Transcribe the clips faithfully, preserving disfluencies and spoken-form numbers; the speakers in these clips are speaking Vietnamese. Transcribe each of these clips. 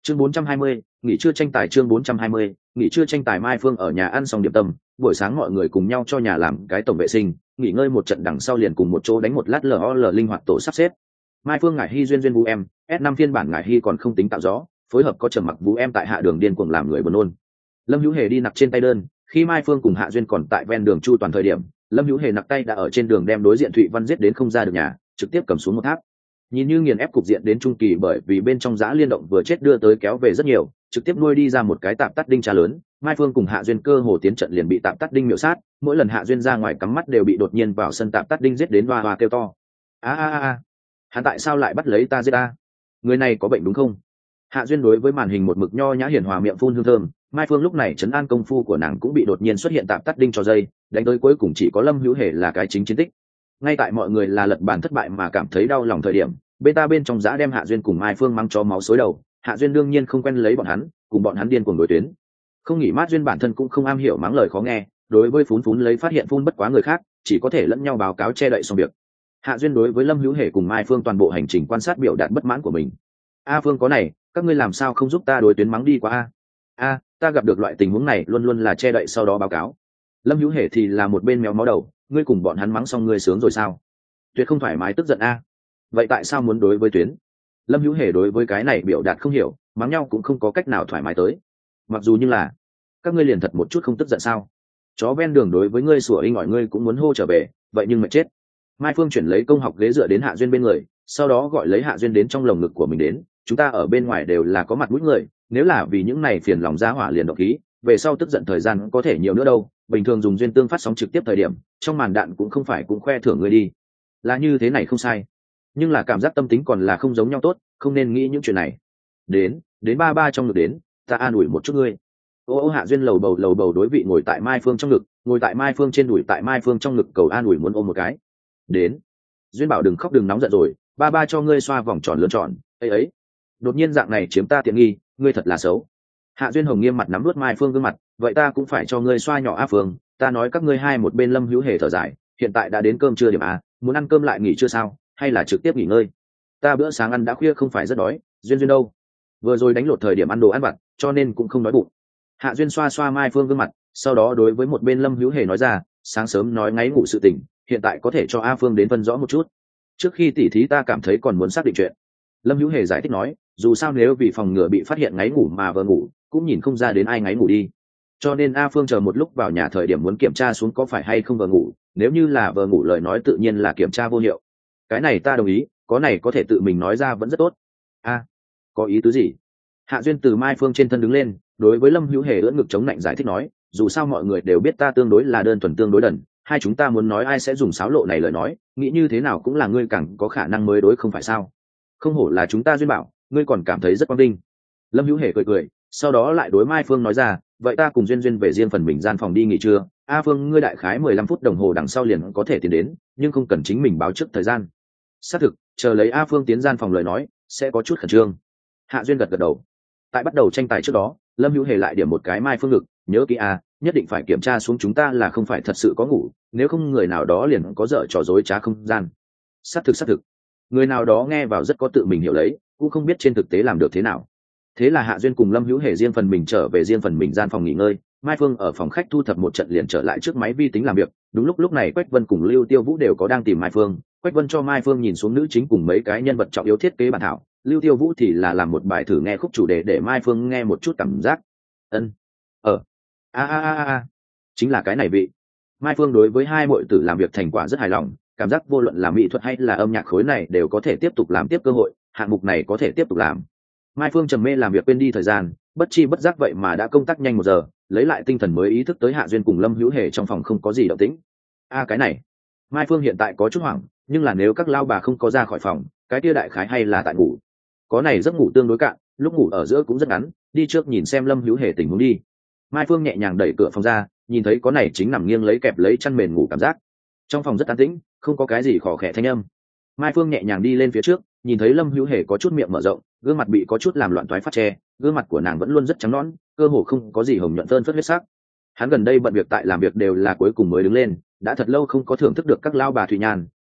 chương bốn trăm hai mươi, nghỉ trưa tranh tài. Chương bốn trăm hai mươi, nghỉ trưa tranh tài. Mai Phương ở nhà ăn xong điểm tâm, buổi sáng mọi người cùng nhau cho nhà làm cái tổng vệ sinh, nghỉ ngơi một trận đằng sau liền cùng một chỗ đánh một lát lol linh hoạt tổ sắp xếp. Mai Phương ngải hy duyên duyên vũ em, S năm phiên bản ngải hy còn không tính tạo gió, phối hợp có trầm mặc vũ em tại hạ đường điên cuồng làm người buồn nôn. Lâm Hữu Hề đi nặc trên tay đơn, khi Mai Phương cùng Hạ Duyên còn tại ven đường chu toàn thời điểm, Lâm Hữu Hề nặc tay đã ở trên đường đem đối diện Thụy Văn giết đến không ra được nhà, trực tiếp cầm xuống một tháp. Nhìn như nghiền ép cục diện đến trung kỳ bởi vì bên trong giã liên động vừa chết đưa tới kéo về rất nhiều, trực tiếp nuôi đi ra một cái tạm tắt đinh trà lớn. Mai Phương cùng Hạ Duyên cơ hồ tiến trận liền bị tạm tắt đinh miểu sát, mỗi lần Hạ Duyên ra ngoài cắm mắt đều bị đột nhiên vào sân tạm tắt đinh giết đến hoa hoa kêu to. A a a, hắn tại sao lại bắt lấy ta giết ta? Người này có bệnh đúng không? Hạ Duyên đối với màn hình một mực nho nhã hiền hòa miệng phun hương thơm. Mai Phương lúc này trấn an công phu của nàng cũng bị đột nhiên xuất hiện tạm tắt đinh cho dây, đánh tới cuối cùng chỉ có Lâm Hữu Hề là cái chính chiến tích. Ngay tại mọi người là lật bàn thất bại mà cảm thấy đau lòng thời điểm, bên ta bên trong giã đem Hạ Duyên cùng Mai Phương mắng cho máu xối đầu. Hạ Duyên đương nhiên không quen lấy bọn hắn, cùng bọn hắn điên cuồng đối tuyến. Không nghỉ mát Duyên bản thân cũng không am hiểu mắng lời khó nghe, đối với phún phún lấy phát hiện phun bất quá người khác, chỉ có thể lẫn nhau báo cáo che đậy xong việc. Hạ Duyên đối với Lâm Hữu Hề cùng Mai Phương toàn bộ hành trình quan sát biểu đạt bất mãn của mình. A Phương có này, các ngươi làm sao không giúp ta đối tuyến mắng đi qua a? A, ta gặp được loại tình huống này luôn luôn là che đậy sau đó báo cáo. Lâm Hữu Hề thì là một bên méo mó đầu, ngươi cùng bọn hắn mắng xong ngươi sướng rồi sao? Tuyệt không thoải mái tức giận a. Vậy tại sao muốn đối với tuyến? Lâm Hữu Hề đối với cái này biểu đạt không hiểu, mắng nhau cũng không có cách nào thoải mái tới. Mặc dù như là, các ngươi liền thật một chút không tức giận sao? Chó ven đường đối với ngươi sủa inh ỏi ngươi cũng muốn hô trở về, vậy nhưng mà chết. Mai Phương chuyển lấy công học ghế dựa đến Hạ Duyên bên người, sau đó gọi lấy Hạ Duyên đến trong lồng ngực của mình đến, chúng ta ở bên ngoài đều là có mặt mũi người, nếu là vì những này phiền lòng ra hỏa liền độc khí, về sau tức giận thời gian có thể nhiều nữa đâu, bình thường dùng duyên tương phát sóng trực tiếp thời điểm, trong màn đạn cũng không phải cũng khoe thưởng người đi. Là như thế này không sai, nhưng là cảm giác tâm tính còn là không giống nhau tốt, không nên nghĩ những chuyện này. Đến, đến ba ba trong ngực đến, ta an ủi một chút ngươi. Ô ô Hạ Duyên lầu bầu lầu bầu đối vị ngồi tại Mai Phương trong ngực, ngồi tại Mai Phương trên đùi tại Mai Phương trong ngực cầu an ủi muốn ôm một cái. Đến. Duyên bảo đừng khóc đừng nóng giận rồi, ba ba cho ngươi xoa vòng tròn lớn tròn, ấy ấy. Đột nhiên dạng này chiếm ta tiện nghi, ngươi thật là xấu. Hạ Duyên hồng nghiêm mặt nắm nuốt Mai Phương gương mặt, vậy ta cũng phải cho ngươi xoa nhỏ a Phương, ta nói các ngươi hai một bên. Lâm Hữu Hề thở dài, hiện tại đã đến cơm trưa điểm a, muốn ăn cơm lại nghỉ trưa sao, hay là trực tiếp nghỉ ngơi? Ta bữa sáng ăn đã khuya không phải rất đói, Duyên Duyên đâu? Vừa rồi đánh lột thời điểm ăn đồ ăn vặt, cho nên cũng không đói bụng. Hạ Duyên xoa xoa Mai Phương gương mặt, sau đó đối với một bên Lâm Hữu Hề nói ra, sáng sớm nói ngáy ngủ sự tình, hiện tại có thể cho A Phương đến phân rõ một chút. Trước khi tỉ thí ta cảm thấy còn muốn xác định chuyện. Lâm Hữu Hề giải thích nói, dù sao nếu vì phòng ngừa bị phát hiện ngáy ngủ mà vờ ngủ, cũng nhìn không ra đến ai ngáy ngủ đi. Cho nên A Phương chờ một lúc vào nhà thời điểm muốn kiểm tra xuống có phải hay không vờ ngủ, nếu như là vờ ngủ lời nói tự nhiên là kiểm tra vô hiệu. Cái này ta đồng ý, có này có thể tự mình nói ra vẫn rất tốt. A, có ý tứ gì? Hạ Duyên từ Mai Phương trên thân đứng lên, đối với Lâm Hữu Hề ưỡn ngực chống lạnh giải thích nói, dù sao mọi người đều biết ta tương đối là đơn thuần tương đối đần, hai chúng ta muốn nói ai sẽ dùng sáo lộ này lời nói, nghĩ như thế nào cũng là ngươi càng có khả năng mới đối không phải sao? Không hổ là chúng ta duyên bảo, ngươi còn cảm thấy rất quang vinh. Lâm Hữu Hề cười cười, sau đó lại đối Mai Phương nói ra, vậy ta cùng duyên duyên về riêng phần mình gian phòng đi nghỉ trưa. A Phương ngươi đại khái mười lăm phút đồng hồ đằng sau liền có thể tiến đến, nhưng không cần chính mình báo trước thời gian. Xác thực, chờ lấy A Phương tiến gian phòng lời nói, sẽ có chút khẩn trương. Hạ Duyên gật gật đầu. Tại bắt đầu tranh tài trước đó, Lâm Hữu Hề lại điểm một cái Mai Phương ngực, nhớ kỹ a, nhất định phải kiểm tra xuống chúng ta là không phải thật sự có ngủ, nếu không người nào đó liền có dở trò dối trá không gian. Xác thực xác thực. Người nào đó nghe vào rất có tự mình hiểu lấy, cũng không biết trên thực tế làm được thế nào. Thế là Hạ Duyên cùng Lâm Hữu Hề riêng phần mình trở về riêng phần mình gian phòng nghỉ ngơi, Mai Phương ở phòng khách thu thập một trận liền trở lại trước máy vi tính làm việc. Đúng lúc lúc này Quách Vân cùng Lưu Tiêu Vũ đều có đang tìm Mai Phương. Quách Vân cho Mai Phương nhìn xuống nữ chính cùng mấy cái nhân vật trọng yếu thiết kế bản thảo, Lưu Tiêu Vũ thì là làm một bài thử nghe khúc chủ đề để Mai Phương nghe một chút cảm giác. Ân, ờ, a a a a, chính là cái này vị. Mai Phương đối với hai muội tử làm việc thành quả rất hài lòng, cảm giác vô luận là mỹ thuật hay là âm nhạc khối này đều có thể tiếp tục làm tiếp cơ hội, hạng mục này có thể tiếp tục làm. Mai Phương trầm mê làm việc quên đi thời gian, bất chi bất giác vậy mà đã công tác nhanh một giờ, lấy lại tinh thần mới ý thức tới Hạ Duyên cùng Lâm Hữu Hề trong phòng không có gì động tĩnh. A cái này, Mai Phương hiện tại có chút hoảng, nhưng là nếu các lao bà không có ra khỏi phòng, cái kia đại khái hay là tại ngủ. Có này giấc ngủ tương đối cạn, lúc ngủ ở giữa cũng rất ngắn, đi trước nhìn xem Lâm Hữu Hề tình huống đi. Mai Phương nhẹ nhàng đẩy cửa phòng ra, nhìn thấy có này chính nằm nghiêng lấy kẹp lấy chăn mền ngủ cảm giác. Trong phòng rất an tĩnh, không có cái gì khò khẽ thanh âm. Mai Phương nhẹ nhàng đi lên phía trước, nhìn thấy Lâm Hữu Hề có chút miệng mở rộng, gương mặt bị có chút làm loạn toái phát che, gương mặt của nàng vẫn luôn rất trắng nõn, cơ hồ không có gì hồng nhuận phơn phất huyết sắc. Hắn gần đây bận việc tại làm việc đều là cuối cùng mới đứng lên, đã thật lâu không có thưởng thức được các lao bà thủy nhàn,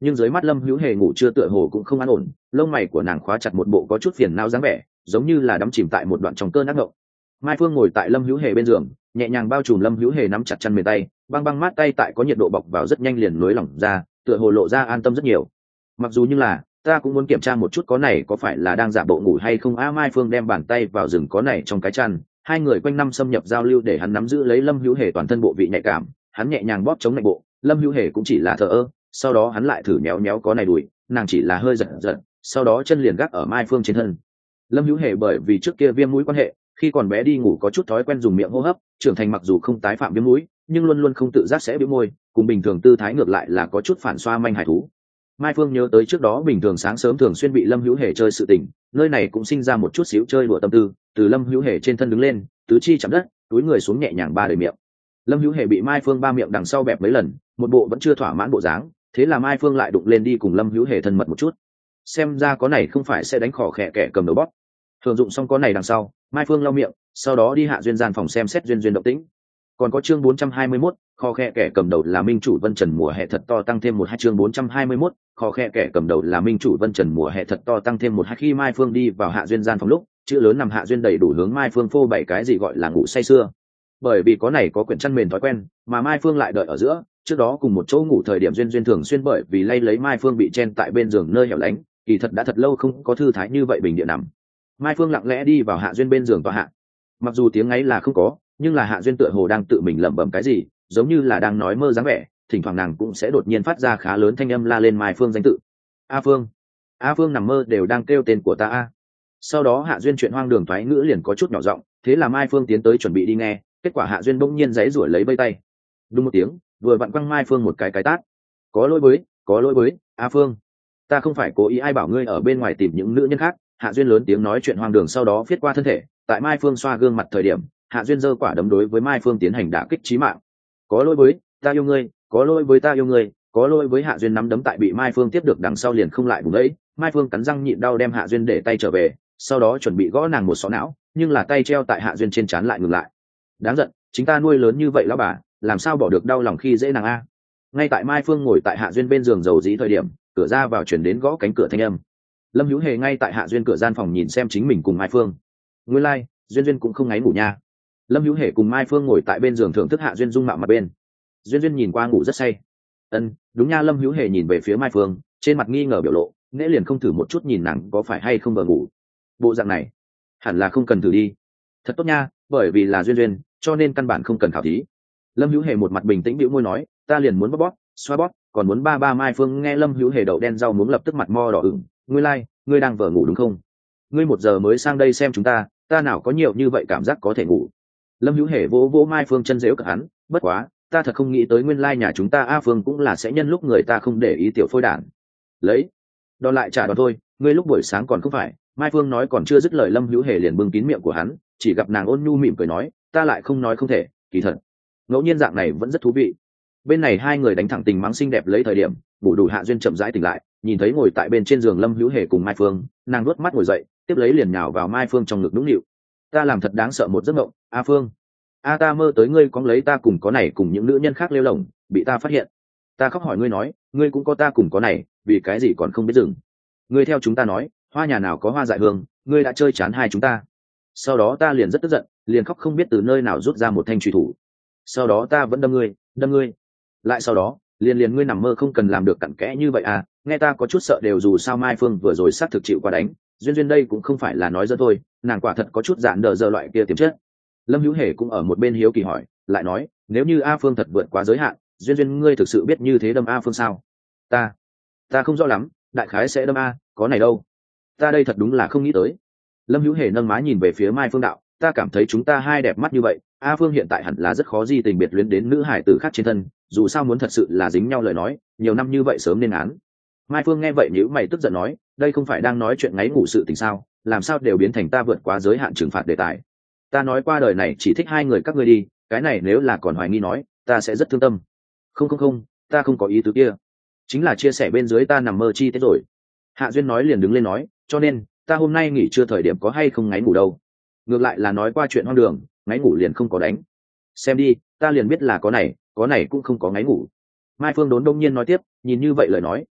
nhưng dưới mắt lâm hữu hề ngủ chưa tựa hồ cũng không an ổn, lông mày của nàng khóa chặt một bộ có chút phiền não dáng vẻ, giống như là đắm chìm tại một đoạn trong cơn ác mộng. Mai Phương ngồi tại lâm hữu hề bên giường, nhẹ nhàng bao trùm lâm hữu hề, nắm chặt chăn mền tay, băng băng mát tay tại có nhiệt độ bọc vào rất nhanh liền nối lỏng ra, tựa hồ lộ ra an tâm rất nhiều. Mặc dù như là ta cũng muốn kiểm tra một chút có này có phải là đang giả bộ ngủ hay không. A Mai Phương đem bàn tay vào rừng có này trong cái chăn, hai người quanh năm xâm nhập giao lưu để hắn nắm giữ lấy lâm hữu hề toàn thân bộ vị nhạy cảm. Hắn nhẹ nhàng bóp chống lạnh bộ, lâm hữu hề cũng chỉ là thờ ơ, sau đó hắn lại thử méo méo có này đùi, nàng chỉ là hơi giật giật, sau đó chân liền gác ở Mai Phương trên thân. Lâm hữu hề bởi vì trước kia viêm mũi quan hệ, khi còn bé đi ngủ có chút thói quen dùng miệng hô hấp, trưởng thành mặc dù không tái phạm viêm mũi, nhưng luôn luôn không tự giác sẽ bĩu môi, cùng bình thường tư thái ngược lại là có chút phản xoa manh hải thú. Mai Phương nhớ tới trước đó bình thường sáng sớm thường xuyên bị lâm hữu hề chơi sự tình, nơi này cũng sinh ra một chút xíu chơi đùa tâm tư. Từ lâm hữu hề trên thân đứng lên, tứ chi chạm đất, túi người xuống nhẹ nhàng ba đời miệng. Lâm hữu hề bị Mai Phương ba miệng đằng sau bẹp mấy lần, một bộ vẫn chưa thỏa mãn bộ dáng, thế là Mai Phương lại đụng lên đi cùng lâm hữu hề thân mật một chút. Xem ra có này không phải sẽ đánh khỏ khẽ kẻ cầm đầu bóp. Thường dụng xong có này đằng sau, Mai Phương lau miệng, sau đó đi hạ duyên gian phòng xem xét duyên duyên động tĩnh. Còn có chương bốn trăm hai mươi mốt, kho khe kẻ cầm đầu là minh chủ Vân Trần mùa hè thật to tăng thêm một hai. Chương bốn trăm hai mươi mốt, kho khe kẻ cầm đầu là minh chủ Vân Trần mùa hè thật to tăng thêm một hai. Khi Mai Phương đi vào hạ duyên gian phòng lúc, chữ lớn nằm hạ duyên đầy đủ hướng Mai Phương phô bày cái gì gọi là ngủ say sưa. Bởi vì có này có quyển chăn mền thói quen, mà Mai Phương lại đợi ở giữa, trước đó cùng một chỗ ngủ thời điểm duyên duyên thường xuyên bởi vì lay lấy Mai Phương bị chen tại bên giường nơi hẻo lánh, kỳ thật đã thật lâu không có thư thái như vậy bình địa nằm. Mai Phương lặng lẽ đi vào hạ duyên bên giường tọa hạ. Mặc dù tiếng ấy là không có, nhưng là hạ duyên tựa hồ đang tự mình lẩm bẩm cái gì, giống như là đang nói mơ dáng vẻ, thỉnh thoảng nàng cũng sẽ đột nhiên phát ra khá lớn thanh âm la lên Mai Phương danh tự. A Phương, A Phương nằm mơ đều đang kêu tên của ta a. Sau đó hạ duyên chuyện hoang đường thoái ngữ liền có chút nhỏ giọng, thế là Mai Phương tiến tới chuẩn bị đi nghe, kết quả hạ duyên bỗng nhiên giãy giụa lấy vây tay. Đúng một tiếng, vừa vặn quăng Mai Phương một cái cái tát. Có lỗi với, có lỗi với, A Phương, ta không phải cố ý, ai bảo ngươi ở bên ngoài tìm những nữ nhân khác. Hạ duyên lớn tiếng nói chuyện hoang đường, sau đó viết qua thân thể, tại Mai Phương xoa gương mặt thời điểm, hạ duyên giơ quả đấm đối với Mai Phương tiến hành đả kích chí mạng. Có lỗi với, ta yêu ngươi, có lỗi với, ta yêu ngươi, có lỗi với. Hạ duyên nắm đấm tại bị Mai Phương tiếp được đằng sau liền không lại vùng ấy. Mai Phương cắn răng nhịn đau đem hạ duyên để tay trở về, sau đó chuẩn bị gõ nàng một xó não, nhưng là tay treo tại hạ duyên trên trán lại ngừng lại. Đáng giận, chính ta nuôi lớn như vậy lão bà, làm sao bỏ được đau lòng khi dễ nàng a. Ngay tại Mai Phương ngồi tại hạ duyên bên giường dầu dĩ thời điểm, cửa ra vào chuyển đến gõ cánh cửa thanh âm. Lâm hữu hề ngay tại hạ duyên cửa gian phòng nhìn xem chính mình cùng Mai Phương. Nguyên lai, duyên duyên cũng không ngáy ngủ nha. Lâm hữu hề cùng Mai Phương ngồi tại bên giường thưởng thức hạ duyên dung mạo mặt bên. Duyên duyên nhìn qua ngủ rất say. Ân, đúng nha. Lâm hữu hề nhìn về phía Mai Phương, trên mặt nghi ngờ biểu lộ, nễ liền không thử một chút nhìn nàng có phải hay không vừa ngủ. Bộ dạng này hẳn là không cần thử đi. Thật tốt nha, bởi vì là duyên duyên cho nên căn bản không cần khảo thí. Lâm hữu hề một mặt bình tĩnh bĩu môi nói, ta liền muốn bóp bóp xoa bóp, còn muốn ba ba. Mai Phương nghe Lâm hữu hề đậu đen rau muống lập tức mặt mo đỏ ửng. Ngươi lai, ngươi đang vờ ngủ đúng không? Ngươi một giờ mới sang đây xem chúng ta, ta nào có nhiều như vậy cảm giác có thể ngủ. Lâm hữu hề vỗ vỗ Mai Phương chân dễu cợt hắn, bất quá ta thật không nghĩ tới nguyên lai nhà chúng ta A Phương cũng là sẽ nhân lúc người ta không để ý tiểu phôi đản. Lấy đòn lại trả đòn thôi, ngươi lúc buổi sáng còn không phải. Mai Phương nói còn chưa dứt lời, Lâm hữu hề liền bưng kín miệng của hắn, chỉ gặp nàng ôn nhu mỉm cười nói, ta lại không nói không thể, kỳ thật ngẫu nhiên dạng này vẫn rất thú vị. Bên này hai người đánh thẳng tình mắng xinh đẹp lấy thời điểm, bù đủ hạ duyên chậm rãi tỉnh lại, nhìn thấy ngồi tại bên trên giường Lâm hữu hề cùng Mai Phương, nàng nuốt mắt ngồi dậy, tiếp lấy liền nhào vào Mai Phương trong ngực nũng nịu. Ta làm thật đáng sợ một giấc mộng, A Phương. A ta mơ tới ngươi cóng lấy ta cùng có này cùng những nữ nhân khác lêu lồng, bị ta phát hiện. Ta khóc hỏi ngươi nói, ngươi cũng có ta cùng có này, vì cái gì còn không biết dừng. Ngươi theo chúng ta nói, hoa nhà nào có hoa dại hương, ngươi đã chơi chán hai chúng ta. Sau đó ta liền rất tức giận, liền khóc không biết từ nơi nào rút ra một thanh truy thủ. Sau đó ta vẫn đâm ngươi, đâm ngươi. Lại sau đó, liền liền ngươi nằm mơ không cần làm được cặn kẽ như vậy à, nghe ta có chút sợ đều. Dù sao Mai Phương vừa rồi xác thực chịu qua đánh, duyên duyên đây cũng không phải là nói dơ thôi, nàng quả thật có chút dạn đờ giờ loại kia tiềm chất. Lâm hữu hề cũng ở một bên hiếu kỳ hỏi, lại nói, nếu như A Phương thật vượt quá giới hạn, duyên duyên ngươi thực sự biết như thế đâm A Phương sao? Ta, ta không rõ lắm, đại khái sẽ đâm A, có này đâu. Ta đây thật đúng là không nghĩ tới. Lâm hữu hề nâng má nhìn về phía Mai Phương đạo, ta cảm thấy chúng ta hai đẹp mắt như vậy, A Phương hiện tại hẳn là rất khó di tình biệt luyến đến nữ hải tử khác trên thân, dù sao muốn thật sự là dính nhau lời nói, nhiều năm như vậy sớm nên án. Mai Phương nghe vậy nhíu mày tức giận nói, đây không phải đang nói chuyện ngáy ngủ sự tình sao, làm sao đều biến thành ta vượt quá giới hạn trừng phạt đề tài. Ta nói qua đời này chỉ thích hai người các ngươi đi, cái này nếu là còn hoài nghi nói, ta sẽ rất thương tâm. Không không không, ta không có ý tứ kia, chính là chia sẻ bên dưới ta nằm mơ chi tiết rồi. Hạ duyên nói liền đứng lên nói, cho nên ta hôm nay nghỉ trưa thời điểm có hay không ngáy ngủ đâu, ngược lại là nói qua chuyện hoang đường, ngáy ngủ liền không có đánh. Xem đi, ta liền biết là có này, có này cũng không có ngáy ngủ. Mai Phương đốn đông nhiên nói tiếp, nhìn như vậy lời nói,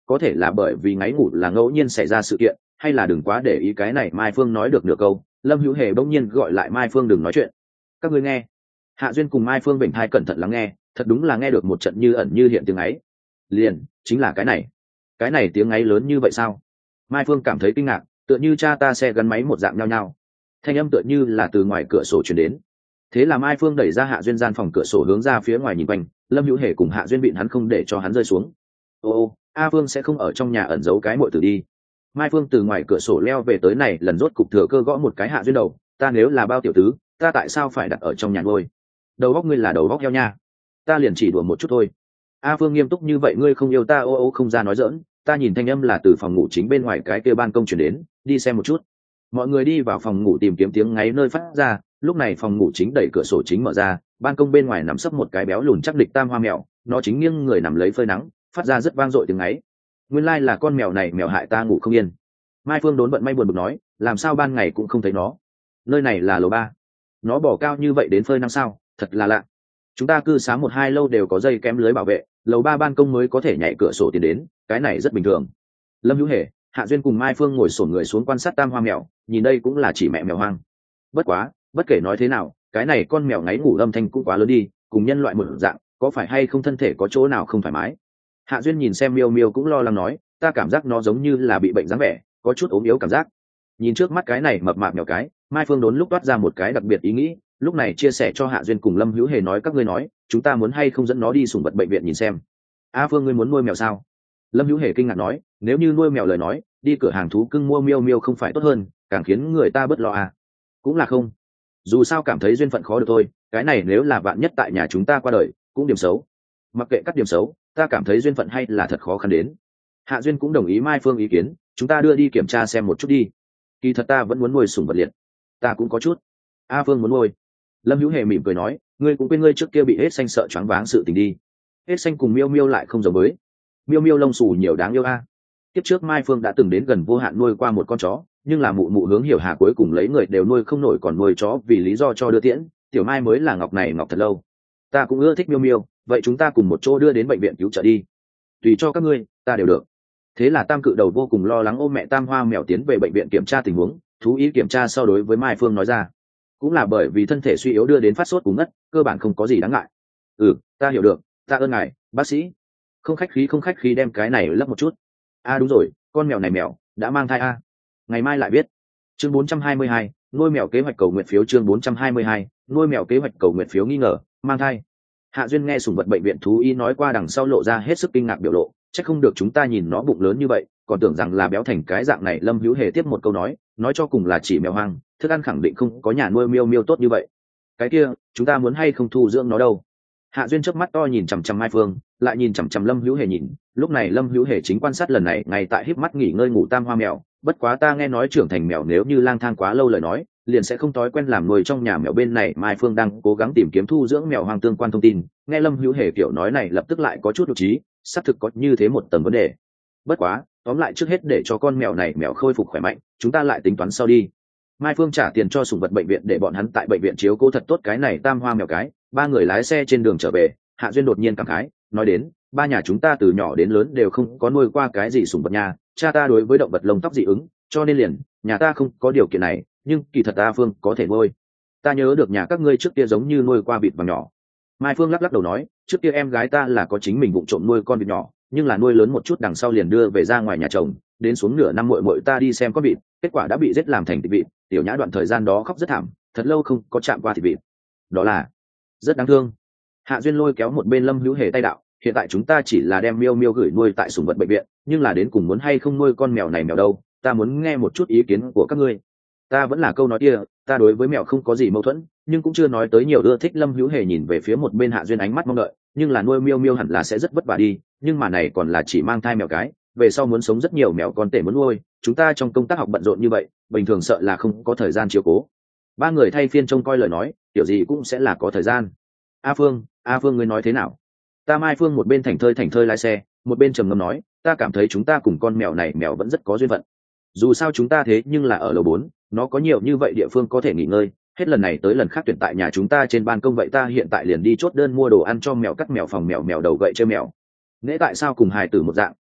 có thể là bởi vì ngáy ngủ là ngẫu nhiên xảy ra sự kiện, hay là đừng quá để ý cái này. Mai Phương nói được nửa câu, Lâm Hữu Hề bỗng nhiên gọi lại Mai Phương đừng nói chuyện. Các ngươi nghe. Hạ Duyên cùng Mai Phương vểnh hai cẩn thận lắng nghe, thật đúng là nghe được một trận như ẩn như hiện tiếng ấy. Liền, chính là cái này. Cái này tiếng ấy lớn như vậy sao? Mai Phương cảm thấy kinh ngạc, tựa như cha ta xe gắn máy một dạng nhao nhao. Thanh âm tựa như là từ ngoài cửa sổ truyền đến. Thế là Mai Phương đẩy ra Hạ Duyên gian phòng cửa sổ hướng ra phía ngoài nhìn quanh, Lâm Hữu Hề cùng Hạ Duyên vịn hắn không để cho hắn rơi xuống. Ô ô, A Phương sẽ không ở trong nhà ẩn giấu cái muội tử đi. Mai Phương từ ngoài cửa sổ leo về tới này, lần rốt cục thừa cơ gõ một cái Hạ Duyên đầu, ta nếu là bao tiểu tứ, ta tại sao phải đặt ở trong nhà nuôi? Đầu óc ngươi là đầu óc heo nha. Ta liền chỉ đùa một chút thôi. A Phương nghiêm túc như vậy ngươi không yêu ta? Ô ô không ra nói giỡn, ta nhìn thanh âm là từ phòng ngủ chính bên ngoài cái kia ban công truyền đến, đi xem một chút. Mọi người đi vào phòng ngủ tìm kiếm tiếng ngáy nơi phát ra, lúc này phòng ngủ chính đẩy cửa sổ chính mở ra, ban công bên ngoài nằm sấp một cái béo lùn chắc địch tam hoa mèo, nó chính nghiêng người nằm lấy phơi nắng, phát ra rất vang dội tiếng ngáy. Nguyên lai là con mèo này mèo hại ta ngủ không yên. Mai Phương đốn bận may buồn bực nói, làm sao ban ngày cũng không thấy nó? Nơi này là lầu ba, nó bỏ cao như vậy đến phơi nắng sao? Thật là lạ. Chúng ta cư xá một hai lâu đều có dây kém lưới bảo vệ, lầu ba ban công mới có thể nhảy cửa sổ tiến đến, cái này rất bình thường. Lâm Hữu Hề, Hạ Duyên cùng Mai Phương ngồi xổm người xuống quan sát tam hoa mèo, nhìn đây cũng là chỉ mẹ mèo hoang. Bất quá, bất kể nói thế nào, cái này con mèo ngáy ngủ âm thanh cũng quá lớn đi, cùng nhân loại một dạng, có phải hay không thân thể có chỗ nào không thoải mái? Hạ Duyên nhìn xem miêu miêu cũng lo lắng nói, ta cảm giác nó giống như là bị bệnh dáng vẻ, có chút ốm yếu cảm giác. Nhìn trước mắt cái này mập mạp mèo cái, Mai Phương đốn lúc toát ra một cái đặc biệt ý nghĩ, lúc này chia sẻ cho Hạ Duyên cùng Lâm Hữu Hề nói các ngươi nói, chúng ta muốn hay không dẫn nó đi sủng vật bệnh viện nhìn xem. A Phương ngươi muốn nuôi mèo sao? Lâm Hữu Hề kinh ngạc nói, nếu như nuôi mèo lời nói, đi cửa hàng thú cưng mua miêu miêu không phải tốt hơn, càng khiến người ta bớt lo à? Cũng là không. Dù sao cảm thấy duyên phận khó được thôi, cái này nếu là vạn nhất tại nhà chúng ta qua đời, cũng điểm xấu. Mặc kệ các điểm xấu, ta cảm thấy duyên phận hay là thật khó khăn đến. Hạ Duyên cũng đồng ý Mai Phương ý kiến, chúng ta đưa đi kiểm tra xem một chút đi. Kỳ thật ta vẫn muốn nuôi sủng vật liệt, ta cũng có chút. A Phương muốn nuôi. Lâm Hữu Hề mỉm cười nói, ngươi cũng quên ngươi trước kia bị hết xanh sợ choáng váng sự tình đi. Hết xanh cùng miêu miêu lại không giống với. Miêu miêu lông xù nhiều đáng yêu a. Tiếp trước Mai Phương đã từng đến gần vô hạn nuôi qua một con chó, nhưng là mụ mụ hướng hiểu hà cuối cùng lấy người đều nuôi không nổi còn nuôi chó vì lý do cho đưa tiễn, tiểu Mai mới là ngọc này ngọc thật lâu. Ta cũng ưa thích miêu miêu, vậy chúng ta cùng một chỗ đưa đến bệnh viện cứu trợ đi. Tùy cho các ngươi, ta đều được. Thế là tam cự đầu vô cùng lo lắng ôm mẹ tam hoa mèo tiến về bệnh viện kiểm tra tình huống, thú ý kiểm tra sau đối với Mai Phương nói ra, cũng là bởi vì thân thể suy yếu đưa đến phát sốt cùng ngất, cơ bản không có gì đáng ngại. Ừ, ta hiểu được, ta ơn ngài, bác sĩ. Không khách khí không khách khí đem cái này lấp một chút. A à, đúng rồi, con mèo này mèo đã mang thai a. À. Ngày mai lại biết. Chương bốn trăm hai mươi hai, nuôi mèo kế hoạch cầu nguyện phiếu. Chương bốn trăm hai mươi hai, nuôi mèo kế hoạch cầu nguyện phiếu nghi ngờ mang thai. Hạ Duyên nghe sủng vật bệnh viện thú y nói qua đằng sau lộ ra hết sức kinh ngạc biểu lộ, chắc không được chúng ta nhìn nó bụng lớn như vậy, còn tưởng rằng là béo thành cái dạng này. Lâm Hữu Hề tiếp một câu nói, nói cho cùng là chỉ mèo hoang, thức ăn khẳng định không có nhà nuôi miêu miêu tốt như vậy. Cái kia, chúng ta muốn hay không thu dưỡng nó đâu? Hạ Duyên chớp mắt to nhìn chằm chằm Mai Phương, lại nhìn chằm chằm Lâm Hữu Hề nhìn, lúc này Lâm Hữu Hề chính quan sát lần này ngay tại híp mắt nghỉ ngơi ngủ tam hoa mèo, bất quá ta nghe nói trưởng thành mèo nếu như lang thang quá lâu lời nói, liền sẽ không thói quen làm nuôi trong nhà mèo. Bên này Mai Phương đang cố gắng tìm kiếm thu dưỡng mèo hoang tương quan thông tin, nghe Lâm Hữu Hề kiểu nói này lập tức lại có chút đột trí, xác thực có như thế một tầng vấn đề. Bất quá, tóm lại trước hết để cho con mèo này mèo khôi phục khỏe mạnh, chúng ta lại tính toán sau đi. Mai Phương trả tiền cho sủng vật bệnh viện để bọn hắn tại bệnh viện chiếu cố thật tốt cái này tam hoa mèo cái. Ba người lái xe trên đường trở về, Hạ Duyên đột nhiên cảm khái, nói đến, ba nhà chúng ta từ nhỏ đến lớn đều không có nuôi qua cái gì sủng vật nhà, cha ta đối với động vật lông tóc dị ứng, cho nên liền, nhà ta không có điều kiện này, nhưng kỳ thật ta Phương có thể nuôi. Ta nhớ được nhà các ngươi trước kia giống như nuôi qua vịt vàng nhỏ. Mai Phương lắc lắc đầu nói, trước kia em gái ta là có chính mình vụng trộm nuôi con vịt nhỏ, nhưng là nuôi lớn một chút đằng sau liền đưa về ra ngoài nhà chồng, đến xuống nửa năm muội muội ta đi xem con vịt, kết quả đã bị giết làm thành thịt vịt, tiểu nhã đoạn thời gian đó khóc rất thảm, thật lâu không có chạm qua thịt vịt. Đó là rất đáng thương. Hạ Duyên lôi kéo một bên Lâm Hữu Hề tay đạo, hiện tại chúng ta chỉ là đem miêu miêu gửi nuôi tại sủng vật bệnh viện, nhưng là đến cùng muốn hay không nuôi con mèo này mèo đâu, ta muốn nghe một chút ý kiến của các ngươi. Ta vẫn là câu nói kia, ta đối với mèo không có gì mâu thuẫn, nhưng cũng chưa nói tới nhiều ưa thích. Lâm Hữu Hề nhìn về phía một bên Hạ Duyên ánh mắt mong đợi, nhưng là nuôi miêu miêu hẳn là sẽ rất vất vả đi, nhưng mà này còn là chỉ mang thai mèo cái, về sau muốn sống rất nhiều mèo con tể muốn nuôi, chúng ta trong công tác học bận rộn như vậy, bình thường sợ là không có thời gian chiếu cố. Ba người thay phiên trông coi lời nói, kiểu gì cũng sẽ là có thời gian. A Phương, A Phương ngươi nói thế nào? Ta Mai Phương một bên thảnh thơi thảnh thơi lái xe, một bên trầm ngâm nói, ta cảm thấy chúng ta cùng con mèo này mèo vẫn rất có duyên phận. Dù sao chúng ta thế nhưng là ở lầu bốn, nó có nhiều như vậy địa phương có thể nghỉ ngơi, hết lần này tới lần khác tuyển tại nhà chúng ta trên ban công, vậy ta hiện tại liền đi chốt đơn mua đồ ăn cho mèo, cắt mèo phòng mèo, mèo đầu gậy chơi mèo. Nễ tại sao cùng hài tử một dạng,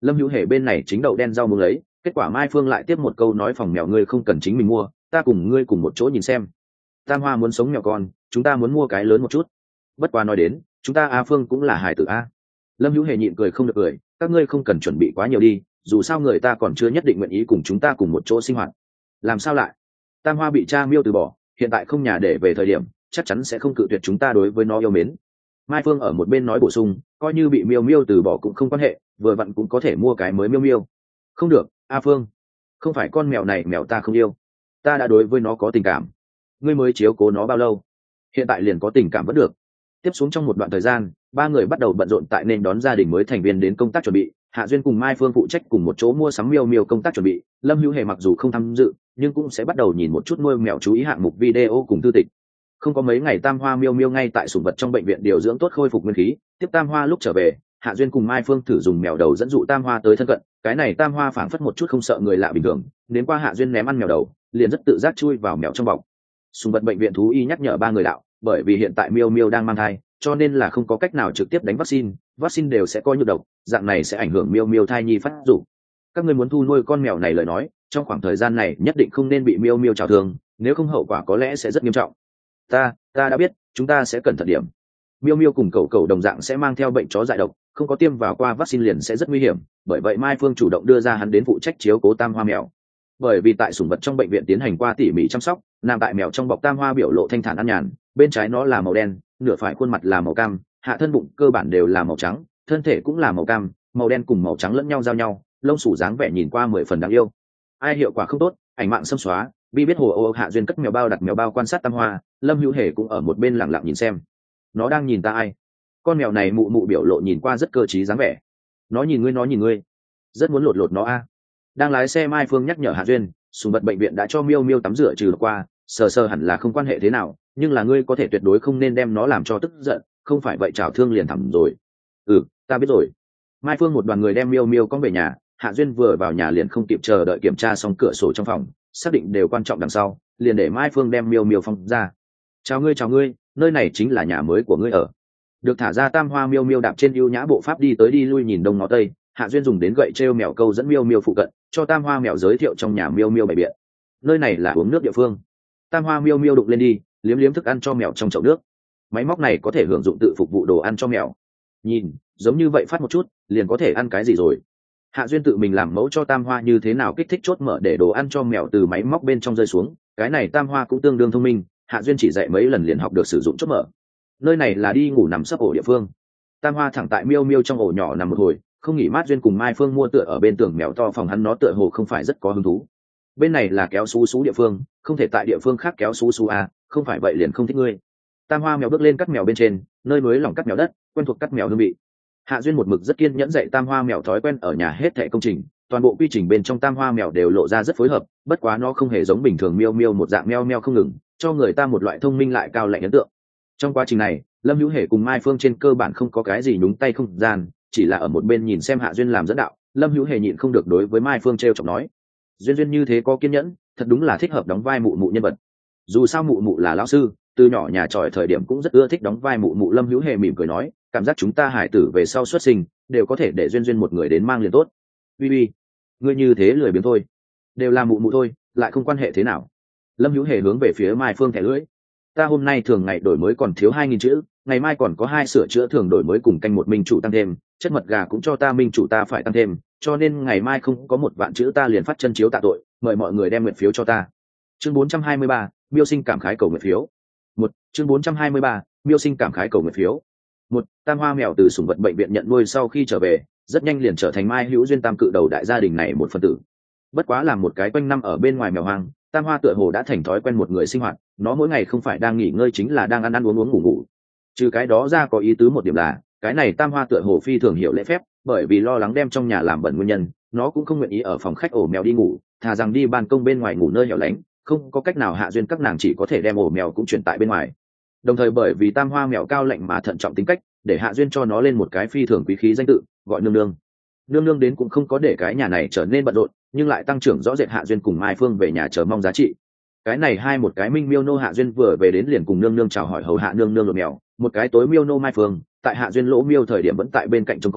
Lâm Hữu Hề bên này chính đậu đen rau muống lấy, kết quả Mai Phương lại tiếp một câu nói phòng mèo ngươi không cần chính mình mua, ta cùng ngươi cùng một chỗ nhìn xem. Tam Hoa muốn sống mèo con, chúng ta muốn mua cái lớn một chút. Bất quá nói đến, chúng ta A Phương cũng là hài tử a. Lâm Hữu Hề nhịn cười không được cười, các ngươi không cần chuẩn bị quá nhiều đi, dù sao người ta còn chưa nhất định nguyện ý cùng chúng ta cùng một chỗ sinh hoạt. Làm sao lại? Tam Hoa bị cha Miêu từ bỏ, hiện tại không nhà để về thời điểm, chắc chắn sẽ không cự tuyệt chúng ta đối với nó yêu mến. Mai Phương ở một bên nói bổ sung, coi như bị Miêu Miêu từ bỏ cũng không quan hệ, vừa vặn cũng có thể mua cái mới Miêu Miêu. Không được, A Phương, không phải con mèo này mèo ta không yêu, ta đã đối với nó có tình cảm. Ngươi mới chiếu cố nó bao lâu? Hiện tại liền có tình cảm vẫn được. Tiếp xuống trong một đoạn thời gian, ba người bắt đầu bận rộn tại nên đón gia đình mới thành viên đến công tác chuẩn bị. Hạ Duyên cùng Mai Phương phụ trách cùng một chỗ mua sắm Miêu Miêu công tác chuẩn bị. Lâm Hữu Hề mặc dù không tham dự, nhưng cũng sẽ bắt đầu nhìn một chút nuôi mèo chú ý hạng mục video cùng thư tịch. Không có mấy ngày Tam Hoa Miêu Miêu ngay tại sủng vật trong bệnh viện điều dưỡng tốt khôi phục nguyên khí. Tiếp Tam Hoa lúc trở về, Hạ Duyên cùng Mai Phương thử dùng mèo đầu dẫn dụ Tam Hoa tới thân cận. Cái này Tam Hoa phảng phất một chút không sợ người lạ bình thường, đến qua Hạ Duyên ném ăn mèo đầu, liền rất tự giác chui vào mèo trong bọc. Sủng vật bệnh viện thú y nhắc nhở ba người đạo, bởi vì hiện tại Miêu Miêu đang mang thai, cho nên là không có cách nào trực tiếp đánh vaccine, vaccine đều sẽ coi như độc, dạng này sẽ ảnh hưởng Miêu Miêu thai nhi phát dục. Các ngươi muốn thu nuôi con mèo này lời nói, trong khoảng thời gian này nhất định không nên bị Miêu Miêu trào thương, nếu không hậu quả có lẽ sẽ rất nghiêm trọng. Ta, ta đã biết, chúng ta sẽ cẩn thận điểm. Miêu Miêu cùng cậu cậu đồng dạng sẽ mang theo bệnh chó dại độc, không có tiêm vào qua vaccine liền sẽ rất nguy hiểm, bởi vậy Mai Phương chủ động đưa ra hắn đến phụ trách chiếu cố Tam Hoa mèo. Bởi vì tại sủng vật trong bệnh viện tiến hành qua tỉ mỉ chăm sóc, nằm tại mèo trong bọc Tam Hoa biểu lộ thanh thản an nhàn, bên trái nó là màu đen, nửa phải khuôn mặt là màu cam, hạ thân bụng cơ bản đều là màu trắng, thân thể cũng là màu cam, màu đen cùng màu trắng lẫn nhau giao nhau, lông sủ dáng vẻ nhìn qua mười phần đáng yêu. Ai hiệu quả không tốt, ảnh mạng xâm xóa, bi biết hồ ô Hạ Duyên cất mèo bao đặt mèo bao quan sát Tam Hoa, Lâm Hữu Hề cũng ở một bên lặng lặng nhìn xem. Nó đang nhìn ta ai? Con mèo này mụ mụ biểu lộ nhìn qua rất cơ trí dáng vẻ. Nó nhìn ngươi nó nhìn ngươi, rất muốn lột lột nó a. Đang lái xe Mai Phương nhắc nhở Hạ Duyên, sủng vật bệnh viện đã cho Miêu Miêu tắm rửa trừ qua, sờ sờ hẳn là không quan hệ thế nào, nhưng là ngươi có thể tuyệt đối không nên đem nó làm cho tức giận, không phải vậy chảo thương liền thẳm rồi. Ừ, ta biết rồi. Mai Phương một đoàn người đem Miêu Miêu con về nhà, Hạ Duyên vừa vào nhà liền không kịp chờ đợi kiểm tra xong cửa sổ trong phòng, xác định đều quan trọng đằng sau, liền để Mai Phương đem Miêu Miêu phong ra. Chào ngươi chào ngươi, nơi này chính là nhà mới của ngươi ở. Được thả ra Tam Hoa Miêu Miêu đạp trên ưu nhã bộ pháp đi tới đi lui nhìn đông ngó tây, Hạ Duyên dùng đến gậy treo mèo câu dẫn Miêu Miêu phụ cận, cho Tam Hoa mèo giới thiệu trong nhà Miêu Miêu bày biện. Nơi này là uống nước địa phương. Tam Hoa Miêu Miêu đụng lên đi, liếm liếm thức ăn cho mèo trong chậu nước. Máy móc này có thể hưởng dụng tự phục vụ đồ ăn cho mèo. Nhìn, giống như vậy phát một chút, liền có thể ăn cái gì rồi. Hạ Duyên tự mình làm mẫu cho Tam Hoa như thế nào kích thích chốt mở để đồ ăn cho mèo từ máy móc bên trong rơi xuống. Cái này Tam Hoa cũng tương đương thông minh, Hạ Duyên chỉ dạy mấy lần liền học được sử dụng chốt mở. Nơi này là đi ngủ nằm sấp ổ địa phương. Tam Hoa thẳng tại Miêu Miêu trong ổ nhỏ nằm một hồi, không nghỉ mát. Duyên cùng Mai Phương mua tựa ở bên tường mèo to phòng hắn, nó tựa hồ không phải rất có hứng thú. Bên này là kéo xú xú địa phương, không thể tại địa phương khác kéo xú xú à, không phải vậy liền không thích ngươi. Tam Hoa mèo bước lên cắt mèo bên trên, nơi mới lỏng cắt mèo đất, quen thuộc cắt mèo hương vị. Hạ Duyên một mực rất kiên nhẫn dạy Tam Hoa mèo thói quen ở nhà hết thảy công trình, toàn bộ quy trình bên trong Tam Hoa mèo đều lộ ra rất phối hợp, bất quá nó không hề giống bình thường Miêu Miêu một dạng meo meo không ngừng, cho người ta một loại thông minh lại cao lạnh ấn tượng. Trong quá trình này, Lâm Hữu Hề cùng Mai Phương trên cơ bản không có cái gì nhúng tay không gian, chỉ là ở một bên nhìn xem Hạ Duyên làm dẫn đạo. Lâm Hữu Hề nhịn không được đối với Mai Phương trêu chọc nói, Duyên Duyên như thế có kiên nhẫn, thật đúng là thích hợp đóng vai mụ mụ nhân vật. Dù sao mụ mụ là lão sư, từ nhỏ nhà tròi thời điểm cũng rất ưa thích đóng vai mụ mụ. Lâm Hữu Hề mỉm cười nói, cảm giác chúng ta hải tử về sau xuất sinh đều có thể để Duyên Duyên một người đến mang liền tốt. Uy uy, ngươi như thế lười biếng thôi, đều là mụ mụ thôi, lại không quan hệ thế nào. Lâm Hữu Hề hướng về phía Mai Phương thẻ lưỡi, ta hôm nay thường ngày đổi mới còn thiếu hai nghìn chữ, ngày mai còn có hai sửa chữa thường đổi mới cùng canh một minh chủ tăng thêm, chất mật gà cũng cho ta minh chủ ta phải tăng thêm, cho nên ngày mai không có một vạn chữ ta liền phát chân chiếu tạ tội, mời mọi người đem nguyện phiếu cho ta. Chương bốn trăm hai mươi ba, Miêu Sinh cảm khái cầu nguyện phiếu. Một, chương bốn trăm hai mươi ba, Miêu Sinh cảm khái cầu nguyện phiếu. Một, Tam Hoa mèo từ sủng vật bệnh viện nhận nuôi sau khi trở về, rất nhanh liền trở thành Mai Hữu Duyên tam cự đầu đại gia đình này một phần tử. Bất quá làm một cái quanh năm ở bên ngoài mèo hoang, Tam Hoa tựa hồ đã thành thói quen một người sinh hoạt, nó mỗi ngày không phải đang nghỉ ngơi chính là đang ăn ăn uống uống ngủ ngủ. Trừ cái đó ra có ý tứ một điểm là, cái này Tam Hoa tựa hồ phi thường hiểu lễ phép, bởi vì lo lắng đem trong nhà làm bẩn nguyên nhân, nó cũng không nguyện ý ở phòng khách ổ mèo đi ngủ, thà rằng đi ban công bên ngoài ngủ nơi hẻo lánh. Không có cách nào Hạ Duyên các nàng chỉ có thể đem ổ mèo cũng chuyển tại bên ngoài. Đồng thời bởi vì Tam Hoa mèo cao lạnh mà thận trọng tính cách, để Hạ Duyên cho nó lên một cái phi thường quý khí danh tự, gọi nương nương. Nương nương đến cũng không có để cái nhà này trở nên bận rộn, nhưng lại tăng trưởng rõ rệt Hạ Duyên cùng Mai Phương về nhà chờ mong giá trị. Cái này hai một cái minh miêu nô Hạ Duyên vừa về đến liền cùng nương nương chào hỏi hầu hạ nương nương lột mèo, một cái tối miêu nô Mai Phương tại Hạ Duyên lỗ miêu thời điểm vẫn tại bên cạnh trông coi,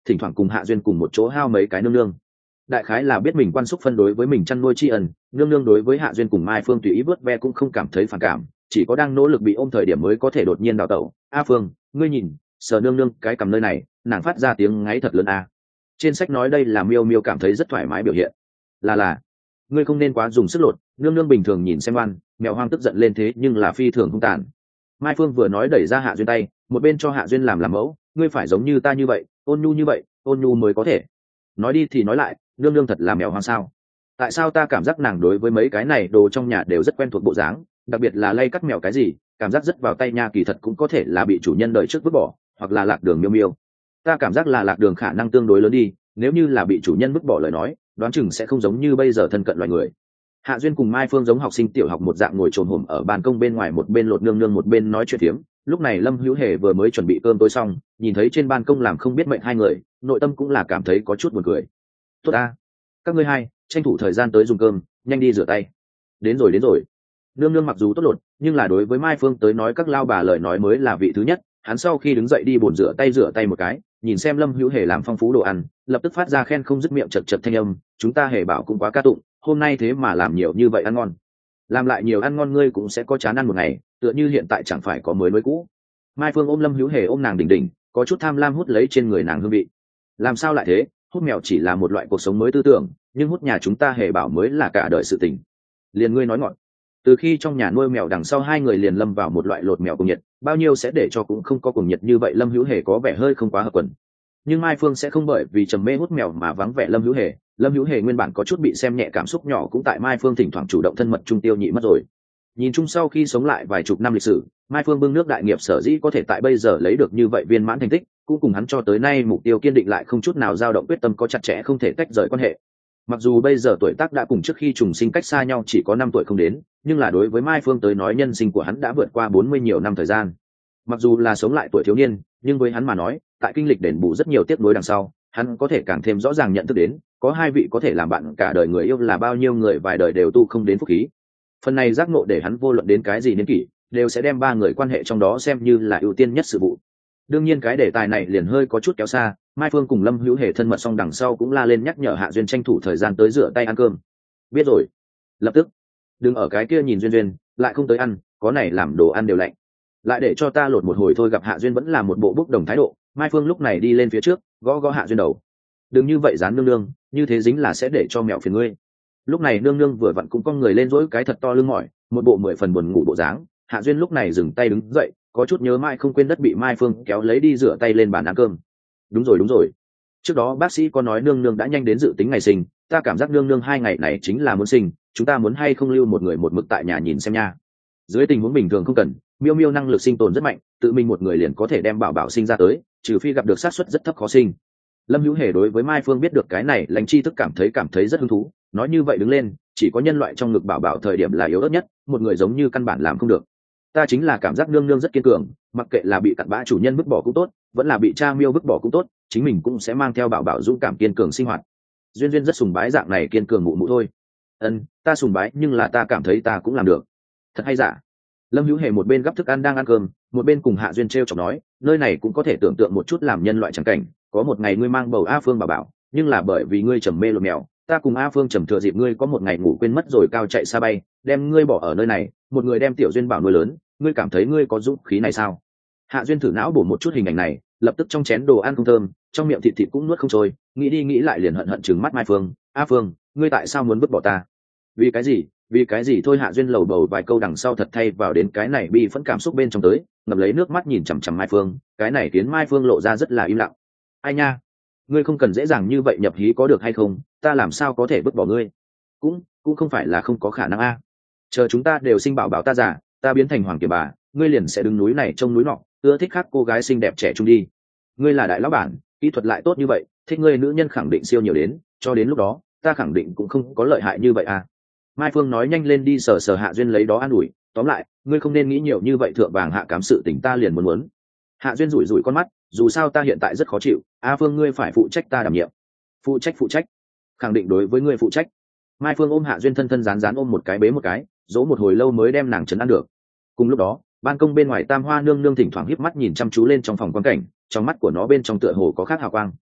thỉnh thoảng cùng Hạ Duyên cùng một chỗ hao mấy cái nương nương. Đại khái là biết mình quan xúc phân đối với mình chăn nuôi tri ân, nương nương đối với Hạ Duyên cùng Mai Phương tùy ý vớt ve cũng không cảm thấy phản cảm, chỉ có đang nỗ lực bị ôm thời điểm mới có thể đột nhiên đào tẩu. A Phương, ngươi nhìn, sờ nương nương cái cầm nơi này, nàng phát ra tiếng ngáy thật lớn a. Trên sách nói đây là Miêu Miêu cảm thấy rất thoải mái biểu hiện. Là là, ngươi không nên quá dùng sức lột, nương nương bình thường nhìn xem oan, mèo hoang tức giận lên thế nhưng là phi thường hung tàn. Mai Phương vừa nói đẩy ra Hạ Duyên tay, một bên cho Hạ Duyên làm làm mẫu, ngươi phải giống như ta như vậy, ôn nhu như vậy, ôn nhu mới có thể. Nói đi thì nói lại, nương nương thật là mèo hoang sao? Tại sao ta cảm giác nàng đối với mấy cái này đồ trong nhà đều rất quen thuộc bộ dáng, đặc biệt là lay cắt mèo cái gì, cảm giác rất vào tay nha, kỳ thật cũng có thể là bị chủ nhân đời trước vứt bỏ, hoặc là Lạc Đường Miêu Miêu. Ta cảm giác là Lạc Đường khả năng tương đối lớn đi, nếu như là bị chủ nhân vứt bỏ lời nói, đoán chừng sẽ không giống như bây giờ thân cận loài người. Hạ Duyên cùng Mai Phương giống học sinh tiểu học một dạng ngồi trồn hổm ở ban công bên ngoài, một bên lột nương nương một bên nói chuyện phiếm. Lúc này Lâm Hữu Hề vừa mới chuẩn bị cơm tối xong, nhìn thấy trên ban công làm không biết mệnh hai người, nội tâm cũng là cảm thấy có chút buồn cười. Tốt a, các ngươi hai, tranh thủ thời gian tới dùng cơm, nhanh đi rửa tay. Đến rồi đến rồi. Nương nương mặc dù tốt lột, nhưng là đối với Mai Phương tới nói các lao bà lời nói mới là vị thứ nhất. Hắn sau khi đứng dậy đi bồn rửa tay rửa tay một cái, nhìn xem Lâm Hữu Hề làm phong phú đồ ăn, lập tức phát ra khen không dứt miệng, chật chật thanh âm, chúng ta Hề bảo cũng quá ca tụng, hôm nay thế mà làm nhiều như vậy ăn ngon. Làm lại nhiều ăn ngon ngươi cũng sẽ có chán ăn một ngày, tựa như hiện tại chẳng phải có mới mới cũ. Mai Phương ôm Lâm Hữu Hề ôm nàng đỉnh đỉnh, có chút tham lam hút lấy trên người nàng hương vị. Làm sao lại thế, hút mèo chỉ là một loại cuộc sống mới tư tưởng, nhưng hút nhà chúng ta Hề bảo mới là cả đời sự tình. Liền ngươi nói ngọn. Từ khi trong nhà nuôi mèo đằng sau hai người liền lâm vào một loại lột mèo cùng nhiệt, bao nhiêu sẽ để cho cũng không có cùng nhiệt như vậy. Lâm Hữu Hề có vẻ hơi không quá hợp quần, nhưng Mai Phương sẽ không bởi vì trầm mê hút mèo mà vắng vẻ Lâm Hữu Hề. Lâm Hữu Hề nguyên bản có chút bị xem nhẹ cảm xúc nhỏ cũng tại Mai Phương thỉnh thoảng chủ động thân mật trung tiêu nhị mất rồi. Nhìn chung sau khi sống lại vài chục năm lịch sử, Mai Phương bưng nước đại nghiệp sở dĩ có thể tại bây giờ lấy được như vậy viên mãn thành tích, cũng cùng hắn cho tới nay mục tiêu kiên định lại không chút nào dao động quyết tâm có chặt chẽ không thể tách rời quan hệ. Mặc dù bây giờ tuổi tác đã cùng trước khi trùng sinh cách xa nhau chỉ có năm tuổi không đến, nhưng là đối với Mai Phương tới nói nhân sinh của hắn đã vượt qua bốn mươi nhiều năm thời gian. Mặc dù là sống lại tuổi thiếu niên, nhưng với hắn mà nói, tại kinh lịch đền bù rất nhiều tiếc nuối đằng sau, hắn có thể càng thêm rõ ràng nhận thức đến, có hai vị có thể làm bạn cả đời người yêu là bao nhiêu người vài đời đều tu không đến phúc khí. Phần này giác ngộ để hắn vô luận đến cái gì niên kỷ, đều sẽ đem ba người quan hệ trong đó xem như là ưu tiên nhất sự vụ. Đương nhiên cái đề tài này liền hơi có chút kéo xa, Mai Phương cùng Lâm Hữu Hề thân mật xong đằng sau cũng la lên nhắc nhở Hạ Duyên tranh thủ thời gian tới rửa tay ăn cơm. Biết rồi, lập tức. Đừng ở cái kia nhìn Duyên Duyên, lại không tới ăn, có này làm đồ ăn đều lạnh. Lại để cho ta lột một hồi thôi. Gặp Hạ Duyên vẫn là một bộ bốc đồng thái độ, Mai Phương lúc này đi lên phía trước, gõ gõ Hạ Duyên đầu. Đừng như vậy dán nương nương, như thế dính là sẽ để cho mẹo phiền ngươi. Lúc này nương nương vừa vặn cũng cong người lên dỗi cái thật to lưng mỏi, một bộ mười phần buồn ngủ bộ dáng. Hạ Duyên lúc này dừng tay đứng dậy, có chút nhớ mãi không quên đất bị Mai Phương kéo lấy đi rửa tay lên bàn ăn cơm. Đúng rồi đúng rồi, trước đó bác sĩ có nói nương nương đã nhanh đến dự tính ngày sinh, ta cảm giác nương nương hai ngày này chính là muốn sinh, chúng ta muốn hay không lưu một người một mực tại nhà nhìn xem nha. Dưới tình huống bình thường không cần, Miêu Miêu năng lực sinh tồn rất mạnh, tự mình một người liền có thể đem bảo bảo sinh ra tới, trừ phi gặp được xác suất rất thấp khó sinh. Lâm Hữu Hề đối với Mai Phương biết được cái này lãnh tri thức cảm thấy cảm thấy rất hứng thú, nói như vậy đứng lên, chỉ có nhân loại trong ngực bảo bảo thời điểm là yếu ớt nhất, một người giống như căn bản làm không được. Ta chính là cảm giác nương nương rất kiên cường, mặc kệ là bị cặn bã chủ nhân vứt bỏ cũng tốt, vẫn là bị cha Miêu vứt bỏ cũng tốt, chính mình cũng sẽ mang theo bảo bảo dũng cảm kiên cường sinh hoạt. Duyên Duyên rất sùng bái dạng này kiên cường mụ mụ thôi. Ân, ta sùng bái nhưng là ta cảm thấy ta cũng làm được. Thật hay giả? Lâm Hữu Hề một bên gắp thức ăn đang ăn cơm, một bên cùng Hạ Duyên trêu chọc nói, nơi này cũng có thể tưởng tượng một chút làm nhân loại chẳng cảnh, có một ngày ngươi mang bầu A Phương bảo bảo, nhưng là bởi vì ngươi trầm mê lột mèo, ta cùng A Phương trầm thừa dịp ngươi có một ngày ngủ quên mất rồi cao chạy xa bay, đem ngươi bỏ ở nơi này, một người đem tiểu Duyên bảo nuôi lớn, ngươi cảm thấy ngươi có dũng khí này sao? Hạ Duyên thử não bổ một chút hình ảnh này, lập tức trong chén đồ ăn không thơm, trong miệng thịt thịt cũng nuốt không trôi, nghĩ đi nghĩ lại liền hận hận trừng mắt Mai Phương, A Phương, ngươi tại sao muốn vứt bỏ ta? Vì cái gì? Vì cái gì thôi? Hạ Duyên lầu bầu vài câu đằng sau thật thay vào đến cái này bi phẫn cảm xúc bên trong tới, ngập lấy nước mắt nhìn chằm chằm Mai Phương, cái này khiến Mai Phương lộ ra rất là im lặng. Ai nha, ngươi không cần dễ dàng như vậy nhập hí có được hay không? Ta làm sao có thể vứt bỏ ngươi? Cũng cũng không phải là không có khả năng a. Chờ chúng ta đều sinh bảo bảo ta già, ta biến thành hoàng kiều bà, ngươi liền sẽ đứng núi này trông núi nọ, ưa thích khác cô gái xinh đẹp trẻ trung đi. Ngươi là đại lão bản, kỹ thuật lại tốt như vậy, thích ngươi nữ nhân khẳng định siêu nhiều đến, cho đến lúc đó ta khẳng định cũng không có lợi hại như vậy à. Mai Phương nói nhanh lên đi sờ sờ Hạ Duyên lấy đó an ủi, tóm lại ngươi không nên nghĩ nhiều như vậy, thượng vàng hạ cám sự tình ta liền muốn muốn. Hạ Duyên rủi rủi con mắt, dù sao ta hiện tại rất khó chịu, A Phương ngươi phải phụ trách ta đảm nhiệm. Phụ trách phụ trách, khẳng định đối với ngươi phụ trách. Mai Phương ôm Hạ Duyên thân thân rán rán ôm một cái bế một cái, dỗ một hồi lâu mới đem nàng trấn an được. Cùng lúc đó ban công bên ngoài Tam Hoa nương nương thỉnh thoảng híp mắt nhìn chăm chú lên trong phòng quan cảnh, trong mắt của nó bên trong tựa hồ có khác hào quang.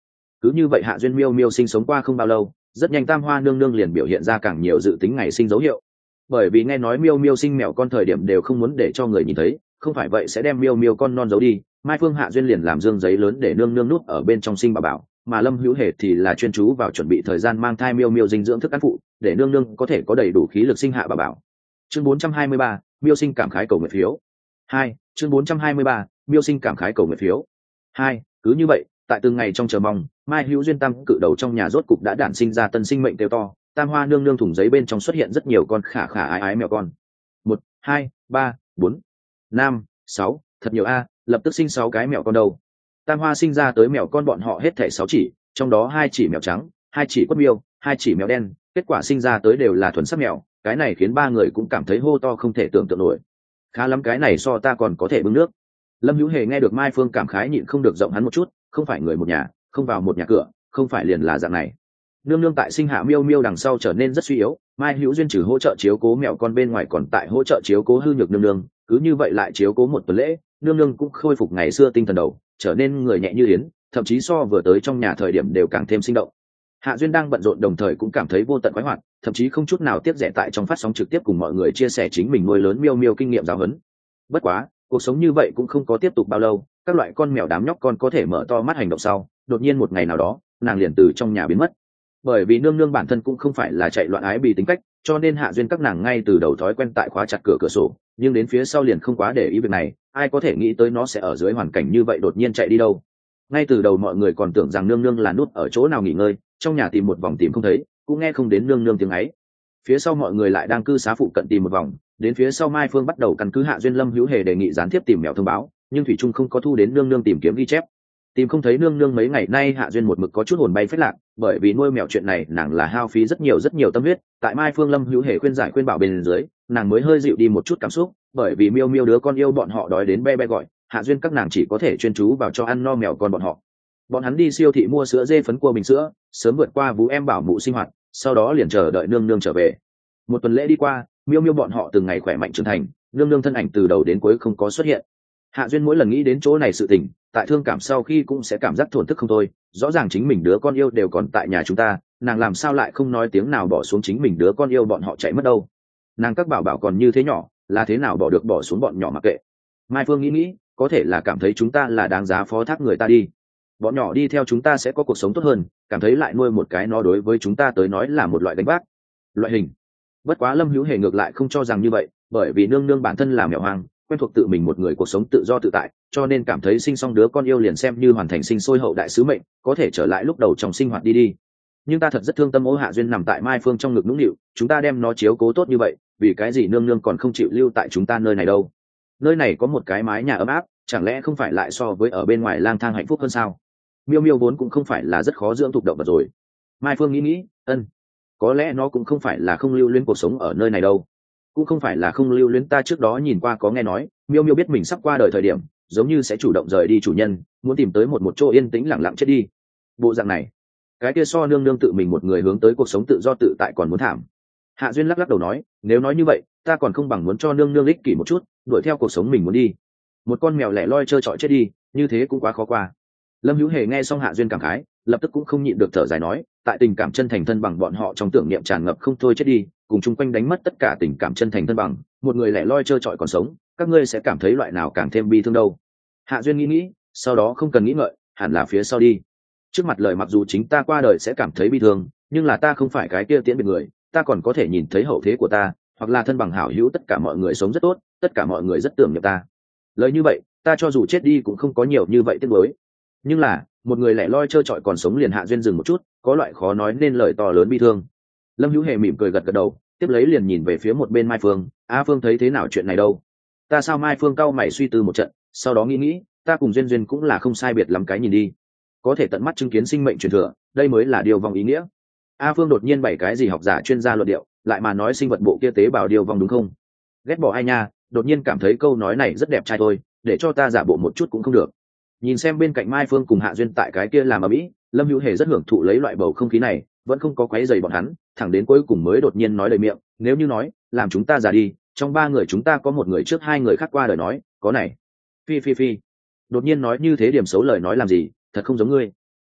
cứ như vậy Hạ Duyên miêu miêu sinh sống qua không bao lâu, rất nhanh Tam Hoa nương nương liền biểu hiện ra càng nhiều dự tính ngày sinh dấu hiệu. Bởi vì nghe nói miêu miêu sinh mèo con thời điểm đều không muốn để cho người nhìn thấy, không phải vậy sẽ đem miêu miêu con non giấu đi, Mai Phương Hạ Duyên liền làm dương giấy lớn để nương nương nút ở bên trong sinh bảo bảo, mà Lâm Hữu Hề thì là chuyên chú vào chuẩn bị thời gian mang thai miêu miêu dinh dưỡng thức ăn phụ, để nương nương có thể có đầy đủ khí lực sinh hạ bảo bảo. Chương bốn trăm hai mươi ba, miêu sinh cảm khái cầu nguyện phiếu. Hai, chương bốn trăm hai mươi ba, miêu sinh cảm khái cầu nguyện phiếu. Hai, cứ như vậy, tại từng ngày trong chờ mong, Mai Hữu Duyên tam cự đầu trong nhà rốt cục đã đản sinh ra tân sinh mệnh kêu to, Tam Hoa nương nương thùng giấy bên trong xuất hiện rất nhiều con khả khả ái ái mèo con. Một, hai, ba, bốn, năm, sáu, thật nhiều a, lập tức sinh sáu cái mèo con đâu. Tam Hoa sinh ra tới mèo con bọn họ hết thảy sáu chỉ, trong đó hai chỉ mèo trắng, hai chỉ quất miêu, hai chỉ mèo đen, kết quả sinh ra tới đều là thuần sắc mèo, cái này khiến ba người cũng cảm thấy hô to không thể tưởng tượng nổi. Khá lắm, cái này so ta còn có thể bưng nước. Lâm Hữu Hề nghe được Mai Phương cảm khái nhịn không được rộng hắn một chút, không phải người một nhà, không vào một nhà cửa, không phải liền là dạng này. Nương nương tại sinh hạ miêu miêu đằng sau trở nên rất suy yếu, Mai Hữu Duyên trừ hỗ trợ chiếu cố mèo con bên ngoài còn tại hỗ trợ chiếu cố hư nhược nương nương, cứ như vậy lại chiếu cố một tuần lễ, nương nương cũng khôi phục ngày xưa tinh thần đầu, trở nên người nhẹ như yến, thậm chí so vừa tới trong nhà thời điểm đều càng thêm sinh động. Hạ Duyên đang bận rộn đồng thời cũng cảm thấy vô tận khoái hoạt, thậm chí không chút nào tiếc rẻ tại trong phát sóng trực tiếp cùng mọi người chia sẻ chính mình nuôi lớn miêu miêu kinh nghiệm giáo huấn. Bất quá, cuộc sống như vậy cũng không có tiếp tục bao lâu, các loại con mèo đám nhóc con có thể mở to mắt hành động sau, đột nhiên một ngày nào đó, nàng liền từ trong nhà biến mất. Bởi vì nương nương bản thân cũng không phải là chạy loạn ái bì tính cách, cho nên Hạ Duyên các nàng ngay từ đầu thói quen tại khóa chặt cửa cửa sổ, nhưng đến phía sau liền không quá để ý việc này, ai có thể nghĩ tới nó sẽ ở dưới hoàn cảnh như vậy đột nhiên chạy đi đâu. Ngay từ đầu mọi người còn tưởng rằng nương nương là nút ở chỗ nào nghỉ ngơi, trong nhà tìm một vòng tìm không thấy, cũng nghe không đến nương nương tiếng ấy. Phía sau mọi người lại đang cư xá phụ cận tìm một vòng, đến phía sau Mai Phương bắt đầu căn cứ Hạ Duyên Lâm Hữu Hề đề nghị gián tiếp tìm mèo thông báo, nhưng thủy trung không có thu đến nương nương tìm kiếm ghi chép. Tìm không thấy nương nương mấy ngày nay, Hạ Duyên một mực có chút hồn bay phách lạc, bởi vì nuôi mèo chuyện này nàng là hao phí rất nhiều rất nhiều tâm huyết, tại Mai Phương Lâm Hữu Hề khuyên giải khuyên bảo bên dưới, nàng mới hơi dịu đi một chút cảm xúc, bởi vì miêu miêu đứa con yêu bọn họ đói đến be be gọi, Hạ Duyên các nàng chỉ có thể chuyên chú vào cho ăn no mèo con bọn họ. Bọn hắn đi siêu thị mua sữa dê phấn cua bình sữa, sớm vượt qua vú em bảo mụ sinh hoạt, sau đó liền chờ đợi nương nương trở về. Một tuần lễ đi qua, miêu miêu bọn họ từng ngày khỏe mạnh trưởng thành, nương nương thân ảnh từ đầu đến cuối không có xuất hiện. Hạ Duyên mỗi lần nghĩ đến chỗ này sự tình, tại thương cảm sau khi cũng sẽ cảm giác thổn thức không thôi, rõ ràng chính mình đứa con yêu đều còn tại nhà chúng ta, nàng làm sao lại không nói tiếng nào bỏ xuống chính mình đứa con yêu bọn họ chạy mất đâu. Nàng các bảo bảo còn như thế nhỏ, là thế nào bỏ được bỏ xuống bọn nhỏ mặc kệ. Mai Phương nghĩ nghĩ, có thể là cảm thấy chúng ta là đáng giá phó thác người ta đi. Bọn nhỏ đi theo chúng ta sẽ có cuộc sống tốt hơn, cảm thấy lại nuôi một cái nó đối với chúng ta tới nói là một loại đánh vác. Loại hình. Bất quá Lâm Hữu Hề ngược lại không cho rằng như vậy, bởi vì nương nương bản thân là mèo hoang, quen thuộc tự mình một người cuộc sống tự do tự tại, cho nên cảm thấy sinh xong đứa con yêu liền xem như hoàn thành sinh sôi hậu đại sứ mệnh, có thể trở lại lúc đầu trong sinh hoạt đi đi. Nhưng ta thật rất thương tâm. Ô Hạ Duyên nằm tại Mai Phương trong ngực nũng nịu, chúng ta đem nó chiếu cố tốt như vậy, vì cái gì nương nương còn không chịu lưu tại chúng ta nơi này đâu? Nơi này có một cái mái nhà ấm áp, chẳng lẽ không phải lại so với ở bên ngoài lang thang hạnh phúc hơn sao? Miêu miêu vốn cũng không phải là rất khó dưỡng thuộc động vật rồi. Mai Phương nghĩ nghĩ, ân, có lẽ nó cũng không phải là không lưu luyến cuộc sống ở nơi này đâu, cũng không phải là không lưu luyến. Ta trước đó nhìn qua có nghe nói, miêu miêu biết mình sắp qua đời thời điểm, giống như sẽ chủ động rời đi chủ nhân, muốn tìm tới một một chỗ yên tĩnh lặng lặng chết đi. Bộ dạng này, cái kia so nương nương tự mình một người hướng tới cuộc sống tự do tự tại còn muốn thảm. Hạ Duyên lắc lắc đầu nói, nếu nói như vậy, ta còn không bằng muốn cho nương nương ích kỷ một chút, đuổi theo cuộc sống mình muốn đi. Một con mèo lẻ loi trơ trọi chết đi, như thế cũng quá khó qua. Lâm Hữu Hề nghe xong Hạ Duyên cảm khái, lập tức cũng không nhịn được thở dài nói, tại tình cảm chân thành thân bằng bọn họ trong tưởng niệm tràn ngập không thôi chết đi, cùng chung quanh đánh mất tất cả tình cảm chân thành thân bằng, một người lẻ loi trơ trọi còn sống, các ngươi sẽ cảm thấy loại nào càng thêm bi thương đâu? Hạ Duyên nghĩ nghĩ, sau đó không cần nghĩ ngợi, hẳn là phía sau đi. Trước mặt lời mặc dù chính ta qua đời sẽ cảm thấy bi thương, nhưng là ta không phải cái kia tiễn biệt người, ta còn có thể nhìn thấy hậu thế của ta, hoặc là thân bằng hảo hữu tất cả mọi người sống rất tốt, tất cả mọi người rất tưởng niệm ta. Lời như vậy, ta cho dù chết đi cũng không có nhiều như vậy tiếc nuối. Nhưng là, một người lẻ loi trơ trọi còn sống liền. Hạ Duyên dừng một chút, có loại khó nói nên lời to lớn bi thương. Lâm Hữu Hề mỉm cười gật gật đầu, tiếp lấy liền nhìn về phía một bên Mai Phương. A Phương thấy thế nào chuyện này đâu? Ta sao? Mai Phương cau mày suy tư một trận, sau đó nghĩ nghĩ, ta cùng Duyên Duyên cũng là không sai biệt lắm cái nhìn đi. Có thể tận mắt chứng kiến sinh mệnh truyền thừa, đây mới là điều vong ý nghĩa. A Phương đột nhiên bày cái gì học giả chuyên gia luận điệu, lại mà nói sinh vật bộ kia tế bào điều vong đúng không? Ghét bỏ ai nha, đột nhiên cảm thấy câu nói này rất đẹp trai thôi, để cho ta giả bộ một chút cũng không được. Nhìn xem bên cạnh Mai Phương cùng Hạ Duyên tại cái kia làm ở mỹ, Lâm Hữu Hề rất hưởng thụ lấy loại bầu không khí này, vẫn không có quấy rầy bọn hắn, thẳng đến cuối cùng mới đột nhiên nói lời miệng, nếu như nói, làm chúng ta già đi, trong ba người chúng ta có một người trước hai người khác qua đời nói, có này. Phi phi phi. Đột nhiên nói như thế điểm xấu lời nói làm gì, thật không giống ngươi.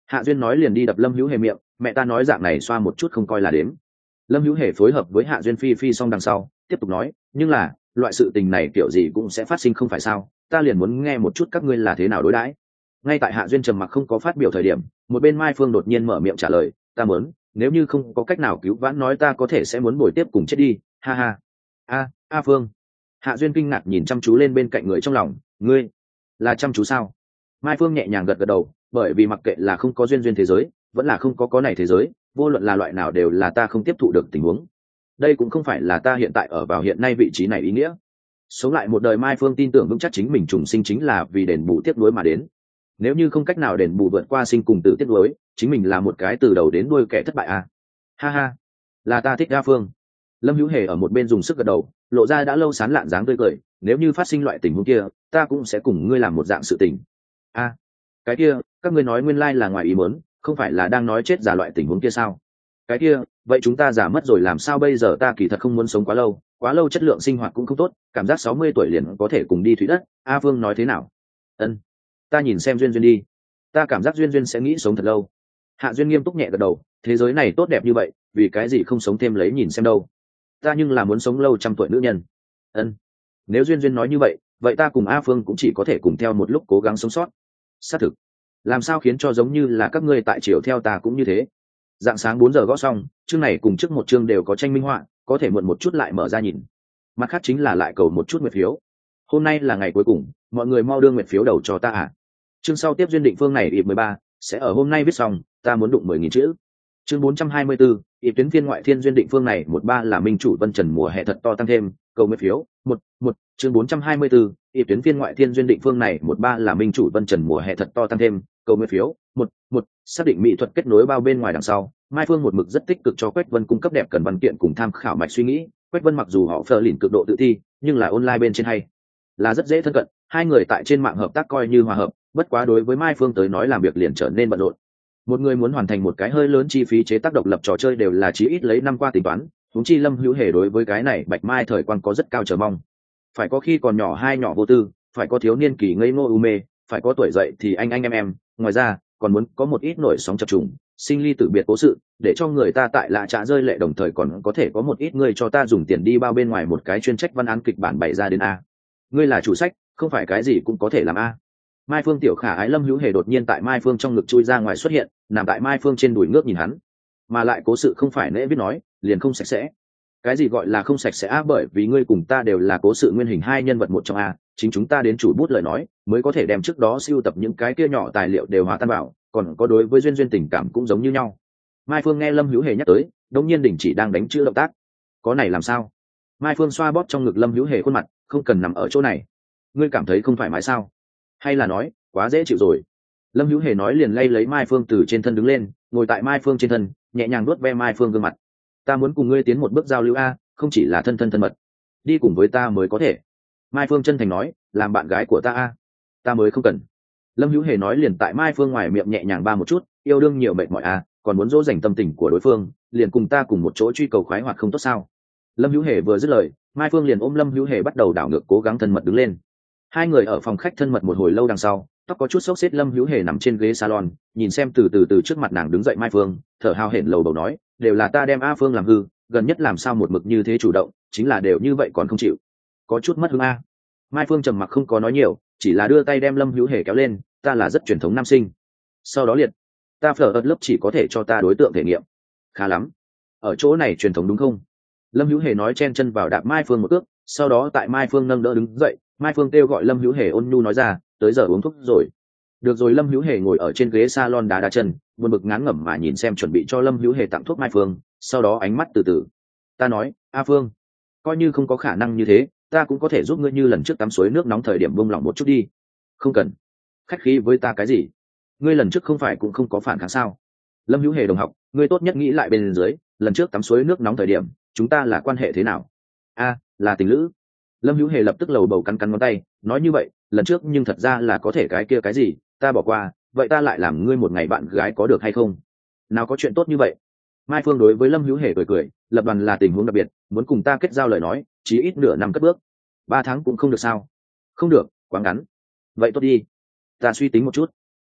Hạ Duyên nói liền đi đập Lâm Hữu Hề miệng, mẹ ta nói dạng này xoa một chút không coi là đếm. Lâm Hữu Hề phối hợp với Hạ Duyên phi phi xong đằng sau tiếp tục nói, nhưng là loại sự tình này kiểu gì cũng sẽ phát sinh không phải sao, ta liền muốn nghe một chút các ngươi là thế nào đối đãi. Ngay tại Hạ Duyên trầm mặc không có phát biểu thời điểm, một bên Mai Phương đột nhiên mở miệng trả lời, ta muốn, nếu như không có cách nào cứu vãn nói ta có thể sẽ muốn bồi tiếp cùng chết đi, ha ha. A, A Phương. Hạ Duyên kinh ngạc nhìn chăm chú lên bên cạnh người trong lòng, ngươi là chăm chú sao? Mai Phương nhẹ nhàng gật gật đầu, bởi vì mặc kệ là không có duyên duyên thế giới, vẫn là không có có này thế giới, vô luận là loại nào đều là ta không tiếp thụ được tình huống. Đây cũng không phải là ta hiện tại ở vào hiện nay vị trí này ý nghĩa. Sống lại một đời Mai Phương tin tưởng vững chắc chính mình trùng sinh chính là vì đền bù tiếc nuối mà đến. Nếu như không cách nào đền bù vượt qua sinh cùng tử tiếc nuối, chính mình là một cái từ đầu đến đuôi kẻ thất bại à? Ha ha, là ta thích A Phương. Lâm Hữu Hề ở một bên dùng sức gật đầu, lộ ra đã lâu sán lạn dáng tươi cười, nếu như phát sinh loại tình huống kia, ta cũng sẽ cùng ngươi làm một dạng sự tình. A, cái kia, các ngươi nói nguyên lai là ngoài ý muốn, không phải là đang nói chết giả loại tình huống kia sao? Cái kia, vậy chúng ta giả mất rồi làm sao bây giờ? Ta kỳ thật không muốn sống quá lâu, quá lâu chất lượng sinh hoạt cũng không tốt, cảm giác sáu mươi tuổi liền có thể cùng đi thủy đất. A Phương nói thế nào? Ân, ta nhìn xem duyên duyên đi, ta cảm giác duyên duyên sẽ nghĩ sống thật lâu. Hạ Duyên nghiêm túc nhẹ gật đầu, thế giới này tốt đẹp như vậy, vì cái gì không sống thêm lấy nhìn xem đâu? Ta nhưng là muốn sống lâu trăm tuổi nữ nhân. Ân, nếu duyên duyên nói như vậy, vậy ta cùng A Phương cũng chỉ có thể cùng theo một lúc cố gắng sống sót. Xác thực, làm sao khiến cho giống như là các ngươi tại chiều theo ta cũng như thế. Dạng sáng bốn giờ gõ xong, chương này cùng trước một chương đều có tranh minh họa, có thể muộn một chút lại mở ra nhìn. Mặt khác chính là lại cầu một chút nguyệt phiếu. Hôm nay là ngày cuối cùng, mọi người mau đưa nguyệt phiếu đầu cho ta à. Chương sau tiếp duyên định phương này ịp mười ba sẽ ở hôm nay viết xong, ta muốn đụng mười nghìn chữ. Chương bốn trăm hai mươi 4, ịp tuyến phiên ngoại thiên duyên định phương này một ba là minh chủ Vân Trần mùa hè thật to tăng thêm, cầu nguyệt phiếu, một một chương bốn trăm hai mươi 4, ịp tuyến phiên ngoại thiên duyên định phương này một ba là minh chủ Vân Trần mùa hè thật to tăng thêm, cầu nguyệt phiếu, một một xác định mỹ thuật kết nối bao bên ngoài đằng sau, Mai Phương một mực rất tích cực cho Quách Vân cung cấp đẹp cần văn kiện cùng tham khảo mạch suy nghĩ. Quách Vân mặc dù họ phờ lìn cực độ tự thi, nhưng là online bên trên hay là rất dễ thân cận, hai người tại trên mạng hợp tác coi như hòa hợp, bất quá đối với Mai Phương tới nói làm việc liền trở nên bận rộn. Một người muốn hoàn thành một cái hơi lớn chi phí chế tác độc lập trò chơi đều là chí ít lấy năm qua tính toán, huống chi Lâm Hữu Hề đối với cái này Bạch Mai thời quan có rất cao chờ mong. Phải có khi còn nhỏ hai nhỏ vô tư, phải có thiếu niên kỳ ngây ngô u mê, phải có tuổi dậy thì anh anh em em, ngoài ra còn muốn có một ít nổi sóng chập trùng, sinh ly tử biệt cố sự, để cho người ta tại lạ trả rơi lệ, đồng thời còn có thể có một ít người cho ta dùng tiền đi bao bên ngoài một cái chuyên trách văn án kịch bản bày ra đến a. Ngươi là chủ sách, không phải cái gì cũng có thể làm a. Mai Phương tiểu khả ái Lâm Hữu Hề đột nhiên tại Mai Phương trong ngực chui ra ngoài xuất hiện, nằm tại Mai Phương trên đùi ngước nhìn hắn, mà lại cố sự không phải nễ viết nói, liền không sạch sẽ. Cái gì gọi là không sạch sẽ a? Bởi vì ngươi cùng ta đều là cố sự nguyên hình hai nhân vật một trong a, chính chúng ta đến chủ bút lời nói, mới có thể đem trước đó siêu tập những cái kia nhỏ tài liệu đều hòa tan vào, còn có đối với duyên duyên tình cảm cũng giống như nhau. Mai Phương nghe Lâm Hữu Hề nhắc tới, đống nhiên đình chỉ đang đánh chữ động tác. Có này làm sao? Mai Phương xoa bóp trong ngực Lâm Hữu Hề khuôn mặt, không cần nằm ở chỗ này. Ngươi cảm thấy không thoải mái sao? Hay là nói quá dễ chịu rồi? Lâm Hữu Hề nói liền lay lấy Mai Phương từ trên thân đứng lên, ngồi tại Mai Phương trên thân, nhẹ nhàng nuốt ve Mai Phương gương mặt. Ta muốn cùng ngươi tiến một bước giao lưu a, không chỉ là thân thân thân mật, đi cùng với ta mới có thể. Mai Phương chân thành nói, làm bạn gái của ta a. Ta mới không cần. Lâm Hữu Hề nói liền tại Mai Phương ngoài miệng nhẹ nhàng ba một chút, yêu đương nhiều mệt mỏi a, còn muốn dỗ dành tâm tình của đối phương, liền cùng ta cùng một chỗ truy cầu khoái hoạt không tốt sao? Lâm Hữu Hề vừa dứt lời, Mai Phương liền ôm Lâm Hữu Hề bắt đầu đảo ngược cố gắng thân mật đứng lên. Hai người ở phòng khách thân mật một hồi lâu đằng sau, tóc có chút xốc xếp Lâm Hữu Hề nằm trên ghế salon, nhìn xem từ từ từ trước mặt nàng đứng dậy Mai Phương, thở hào hển lầu bầu nói, đều là ta đem A Phương làm hư, gần nhất làm sao một mực như thế chủ động, chính là đều như vậy còn không chịu, có chút mất hứng a. Mai Phương trầm mặc không có nói nhiều, chỉ là đưa tay đem Lâm Hữu Hề kéo lên, ta là rất truyền thống nam sinh. Sau đó liệt, ta phở ớt lớp chỉ có thể cho ta đối tượng thể nghiệm. Khá lắm, ở chỗ này truyền thống đúng không? Lâm Hữu Hề nói chen chân vào đạp Mai Phương một cước, sau đó tại Mai Phương nâng đỡ đứng dậy, Mai Phương kêu gọi Lâm Hữu Hề ôn nhu nói ra, tới giờ uống thuốc rồi. Được rồi. Lâm Hữu Hề ngồi ở trên ghế salon đá đá chân, buồn bực ngán ngẩm mà nhìn xem chuẩn bị cho Lâm Hữu Hề tặng thuốc Mai Phương, sau đó ánh mắt từ từ. Ta nói, A Phương, coi như không có khả năng như thế, ta cũng có thể giúp ngươi như lần trước tắm suối nước nóng thời điểm buông lỏng một chút đi. Không cần khách khí với ta cái gì, ngươi lần trước không phải cũng không có phản kháng sao? Lâm Hữu Hề đồng học, ngươi tốt nhất nghĩ lại bên dưới, lần trước tắm suối nước nóng thời điểm chúng ta là quan hệ thế nào? A, là tình lữ. Lâm Hữu Hề lập tức lầu bầu cắn cắn ngón tay, nói như vậy lần trước nhưng thật ra là có thể cái kia cái gì ta bỏ qua, vậy ta lại làm ngươi một ngày bạn gái có được hay không? Nào có chuyện tốt như vậy. Mai Phương đối với Lâm Hữu Hề cười cười, lập đoàn là tình huống đặc biệt, muốn cùng ta kết giao lời nói chí ít nửa năm cất bước. Ba tháng cũng không được sao? Không được, quá ngắn. Vậy tốt đi, ta suy tính một chút.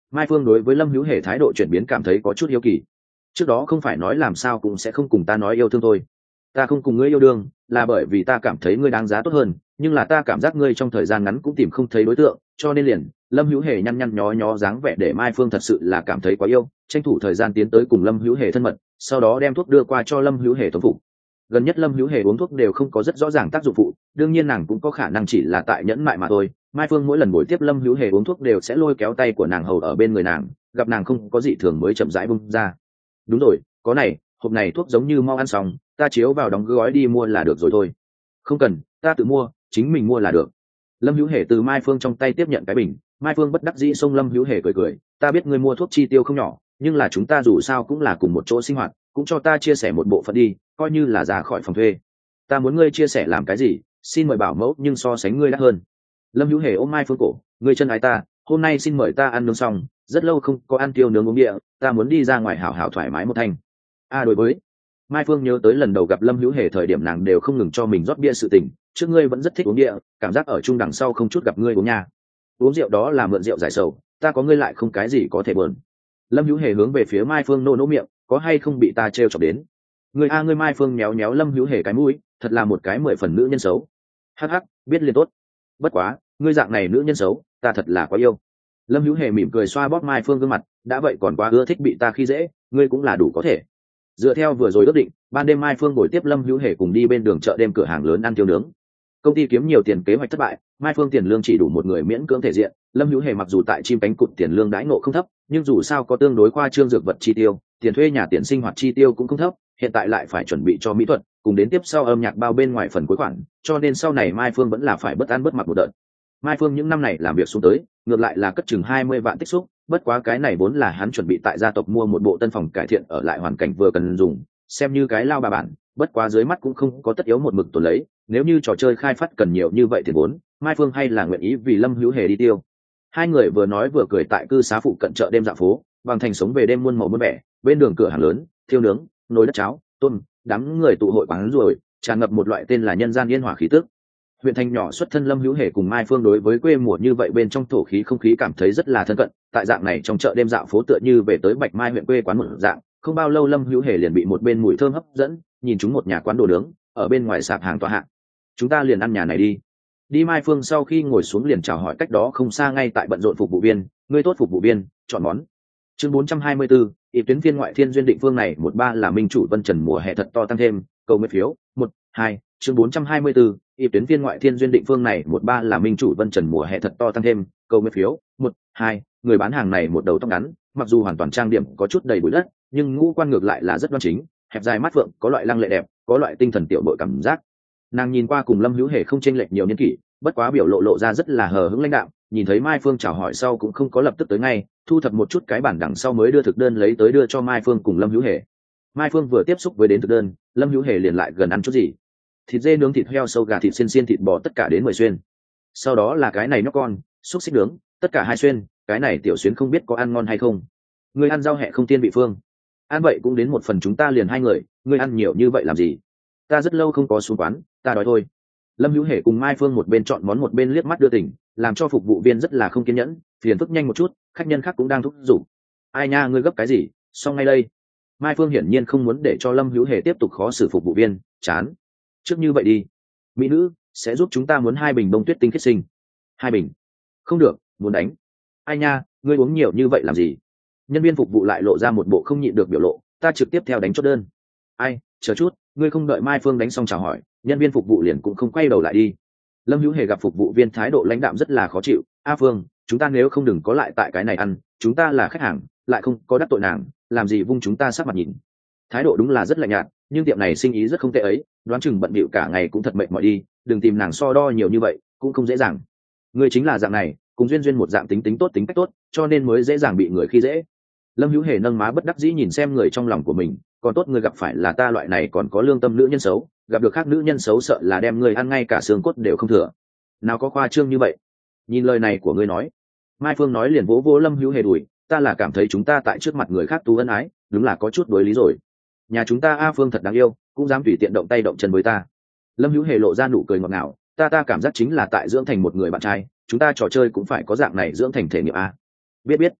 Mai Phương đối với Lâm Hữu Hề thái độ chuyển biến cảm thấy có chút yêu kỳ. Trước đó không phải nói làm sao cũng sẽ không cùng ta nói yêu thương thôi. Ta không cùng ngươi yêu đương là bởi vì ta cảm thấy ngươi đáng giá tốt hơn, nhưng là ta cảm giác ngươi trong thời gian ngắn cũng tìm không thấy đối tượng, cho nên liền. Lâm Hữu Hề nhăn nhăn nhó nhó dáng vẻ để Mai Phương thật sự là cảm thấy quá yêu, tranh thủ thời gian tiến tới cùng Lâm Hữu Hề thân mật, sau đó đem thuốc đưa qua cho Lâm Hữu Hề thống phục. Gần nhất Lâm Hữu Hề uống thuốc đều không có rất rõ ràng tác dụng phụ, đương nhiên nàng cũng có khả năng chỉ là tại nhẫn mại mà thôi. Mai Phương mỗi lần buổi tiếp Lâm Hữu Hề uống thuốc đều sẽ lôi kéo tay của nàng hầu ở bên người nàng, gặp nàng không có gì thường mới chậm rãi bung ra. Đúng rồi, có này, hộp này thuốc giống như mau ăn xong, ta chiếu vào đóng gói đi mua là được rồi thôi. Không cần, ta tự mua, chính mình mua là được. Lâm Hữu Hề từ Mai Phương trong tay tiếp nhận cái bình. Mai Phương bất đắc dĩ xông Lâm Hữu Hề cười cười, ta biết ngươi mua thuốc chi tiêu không nhỏ, nhưng là chúng ta dù sao cũng là cùng một chỗ sinh hoạt, cũng cho ta chia sẻ một bộ phận đi, coi như là ra khỏi phòng thuê. Ta muốn ngươi chia sẻ làm cái gì, xin mời bảo mẫu nhưng so sánh ngươi đắt hơn. Lâm Hữu Hề ôm Mai Phương cổ, ngươi chân ái ta, hôm nay xin mời ta ăn nướng xong, rất lâu không có ăn tiêu nướng uống địa, ta muốn đi ra ngoài hảo hảo thoải mái một thanh. A à, đối với Mai Phương nhớ tới lần đầu gặp Lâm Hữu Hề thời điểm nàng đều không ngừng cho mình rót bia sự tình, trước ngươi vẫn rất thích uống địa, cảm giác ở chung đằng sau không chút gặp ngươi uống nha. Uống rượu đó là mượn rượu giải sầu, ta có ngươi lại không cái gì có thể bờn. Lâm Hữu Hề hướng về phía Mai Phương nô nỗ miệng, có hay không bị ta trêu chọc đến. Ngươi a ngươi Mai Phương méo méo Lâm Hữu Hề cái mũi, thật là một cái mười phần nữ nhân xấu. Hắc hắc, biết liền tốt. Bất quá, ngươi dạng này nữ nhân xấu, ta thật là quá yêu. Lâm Hữu Hề mỉm cười xoa bóp Mai Phương gương mặt, đã vậy còn quá ưa thích bị ta khi dễ, ngươi cũng là đủ có thể. Dựa theo vừa rồi ước định, ban đêm Mai Phương buổi tiếp Lâm Hữu Hề cùng đi bên đường chợ đêm cửa hàng lớn ăn tiêu nướng. Công ty kiếm nhiều tiền kế hoạch thất bại, Mai Phương tiền lương chỉ đủ một người miễn cưỡng thể diện. Lâm Hữu Hề mặc dù tại chim cánh cụt tiền lương đãi ngộ không thấp, nhưng dù sao có tương đối khoa trương dược vật chi tiêu, tiền thuê nhà tiền sinh hoạt chi tiêu cũng không thấp, hiện tại lại phải chuẩn bị cho mỹ thuật, cùng đến tiếp sau âm nhạc bao bên ngoài phần cuối khoản, cho nên sau này Mai Phương vẫn là phải bất ăn bất mặc một đợt. Mai Phương những năm này làm việc xuống tới, ngược lại là cất chừng hai mươi vạn tích xúc, bất quá cái này vốn là hắn chuẩn bị tại gia tộc mua một bộ tân phòng cải thiện ở lại hoàn cảnh vừa cần dùng, xem như cái lao bà bản, bất quá dưới mắt cũng không có tất yếu một mực tồn lấy, nếu như trò chơi khai phát cần nhiều như vậy thì vốn, Mai Phương hay là nguyện ý vì Lâm Hữu Hề đi tiêu. Hai người vừa nói vừa cười tại cư xá phụ cận chợ đêm dạo phố, bằng thành sống về đêm muôn màu muôn vẻ, bên đường cửa hàng lớn, thiêu nướng, nồi đất cháo, tôm, đám người tụ hội quán rồi, tràn ngập một loại tên là nhân gian yên hòa khí tức. Huyện thành nhỏ xuất thân Lâm Hữu Hề cùng Mai Phương đối với quê mùa như vậy bên trong thổ khí không khí cảm thấy rất là thân cận, tại dạng này trong chợ đêm dạo phố tựa như về tới Bạch Mai huyện quê quán một dạng, không bao lâu Lâm Hữu Hề liền bị một bên mùi thơm hấp dẫn, nhìn chúng một nhà quán đồ nướng, ở bên ngoài sạp hàng tọa hạng. Chúng ta liền ăn nhà này đi. Đi Mai Phương sau khi ngồi xuống liền chào hỏi cách đó không xa ngay tại bận rộn phục vụ viên, ngươi tốt phục vụ viên, chọn món. Chương bốn trăm hai mươi tư, ý tuyến viên ngoại thiên duyên định phương này một ba là minh chủ Vân Trần mùa hè thật to tăng thêm, cầu nguyện phiếu, một, hai, chương bốn trăm hai mươi tư, ý tuyến viên ngoại thiên duyên định phương này một ba là minh chủ Vân Trần mùa hè thật to tăng thêm, cầu nguyện phiếu, một, hai, người bán hàng này một đầu tóc ngắn, mặc dù hoàn toàn trang điểm có chút đầy bụi đất, nhưng ngũ quan ngược lại là rất đoan chính, hẹp dài mắt phượng, có loại lăng lệ đẹp, có loại tinh thần tiểu bội cảm giác. Nàng nhìn qua cùng Lâm Hữu Hề không chênh lệch nhiều niên kỷ, bất quá biểu lộ lộ ra rất là hờ hững lãnh đạm, nhìn thấy Mai Phương chào hỏi sau cũng không có lập tức tới ngay, thu thập một chút cái bản đằng sau mới đưa thực đơn lấy tới đưa cho Mai Phương cùng Lâm Hữu Hề. Mai Phương vừa tiếp xúc với đến thực đơn, Lâm Hữu Hề liền lại gần ăn chút gì. Thịt dê nướng, thịt heo sâu gà, thịt xiên xiên, thịt bò tất cả đến mười xuyên. Sau đó là cái này nhóc con, xúc xích nướng, tất cả hai xuyên, cái này tiểu xuyến không biết có ăn ngon hay không. Ngươi ăn rau hẹ không tiên vị phương. Ăn vậy cũng đến một phần chúng ta liền hai người, ngươi ăn nhiều như vậy làm gì? Ta rất lâu không có xuống quán, ta đói thôi. Lâm Hữu Hề cùng Mai Phương một bên chọn món một bên liếc mắt đưa tỉnh, làm cho phục vụ viên rất là không kiên nhẫn, phiền phức nhanh một chút, khách nhân khác cũng đang thúc giục. Ai nha, ngươi gấp cái gì, xong ngay đây. Mai Phương hiển nhiên không muốn để cho Lâm Hữu Hề tiếp tục khó xử phục vụ viên, chán. Trước như vậy đi, mỹ nữ sẽ giúp chúng ta muốn hai bình bông tuyết tinh khiết sinh. Hai bình? Không được, muốn đánh. Ai nha, ngươi uống nhiều như vậy làm gì? Nhân viên phục vụ lại lộ ra một bộ không nhịn được biểu lộ, ta trực tiếp theo đánh chốt đơn. Ai, chờ chút, ngươi không đợi Mai Phương đánh xong chào hỏi, nhân viên phục vụ liền cũng không quay đầu lại đi. Lâm Hữu Hề gặp phục vụ viên thái độ lãnh đạm rất là khó chịu. A Phương, chúng ta nếu không đừng có lại tại cái này ăn, chúng ta là khách hàng, lại không có đắc tội nàng, làm gì vung chúng ta sắc mặt nhìn. Thái độ đúng là rất lạnh nhạt, nhưng tiệm này sinh ý rất không tệ ấy, đoán chừng bận bịu cả ngày cũng thật mệt mỏi đi, đừng tìm nàng so đo nhiều như vậy, cũng không dễ dàng. Ngươi chính là dạng này, cùng duyên duyên một dạng tính tính tốt tính cách tốt, cho nên mới dễ dàng bị người khi dễ. Lâm Hữu Hề nâng má bất đắc dĩ nhìn xem người trong lòng của mình, còn tốt người gặp phải là ta loại này còn có lương tâm nữ nhân xấu, gặp được khác nữ nhân xấu sợ là đem người ăn ngay cả xương cốt đều không thừa. Nào có khoa trương như vậy. Nhìn lời này của ngươi nói. Mai Phương nói liền vỗ vỗ Lâm Hữu Hề đùi, ta là cảm thấy chúng ta tại trước mặt người khác tu ân ái, đúng là có chút đối lý rồi. Nhà chúng ta A Phương thật đáng yêu, cũng dám tùy tiện động tay động chân với ta. Lâm Hữu Hề lộ ra nụ cười ngọt ngào, ta ta cảm giác chính là tại dưỡng thành một người bạn trai, chúng ta trò chơi cũng phải có dạng này dưỡng thành thể nghiệm A. Biết biết.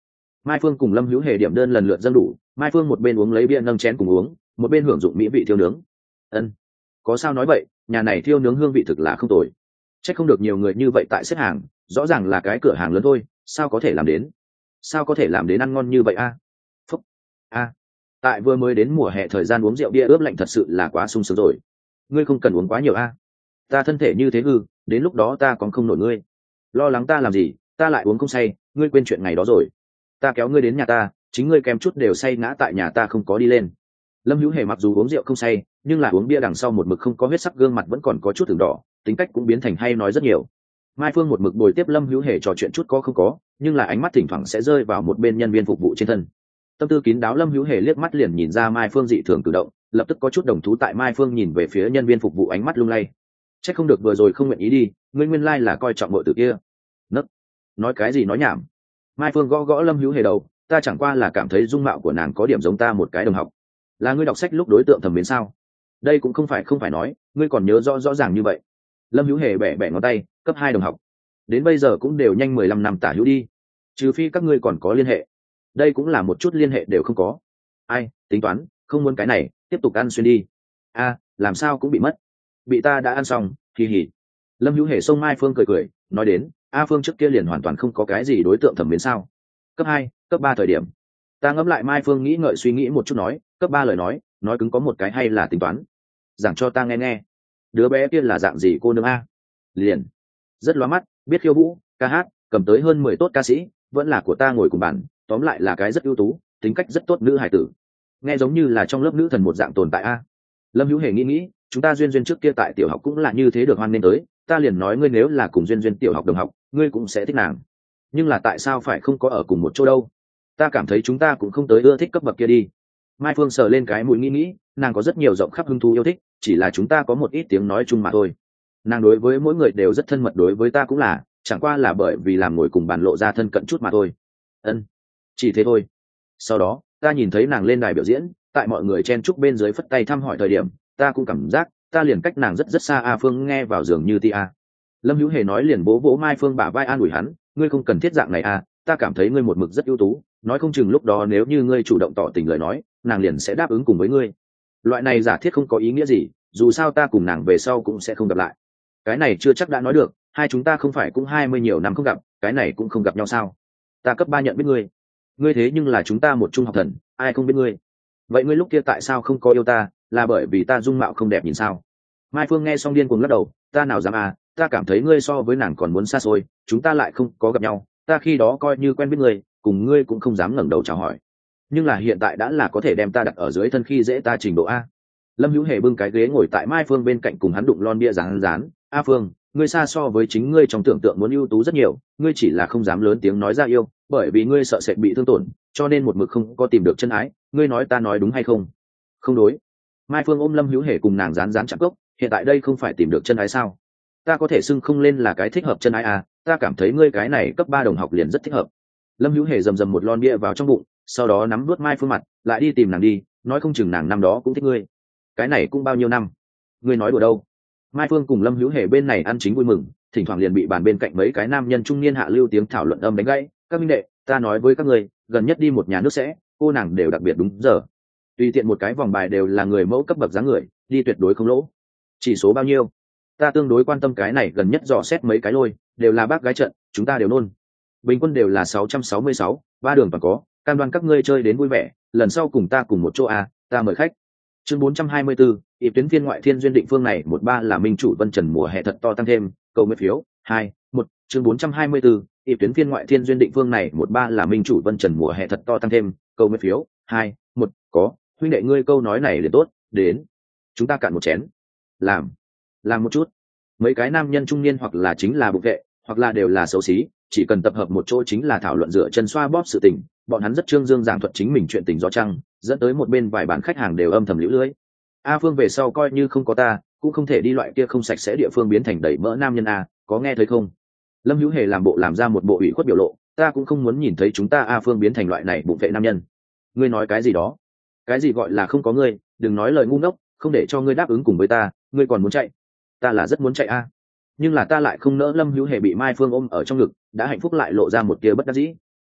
Mai Phương cùng Lâm Hữu Hề điểm đơn lần lượt dâng đủ, Mai Phương một bên uống lấy bia nâng chén cùng uống, một bên hưởng dụng mỹ vị thiêu nướng. Ân, có sao nói vậy, nhà này thiêu nướng hương vị thực là không tồi. Chắc không được nhiều người như vậy tại xếp hàng, rõ ràng là cái cửa hàng lớn thôi, sao có thể làm đến? Sao có thể làm đến ăn ngon như vậy a? Phúc, a. Tại vừa mới đến mùa hè thời gian uống rượu bia ướp lạnh thật sự là quá sung sướng rồi. Ngươi không cần uống quá nhiều a. Ta thân thể như thế hư, đến lúc đó ta còn không nổi ngươi. Lo lắng ta làm gì, ta lại uống không say, ngươi quên chuyện ngày đó rồi. Ta kéo ngươi đến nhà ta, chính ngươi kém chút đều say ngã tại nhà ta không có đi lên. Lâm Hữu Hề mặc dù uống rượu không say, nhưng là uống bia đằng sau một mực không có huyết sắc, gương mặt vẫn còn có chút ửng đỏ, tính cách cũng biến thành hay nói rất nhiều. Mai Phương một mực bồi tiếp Lâm Hữu Hề trò chuyện chút có không có, nhưng là ánh mắt thỉnh thoảng sẽ rơi vào một bên nhân viên phục vụ trên thân. Tâm tư kín đáo Lâm Hữu Hề liếc mắt liền nhìn ra Mai Phương dị thường cử động, lập tức có chút đồng thú tại Mai Phương nhìn về phía nhân viên phục vụ ánh mắt lung lay. Chắc không được vừa rồi không nguyện ý đi, ngươi nguyên lai là coi trọng muội tử kia. Nấc, nói cái gì nói nhảm. Mai Phương gõ gõ Lâm Hữu Hề đầu, ta chẳng qua là cảm thấy dung mạo của nàng có điểm giống ta một cái đồng học. Là ngươi đọc sách lúc đối tượng thẩm mến sao? Đây cũng không phải không phải nói, ngươi còn nhớ rõ rõ ràng như vậy. Lâm Hữu Hề bẻ bẻ ngón tay, cấp hai đồng học, đến bây giờ cũng đều nhanh mười lăm năm tả hữu đi, trừ phi các ngươi còn có liên hệ. Đây cũng là một chút liên hệ đều không có. Ai, tính toán, không muốn cái này, tiếp tục ăn xuyên đi. A, làm sao cũng bị mất. Bị ta đã ăn xong, kỳ hỉ. Lâm Hữu Hề xông Mai Phương cười cười, nói đến, A Phương trước kia liền hoàn toàn không có cái gì đối tượng thẩm mến sao? Cấp hai, cấp ba thời điểm. Ta ngẫm lại Mai Phương nghĩ ngợi suy nghĩ một chút nói, cấp ba lời nói, nói cứng có một cái hay là tính toán. Giảng cho ta nghe nghe. Đứa bé kia là dạng gì cô nương a? Liền. Rất lóa mắt, biết khiêu vũ, ca hát, cầm tới hơn mười tốt ca sĩ, vẫn là của ta ngồi cùng bàn, tóm lại là cái rất ưu tú, tính cách rất tốt nữ hài tử. Nghe giống như là trong lớp nữ thần một dạng tồn tại a. Lâm Hữu Hề nghĩ nghĩ, chúng ta duyên duyên trước kia tại tiểu học cũng là như thế được hoan nên tới, ta liền nói ngươi nếu là cùng duyên duyên tiểu học đồng học, ngươi cũng sẽ thích nàng. Nhưng là tại sao phải không có ở cùng một chỗ đâu? Ta cảm thấy chúng ta cũng không tới ưa thích cấp bậc kia đi. Mai Phương sờ lên cái mũi nghĩ nghĩ, nàng có rất nhiều rộng khắp hứng thú yêu thích, chỉ là chúng ta có một ít tiếng nói chung mà thôi. Nàng đối với mỗi người đều rất thân mật, đối với ta cũng là, chẳng qua là bởi vì làm ngồi cùng bàn lộ ra thân cận chút mà thôi. Ân, chỉ thế thôi. Sau đó, ta nhìn thấy nàng lên đài biểu diễn, tại mọi người chen chúc bên dưới phất tay thăm hỏi thời điểm, ta cũng cảm giác, ta liền cách nàng rất rất xa. A Phương nghe vào giường như ti a. Lâm Hữu Hề nói liền vỗ vỗ Mai Phương bả vai an ủi hắn, ngươi không cần thiết dạng này a, ta cảm thấy ngươi một mực rất ưu tú, nói không chừng lúc đó nếu như ngươi chủ động tỏ tình lời nói, nàng liền sẽ đáp ứng cùng với ngươi. Loại này giả thiết không có ý nghĩa gì, dù sao ta cùng nàng về sau cũng sẽ không gặp lại. Cái này chưa chắc đã nói được, hai chúng ta không phải cũng hai mươi nhiều năm không gặp, cái này cũng không gặp nhau sao? Ta cấp ba nhận biết ngươi, ngươi thế nhưng là chúng ta một trung học thần, ai không biết ngươi? Vậy ngươi lúc kia tại sao không có yêu ta, là bởi vì ta dung mạo không đẹp nhìn sao? Mai Phương nghe xong điên cuồng lắc đầu, ta nào dám à, ta cảm thấy ngươi so với nàng còn muốn xa xôi, chúng ta lại không có gặp nhau, ta khi đó coi như quen biết ngươi, cùng ngươi cũng không dám ngẩng đầu chào hỏi. Nhưng là hiện tại đã là có thể đem ta đặt ở dưới thân khi dễ ta trình độ a. Lâm Hữu Hề bưng cái ghế ngồi tại Mai Phương bên cạnh cùng hắn đụng lon bia rán rán, a Phương, ngươi xa so với chính ngươi trong tưởng tượng muốn ưu tú rất nhiều, ngươi chỉ là không dám lớn tiếng nói ra yêu, bởi vì ngươi sợ sẽ bị thương tổn, cho nên một mực không có tìm được chân ái, ngươi nói ta nói đúng hay không? Không đối. Mai Phương ôm Lâm Hữu Hề cùng nàng rán rán chặt gốc, hiện tại đây không phải tìm được chân ái sao? Ta có thể xưng không lên là cái thích hợp chân ái à, ta cảm thấy ngươi cái này cấp ba đồng học liền rất thích hợp. Lâm Hữu Hề rầm rầm một lon bia vào trong bụng, sau đó nắm nuốt Mai Phương mặt, lại đi tìm nàng đi, nói không chừng nàng năm đó cũng thích ngươi. Cái này cũng bao nhiêu năm? Ngươi nói đùa đâu? Mai Phương cùng Lâm Hữu Hề bên này ăn chính vui mừng, thỉnh thoảng liền bị bàn bên cạnh mấy cái nam nhân trung niên hạ lưu tiếng thảo luận âm đánh gãy. Các minh đệ, ta nói với các ngươi, gần nhất đi một nhà nước sẽ, cô nàng đều đặc biệt đúng giờ. Tùy tiện một cái vòng bài đều là người mẫu cấp bậc dáng người, đi tuyệt đối không lỗ. Chỉ số bao nhiêu? Ta tương đối quan tâm cái này, gần nhất dò xét mấy cái lôi, đều là bác gái trận, chúng ta đều nôn. Bình quân đều là sáu trăm sáu mươi sáu, ba đường toàn có, cam đoan các ngươi chơi đến vui vẻ, lần sau cùng ta cùng một chỗ à, ta mời khách. Chương bốn trăm hai mươi tư, ịp tuyến phiên ngoại thiên duyên định phương này một ba là minh chủ Vân Trần mùa hè thật to tăng thêm, cầu nguyện phiếu, hai, một, chương bốn trăm hai mươi tư, ịp tuyến phiên ngoại thiên duyên định phương này một ba là minh chủ Vân Trần mùa hè thật to tăng thêm, cầu nguyện phiếu, hai, một, có, huynh đệ ngươi câu nói này liền tốt, đến. Chúng ta cạn một chén. Làm, làm một chút. Mấy cái nam nhân trung niên hoặc là chính là bục vệ, hoặc là đều là xấu xí, chỉ cần tập hợp một chỗ chính là thảo luận dựa chân xoa bóp sự tình, bọn hắn rất trương dương giảng thuật chính mình chuyện tình gió trăng, dẫn tới một bên vài bàn khách hàng đều âm thầm liễu lưỡi. A Phương về sau coi như không có ta, cũng không thể đi loại kia không sạch sẽ địa phương biến thành đầy mỡ nam nhân a, có nghe thấy không? Lâm Hữu Hề làm bộ làm ra một bộ ủy khuất biểu lộ, ta cũng không muốn nhìn thấy chúng ta A Phương biến thành loại này bụng vệ nam nhân. Ngươi nói cái gì đó? Cái gì gọi là không có ngươi, đừng nói lời ngu ngốc, không để cho ngươi đáp ứng cùng với ta, ngươi còn muốn chạy? Ta là rất muốn chạy a, nhưng là ta lại không nỡ Lâm Hữu Hề bị Mai Phương ôm ở trong ngực, đã hạnh phúc lại lộ ra một tia bất đắc dĩ.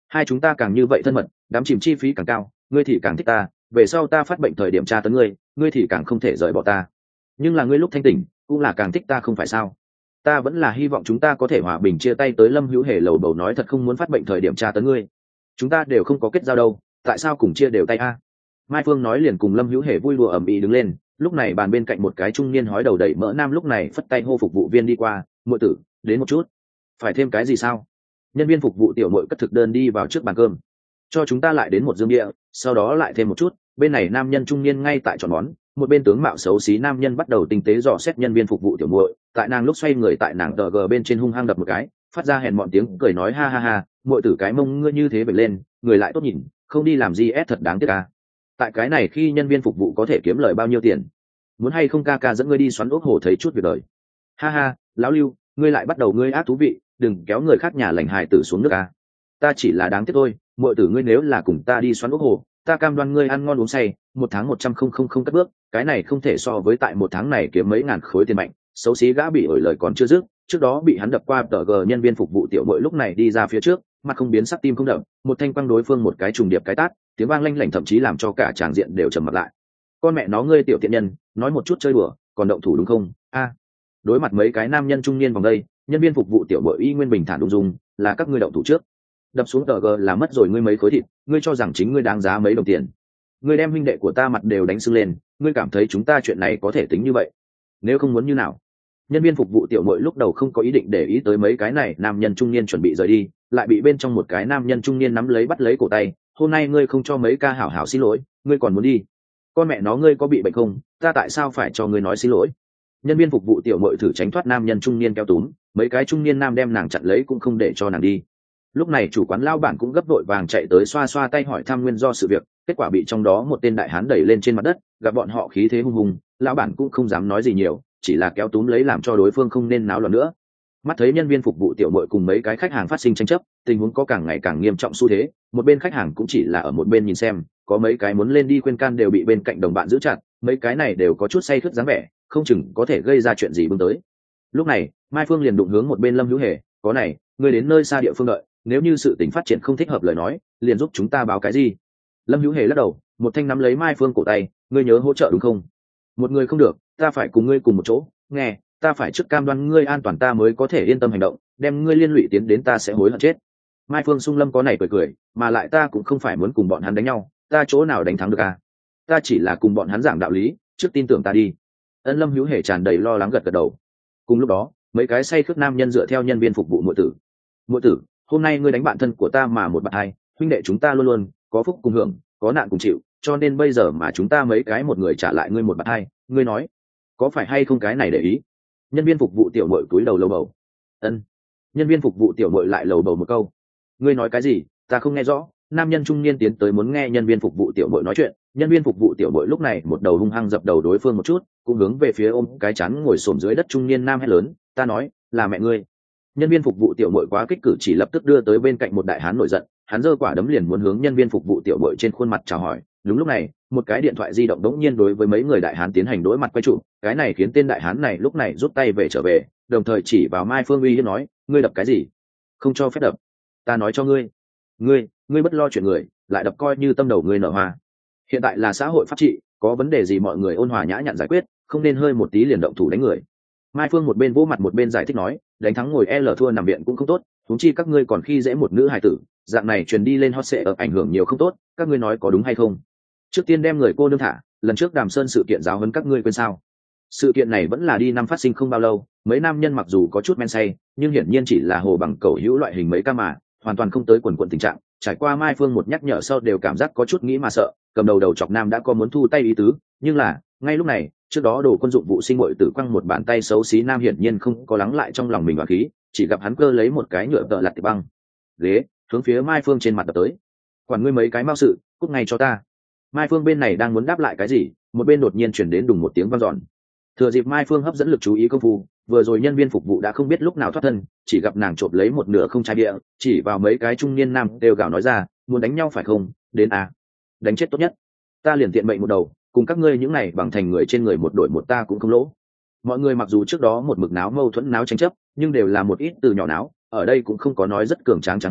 hai chúng ta càng như vậy thân mật, đám chìm chi phí càng cao, ngươi thì càng thích ta, về sau ta phát bệnh thời điểm tra tấn ngươi, ngươi thì càng không thể rời bỏ ta. Nhưng là ngươi lúc thanh tỉnh cũng là càng thích ta không phải sao? Ta vẫn là hy vọng chúng ta có thể hòa bình chia tay. Tới Lâm Hữu Hề lầu bầu nói, thật không muốn phát bệnh thời điểm tra tấn ngươi, chúng ta đều không có kết giao đâu, tại sao cùng chia đều tay a? Mai Phương nói liền cùng Lâm Hữu Hề vui đùa ầm ĩ đứng lên. Lúc này bàn bên cạnh một cái trung niên hói đầu đầy mỡ nam lúc này phất tay hô phục vụ viên đi qua, muội tử, đến một chút. Phải thêm cái gì sao? Nhân viên phục vụ tiểu muội cất thực đơn đi vào trước bàn cơm, cho chúng ta lại đến một dương bia, sau đó lại thêm một chút. Bên này nam nhân trung niên ngay tại chọn món, một bên tướng mạo xấu xí nam nhân bắt đầu tinh tế dò xét nhân viên phục vụ tiểu muội. Tại nàng lúc xoay người tại nàng tờ gờ bên trên hung hăng đập một cái, phát ra hèn mọn tiếng cười nói, ha ha ha, muội tử cái mông ngươi như thế bệnh lên, người lại tốt nhìn, không đi làm gì ép thật đáng tiếc à. Tại cái này khi nhân viên phục vụ có thể kiếm lời bao nhiêu tiền? Muốn hay không ca ca dẫn ngươi đi xoắn ốc hồ thấy chút việc đời? Ha ha, lão Lưu, ngươi lại bắt đầu ngươi ác thú vị, đừng kéo người khác nhà lành hài tử xuống nước à. Ta chỉ là đáng tiếc thôi, muội tử ngươi nếu là cùng ta đi xoắn ốc hồ, ta cam đoan ngươi ăn ngon uống say, một tháng một trăm không không không cất bước, cái này không thể so với tại một tháng này kiếm mấy ngàn khối tiền mạnh. Xấu xí gã bị ổi lời còn chưa dứt, trước đó bị hắn đập qua tờ gờ nhân viên phục vụ tiểu muội lúc này đi ra phía trước, mặt không biến sắc tim không đập, một thanh quăng đối phương một cái trùng điệp cái tát, tiếng vang lanh lảnh thậm chí làm cho cả tràng diện đều trầm mặt lại. Con mẹ nó ngươi tiểu tiện nhân, nói một chút chơi đùa còn động thủ đúng không? A. Đối mặt mấy cái nam nhân trung niên vòng đây, nhân viên phục vụ tiểu muội y nguyên bình thản ung dung, là các ngươi động thủ trước. Đập xuống tờ gờ là mất rồi ngươi mấy khối thịt, ngươi cho rằng chính ngươi đáng giá mấy đồng tiền? Ngươi đem huynh đệ của ta mặt đều đánh sưng lên, ngươi cảm thấy chúng ta chuyện này có thể tính như vậy? Nếu không muốn như nào? Nhân viên phục vụ tiểu muội lúc đầu không có ý định để ý tới mấy cái này nam nhân trung niên chuẩn bị rời đi, lại bị bên trong một cái nam nhân trung niên nắm lấy bắt lấy cổ tay. Hôm nay ngươi không cho mấy ca hảo hảo xin lỗi, ngươi còn muốn đi? Con mẹ nó ngươi có bị bệnh không? Ta tại sao phải cho ngươi nói xin lỗi? Nhân viên phục vụ tiểu muội thử tránh thoát nam nhân trung niên kéo túm, mấy cái trung niên nam đem nàng chặn lấy cũng không để cho nàng đi. Lúc này chủ quán lao bản cũng gấp vội vàng chạy tới xoa xoa tay hỏi thăm nguyên do sự việc, kết quả bị trong đó một tên đại hán đẩy lên trên mặt đất. Gặp bọn họ khí thế hung hùng, lão bản cũng không dám nói gì nhiều, chỉ là kéo túm lấy làm cho đối phương không nên náo loạn nữa. Mắt thấy nhân viên phục vụ tiểu muội cùng mấy cái khách hàng phát sinh tranh chấp, tình huống có càng ngày càng nghiêm trọng xu thế, một bên khách hàng cũng chỉ là ở một bên nhìn xem, có mấy cái muốn lên đi khuyên can đều bị bên cạnh đồng bạn giữ chặt, mấy cái này đều có chút say khướt dáng vẻ, không chừng có thể gây ra chuyện gì bưng tới. Lúc này Mai Phương liền đụng hướng một bên Lâm Hữu Hề, có này, ngươi đến nơi xa địa phương đợi, nếu như sự tình phát triển không thích hợp lời nói, liền giúp chúng ta báo cái gì? Lâm Hữu Hề lắc đầu, một thanh nắm lấy Mai Phương cổ tay, ngươi nhớ hỗ trợ đúng không? Một người không được, ta phải cùng ngươi cùng một chỗ, nghe, ta phải trước cam đoan ngươi an toàn ta mới có thể yên tâm hành động, đem ngươi liên lụy tiến đến ta sẽ hối hận chết. Mai Phương sung lâm có này cười cười, mà lại ta cũng không phải muốn cùng bọn hắn đánh nhau, ta chỗ nào đánh thắng được à? Ta chỉ là cùng bọn hắn giảng đạo lý, trước tin tưởng ta đi. Ân Lâm Hữu Hề tràn đầy lo lắng gật gật đầu. Cùng lúc đó, mấy cái say khướt nam nhân dựa theo nhân viên phục vụ muội tử. Muội tử, hôm nay ngươi đánh bạn thân của ta mà một bạn hai, huynh đệ chúng ta luôn luôn có phúc cùng hưởng, có nạn cùng chịu, cho nên bây giờ mà chúng ta mấy cái một người trả lại ngươi một bạn hai, ngươi nói có phải hay không? Cái này để ý. Nhân viên phục vụ tiểu muội cúi đầu lầu bầu. Ân. Nhân viên phục vụ tiểu muội lại lầu bầu một câu. Ngươi nói cái gì? Ta không nghe rõ. Nam nhân trung niên tiến tới muốn nghe nhân viên phục vụ tiểu muội nói chuyện. Nhân viên phục vụ tiểu muội lúc này một đầu hung hăng dập đầu đối phương một chút, cũng hướng về phía ôm cái chán ngồi xổm dưới đất trung niên nam hét lớn, ta nói là mẹ ngươi. Nhân viên phục vụ tiểu muội quá kích cử chỉ lập tức đưa tới bên cạnh một đại hán nổi giận, hắn giơ quả đấm liền muốn hướng nhân viên phục vụ tiểu muội trên khuôn mặt chào hỏi. Đúng lúc này, một cái điện thoại di động đống nhiên đối với mấy người đại hán tiến hành đối mặt quay trụ, cái này khiến tên đại hán này lúc này rút tay về trở về, đồng thời chỉ vào Mai Phương uy hiếp nói, ngươi đập cái gì? Không cho phép đập. Ta nói cho ngươi, ngươi, ngươi bất lo chuyện người, lại đập coi như tâm đầu ngươi nở hoa. Hiện tại là xã hội pháp trị, có vấn đề gì mọi người ôn hòa nhã nhặn giải quyết, không nên hơi một tí liền động thủ đánh người. Mai Phương một bên vỗ mặt một bên giải thích nói, đánh thắng ngồi L thua nằm viện cũng không tốt, huống chi các ngươi còn khi dễ một nữ hài tử, dạng này truyền đi lên hot sẽ ở ảnh hưởng nhiều không tốt, các ngươi nói có đúng hay không? Trước tiên đem người cô nương thả, lần trước Đàm Sơn sự kiện giáo huấn các ngươi quên sao? Sự kiện này vẫn là đi năm phát sinh không bao lâu, mấy nam nhân mặc dù có chút men say, nhưng hiển nhiên chỉ là hồ bằng cầu hữu loại hình mấy ca mà, hoàn toàn không tới quần quần tình trạng. Trải qua Mai Phương một nhắc nhở sau đều cảm giác có chút nghĩ mà sợ, cầm đầu đầu chọc nam đã có muốn thu tay ý tứ, nhưng là ngay lúc này, trước đó đồ quân dụng vụ sinh muội tử quăng một bàn tay xấu xí nam hiển nhiên không có lắng lại trong lòng mình và khí, chỉ gặp hắn cơ lấy một cái nhựa tợ lặt tiệp băng ghế hướng phía Mai Phương trên mặt đập tới. Quản ngươi mấy cái mau sự, cút ngay cho ta. Mai Phương bên này đang muốn đáp lại cái gì, một bên đột nhiên chuyển đến đùng một tiếng vang dọn. Thừa dịp Mai Phương hấp dẫn lực chú ý công phu, vừa rồi nhân viên phục vụ đã không biết lúc nào thoát thân, chỉ gặp nàng trộm lấy một nửa không chai bia, chỉ vào mấy cái trung niên nam đều gào nói ra, muốn đánh nhau phải không? Đến à, đánh chết tốt nhất. Ta liền tiện mệnh một đầu, cùng các ngươi những này bằng thành người trên người một đội một ta cũng không lỗ. Mọi người mặc dù trước đó một mực náo mâu thuẫn náo tranh chấp, nhưng đều là một ít từ nhỏ náo, ở đây cũng không có nói rất cường tráng tráng hán,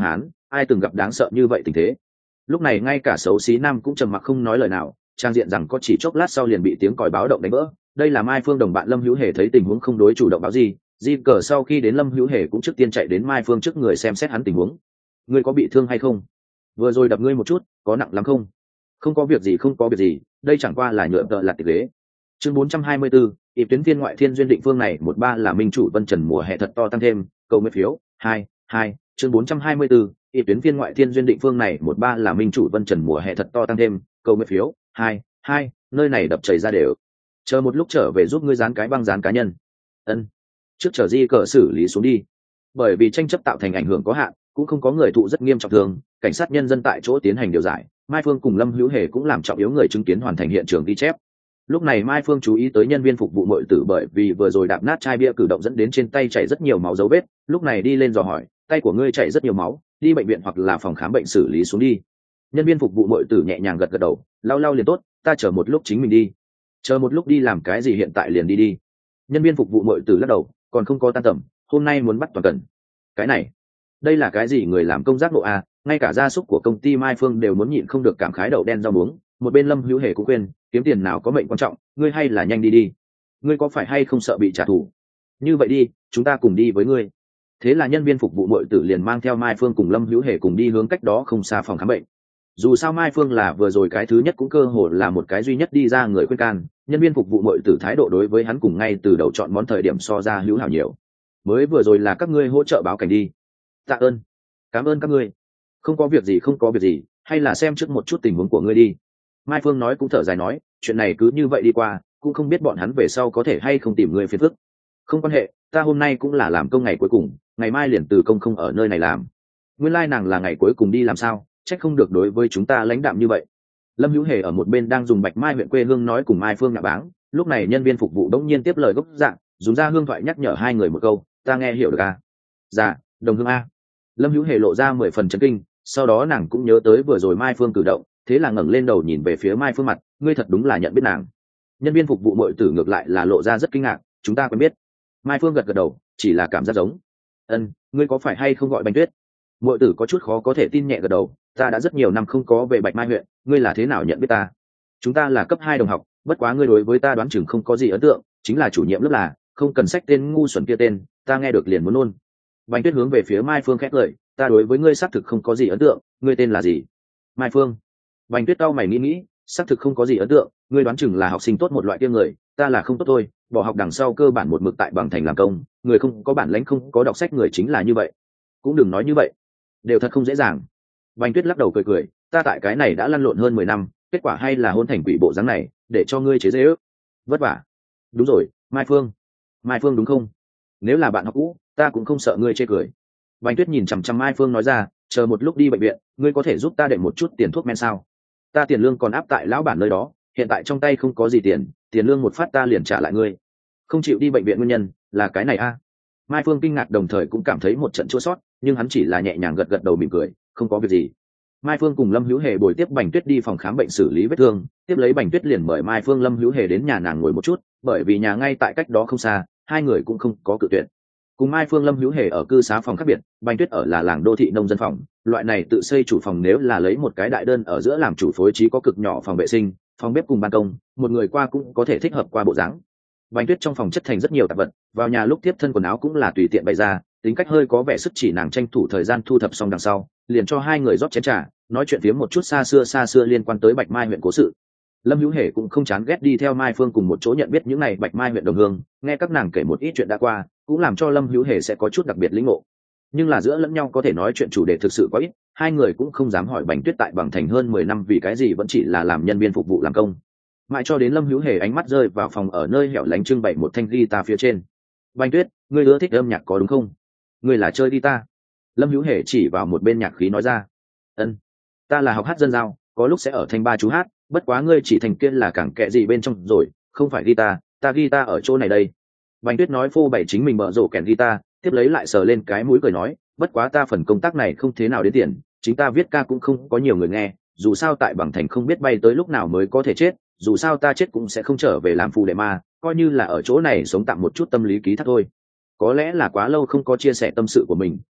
ai từng gặp đáng sợ như vậy tình thế. Lúc này ngay cả xấu xí nam cũng trầm mặc không nói lời nào, trang diện rằng có chỉ chốc lát sau liền bị tiếng còi báo động đánh vỡ. Đây là Mai Phương đồng bạn Lâm Hữu Hề thấy tình huống không đối chủ động báo gì, di cờ sau khi đến Lâm Hữu Hề cũng trước tiên chạy đến Mai Phương trước người xem xét hắn tình huống. Ngươi có bị thương hay không? Vừa rồi đập ngươi một chút, có nặng lắm không? Không có việc gì, không có việc gì, đây chẳng qua là nhựa tợ lặt tịch ghế. Chương bốn trăm hai mươi bốn, ịp tuyến viên ngoại thiên duyên định phương này một ba là minh chủ Vân Trần mùa hè thật to tăng thêm, cầu nguyện phiếu, hai, hai, chương bốn trăm hai mươi bốn, ịp tuyến viên ngoại thiên duyên định phương này một ba là minh chủ Vân Trần mùa hè thật to tăng thêm, cầu nguyện phiếu, hai, hai, nơi này đập chảy ra đều. Chờ một lúc trở về giúp ngươi dán cái băng dán cá nhân. Ân. Trước chờ di cờ xử lý xuống đi. Bởi vì tranh chấp tạo thành ảnh hưởng có hạn, cũng không có người thụ rất nghiêm trọng thương, cảnh sát nhân dân tại chỗ tiến hành điều giải, Mai Phương cùng Lâm Hữu Hề cũng làm trọng yếu người chứng kiến hoàn thành hiện trường ghi chép. Lúc này Mai Phương chú ý tới nhân viên phục vụ muội tử bởi vì vừa rồi đạp nát chai bia cử động dẫn đến trên tay chảy rất nhiều máu dấu vết, lúc này đi lên dò hỏi, tay của ngươi chảy rất nhiều máu, đi bệnh viện hoặc là phòng khám bệnh xử lý xuống đi. Nhân viên phục vụ muội tử nhẹ nhàng gật gật đầu, lau lau liền tốt, ta chờ một lúc chính mình đi. Chờ một lúc đi làm cái gì, hiện tại liền đi đi. Nhân viên phục vụ muội tử lắc đầu, còn không có tan tầm, hôm nay muốn bắt toàn cần. Cái này, đây là cái gì người làm công giác ngộ à, ngay cả gia súc của công ty Mai Phương đều muốn nhịn không được cảm khái đậu đen rau muống. Một bên Lâm Hữu Hề cũng khuyên, kiếm tiền nào có mệnh quan trọng, ngươi hay là nhanh đi đi. Ngươi có phải hay không sợ bị trả thù? Như vậy đi, chúng ta cùng đi với ngươi. Thế là nhân viên phục vụ muội tử liền mang theo Mai Phương cùng Lâm Hữu Hề cùng đi hướng cách đó không xa phòng khám bệnh. Dù sao Mai Phương là vừa rồi cái thứ nhất cũng cơ hồ là một cái duy nhất đi ra người khuyên can, nhân viên phục vụ muội tử thái độ đối với hắn cùng ngay từ đầu chọn món thời điểm so ra hữu hảo nhiều. Mới vừa rồi là các ngươi hỗ trợ báo cảnh đi. Tạ ơn. Cảm ơn các ngươi. Không có việc gì, không có việc gì, hay là xem trước một chút tình huống của ngươi đi. Mai Phương nói cũng thở dài nói, chuyện này cứ như vậy đi qua, cũng không biết bọn hắn về sau có thể hay không tìm ngươi phiền phức. Không quan hệ, ta hôm nay cũng là làm công ngày cuối cùng, ngày mai liền từ công không ở nơi này làm. Nguyên lai nàng là ngày cuối cùng đi làm sao, trách không được đối với chúng ta lãnh đạm như vậy. Lâm Hữu Hề ở một bên đang dùng Bạch Mai huyện quê hương nói cùng Mai Phương nhạ báng, lúc này nhân viên phục vụ đống nhiên tiếp lời gốc dạng, dùng ra hương thoại nhắc nhở hai người một câu, ta nghe hiểu được à? Dạ, đồng hương a. Lâm Hữu Hề lộ ra mười phần chấn kinh, sau đó nàng cũng nhớ tới vừa rồi Mai Phương cử động, thế là ngẩng lên đầu nhìn về phía Mai Phương mặt, ngươi thật đúng là nhận biết nàng. Nhân viên phục vụ muội tử ngược lại là lộ ra rất kinh ngạc, chúng ta quen biết. Mai Phương gật gật đầu, chỉ là cảm giác giống. Ân, ngươi có phải hay không gọi Bạch Tuyết? Muội tử có chút khó có thể tin nhẹ gật đầu, ta đã rất nhiều năm không có về Bạch Mai huyện, ngươi là thế nào nhận biết ta? Chúng ta là cấp hai đồng học, bất quá ngươi đối với ta đoán chừng không có gì ấn tượng, chính là chủ nhiệm lớp là, không cần sách tên ngu xuẩn kia tên, ta nghe được liền muốn nôn. Bạch Tuyết hướng về phía Mai Phương khét lời, ta đối với ngươi xác thực không có gì ấn tượng, ngươi tên là gì? Mai Phương. Bạch Tuyết cau mày nghĩ nghĩ, xác thực không có gì ấn tượng, ngươi đoán chừng là học sinh tốt một loại kia người, ta là không tốt thôi, bỏ học đằng sau cơ bản một mực tại bằng thành làm công, người không có bản lãnh không có đọc sách người chính là như vậy. Cũng đừng nói như vậy, đều thật không dễ dàng. Bạch Tuyết lắc đầu cười cười, ta tại cái này đã lăn lộn hơn mười năm, kết quả hay là hôn thành quỷ bộ dáng này, để cho ngươi chế giễu. Vất vả. Đúng rồi, Mai Phương. Mai Phương đúng không? Nếu là bạn học cũ, ta cũng không sợ ngươi chê cười. Bạch Tuyết nhìn chằm chằm Mai Phương nói ra, chờ một lúc đi bệnh viện, ngươi có thể giúp ta đệm một chút tiền thuốc men sao? Ta tiền lương còn áp tại lão bản nơi đó, hiện tại trong tay không có gì tiền, tiền lương một phát ta liền trả lại ngươi. Không chịu đi bệnh viện nguyên nhân là cái này a? À? Mai Phương kinh ngạc đồng thời cũng cảm thấy một trận chua xót, nhưng hắn chỉ là nhẹ nhàng gật gật đầu mỉm cười, không có việc gì. Mai Phương cùng Lâm Hữu Hề bồi tiếp Bạch Tuyết đi phòng khám bệnh xử lý vết thương, tiếp lấy Bạch Tuyết liền mời Mai Phương Lâm Hữu Hề đến nhà nàng ngồi một chút, bởi vì nhà ngay tại cách đó không xa, hai người cũng không có cự tuyệt. Cùng Mai Phương Lâm Hữu Hề ở cư xá phòng khác biệt, Bạch Tuyết ở là làng đô thị nông dân phòng, loại này tự xây chủ phòng nếu là lấy một cái đại đơn ở giữa làm chủ phối trí có cực nhỏ phòng vệ sinh, phòng bếp cùng ban công, một người qua cũng có thể thích hợp qua bộ dáng. Bạch Tuyết trong phòng chất thành rất nhiều tạp vật, vào nhà lúc tiếp thân quần áo cũng là tùy tiện bày ra, tính cách hơi có vẻ sức chỉ nàng tranh thủ thời gian thu thập xong đằng sau, liền cho hai người rót chén trà, nói chuyện phiếm một chút xa xưa xa xưa liên quan tới Bạch Mai huyện cố sự. Lâm Hữu Hề cũng không chán ghét đi theo Mai Phương cùng một chỗ nhận biết những này Bạch Mai huyện đồng hương, nghe các nàng kể một ít chuyện đã qua, cũng làm cho Lâm Hữu Hề sẽ có chút đặc biệt lĩnh ngộ. Nhưng là giữa lẫn nhau có thể nói chuyện chủ đề thực sự quá ít, hai người cũng không dám hỏi Bạch Tuyết tại Bằng Thành hơn mười năm vì cái gì vẫn chỉ là làm nhân viên phục vụ làm công. Mãi cho đến Lâm Hữu Hề ánh mắt rơi vào phòng ở nơi hẻo lánh trưng bày một thanh guitar phía trên. Bạch Tuyết, ngươi ưa thích âm nhạc có đúng không? Ngươi là chơi guitar? Lâm Hữu Hề chỉ vào một bên nhạc khí nói ra. Ân, ta là học hát dân giao, có lúc sẽ ở thanh ba chú hát, bất quá ngươi chỉ thành kia là cảng kệ gì bên trong rồi, không phải guitar, ta guitar ở chỗ này đây. Bạch Tuyết nói phô bày chính mình mở rổ kèn guitar, tiếp lấy lại sờ lên cái mũi cười nói, bất quá ta phần công tác này không thế nào đến tiền, chính ta viết ca cũng không có nhiều người nghe, dù sao tại Bằng Thành không biết bay tới lúc nào mới có thể chết, dù sao ta chết cũng sẽ không trở về làm phù đệ ma, coi như là ở chỗ này sống tạm một chút tâm lý ký thác thôi. Có lẽ là quá lâu không có chia sẻ tâm sự của mình,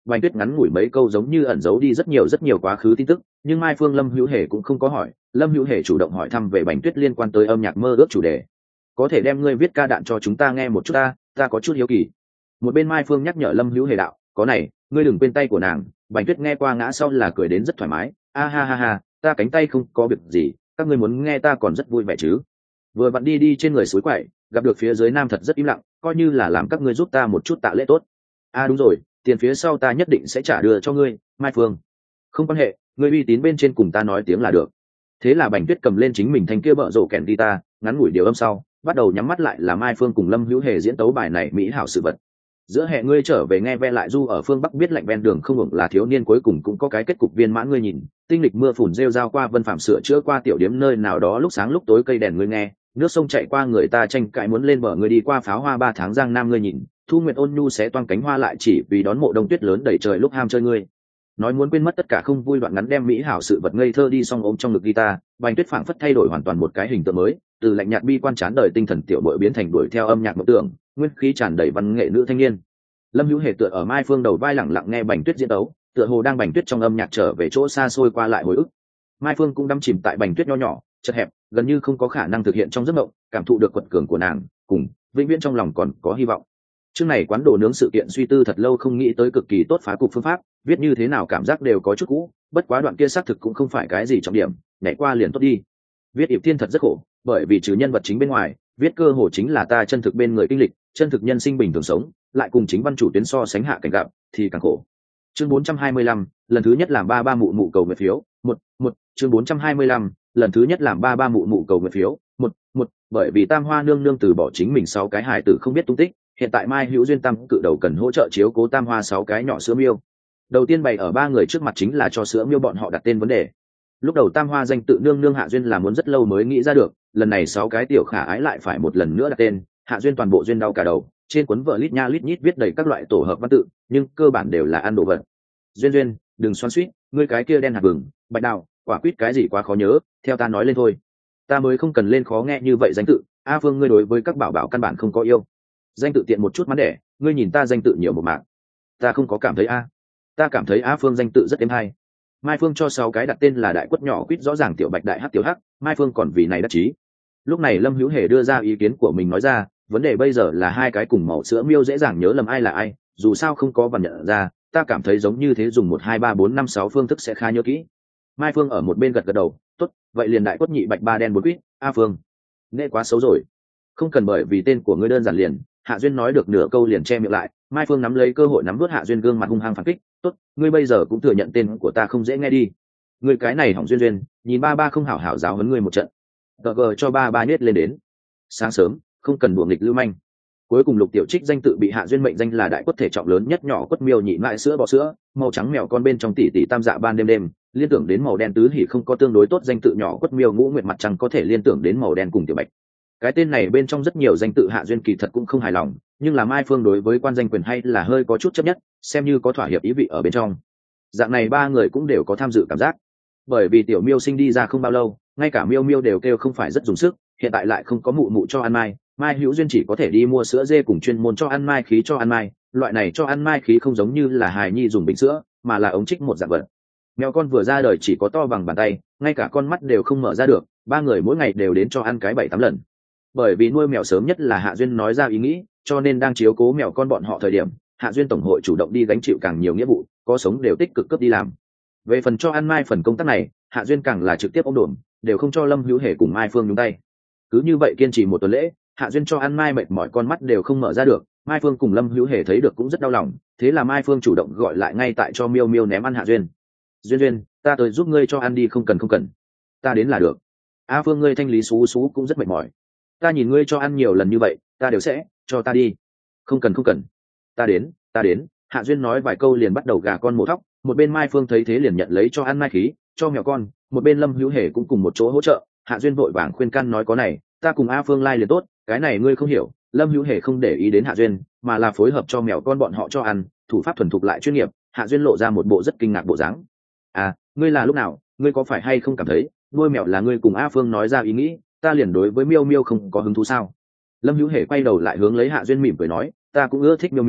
Bành Tuyết ngắn ngủi mấy câu giống như ẩn giấu đi rất nhiều rất nhiều quá khứ tin tức, nhưng Mai Phương Lâm Hữu Hề cũng không có hỏi. Lâm Hữu Hề chủ động hỏi thăm về Bành Tuyết liên quan tới âm nhạc mơ ước chủ đề. Có thể đem ngươi viết ca đạn cho chúng ta nghe một chút ta, ta có chút hiếu kỳ. Một bên Mai Phương nhắc nhở Lâm Hữu Hề đạo, có này, ngươi đừng quên tay của nàng. Bành Tuyết nghe qua ngã sau là cười đến rất thoải mái, a ha ha ha, ta cánh tay không có việc gì, các ngươi muốn nghe ta còn rất vui vẻ chứ. Vừa vặn đi đi trên người suối quậy, gặp được phía dưới nam thật rất im lặng, coi như là làm các ngươi giúp ta một chút tạ lễ tốt. A đúng rồi, tiền phía sau ta nhất định sẽ trả đưa cho ngươi, Mai Phương. Không quan hệ, ngươi uy tín bên trên cùng ta nói tiếng là được. Thế là Bành Tuyết cầm lên chính mình thanh kia bợ rổ kèn guitar, ngắn ngủi điều âm sau, bắt đầu nhắm mắt lại là Mai Phương cùng Lâm Hữu Hề diễn tấu bài này mỹ hảo sự vật. Giữa hè ngươi trở về nghe ve lại du ở phương bắc biết lạnh ven đường không hưởng là thiếu niên cuối cùng cũng có cái kết cục viên mãn ngươi nhìn, tinh lịch mưa phùn rêu rao qua vân phạm sửa chữa qua tiểu điếm nơi nào đó lúc sáng lúc tối cây đèn ngươi nghe, nước sông chạy qua người ta tranh cãi muốn lên bờ ngươi đi qua pháo hoa ba tháng giang nam ngươi nhìn, thu nguyệt ôn nhu sẽ toang cánh hoa lại chỉ vì đón mộ đông tuyết lớn đầy trời lúc ham chơi ngươi. Nói muốn quên mất tất cả không vui đoạn ngắn đem mỹ hảo sự vật ngây thơ đi xong ôm trong ngực guitar, Bành Tuyết phảng phất thay đổi hoàn toàn một cái hình tượng mới, từ lạnh nhạt bi quan chán đời tinh thần tiểu bội biến thành đuổi theo âm nhạc mộng tưởng, nguyên khí tràn đầy văn nghệ nữ thanh niên. Lâm Hữu Hề tựa ở Mai Phương đầu vai lẳng lặng nghe Bành Tuyết diễn tấu, tựa hồ đang Bành Tuyết trong âm nhạc trở về chỗ xa xôi qua lại hồi ức. Mai Phương cũng đắm chìm tại Bành Tuyết nho nhỏ, chật hẹp, gần như không có khả năng thực hiện trong giấc mộng, cảm thụ được quật cường của nàng, cùng vĩnh viễn trong lòng còn có hy vọng. Chương này quán đồ nướng sự kiện suy tư thật lâu không nghĩ tới cực kỳ tốt phá cục phương pháp, viết như thế nào cảm giác đều có chút cũ, bất quá đoạn kia xác thực cũng không phải cái gì trọng điểm, nhảy qua liền tốt đi. Viết Ịp Thiên thật rất khổ, bởi vì trừ nhân vật chính bên ngoài, viết cơ hồ chính là ta chân thực bên người kinh lịch, chân thực nhân sinh bình thường sống, lại cùng chính văn chủ tuyến so sánh hạ cảnh gặp, thì càng khổ. Chương bốn trăm hai mươi lăm, lần thứ nhất làm ba ba mụ mụ cầu nguyện phiếu, một, một, chương bốn trăm hai mươi lăm, lần thứ nhất làm ba ba mụ mụ cầu nguyện phiếu, một, một, bởi vì Tam Hoa nương nương từ bỏ chính mình sáu cái hài tử không biết tung tích, hiện tại Mai Hữu Duyên Tam cự đầu cần hỗ trợ chiếu cố Tam Hoa sáu cái nhỏ sữa miêu. Đầu tiên bày ở ba người trước mặt chính là cho sữa miêu bọn họ đặt tên vấn đề. Lúc đầu Tam Hoa danh tự nương nương Hạ Duyên là muốn rất lâu mới nghĩ ra được, lần này sáu cái tiểu khả ái lại phải một lần nữa đặt tên, Hạ Duyên toàn bộ duyên đau cả đầu, trên cuốn vợ lít nha lít nhít viết đầy các loại tổ hợp văn tự, nhưng cơ bản đều là ăn đồ vật. Duyên Duyên, đừng xoắn xuýt, ngươi cái kia đen hạt vừng, bạch đào, quả quýt cái gì quá khó nhớ, theo ta nói lên thôi. Ta mới không cần lên khó nghe như vậy danh tự, A Phương ngươi đối với các bảo bảo căn bản không có yêu. Danh tự tiện một chút mắn đẻ, ngươi nhìn ta danh tự nhiều một mạng. Ta không có cảm thấy a. Ta cảm thấy A Phương danh tự rất êm hay. Mai Phương cho sáu cái đặt tên là đại quất nhỏ quýt rõ ràng tiểu bạch đại hắc tiểu hắc, Mai Phương còn vì này đắc chí. Lúc này Lâm Hữu Hề đưa ra ý kiến của mình nói ra, vấn đề bây giờ là hai cái cùng màu sữa miêu dễ dàng nhớ lầm ai là ai, dù sao không có vần nhận ra, ta cảm thấy giống như thế dùng một hai ba bốn năm sáu phương thức sẽ khá nhớ kỹ. Mai Phương ở một bên gật gật đầu, tốt, vậy liền đại quất nhị bạch ba đen bốn quýt, A Phương. Nghệ quá xấu rồi. Không cần bởi vì tên của ngươi đơn giản liền, Hạ Duyên nói được nửa câu liền che miệng lại, Mai Phương nắm lấy cơ hội nắm vớt Hạ Duyên gương mặt hung hăng phản kích, tốt, ngươi bây giờ cũng thừa nhận tên của ta không dễ nghe đi. Ngươi cái này hỏng Duyên Duyên, nhìn ba ba không hảo hảo giáo huấn ngươi một trận. Gờ gờ cho ba ba nhét lên đến. Sáng sớm, không cần buồng nghịch lưu manh. Cuối cùng Lục Tiểu Trích danh tự bị Hạ Duyên mệnh danh là đại quất thể trọng lớn nhất nhỏ quất miêu nhị mại sữa bò sữa, màu trắng mèo con bên trong tỷ tỷ tam dạ ban đêm đêm, liên tưởng đến màu đen tứ hỉ không có tương đối tốt danh tự nhỏ quất miêu ngũ nguyệt mặt trăng có thể liên tưởng đến màu đen cùng tiểu bạch. Cái tên này bên trong rất nhiều danh tự Hạ Duyên kỳ thật cũng không hài lòng, nhưng là Mai Phương đối với quan danh quyền hay là hơi có chút chấp nhất, xem như có thỏa hiệp ý vị ở bên trong. Dạng này ba người cũng đều có tham dự cảm giác. Bởi vì tiểu miêu sinh đi ra không bao lâu, ngay cả miêu miêu đều kêu không phải rất dùng sức, hiện tại lại không có mụ mụ cho ăn mai, Mai Hữu Duyên chỉ có thể đi mua sữa dê cùng chuyên môn cho ăn mai khí cho ăn mai, loại này cho ăn mai khí không giống như là hài nhi dùng bình sữa, mà là ống trích một dạng vật. Mèo con vừa ra đời chỉ có to bằng bàn tay, ngay cả con mắt đều không mở ra được, ba người mỗi ngày đều đến cho ăn cái bảy tám lần. Bởi vì nuôi mèo sớm nhất là Hạ Duyên nói ra ý nghĩ, cho nên đang chiếu cố mèo con bọn họ thời điểm, Hạ Duyên tổng hội chủ động đi gánh chịu càng nhiều nghĩa vụ, có sống đều tích cực cấp đi làm. Về phần cho ăn mai phần công tác này, Hạ Duyên càng là trực tiếp ôm đồn, đều không cho Lâm Hữu Hề cùng Mai Phương nhúng tay. Cứ như vậy kiên trì một tuần lễ, Hạ Duyên cho ăn mai mệt mỏi con mắt đều không mở ra được, Mai Phương cùng Lâm Hữu Hề thấy được cũng rất đau lòng, thế là Mai Phương chủ động gọi lại ngay tại cho miêu miêu ném ăn Hạ Duyên. Duyên Duyên, ta tới giúp ngươi cho ăn đi, không cần không cần, ta đến là được. A Phương ngươi thanh lý xú xú cũng rất mệt mỏi, ta nhìn ngươi cho ăn nhiều lần như vậy, ta đều sẽ cho ta đi. Không cần không cần, ta đến ta đến. Hạ Duyên nói vài câu liền bắt đầu gà con mổ thóc, một bên Mai Phương thấy thế liền nhận lấy cho ăn mai khí cho mèo con, một bên Lâm Hữu Hề cũng cùng một chỗ hỗ trợ. Hạ Duyên vội vàng khuyên can nói có này, ta cùng A Phương lai liền tốt, cái này ngươi không hiểu. Lâm Hữu Hề không để ý đến Hạ Duyên, mà là phối hợp cho mèo con bọn họ cho ăn, thủ pháp thuần thục lại chuyên nghiệp. Hạ Duyên lộ ra một bộ rất kinh ngạc bộ dáng. À, ngươi là lúc nào, ngươi có phải hay không cảm thấy nuôi mèo là ngươi cùng A Phương nói ra ý nghĩ, ta liền đối với miêu miêu không có hứng thú sao? Lâm Hữu Hề quay đầu lại hướng lấy Hạ Duyên mỉm cười nói, ta cũng ưa thích miêu miêu,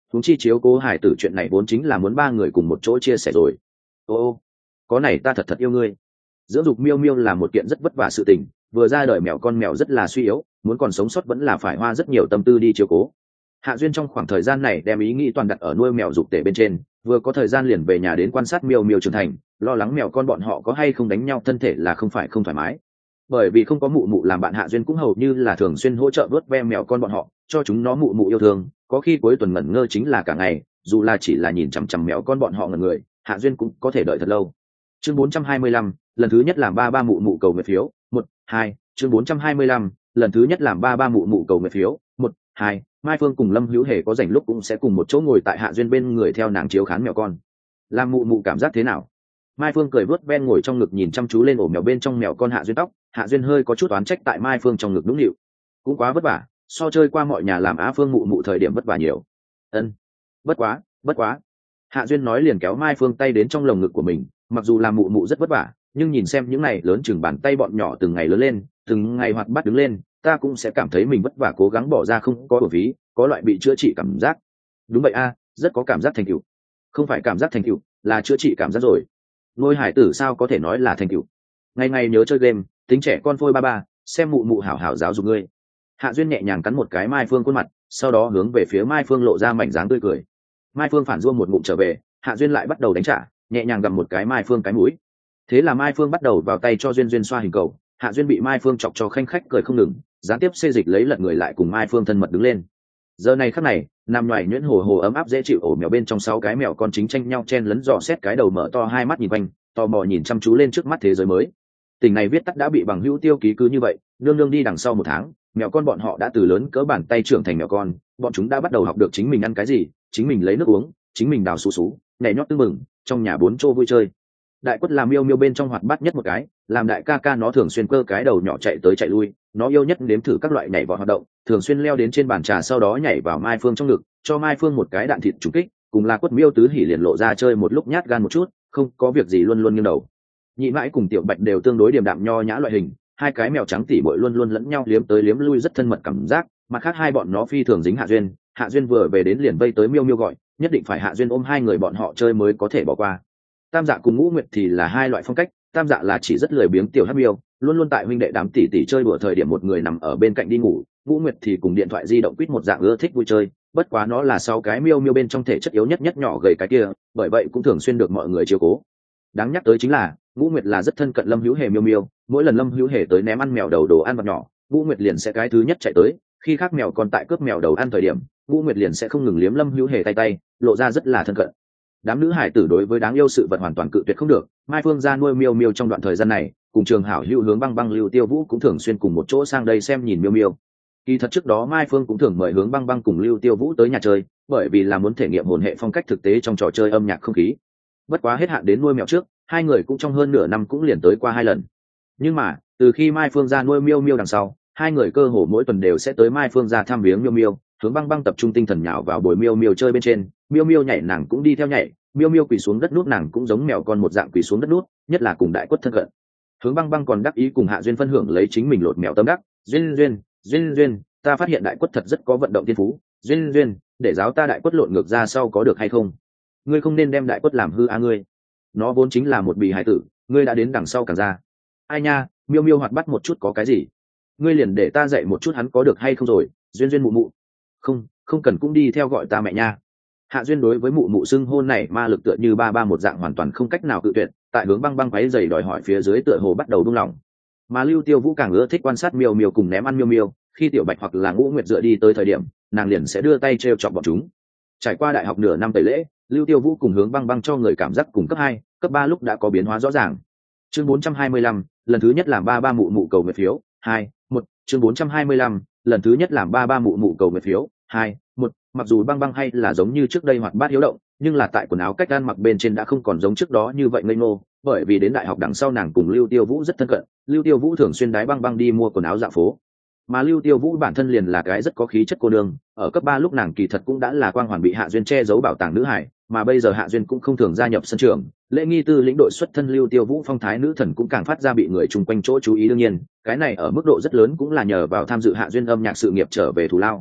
huống chi chiếu cố hải tử chuyện này vốn chính là muốn ba người cùng một chỗ chia sẻ rồi. Ô ô, có này ta thật thật yêu ngươi. Dưỡng dục miêu miêu là một kiện rất vất vả sự tình, vừa ra đời mèo con mèo rất là suy yếu, muốn còn sống sót vẫn là phải hoa rất nhiều tâm tư đi chiếu cố. Hạ Duyên trong khoảng thời gian này đem ý nghĩ toàn đặt ở nuôi mèo dục tể bên trên, vừa có thời gian liền về nhà đến quan sát miêu miêu trưởng thành, lo lắng mèo con bọn họ có hay không đánh nhau thân thể là không phải không thoải mái. Bởi vì không có mụ mụ làm bạn, Hạ Duyên cũng hầu như là thường xuyên hỗ trợ vớt ve mèo con bọn họ, cho chúng nó mụ mụ yêu thương, có khi cuối tuần ngẩn ngơ chính là cả ngày, dù là chỉ là nhìn chằm chằm mèo con bọn họ ngẩn người, Hạ Duyên cũng có thể đợi thật lâu. Chương bốn trăm hai mươi lăm, lần thứ nhất làm ba ba mụ mụ cầu nguyện phiếu, một, hai, chương bốn trăm hai mươi lăm, lần thứ nhất làm ba ba mụ mụ cầu nguyện phiếu, một, hai. Mai Phương cùng Lâm Hữu Hề có rảnh lúc cũng sẽ cùng một chỗ ngồi tại Hạ Duyên bên người theo nàng chiếu khán mèo con. Làm mụ mụ cảm giác thế nào? Mai Phương cười vớt ven ngồi trong ngực nhìn chăm chú lên ổ mèo bên trong mèo con Hạ Duyên tóc, Hạ Duyên hơi có chút oán trách tại Mai Phương trong ngực đúng nịu. Cũng quá vất vả, so chơi qua mọi nhà làm Á Phương mụ mụ thời điểm vất vả nhiều. Ân, vất quá, vất quá. Hạ Duyên nói liền kéo Mai Phương tay đến trong lồng ngực của mình, mặc dù làm mụ mụ rất vất vả, nhưng nhìn xem những này lớn chừng bàn tay bọn nhỏ từng ngày lớn lên, từng ngày hoạt bát đứng lên, ta cũng sẽ cảm thấy mình vất vả cố gắng bỏ ra không có bổ phí, có loại bị chữa trị cảm giác. Đúng vậy a, rất có cảm giác thành tựu. Không phải cảm giác thành tựu, là chữa trị cảm giác rồi. Nuôi hải tử sao có thể nói là thành tựu? Ngày ngày nhớ chơi game, tính trẻ con phôi ba ba, xem mụ mụ hảo hảo giáo dục ngươi. Hạ Duyên nhẹ nhàng cắn một cái Mai Phương khuôn mặt, sau đó hướng về phía Mai Phương lộ ra mảnh dáng tươi cười. Mai Phương phản rua một ngụm trở về, Hạ Duyên lại bắt đầu đánh trả, nhẹ nhàng gặm một cái Mai Phương cái mũi. Thế là Mai Phương bắt đầu vào tay cho Duyên Duyên xoa hình cầu, Hạ Duyên bị Mai Phương chọc cho khanh khách cười không ngừng, gián tiếp xê dịch lấy lật người lại cùng Mai Phương thân mật đứng lên. Giờ này khắc này, nằm nhoài nhuyễn hồ hồ ấm áp dễ chịu ổ mèo bên trong sáu cái mèo con chính tranh nhau chen lấn dò xét cái đầu mở to hai mắt nhìn quanh, tò mò nhìn chăm chú lên trước mắt thế giới mới. Tình này viết tắt đã bị bằng hữu tiêu ký cứ như vậy, nương nương đi đằng sau một tháng, mèo con bọn họ đã từ lớn cỡ bàn tay trưởng thành mèo con, bọn chúng đã bắt đầu học được chính mình ăn cái gì, chính mình lấy nước uống, chính mình đào xú xú, nhảy nhót tưng mừng, trong nhà bốn chỗ vui chơi. Đại Quất làm miêu miêu bên trong hoạt bát nhất một cái, làm đại ca ca nó thường xuyên cơ cái đầu nhỏ chạy tới chạy lui, nó yêu nhất nếm thử các loại nhảy vọt hoạt động, thường xuyên leo đến trên bàn trà sau đó nhảy vào Mai Phương trong ngực, cho Mai Phương một cái đạn thịt trúng kích, cùng là Quất miêu tứ hỉ liền lộ ra chơi một lúc nhát gan một chút, không có việc gì luôn luôn nghiêng đầu. Nhị mãi cùng Tiểu Bạch đều tương đối điềm đạm nho nhã loại hình, hai cái mèo trắng tỉ bội luôn luôn lẫn nhau liếm tới liếm lui rất thân mật cảm giác, mặt khác hai bọn nó phi thường dính Hạ Duyên, Hạ Duyên vừa về đến liền vây tới miêu miêu gọi, nhất định phải Hạ Duyên ôm hai người bọn họ chơi mới có thể bỏ qua. Tam Dạ cùng Ngũ Nguyệt thì là hai loại phong cách, Tam Dạ là chỉ rất lười biếng tiểu hắc miêu, luôn luôn tại huynh đệ đám tỷ tỷ chơi đùa thời điểm một người nằm ở bên cạnh đi ngủ, Ngũ Nguyệt thì cùng điện thoại di động quýt một dạng ưa thích vui chơi, bất quá nó là sáu cái miêu miêu bên trong thể chất yếu nhất nhất nhỏ gầy cái kia, bởi vậy cũng thường xuyên được mọi người chiếu cố. Đáng nhắc tới chính là Ngũ Nguyệt là rất thân cận Lâm Hữu Hề miêu miêu, mỗi lần Lâm Hữu Hề tới ném ăn mèo đầu đồ ăn vật nhỏ, Ngũ Nguyệt liền sẽ cái thứ nhất chạy tới, khi khác mèo còn tại cướp mèo đầu ăn thời điểm, Ngũ Nguyệt liền sẽ không ngừng liếm Lâm Hữu Hề tay tay, lộ ra rất là thân cận. Đám nữ hải tử đối với đáng yêu sự vật hoàn toàn cự tuyệt không được, Mai Phương ra nuôi miêu miêu trong đoạn thời gian này, cùng trường hảo hữu Hướng Băng Băng Lưu Tiêu Vũ cũng thường xuyên cùng một chỗ sang đây xem nhìn miêu miêu. Kỳ thật trước đó Mai Phương cũng thường mời Hướng Băng Băng cùng Lưu Tiêu Vũ tới nhà chơi, bởi vì là muốn thể nghiệm hồn hệ phong cách thực tế trong trò chơi âm nhạc không khí. Bất quá hết hạn đến nuôi mèo trước, hai người cũng trong hơn nửa năm cũng liền tới qua hai lần. Nhưng mà, từ khi Mai Phương ra nuôi miêu miêu đằng sau, hai người cơ hồ mỗi tuần đều sẽ tới Mai Phương ra thăm viếng miêu miêu. Hướng Băng Băng tập trung tinh thần nhào vào bồi miêu miêu chơi bên trên, miêu miêu nhảy nàng cũng đi theo nhảy, miêu miêu quỳ xuống đất nút nàng cũng giống mèo con một dạng quỳ xuống đất nút, nhất là cùng Đại Quất thân cận. Hướng Băng Băng còn đắc ý cùng Hạ Duyên phân hưởng lấy chính mình lột mèo tâm đắc, duyên duyên duyên duyên, ta phát hiện Đại Quất thật rất có vận động thiên phú, duyên duyên, để giáo ta Đại Quất lộn ngược ra sau có được hay không? Ngươi không nên đem Đại Quất làm hư a ngươi, nó vốn chính là một bì hài tử, ngươi đã đến đằng sau càng ra. Ai nha, miêu miêu hoạt bắt một chút có cái gì? Ngươi liền để ta dạy một chút hắn có được hay không rồi, duyên duyên mụ mụ. Không, không cần cũng đi theo gọi ta mẹ nha. Hạ Duyên đối với mụ mụ xưng hôn này ma lực tựa như ba ba một dạng hoàn toàn không cách nào cự tuyệt, tại Hướng Băng Băng quấy giày đòi hỏi phía dưới tựa hồ bắt đầu buông lỏng. Mà Lưu Tiêu Vũ càng ưa thích quan sát miêu miêu cùng ném ăn miêu miêu, khi Tiểu Bạch hoặc là Ngũ Nguyệt dựa đi tới thời điểm, nàng liền sẽ đưa tay trêu chọc bọn chúng. Trải qua đại học nửa năm tẩy lễ, Lưu Tiêu Vũ cùng Hướng Băng Băng cho người cảm giác cùng cấp hai, cấp ba lúc đã có biến hóa rõ ràng. Chương bốn trăm hai mươi lăm, lần thứ nhất làm ba ba mụ mụ cầu nguyện phiếu, hai, một, chương bốn trăm hai mươi lăm, lần thứ nhất làm ba ba mụ mụ cầu nguyện phiếu, hai, một, mặc dù Băng Băng hay là giống như trước đây hoạt bát hiếu động, nhưng là tại quần áo cách ăn mặc bên trên đã không còn giống trước đó như vậy ngây ngô, bởi vì đến đại học đằng sau nàng cùng Lưu Tiêu Vũ rất thân cận, Lưu Tiêu Vũ thường xuyên đái Băng Băng đi mua quần áo dạo phố. Mà Lưu Tiêu Vũ bản thân liền là cái rất có khí chất cô nương, ở cấp ba lúc nàng kỳ thật cũng đã là quang hoàn bị Hạ Duyên che giấu bảo tàng nữ hải, mà bây giờ Hạ Duyên cũng không thường gia nhập sân trường, lễ nghi tư lĩnh đội xuất thân Lưu Tiêu Vũ phong thái nữ thần cũng càng phát ra bị người chung quanh chỗ chú ý, đương nhiên, cái này ở mức độ rất lớn cũng là nhờ vào tham dự Hạ Duyên âm nhạc sự nghiệp trở về thù lao.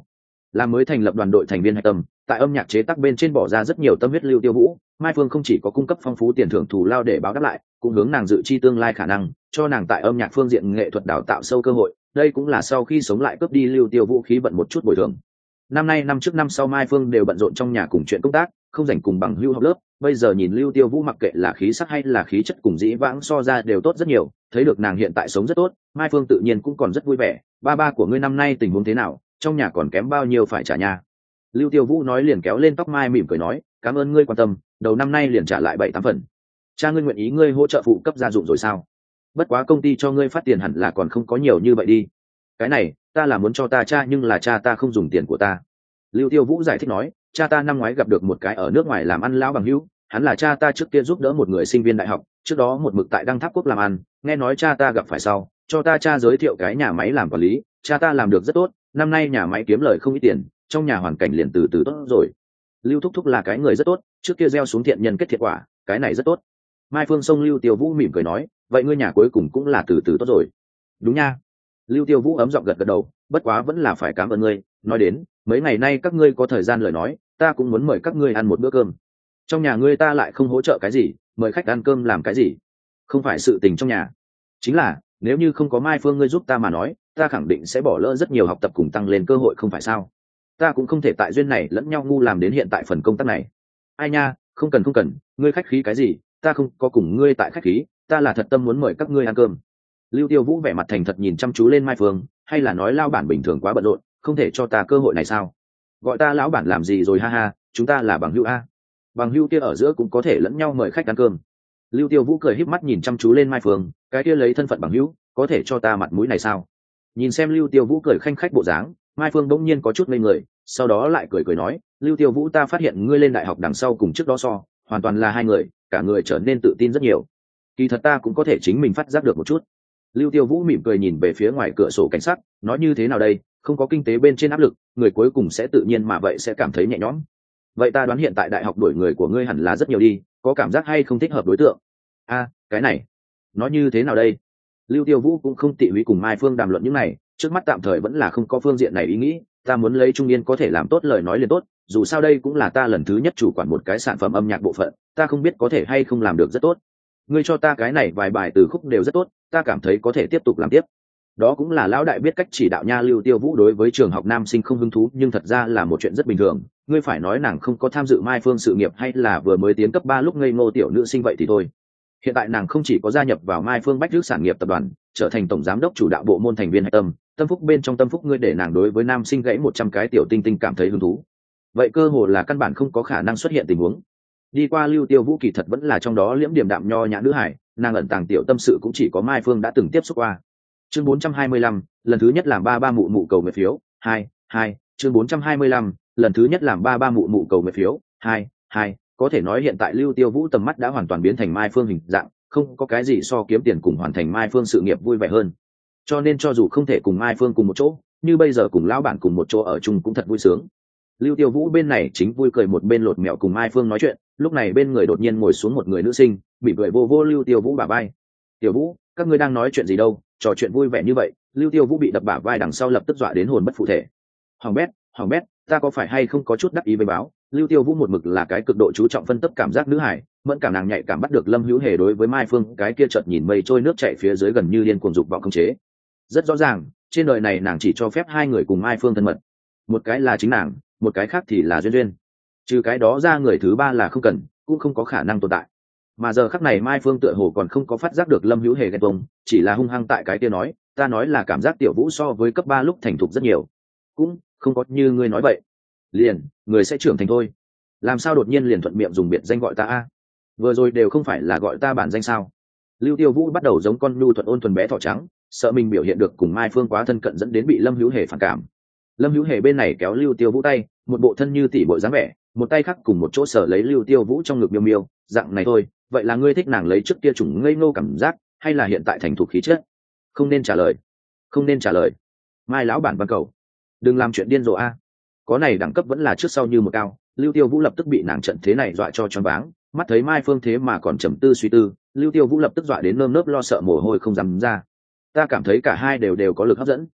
là mới thành lập đoàn đội thành viên hạch tâm, tại âm nhạc chế tác bên trên bỏ ra rất nhiều tâm huyết Lưu Tiêu Vũ, Mai Phương không chỉ có cung cấp phong phú tiền thưởng thù lao để báo đáp lại, cũng hướng nàng dự chi tương lai khả năng, cho nàng tại âm nhạc phương diện nghệ thuật đào tạo sâu cơ hội, đây cũng là sau khi sống lại cướp đi Lưu Tiêu Vũ khí vận một chút bồi thường. Năm nay năm trước năm sau Mai Phương đều bận rộn trong nhà cùng chuyện công tác, không rảnh cùng bằng hữu học lớp, bây giờ nhìn Lưu Tiêu Vũ mặc kệ là khí sắc hay là khí chất cùng dĩ vãng so ra đều tốt rất nhiều, thấy được nàng hiện tại sống rất tốt, Mai Phương tự nhiên cũng còn rất vui vẻ. Ba ba của ngươi năm nay tình huống thế nào, trong nhà còn kém bao nhiêu phải trả nhà? Lưu Tiêu Vũ nói liền kéo lên tóc Mai mỉm cười nói, cảm ơn ngươi quan tâm, đầu năm nay liền trả lại bảy tám phần. Cha ngươi nguyện ý ngươi hỗ trợ phụ cấp gia dụng rồi sao? Bất quá công ty cho ngươi phát tiền hẳn là còn không có nhiều như vậy đi. Cái này ta là muốn cho ta cha, nhưng là cha ta không dùng tiền của ta. Lưu Tiêu Vũ giải thích nói, cha ta năm ngoái gặp được một cái ở nước ngoài làm ăn lão bằng hữu, hắn là cha ta trước kia giúp đỡ một người sinh viên đại học, trước đó một mực tại Đăng Tháp Quốc làm ăn, nghe nói cha ta gặp phải sau, cho ta cha giới thiệu cái nhà máy làm quản lý, cha ta làm được rất tốt, năm nay nhà máy kiếm lời không ít tiền, trong nhà hoàn cảnh liền từ từ tốt rồi. Lưu thúc thúc là cái người rất tốt, trước kia gieo xuống thiện nhân kết thiện quả, cái này rất tốt. Mai Phương xông Lưu Tiêu Vũ mỉm cười nói, vậy ngươi nhà cuối cùng cũng là từ từ tốt rồi. Đúng nha. Lưu Tiêu Vũ ấm giọng gật gật đầu, bất quá vẫn là phải cảm ơn ngươi, nói đến mấy ngày nay các ngươi có thời gian lời nói, ta cũng muốn mời các ngươi ăn một bữa cơm. Trong nhà ngươi ta lại không hỗ trợ cái gì, mời khách ăn cơm làm cái gì? Không phải sự tình trong nhà, chính là nếu như không có Mai Phương ngươi giúp ta mà nói, ta khẳng định sẽ bỏ lỡ rất nhiều học tập cùng tăng lên cơ hội, không phải sao? Ta cũng không thể tại duyên này lẫn nhau ngu làm đến hiện tại phần công tác này. Ai nha, không cần không cần, ngươi khách khí cái gì, ta không có cùng ngươi tại khách khí, ta là thật tâm muốn mời các ngươi ăn cơm. Lưu Tiêu Vũ vẻ mặt thành thật nhìn chăm chú lên Mai Phương, hay là nói lao bản bình thường quá bận rộn, không thể cho ta cơ hội này sao? Gọi ta lão bản làm gì rồi, ha ha, chúng ta là bằng hữu a. Bằng hữu kia ở giữa cũng có thể lẫn nhau mời khách ăn cơm. Lưu Tiêu Vũ cười híp mắt nhìn chăm chú lên Mai Phương, cái kia lấy thân phận bằng hữu, có thể cho ta mặt mũi này sao? Nhìn xem Lưu Tiêu Vũ cười khanh khách bộ dáng, Mai Phương bỗng nhiên có chút ngây người, sau đó lại cười cười nói, Lưu Tiêu Vũ, ta phát hiện ngươi lên đại học đằng sau cùng trước đó so, hoàn toàn là hai người, cả người trở nên tự tin rất nhiều. Kỳ thật ta cũng có thể chính mình phát giác được một chút. Lưu Tiêu Vũ mỉm cười nhìn về phía ngoài cửa sổ cảnh sát, nói như thế nào đây, không có kinh tế bên trên áp lực, người cuối cùng sẽ tự nhiên mà vậy sẽ cảm thấy nhẹ nhõm. Vậy ta đoán hiện tại đại học đuổi người của ngươi hẳn là rất nhiều đi, có cảm giác hay không thích hợp đối tượng? A, à, cái này, nói như thế nào đây? Lưu Tiêu Vũ cũng không tị húy cùng Mai Phương đàm luận những này, trước mắt tạm thời vẫn là không có phương diện này ý nghĩ, ta muốn lấy Trung Yên có thể làm tốt lời nói liền tốt, dù sao đây cũng là ta lần thứ nhất chủ quản một cái sản phẩm âm nhạc bộ phận, ta không biết có thể hay không làm được rất tốt. Ngươi cho ta cái này vài bài từ khúc đều rất tốt, ta cảm thấy có thể tiếp tục làm tiếp. Đó cũng là lão đại biết cách chỉ đạo nha. Lưu Tiêu Vũ đối với trường học nam sinh không hứng thú, nhưng thật ra là một chuyện rất bình thường, ngươi phải nói nàng không có tham dự Mai Phương sự nghiệp hay là vừa mới tiến cấp ba lúc ngây ngô tiểu nữ sinh vậy thì thôi. Hiện tại nàng không chỉ có gia nhập vào Mai Phương Bách Rước sản nghiệp tập đoàn, trở thành tổng giám đốc chủ đạo bộ môn thành viên hạch tâm, tâm phúc bên trong tâm phúc, ngươi để nàng đối với nam sinh gãy một trăm cái tiểu tinh tinh cảm thấy hứng thú, vậy cơ hồ là căn bản không có khả năng xuất hiện tình huống. Đi qua Lưu Tiêu Vũ kỳ thật vẫn là trong đó liễm điềm đạm nho nhã nữ hải, nàng ẩn tàng tiểu tâm sự cũng chỉ có Mai Phương đã từng tiếp xúc qua. Chương bốn trăm hai mươi lăm, lần thứ nhất làm ba ba mụ mụ cầu nguyện phiếu, hai, hai, chương bốn trăm hai mươi lăm, lần thứ nhất làm ba ba mụ mụ cầu nguyện phiếu, hai, hai, có thể nói hiện tại Lưu Tiêu Vũ tầm mắt đã hoàn toàn biến thành Mai Phương hình dạng, không có cái gì so kiếm tiền cùng hoàn thành Mai Phương sự nghiệp vui vẻ hơn. Cho nên cho dù không thể cùng Mai Phương cùng một chỗ, như bây giờ cùng lão bản cùng một chỗ ở chung cũng thật vui sướng. Lưu Tiêu Vũ bên này chính vui cười một bên lột mẹo cùng Mai Phương nói chuyện, lúc này bên người đột nhiên ngồi xuống một người nữ sinh, bị cười vô vô Lưu Tiêu Vũ bả vai. Tiểu Vũ, các ngươi đang nói chuyện gì đâu, trò chuyện vui vẻ như vậy. Lưu Tiêu Vũ bị đập bả vai đằng sau lập tức dọa đến hồn bất phụ thể. Hoàng bét, hoàng bét, ta có phải hay không có chút đắc ý với báo? Lưu Tiêu Vũ một mực là cái cực độ chú trọng phân tích cảm giác nữ hải, mẫn cảm nàng nhạy cảm bắt được Lâm Hữu Hề đối với Mai Phương cái kia chợt nhìn mây trôi nước chảy phía dưới gần như điên cuồng dục vọng khống chế. Rất rõ ràng, trên đời này nàng chỉ cho phép hai người cùng Mai Phương thân mật, một cái là chính nàng, một cái khác thì là duyên duyên. Trừ cái đó ra người thứ ba là không cần, cũng không có khả năng tồn tại. Mà giờ khắc này Mai Phương tựa hồ còn không có phát giác được Lâm Hữu Hề ghen tuông, chỉ là hung hăng tại cái kia nói, ta nói là cảm giác Tiểu Vũ so với cấp ba lúc thành thục rất nhiều. Cũng không có như ngươi nói vậy. Liền, người sẽ trưởng thành thôi. Làm sao đột nhiên liền thuận miệng dùng biệt danh gọi ta a? Vừa rồi đều không phải là gọi ta bản danh sao? Lưu Tiêu Vũ bắt đầu giống con nhu thuận ôn thuần bé thỏ trắng, sợ mình biểu hiện được cùng Mai Phương quá thân cận dẫn đến bị Lâm Hữu Hề phản cảm. Lâm Hữu Hề bên này kéo Lưu Tiêu Vũ tay, một bộ thân như tỷ muội dáng vẻ, một tay khác cùng một chỗ sở lấy Lưu Tiêu Vũ trong ngực miêu miêu, dạng này thôi, vậy là ngươi thích nàng lấy trước kia chủng ngây ngô cảm giác, hay là hiện tại thành thục khí chất? Không nên trả lời, không nên trả lời. Mai lão bản văn cầu, đừng làm chuyện điên rồ a. Có này đẳng cấp vẫn là trước sau như một cao. Lưu Tiêu Vũ lập tức bị nàng trận thế này dọa cho choáng váng, mắt thấy Mai Phương thế mà còn trầm tư suy tư, Lưu Tiêu Vũ lập tức dọa đến nơm nớp lo sợ mồ hôi không dám ra. Ta cảm thấy cả hai đều đều có lực hấp dẫn.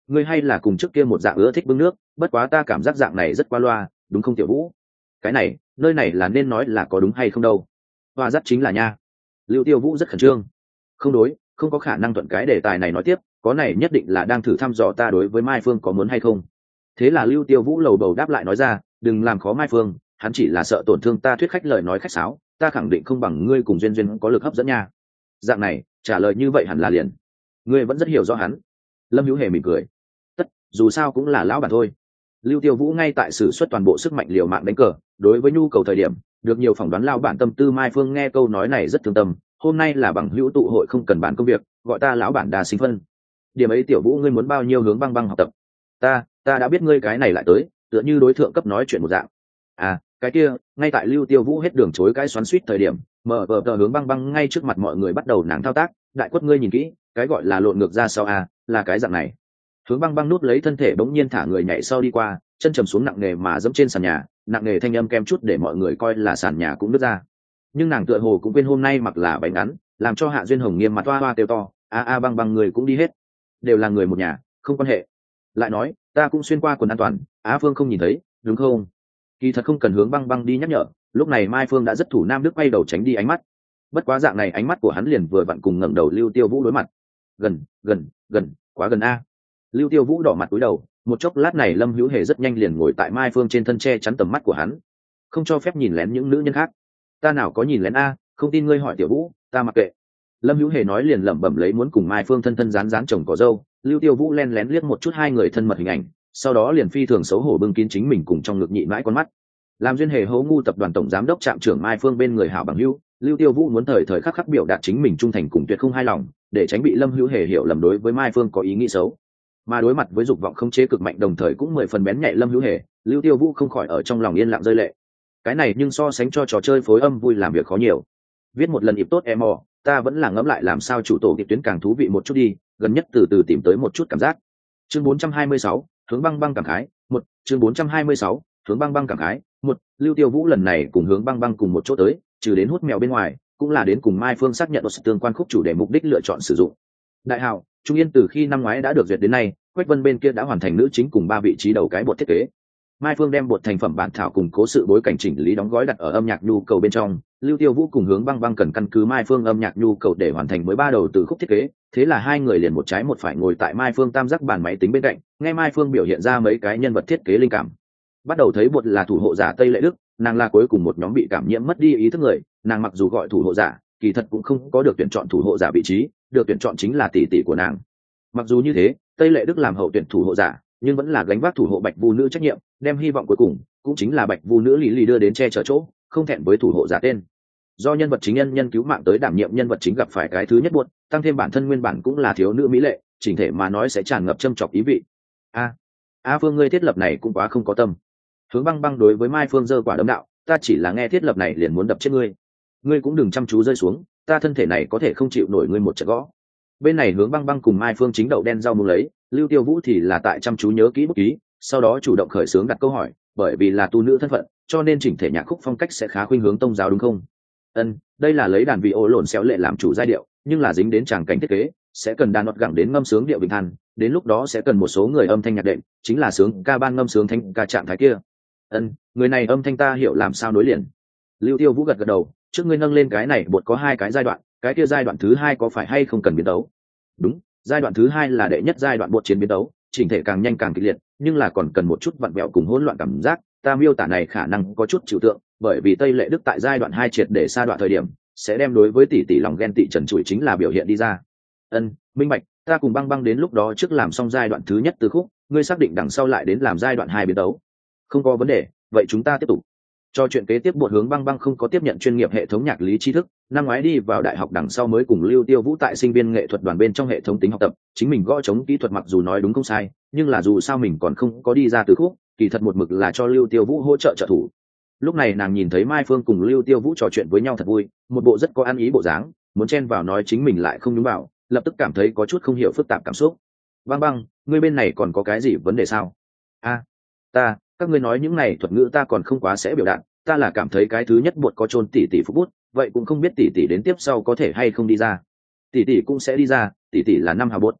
ngươi hay là cùng trước kia một dạng ưa thích bưng nước, bất quá ta cảm giác dạng này rất qua loa, đúng không tiểu vũ? Cái này nơi này là nên nói là có đúng hay không đâu. Hoa dắt chính là nha. Lưu Tiêu Vũ rất khẩn trương. Không đối, không có khả năng thuận cái đề tài này nói tiếp, có này nhất định là đang thử thăm dò ta đối với Mai Phương có muốn hay không. Thế là Lưu Tiêu Vũ lầu bầu đáp lại nói ra, đừng làm khó Mai Phương, hắn chỉ là sợ tổn thương ta, thuyết khách lời nói khách sáo, ta khẳng định không bằng ngươi cùng duyên duyên có lực hấp dẫn nha. Dạng này trả lời như vậy hẳn là liền, ngươi vẫn rất hiểu rõ hắn. Lâm Hữu Hề mỉm cười, tất dù sao cũng là lão bản thôi. Lưu Tiêu Vũ ngay tại sử xuất toàn bộ sức mạnh liều mạng đánh cờ, đối với nhu cầu thời điểm được nhiều phỏng đoán lao bản tâm tư. Mai Phương nghe câu nói này rất thương tâm, hôm nay là bằng hữu tụ hội không cần bản công việc, gọi ta lão bản đa sinh phân. Điểm ấy Tiểu Vũ ngươi muốn bao nhiêu hướng băng băng học tập. Ta, ta đã biết ngươi cái này lại tới, tựa như đối tượng cấp nói chuyện một dạng. À, cái kia, ngay tại Lưu Tiêu Vũ hết đường chối cái xoắn xuýt thời điểm, mở vở tờ hướng băng băng ngay trước mặt mọi người bắt đầu nàng thao tác, đại quất ngươi nhìn kỹ, cái gọi là lộn ngược ra sau à, là cái dạng này. Hướng băng băng nút lấy thân thể bỗng nhiên thả người nhảy sau đi qua, chân trầm xuống nặng nề mà dẫm trên sàn nhà, nặng nề thanh âm kem chút để mọi người coi là sàn nhà cũng nứt ra. Nhưng nàng tựa hồ cũng quên hôm nay mặc là váy ngắn, làm cho Hạ Duyên Hồng nghiêm mặt toa toa kêu to, a a băng băng người cũng đi hết, đều là người một nhà, không quan hệ. Lại nói, ta cũng xuyên qua quần an toàn, Á Phương không nhìn thấy, đúng không? Kỳ thật không cần hướng băng băng đi nhắc nhở, lúc này Mai Phương đã rất thủ nam đức quay đầu tránh đi ánh mắt. Bất quá dạng này ánh mắt của hắn liền vừa vặn cùng ngẩng đầu Lưu Tiêu Vũ đối mặt. Gần, gần, gần, quá gần a. Lưu Tiêu Vũ đỏ mặt cúi đầu, một chốc lát này Lâm Hữu Hề rất nhanh liền ngồi tại Mai Phương trên thân che chắn tầm mắt của hắn, không cho phép nhìn lén những nữ nhân khác. Ta nào có nhìn lén a, không tin ngươi hỏi Tiểu Vũ, ta mặc kệ. Lâm Hữu Hề nói liền lẩm bẩm lấy muốn cùng Mai Phương thân thân dán dán chồng cỏ dâu. Lưu Tiêu Vũ len lén liếc một chút hai người thân mật hình ảnh, sau đó liền phi thường xấu hổ bưng kín chính mình cùng trong ngực nhị mãi con mắt. Làm Duyên Hề hấu ngu tập đoàn tổng giám đốc trạm trưởng Mai Phương bên người hảo bằng hữu, Lưu Tiêu Vũ muốn thời thời khắc khắc biểu đạt chính mình trung thành cùng tuyệt không hài lòng, để tránh bị Lâm Hữu Hề hiểu lầm đối với Mai Phương có ý nghĩ xấu. Mà đối mặt với dục vọng không chế cực mạnh đồng thời cũng mười phần bén nhạy Lâm Hữu Hề, Lưu Tiêu Vũ không khỏi ở trong lòng yên lặng rơi lệ. Cái này nhưng so sánh cho trò chơi phối âm vui làm việc khó nhiều. Viết một lần ịp tốt em mò, ta vẫn là ngẫm lại làm sao chủ tổ kịp tuyến càng thú vị một chút đi, gần nhất từ từ tìm tới một chút cảm giác. Chương bốn trăm hai mươi sáu, hướng băng băng cảm khái, một, chương bốn trăm hai mươi sáu, hướng băng băng cảm khái, một, Lưu Tiêu Vũ lần này cùng hướng băng băng cùng một chỗ tới, trừ đến hút mèo bên ngoài, cũng là đến cùng Mai Phương xác nhận một sự tương quan khúc chủ đề mục đích lựa chọn sử dụng. Đại hào, Trung Yên từ khi năm ngoái đã được duyệt đến nay, Quách Vân bên kia đã hoàn thành nữ chính cùng ba vị trí đầu cái bột thiết kế. Mai Phương đem bột thành phẩm bản thảo cùng cố sự bối cảnh chỉnh lý đóng gói đặt ở âm nhạc nhu cầu bên trong. Lưu Tiêu Vũ cùng hướng băng băng cần căn cứ Mai Phương âm nhạc nhu cầu để hoàn thành mới ba đầu từ khúc thiết kế, thế là hai người liền một trái một phải ngồi tại Mai Phương tam giác bàn máy tính bên cạnh, nghe Mai Phương biểu hiện ra mấy cái nhân vật thiết kế linh cảm. Bắt đầu thấy bột là thủ hộ giả Tây Lệ Đức, nàng là cuối cùng một nhóm bị cảm nhiễm mất đi ý thức người, nàng mặc dù gọi thủ hộ giả, kỳ thật cũng không có được tuyển chọn thủ hộ giả vị trí, được tuyển chọn chính là tỷ tỷ của nàng. Mặc dù như thế, Tây Lệ Đức làm hậu tuyển thủ hộ giả, nhưng vẫn là gánh vác thủ hộ Bạch Vu nữ trách nhiệm, đem hy vọng cuối cùng cũng chính là Bạch Vu nữ Lý Lý đưa đến che chở chỗ, không thẹn với thủ hộ giả tên. Do nhân vật chính nhân nhân cứu mạng tới đảm nhiệm nhân vật chính gặp phải cái thứ nhất buồn, tăng thêm bản thân nguyên bản cũng là thiếu nữ mỹ lệ, chỉnh thể mà nói sẽ tràn ngập châm chọc ý vị. A, A Phương ngươi thiết lập này cũng quá không có tâm. Hướng băng băng đối với Mai Phương giơ quả đấm đạo, ta chỉ là nghe thiết lập này liền muốn đập chết ngươi. Ngươi cũng đừng chăm chú rơi xuống, ta thân thể này có thể không chịu nổi ngươi một trận gõ. Bên này hướng băng băng cùng Mai Phương chính đậu đen rau muống lấy, Lưu Tiêu Vũ thì là tại chăm chú nhớ kỹ bút ký, sau đó chủ động khởi xướng đặt câu hỏi, bởi vì là tu nữ thân phận, cho nên chỉnh thể nhạc khúc phong cách sẽ khá khuynh hướng tông giáo đúng không? Ân, đây là lấy đàn vị ô lộn xéo lệ làm chủ giai điệu, nhưng là dính đến tràng cảnh thiết kế, sẽ cần đàn nọt gẳng đến ngâm sướng điệu bình than, đến lúc đó sẽ cần một số người âm thanh nhạc đệm, chính là sướng ca ban ngâm sướng thanh ca trạng thái kia. Ân, người này âm thanh ta hiểu làm sao nối liền. Lưu Tiêu Vũ gật gật đầu, trước ngươi nâng lên cái này bột có hai cái giai đoạn, cái kia giai đoạn thứ hai có phải hay không cần biến tấu? Đúng, giai đoạn thứ hai là đệ nhất giai đoạn bột chiến biến tấu, chỉnh thể càng nhanh càng kịch liệt, nhưng là còn cần một chút vặn vẹo cùng hỗn loạn cảm giác, ta miêu tả này khả năng có chút trừu tượng, bởi vì Tây Lệ Đức tại giai đoạn hai triệt để xa đoạn thời điểm, sẽ đem đối với tỷ tỷ lòng ghen tị trần trụi chính là biểu hiện đi ra. Ân, minh bạch, ta cùng băng băng đến lúc đó trước làm xong giai đoạn thứ nhất từ khúc, ngươi xác định đằng sau lại đến làm giai đoạn hai biến tấu. Không có vấn đề, vậy chúng ta tiếp tục. Cho chuyện kế tiếp bột hướng băng băng không có tiếp nhận chuyên nghiệp hệ thống nhạc lý tri thức, năm ngoái đi vào đại học đằng sau mới cùng Lưu Tiêu Vũ tại sinh viên nghệ thuật đoàn bên trong hệ thống tính học tập, chính mình gõ trống kỹ thuật mặc dù nói đúng không sai, nhưng là dù sao mình còn không có đi ra từ khúc, kỳ thật một mực là cho Lưu Tiêu Vũ hỗ trợ trợ thủ. Lúc này nàng nhìn thấy Mai Phương cùng Lưu Tiêu Vũ trò chuyện với nhau thật vui, một bộ rất có ăn ý bộ dáng, muốn chen vào nói chính mình lại không đúng bảo, lập tức cảm thấy có chút không hiểu phức tạp cảm xúc. Băng băng, ngươi bên này còn có cái gì vấn đề sao? A, ta, các ngươi nói những này thuật ngữ ta còn không quá sẽ biểu đạt, ta là cảm thấy cái thứ nhất bột có chôn tỷ tỷ phúc bút, vậy cũng không biết tỷ tỷ đến tiếp sau có thể hay không đi ra. Tỷ tỷ cũng sẽ đi ra, tỷ tỷ là năm hào bột.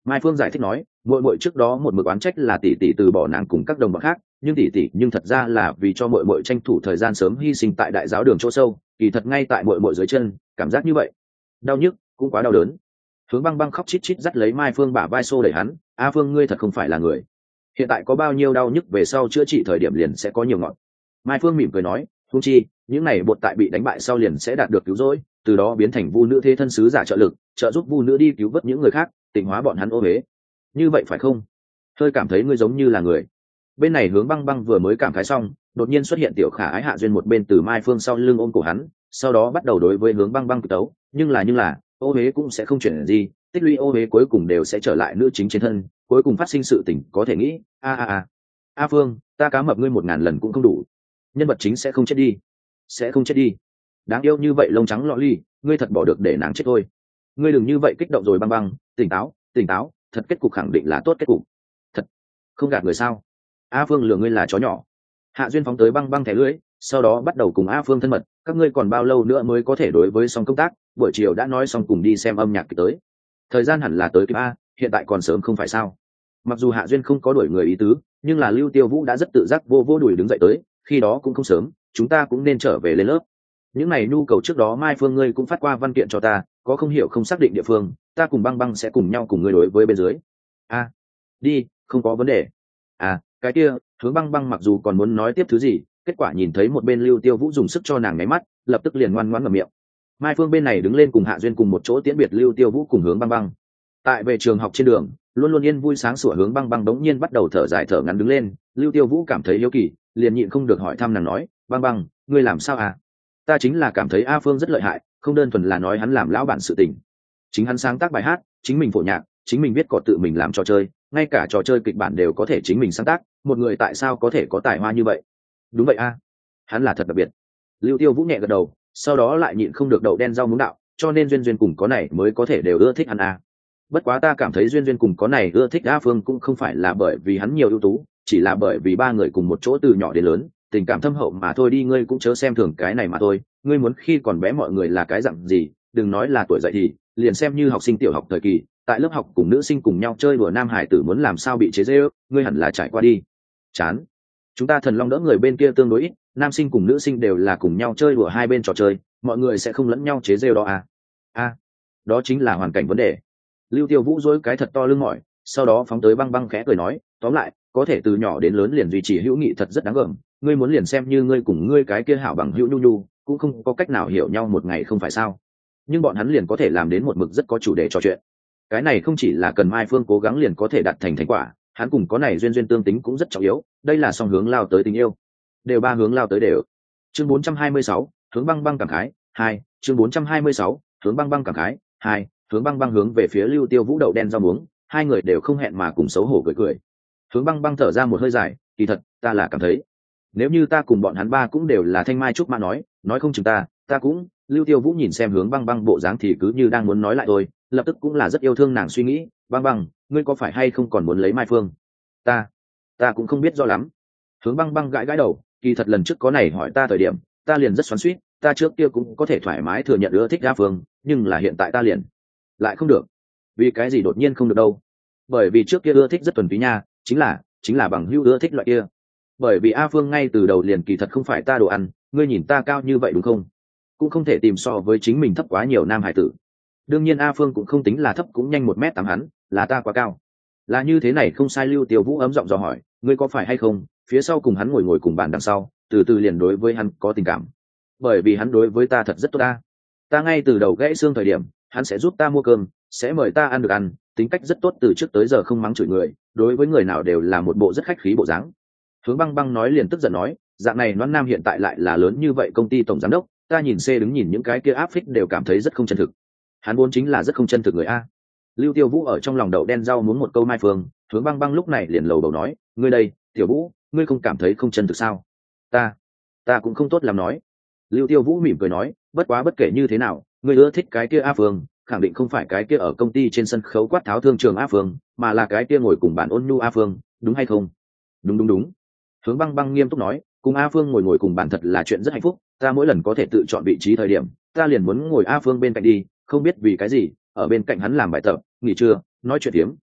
Mai Phương giải thích nói, muội muội trước đó một mực oán trách là tỷ tỷ từ bỏ nàng cùng các đồng bọn khác, nhưng tỷ tỷ nhưng thật ra là vì cho muội muội tranh thủ thời gian sớm hy sinh tại đại giáo đường chỗ sâu, kỳ thật ngay tại muội muội dưới chân, cảm giác như vậy, đau nhức, cũng quá đau đớn. Hướng Băng Băng khóc chít chít dắt lấy Mai Phương bả vai xô đẩy hắn, "A Phương ngươi thật không phải là người. Hiện tại có bao nhiêu đau nhức về sau chữa trị thời điểm liền sẽ có nhiều ngọn." Mai Phương mỉm cười nói, "Huống chi, những này bột tại bị đánh bại sau liền sẽ đạt được cứu rỗi, từ đó biến thành vu nữ thế thân sứ giả trợ lực, trợ giúp vu nữ đi cứu vớt những người khác, tịnh hóa bọn hắn ô uế. Như vậy phải không? Hơi cảm thấy ngươi giống như là người." Bên này Hướng Băng Băng vừa mới cảm khái xong, đột nhiên xuất hiện tiểu khả ái Hạ Duyên một bên từ Mai Phương sau lưng ôm cổ hắn, sau đó bắt đầu đối với Hướng Băng Băng cực tấu, nhưng là nhưng là, ô uế cũng sẽ không chuyển gì, tích lũy ô uế cuối cùng đều sẽ trở lại nữ chính trên thân, cuối cùng phát sinh sự tình có thể nghĩ, a a a. A Phương, ta cá mập ngươi một ngàn lần cũng không đủ. Nhân vật chính sẽ không chết đi, sẽ không chết đi. Đáng yêu như vậy lông trắng lọ ly, ngươi thật bỏ được để nàng chết thôi. Ngươi đừng như vậy kích động rồi. Băng Băng, tỉnh táo, tỉnh táo, thật kết cục khẳng định là tốt kết cục. Thật, không gạt người sao? A Phương lừa ngươi là chó nhỏ. Hạ Duyên phóng tới Băng Băng thẻ lưỡi, sau đó bắt đầu cùng A Phương thân mật, các ngươi còn bao lâu nữa mới có thể đối với xong công tác, buổi chiều đã nói xong cùng đi xem âm nhạc kịch tới. Thời gian hẳn là tới kịp a, hiện tại còn sớm không phải sao? Mặc dù Hạ Duyên không có đuổi người ý tứ, nhưng là Lưu Tiêu Vũ đã rất tự giác vô vô đuổi đứng dậy tới, khi đó cũng không sớm, chúng ta cũng nên trở về lên lớp. Những này nhu cầu trước đó Mai Phương ngươi cũng phát qua văn kiện cho ta, có không hiểu không xác định địa phương, ta cùng Băng Băng sẽ cùng nhau cùng ngươi đối với bên dưới. A, đi, không có vấn đề. À, cái kia, Hướng Băng Băng mặc dù còn muốn nói tiếp thứ gì, kết quả nhìn thấy một bên Lưu Tiêu Vũ dùng sức cho nàng nháy mắt, lập tức liền ngoan ngoãn ngậm miệng. Mai Phương bên này đứng lên cùng Hạ Duyên cùng một chỗ tiễn biệt Lưu Tiêu Vũ cùng Hướng Băng Băng. Tại về trường học trên đường, luôn luôn yên vui sáng sủa Hướng Băng Băng đống nhiên bắt đầu thở dài thở ngắn đứng lên, Lưu Tiêu Vũ cảm thấy hiếu kỳ, liền nhịn không được hỏi thăm nàng nói, "Băng Băng, ngươi làm sao à?" "Ta chính là cảm thấy A Phương rất lợi hại, không đơn thuần là nói hắn làm lão bản sự tình. Chính hắn sáng tác bài hát, chính mình phổ nhạc, chính mình viết cọ tự mình làm trò chơi, ngay cả trò chơi kịch bản đều có thể chính mình sáng tác, một người tại sao có thể có tài hoa như vậy?" "Đúng vậy a, hắn là thật đặc biệt." Lưu Tiêu Vũ nhẹ gật đầu, sau đó lại nhịn không được đậu đen rau muống đạo, "Cho nên duyên duyên cùng có này mới có thể đều ưa thích hắn a. Bất quá ta cảm thấy duyên duyên cùng có này ưa thích A Phương cũng không phải là bởi vì hắn nhiều ưu tú, chỉ là bởi vì ba người cùng một chỗ từ nhỏ đến lớn, tình cảm thâm hậu mà thôi đi, ngươi cũng chớ xem thường cái này mà thôi, ngươi muốn khi còn bé mọi người là cái dạng gì, đừng nói là tuổi dậy thì, liền xem như học sinh tiểu học thời kỳ, tại lớp học cùng nữ sinh cùng nhau chơi đùa nam hải tử muốn làm sao bị chế giễu, ngươi hẳn là trải qua đi." "Chán. Chúng ta Thần Long đỡ người bên kia tương đối ít, nam sinh cùng nữ sinh đều là cùng nhau chơi đùa hai bên trò chơi, mọi người sẽ không lẫn nhau chế giễu đó à?" "A, đó chính là hoàn cảnh vấn đề." Lưu Tiêu Vũ dối cái thật to lưng mỏi, sau đó phóng tới Băng Băng khẽ cười nói, "Tóm lại, có thể từ nhỏ đến lớn liền duy trì hữu nghị thật rất đáng gờm, ngươi muốn liền xem như ngươi cùng ngươi cái kia hảo bằng hữu nhu nhu, cũng không có cách nào hiểu nhau một ngày không phải sao? Nhưng bọn hắn liền có thể làm đến một mực rất có chủ đề trò chuyện. Cái này không chỉ là cần Mai Phương cố gắng liền có thể đạt thành thành quả, hắn cùng có này duyên duyên tương tính cũng rất trọng yếu, đây là song hướng lao tới tình yêu. Đều ba hướng lao tới đều." Chương bốn trăm hai mươi sáu, Hướng Băng Băng cảm khái, hai, chương bốn trăm hai mươi sáu, Hướng Băng Băng cảm khái, hai, Hướng Băng Băng hướng về phía Lưu Tiêu Vũ đậu đen rau muống, hai người đều không hẹn mà cùng xấu hổ cười cười. Hướng Băng Băng thở ra một hơi dài, "Kỳ thật, ta là cảm thấy, nếu như ta cùng bọn hắn ba cũng đều là thanh mai trúc mã nói, nói không chừng ta, ta cũng." Lưu Tiêu Vũ nhìn xem Hướng Băng Băng bộ dáng thì cứ như đang muốn nói lại thôi, lập tức cũng là rất yêu thương nàng suy nghĩ, "Băng Băng, ngươi có phải hay không còn muốn lấy Mai Phương?" Ta, ta cũng không biết rõ lắm." Hướng Băng Băng gãi gãi đầu, "Kỳ thật lần trước có này hỏi ta thời điểm, ta liền rất xoắn xuýt, ta trước kia cũng có thể thoải mái thừa nhận ưa thích A Phương, nhưng là hiện tại ta liền lại không được." "Vì cái gì đột nhiên không được đâu?" "Bởi vì trước kia ưa thích rất thuần túy nha, chính là chính là bằng hữu ưa thích loại kia. Bởi vì A Phương ngay từ đầu liền kỳ thật không phải ta đồ ăn, ngươi nhìn ta cao như vậy đúng không? Cũng không thể tìm so với chính mình thấp quá nhiều nam hải tử. Đương nhiên A Phương cũng không tính là thấp, cũng nhanh một mét tám hắn, là ta quá cao." "Là như thế này không sai." Lưu Tiêu Vũ ấm giọng dò hỏi, "Ngươi có phải hay không phía sau cùng hắn ngồi ngồi cùng bàn đằng sau, từ từ liền đối với hắn có tình cảm?" "Bởi vì hắn đối với ta thật rất tốt ta. Ta ngay từ đầu gãy xương thời điểm, hắn sẽ giúp ta mua cơm, sẽ mời ta ăn được ăn, tính cách rất tốt, từ trước tới giờ không mắng chửi người, đối với người nào đều là một bộ rất khách khí bộ dáng." Hướng Băng Băng nói liền tức giận nói, "Dạng này Loan Nam hiện tại lại là lớn như vậy công ty tổng giám đốc, ta nhìn C đứng nhìn những cái kia áp phích đều cảm thấy rất không chân thực. Hắn vốn chính là rất không chân thực người a." Lưu Tiêu Vũ ở trong lòng đậu đen rau muốn một câu Mai Phương, Hướng Băng Băng lúc này liền lầu đầu nói, "Ngươi đây, Tiểu Vũ, ngươi không cảm thấy không chân thực sao?" Ta, ta cũng không tốt làm nói." Lưu Tiêu Vũ mỉm cười nói, "Bất quá bất kể như thế nào, ngươi ưa thích cái kia A Phương, khẳng định không phải cái kia ở công ty trên sân khấu quát tháo thương trường A Phương, mà là cái kia ngồi cùng bạn ôn nhu A Phương, đúng hay không?" "Đúng đúng đúng." Hướng Băng Băng nghiêm túc nói, "Cùng A Phương ngồi ngồi cùng bạn thật là chuyện rất hạnh phúc, ta mỗi lần có thể tự chọn vị trí thời điểm, ta liền muốn ngồi A Phương bên cạnh đi, không biết vì cái gì, ở bên cạnh hắn làm bài tập, nghỉ trưa, nói chuyện tiếm,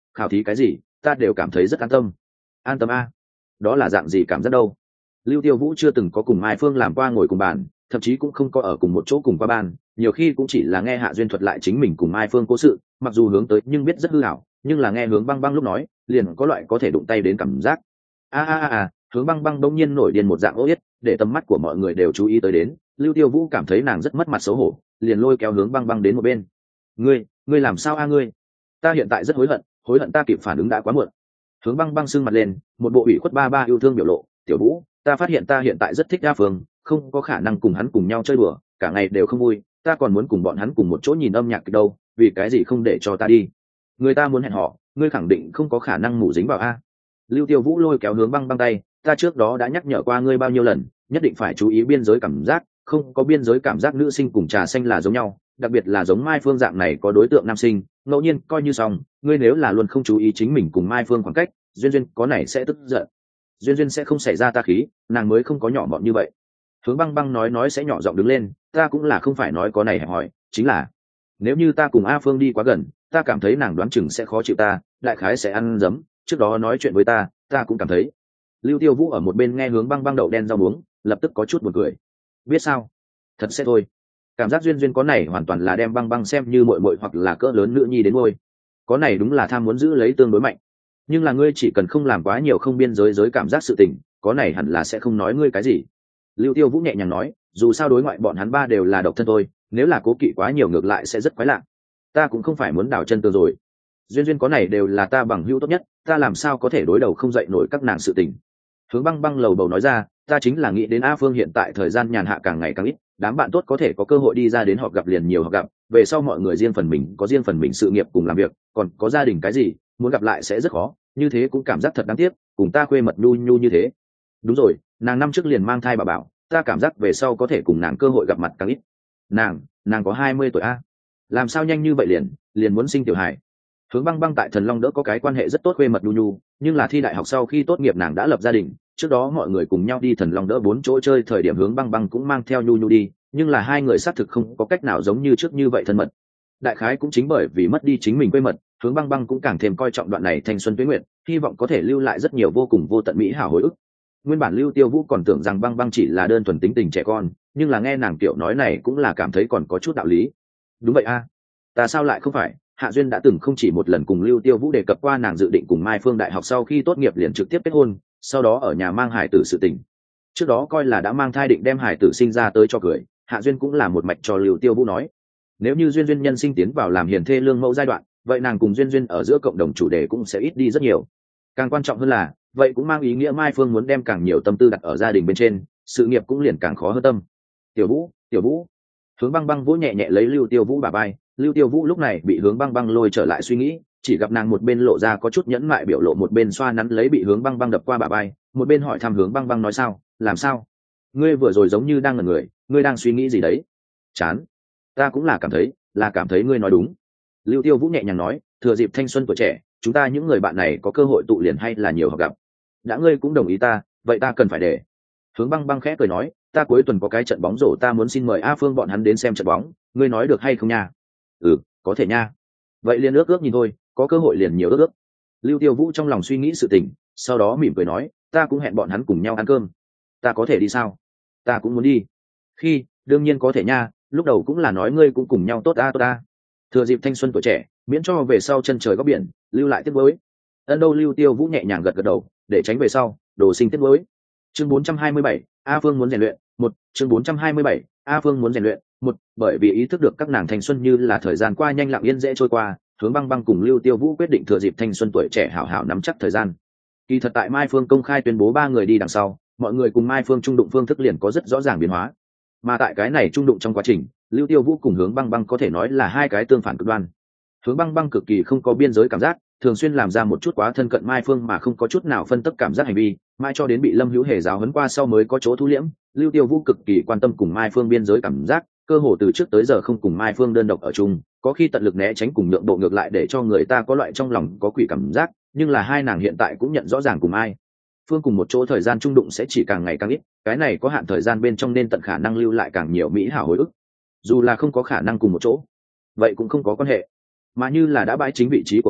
khảo thí cái gì ta đều cảm thấy rất an tâm. An tâm a? Đó là dạng gì cảm giác đâu? Lưu Tiêu Vũ chưa từng có cùng Mai Phương làm qua ngồi cùng bàn, thậm chí cũng không có ở cùng một chỗ cùng qua bàn, nhiều khi cũng chỉ là nghe Hạ Duyên thuật lại chính mình cùng Mai Phương cố sự, mặc dù hướng tới nhưng biết rất hư ảo, nhưng là nghe Hướng Băng Băng lúc nói, liền có loại có thể đụng tay đến cảm giác. A a a a, Hướng Băng Băng đông nhiên nổi điên một dạng ô yết, để tầm mắt của mọi người đều chú ý tới đến, Lưu Tiêu Vũ cảm thấy nàng rất mất mặt xấu hổ, liền lôi kéo Hướng Băng Băng đến một bên. "Ngươi, ngươi làm sao a ngươi? Ta hiện tại rất hối hận, hối hận ta kịp phản ứng đã quá muộn." Hướng Băng Băng sưng mặt lên, một bộ ủy khuất ba ba yêu thương biểu lộ, "Tiểu Vũ, ta phát hiện ta hiện tại rất thích A Phương, không có khả năng cùng hắn cùng nhau chơi đùa, cả ngày đều không vui, ta còn muốn cùng bọn hắn cùng một chỗ nhìn âm nhạc kịch đâu, vì cái gì không để cho ta đi? Người ta muốn hẹn họ, ngươi khẳng định không có khả năng ngủ dính vào a." Lưu Tiêu Vũ lôi kéo Hướng Băng Băng tay, "Ta trước đó đã nhắc nhở qua ngươi bao nhiêu lần, nhất định phải chú ý biên giới cảm giác, không có biên giới cảm giác nữ sinh cùng trà xanh là giống nhau, đặc biệt là giống Mai Phương dạng này có đối tượng nam sinh, ngẫu nhiên coi như xong, ngươi nếu là luôn không chú ý chính mình cùng Mai Phương khoảng cách, duyên duyên có này sẽ tức giận. Duyên duyên sẽ không xảy ra ta khí, nàng mới không có nhỏ mọn như vậy." Hướng Băng Băng nói nói sẽ nhỏ giọng đứng lên, "Ta cũng là không phải nói có này hẹp hỏi, chính là nếu như ta cùng A Phương đi quá gần, ta cảm thấy nàng đoán chừng sẽ khó chịu ta, đại khái sẽ ăn dấm, trước đó nói chuyện với ta, ta cũng cảm thấy." Lưu Tiêu Vũ ở một bên nghe Hướng Băng Băng đậu đen rau muống, lập tức có chút buồn cười. Biết sao? Thật sẽ thôi. Cảm giác duyên duyên có này hoàn toàn là đem Băng Băng xem như muội muội hoặc là cỡ lớn nữ nhi đến ngôi. Có này đúng là tham muốn giữ lấy tương đối mạnh. Nhưng là ngươi chỉ cần không làm quá nhiều không biên giới giới cảm giác sự tình, có này hẳn là sẽ không nói ngươi cái gì. Lưu Tiêu Vũ nhẹ nhàng nói, dù sao đối ngoại bọn hắn ba đều là độc thân thôi, nếu là cố kỵ quá nhiều ngược lại sẽ rất quái lạ. Ta cũng không phải muốn đào chân tường rồi. Duyên duyên có này đều là ta bằng hữu tốt nhất, ta làm sao có thể đối đầu không dậy nổi các nàng sự tình. Hướng Băng Băng lầu bầu nói ra, ta chính là nghĩ đến A Phương hiện tại thời gian nhàn hạ càng ngày càng ít, đám bạn tốt có thể có cơ hội đi ra đến họp gặp liền nhiều họp gặp, về sau mọi người riêng phần mình có riêng phần mình sự nghiệp cùng làm việc, còn có gia đình cái gì, muốn gặp lại sẽ rất khó, như thế cũng cảm giác thật đáng tiếc, cùng ta khuê mật nhu nhu như thế. Đúng rồi, nàng năm trước liền mang thai bà bảo, ta cảm giác về sau có thể cùng nàng cơ hội gặp mặt càng ít. Nàng, nàng có hai mươi tuổi a. Làm sao nhanh như vậy liền, liền muốn sinh tiểu hài. Hướng Băng Băng tại Thần Long Đỡ có cái quan hệ rất tốt khuê mật nhu nhu, nhưng là thi đại học sau khi tốt nghiệp nàng đã lập gia đình, trước đó mọi người cùng nhau đi Thần Long Đỡ bốn chỗ chơi thời điểm Hướng Băng Băng cũng mang theo nhu nhu đi, nhưng là hai người xác thực không có cách nào giống như trước như vậy thân mật. Đại khái cũng chính bởi vì mất đi chính mình quê mật, Hướng Băng Băng cũng càng thêm coi trọng đoạn này thanh xuân tuế nguyệt, hy vọng có thể lưu lại rất nhiều vô cùng vô tận mỹ hảo hồi ức. Nguyên bản Lưu Tiêu Vũ còn tưởng rằng Băng Băng chỉ là đơn thuần tính tình trẻ con, nhưng là nghe nàng kiểu nói này cũng là cảm thấy còn có chút đạo lý. Đúng vậy a, ta sao lại không phải? Hạ Duyên đã từng không chỉ một lần cùng Lưu Tiêu Vũ đề cập qua nàng dự định cùng Mai Phương đại học sau khi tốt nghiệp liền trực tiếp kết hôn, sau đó ở nhà mang hải tử sự tình. Trước đó coi là đã mang thai định đem hải tử sinh ra tới cho cười, Hạ Duyên cũng là một mạch cho Lưu Tiêu Vũ nói. Nếu như Duyên Duyên nhân sinh tiến vào làm hiền thê lương mẫu giai đoạn, vậy nàng cùng Duyên Duyên ở giữa cộng đồng chủ đề cũng sẽ ít đi rất nhiều. Càng quan trọng hơn là, vậy cũng mang ý nghĩa Mai Phương muốn đem càng nhiều tâm tư đặt ở gia đình bên trên, sự nghiệp cũng liền càng khó hơn tâm. Tiểu Vũ, Tiểu Vũ. Hướng Băng Băng vỗ nhẹ nhẹ lấy Lưu Tiêu Vũ bả vai, Lưu Tiêu Vũ lúc này bị Hướng Băng Băng lôi trở lại suy nghĩ, chỉ gặp nàng một bên lộ ra có chút nhẫn mại biểu lộ, một bên xoa nắn lấy bị Hướng Băng Băng đập qua bả vai, một bên hỏi thăm Hướng Băng Băng nói sao, làm sao? Ngươi vừa rồi giống như đang ngẩn người, ngươi đang suy nghĩ gì đấy? Chán. Ta cũng là cảm thấy, là cảm thấy ngươi nói đúng. Lưu Tiêu Vũ nhẹ nhàng nói, thừa dịp thanh xuân tuổi trẻ, chúng ta những người bạn này có cơ hội tụ liền hay là nhiều gặp. Đã ngươi cũng đồng ý ta, vậy ta cần phải để. Hướng Băng Băng khẽ cười nói, ta cuối tuần có cái trận bóng rổ, ta muốn xin mời A Phương bọn hắn đến xem trận bóng, ngươi nói được hay không nha? Ừ, có thể nha. Vậy liền ước ước nhìn thôi, có cơ hội liền nhiều ước ước. Lưu Tiêu Vũ trong lòng suy nghĩ sự tình, sau đó mỉm cười nói, ta cũng hẹn bọn hắn cùng nhau ăn cơm. Ta có thể đi sao? Ta cũng muốn đi. Khi, đương nhiên có thể nha, lúc đầu cũng là nói ngươi cũng cùng nhau tốt ta tốt ta. Thừa dịp thanh xuân tuổi trẻ, miễn cho về sau chân trời góc biển, lưu lại tiếc nuối. Ân đâu Lưu Tiêu Vũ nhẹ nhàng gật gật đầu, để tránh về sau, đồ sinh tiếc nuối. Chương bốn trăm hai mươi bảy, A Phương muốn rèn luyện, một, chương bốn trăm hai mươi bảy, A Phương muốn rèn luyện, một, bởi vì ý thức được các nàng thanh xuân như là thời gian qua nhanh lặng yên dễ trôi qua, Hướng Băng Băng cùng Lưu Tiêu Vũ quyết định thừa dịp thanh xuân tuổi trẻ hảo hảo nắm chắc thời gian. Kỳ thật tại Mai Phương công khai tuyên bố ba người đi đằng sau, mọi người cùng Mai Phương trung đụng phương thức liền có rất rõ ràng biến hóa. Mà tại cái này trung đụng trong quá trình, Lưu Tiêu Vũ cùng Hướng Băng Băng có thể nói là hai cái tương phản cực đoan. Hướng Băng Băng cực kỳ không có biên giới cảm giác, thường xuyên làm ra một chút quá thân cận Mai Phương mà không có chút nào phân tích cảm giác hành vi, mãi cho đến bị Lâm Hữu Hề giáo huấn qua sau mới có chỗ thu liễm. Lưu Tiêu Vũ cực kỳ quan tâm cùng Mai Phương biên giới cảm giác, cơ hồ từ trước tới giờ không cùng Mai Phương đơn độc ở chung, có khi tận lực né tránh cùng nhượng bộ ngược lại để cho người ta có loại trong lòng có quỷ cảm giác, nhưng là hai nàng hiện tại cũng nhận rõ ràng cùng ai Phương cùng một chỗ thời gian trung đụng sẽ chỉ càng ngày càng ít, cái này có hạn thời gian bên trong nên tận khả năng lưu lại càng nhiều mỹ hảo hồi ức. Dù là không có khả năng cùng một chỗ, vậy cũng không có quan hệ, mà như là đã bãi chính vị trí của mình,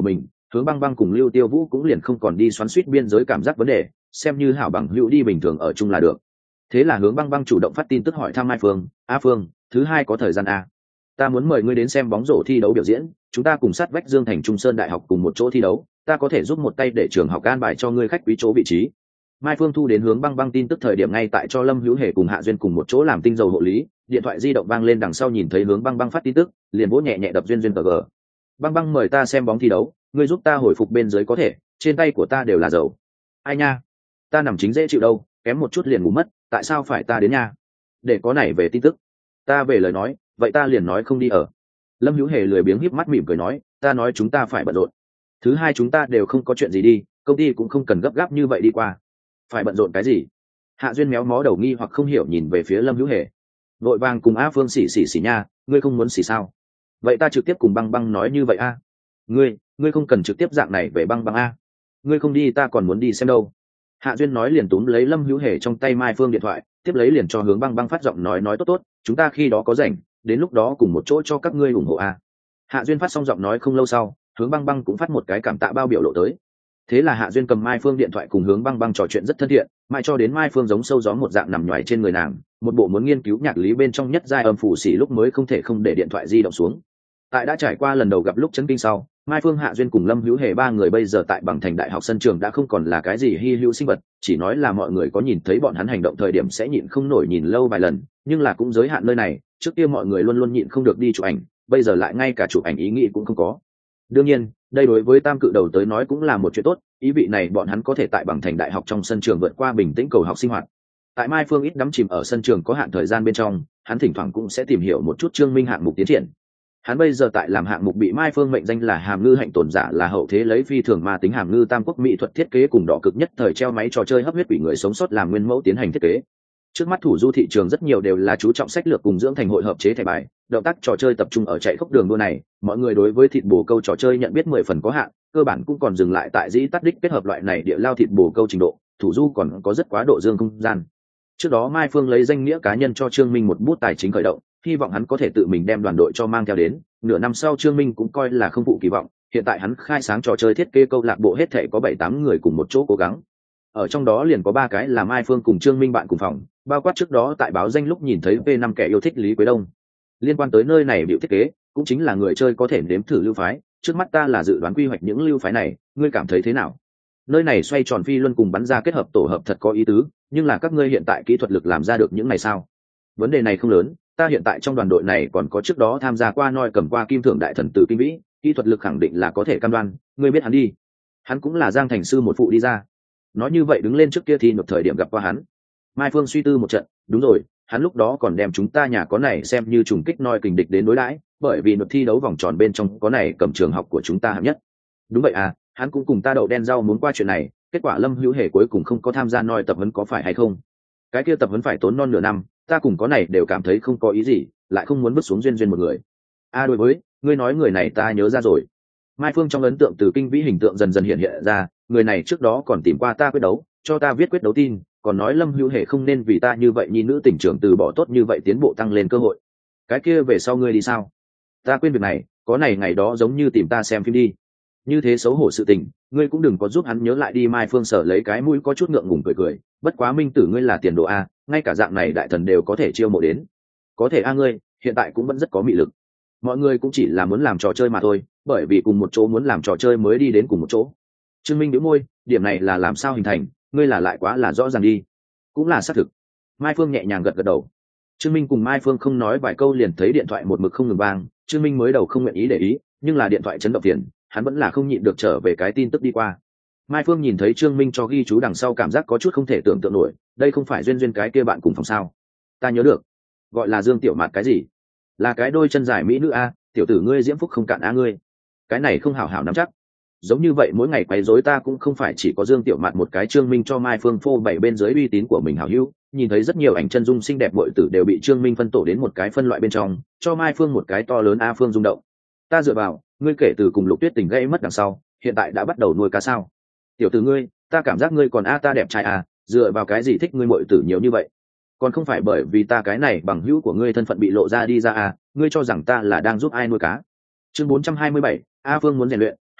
Hướng Băng Băng cùng Lưu Tiêu Vũ cũng liền không còn đi xoắn xuýt biên giới cảm giác vấn đề, xem như hảo bằng hữu đi bình thường ở chung là được. Thế là Hướng Băng Băng chủ động phát tin tức hỏi thăm Mai Phương, "A Phương, thứ hai có thời gian a? Ta muốn mời ngươi đến xem bóng rổ thi đấu biểu diễn, chúng ta cùng sát vách Dương Thành Trung Sơn Đại học cùng một chỗ thi đấu, ta có thể giúp một tay để trường học an bài cho ngươi khách quý chỗ vị trí." Mai Phương thu đến Hướng Băng Băng tin tức thời điểm ngay tại cho Lâm Hữu Hề cùng Hạ Duyên cùng một chỗ làm tinh dầu hộ lý, điện thoại di động vang lên đằng sau nhìn thấy Hướng Băng Băng phát tin tức, liền vỗ nhẹ nhẹ đập Duyên Duyên cờ gờ. "Băng Băng mời ta xem bóng thi đấu, ngươi giúp ta hồi phục bên dưới có thể, trên tay của ta đều là dầu." "Ai nha, ta nằm chính dễ chịu đâu, kém một chút liền ngủ mất, tại sao phải ta đến nha?" "Để có này về tin tức." "Ta về lời nói, vậy ta liền nói không đi ở." Lâm Hữu Hề lười biếng híp mắt mỉm cười nói, "Ta nói chúng ta phải bận rộn. Thứ hai chúng ta đều không có chuyện gì đi, công ty cũng không cần gấp gáp như vậy đi qua." "Phải bận rộn cái gì?" Hạ Duyên méo mó đầu nghi hoặc không hiểu nhìn về phía Lâm Hữu Hề. Vội vàng cùng A Phương xỉ xỉ xỉ nha, "Ngươi không muốn xỉ sao? Vậy ta trực tiếp cùng Băng Băng nói như vậy a." "Ngươi, ngươi không cần trực tiếp dạng này về Băng Băng a. Ngươi không đi ta còn muốn đi xem đâu." Hạ Duyên nói liền túm lấy Lâm Hữu Hề trong tay Mai Phương điện thoại, tiếp lấy liền cho Hướng Băng Băng phát giọng nói nói tốt tốt, "Chúng ta khi đó có rảnh, đến lúc đó cùng một chỗ cho các ngươi ủng hộ a." Hạ Duyên phát xong giọng nói không lâu sau, Hướng Băng Băng cũng phát một cái cảm tạ bao biểu lộ tới. Thế là Hạ Duyên cầm Mai Phương điện thoại cùng Hướng Băng Băng trò chuyện rất thân thiện, mãi cho đến Mai Phương giống sâu gió một dạng nằm nhoài trên người nàng, một bộ muốn nghiên cứu nhạc lý bên trong nhất giai âm phủ xỉ lúc mới không thể không để điện thoại di động xuống. Tại đã trải qua lần đầu gặp lúc chấn kinh sau, Mai Phương, Hạ Duyên cùng Lâm Hữu Hề ba người bây giờ tại Bằng Thành Đại học sân trường đã không còn là cái gì hi hữu sinh vật, chỉ nói là mọi người có nhìn thấy bọn hắn hành động thời điểm sẽ nhịn không nổi nhìn lâu vài lần, nhưng là cũng giới hạn nơi này, trước kia mọi người luôn luôn nhịn không được đi chụp ảnh, bây giờ lại ngay cả chụp ảnh ý nghĩ cũng không có. Đương nhiên, đây đối với tam cự đầu tới nói cũng là một chuyện tốt, ý vị này bọn hắn có thể tại Bằng Thành Đại học trong sân trường vượt qua bình tĩnh cầu học sinh hoạt. Tại Mai Phương ít đắm chìm ở sân trường có hạn thời gian bên trong, hắn thỉnh thoảng cũng sẽ tìm hiểu một chút Trương Minh hạng mục tiến triển. Hắn bây giờ tại làm hạng mục bị Mai Phương mệnh danh là Hàm Ngư Hạnh Tồn Giả, là hậu thế lấy phi thường ma tính hàm ngư tam quốc mỹ thuật thiết kế cùng đỏ cực nhất thời treo máy trò chơi hấp huyết quỷ người sống sót làm nguyên mẫu tiến hành thiết kế. Trước mắt thủ du thị trường rất nhiều đều là chú trọng sách lược cùng dưỡng thành hội hợp chế thẻ bài, động tác trò chơi tập trung ở chạy khốc đường đua này, mọi người đối với thịt bồ câu trò chơi nhận biết mười phần có hạn, cơ bản cũng còn dừng lại tại dĩ tắt đích kết hợp loại này địa lao thịt bồ câu trình độ, thủ du còn có rất quá độ dương không gian. Trước đó Mai Phương lấy danh nghĩa cá nhân cho Trương Minh một bút tài chính khởi động, hy vọng hắn có thể tự mình đem đoàn đội cho mang theo đến, nửa năm sau Trương Minh cũng coi là không phụ kỳ vọng, hiện tại hắn khai sáng trò chơi thiết kế câu lạc bộ hết thể có bảy tám người cùng một chỗ cố gắng. Ở trong đó liền có ba cái là Mai Phương cùng Trương Minh bạn cùng phòng, bao quát trước đó tại báo danh lúc nhìn thấy V năm kẻ yêu thích Lý Quế Đông. Liên quan tới nơi này biểu thiết kế, cũng chính là người chơi có thể nếm thử lưu phái, trước mắt ta là dự đoán quy hoạch những lưu phái này, ngươi cảm thấy thế nào? Nơi này xoay tròn phi luân cùng bắn ra kết hợp tổ hợp thật có ý tứ, nhưng là các ngươi hiện tại kỹ thuật lực làm ra được những này sao? Vấn đề này không lớn, ta hiện tại trong đoàn đội này còn có trước đó tham gia qua noi cầm qua kim thưởng đại thần tử kinh vĩ, kỹ thuật lực khẳng định là có thể cam đoan, ngươi biết hắn đi. Hắn cũng là Giang Thành sư một phụ đi ra. Nói như vậy đứng lên trước kia thì một thời điểm gặp qua hắn. Mai Phương suy tư một trận, đúng rồi, hắn lúc đó còn đem chúng ta nhà có này xem như trùng kích noi kình địch đến đối đãi, bởi vì luật thi đấu vòng tròn bên trong có này cầm trường học của chúng ta hạng nhất. Đúng vậy à, hắn cũng cùng ta đậu đen rau muốn qua chuyện này, kết quả Lâm Hữu Hề cuối cùng không có tham gia noi tập huấn có phải hay không? Cái kia tập huấn phải tốn non nửa năm, ta cùng có này đều cảm thấy không có ý gì, lại không muốn bước xuống duyên duyên một người. A à, đối với, ngươi nói người này ta nhớ ra rồi. Mai Phương trong ấn tượng từ kinh vĩ hình tượng dần dần hiện hiện ra, người này trước đó còn tìm qua ta quyết đấu, cho ta viết quyết đấu tin, còn nói Lâm Hữu Hề không nên vì ta như vậy nhi nữ tỉnh trưởng từ bỏ tốt như vậy tiến bộ tăng lên cơ hội. Cái kia về sau ngươi đi sao? Ta quên việc này, có này ngày đó giống như tìm ta xem phim đi. Như thế xấu hổ sự tình, ngươi cũng đừng có giúp hắn nhớ lại đi. Mai Phương sở lấy cái mũi có chút ngượng ngùng cười cười, bất quá Minh tử ngươi là tiền đồ a, ngay cả dạng này đại thần đều có thể chiêu mộ đến. Có thể a ngươi, hiện tại cũng vẫn rất có mị lực. Mọi người cũng chỉ là muốn làm trò chơi mà thôi, bởi vì cùng một chỗ muốn làm trò chơi mới đi đến cùng một chỗ. Trương Minh nhíu môi, điểm này là làm sao hình thành, ngươi là lại quá là rõ ràng đi. Cũng là xác thực. Mai Phương nhẹ nhàng gật gật đầu. Trương Minh cùng Mai Phương không nói vài câu liền thấy điện thoại một mực không ngừng vang, Trương Minh mới đầu không nguyện ý để ý, nhưng là điện thoại chấn động tiền, hắn vẫn là không nhịn được trở về cái tin tức đi qua. Mai Phương nhìn thấy Trương Minh cho ghi chú đằng sau cảm giác có chút không thể tưởng tượng nổi, đây không phải duyên duyên cái kia bạn cùng phòng sao? Ta nhớ được, gọi là Dương Tiểu Mạt cái gì? Là cái đôi chân dài mỹ nữ a, tiểu tử ngươi diễm phúc không cạn a ngươi. Cái này không hảo hảo nắm chắc. Giống như vậy mỗi ngày quấy rối ta cũng không phải chỉ có Dương Tiểu Mạt một cái. Trương Minh cho Mai Phương phô bày bên dưới uy tín của mình hảo hữu, nhìn thấy rất nhiều ảnh chân dung xinh đẹp muội tử đều bị Trương Minh phân tổ đến một cái phân loại bên trong, cho Mai Phương một cái to lớn a Phương rung động. Ta dựa vào, ngươi kể từ cùng Lục Tuyết Tình gây mất đằng sau, hiện tại đã bắt đầu nuôi cá sao? Tiểu tử ngươi, ta cảm giác ngươi còn a ta đẹp trai à, dựa vào cái gì thích ngươi muội tử nhiều như vậy? Còn không phải bởi vì ta cái này bằng hữu của ngươi thân phận bị lộ ra đi ra à, ngươi cho rằng ta là đang giúp ai nuôi cá? Chương bốn trăm hai mươi bảy, A Phương muốn rèn luyện, hai,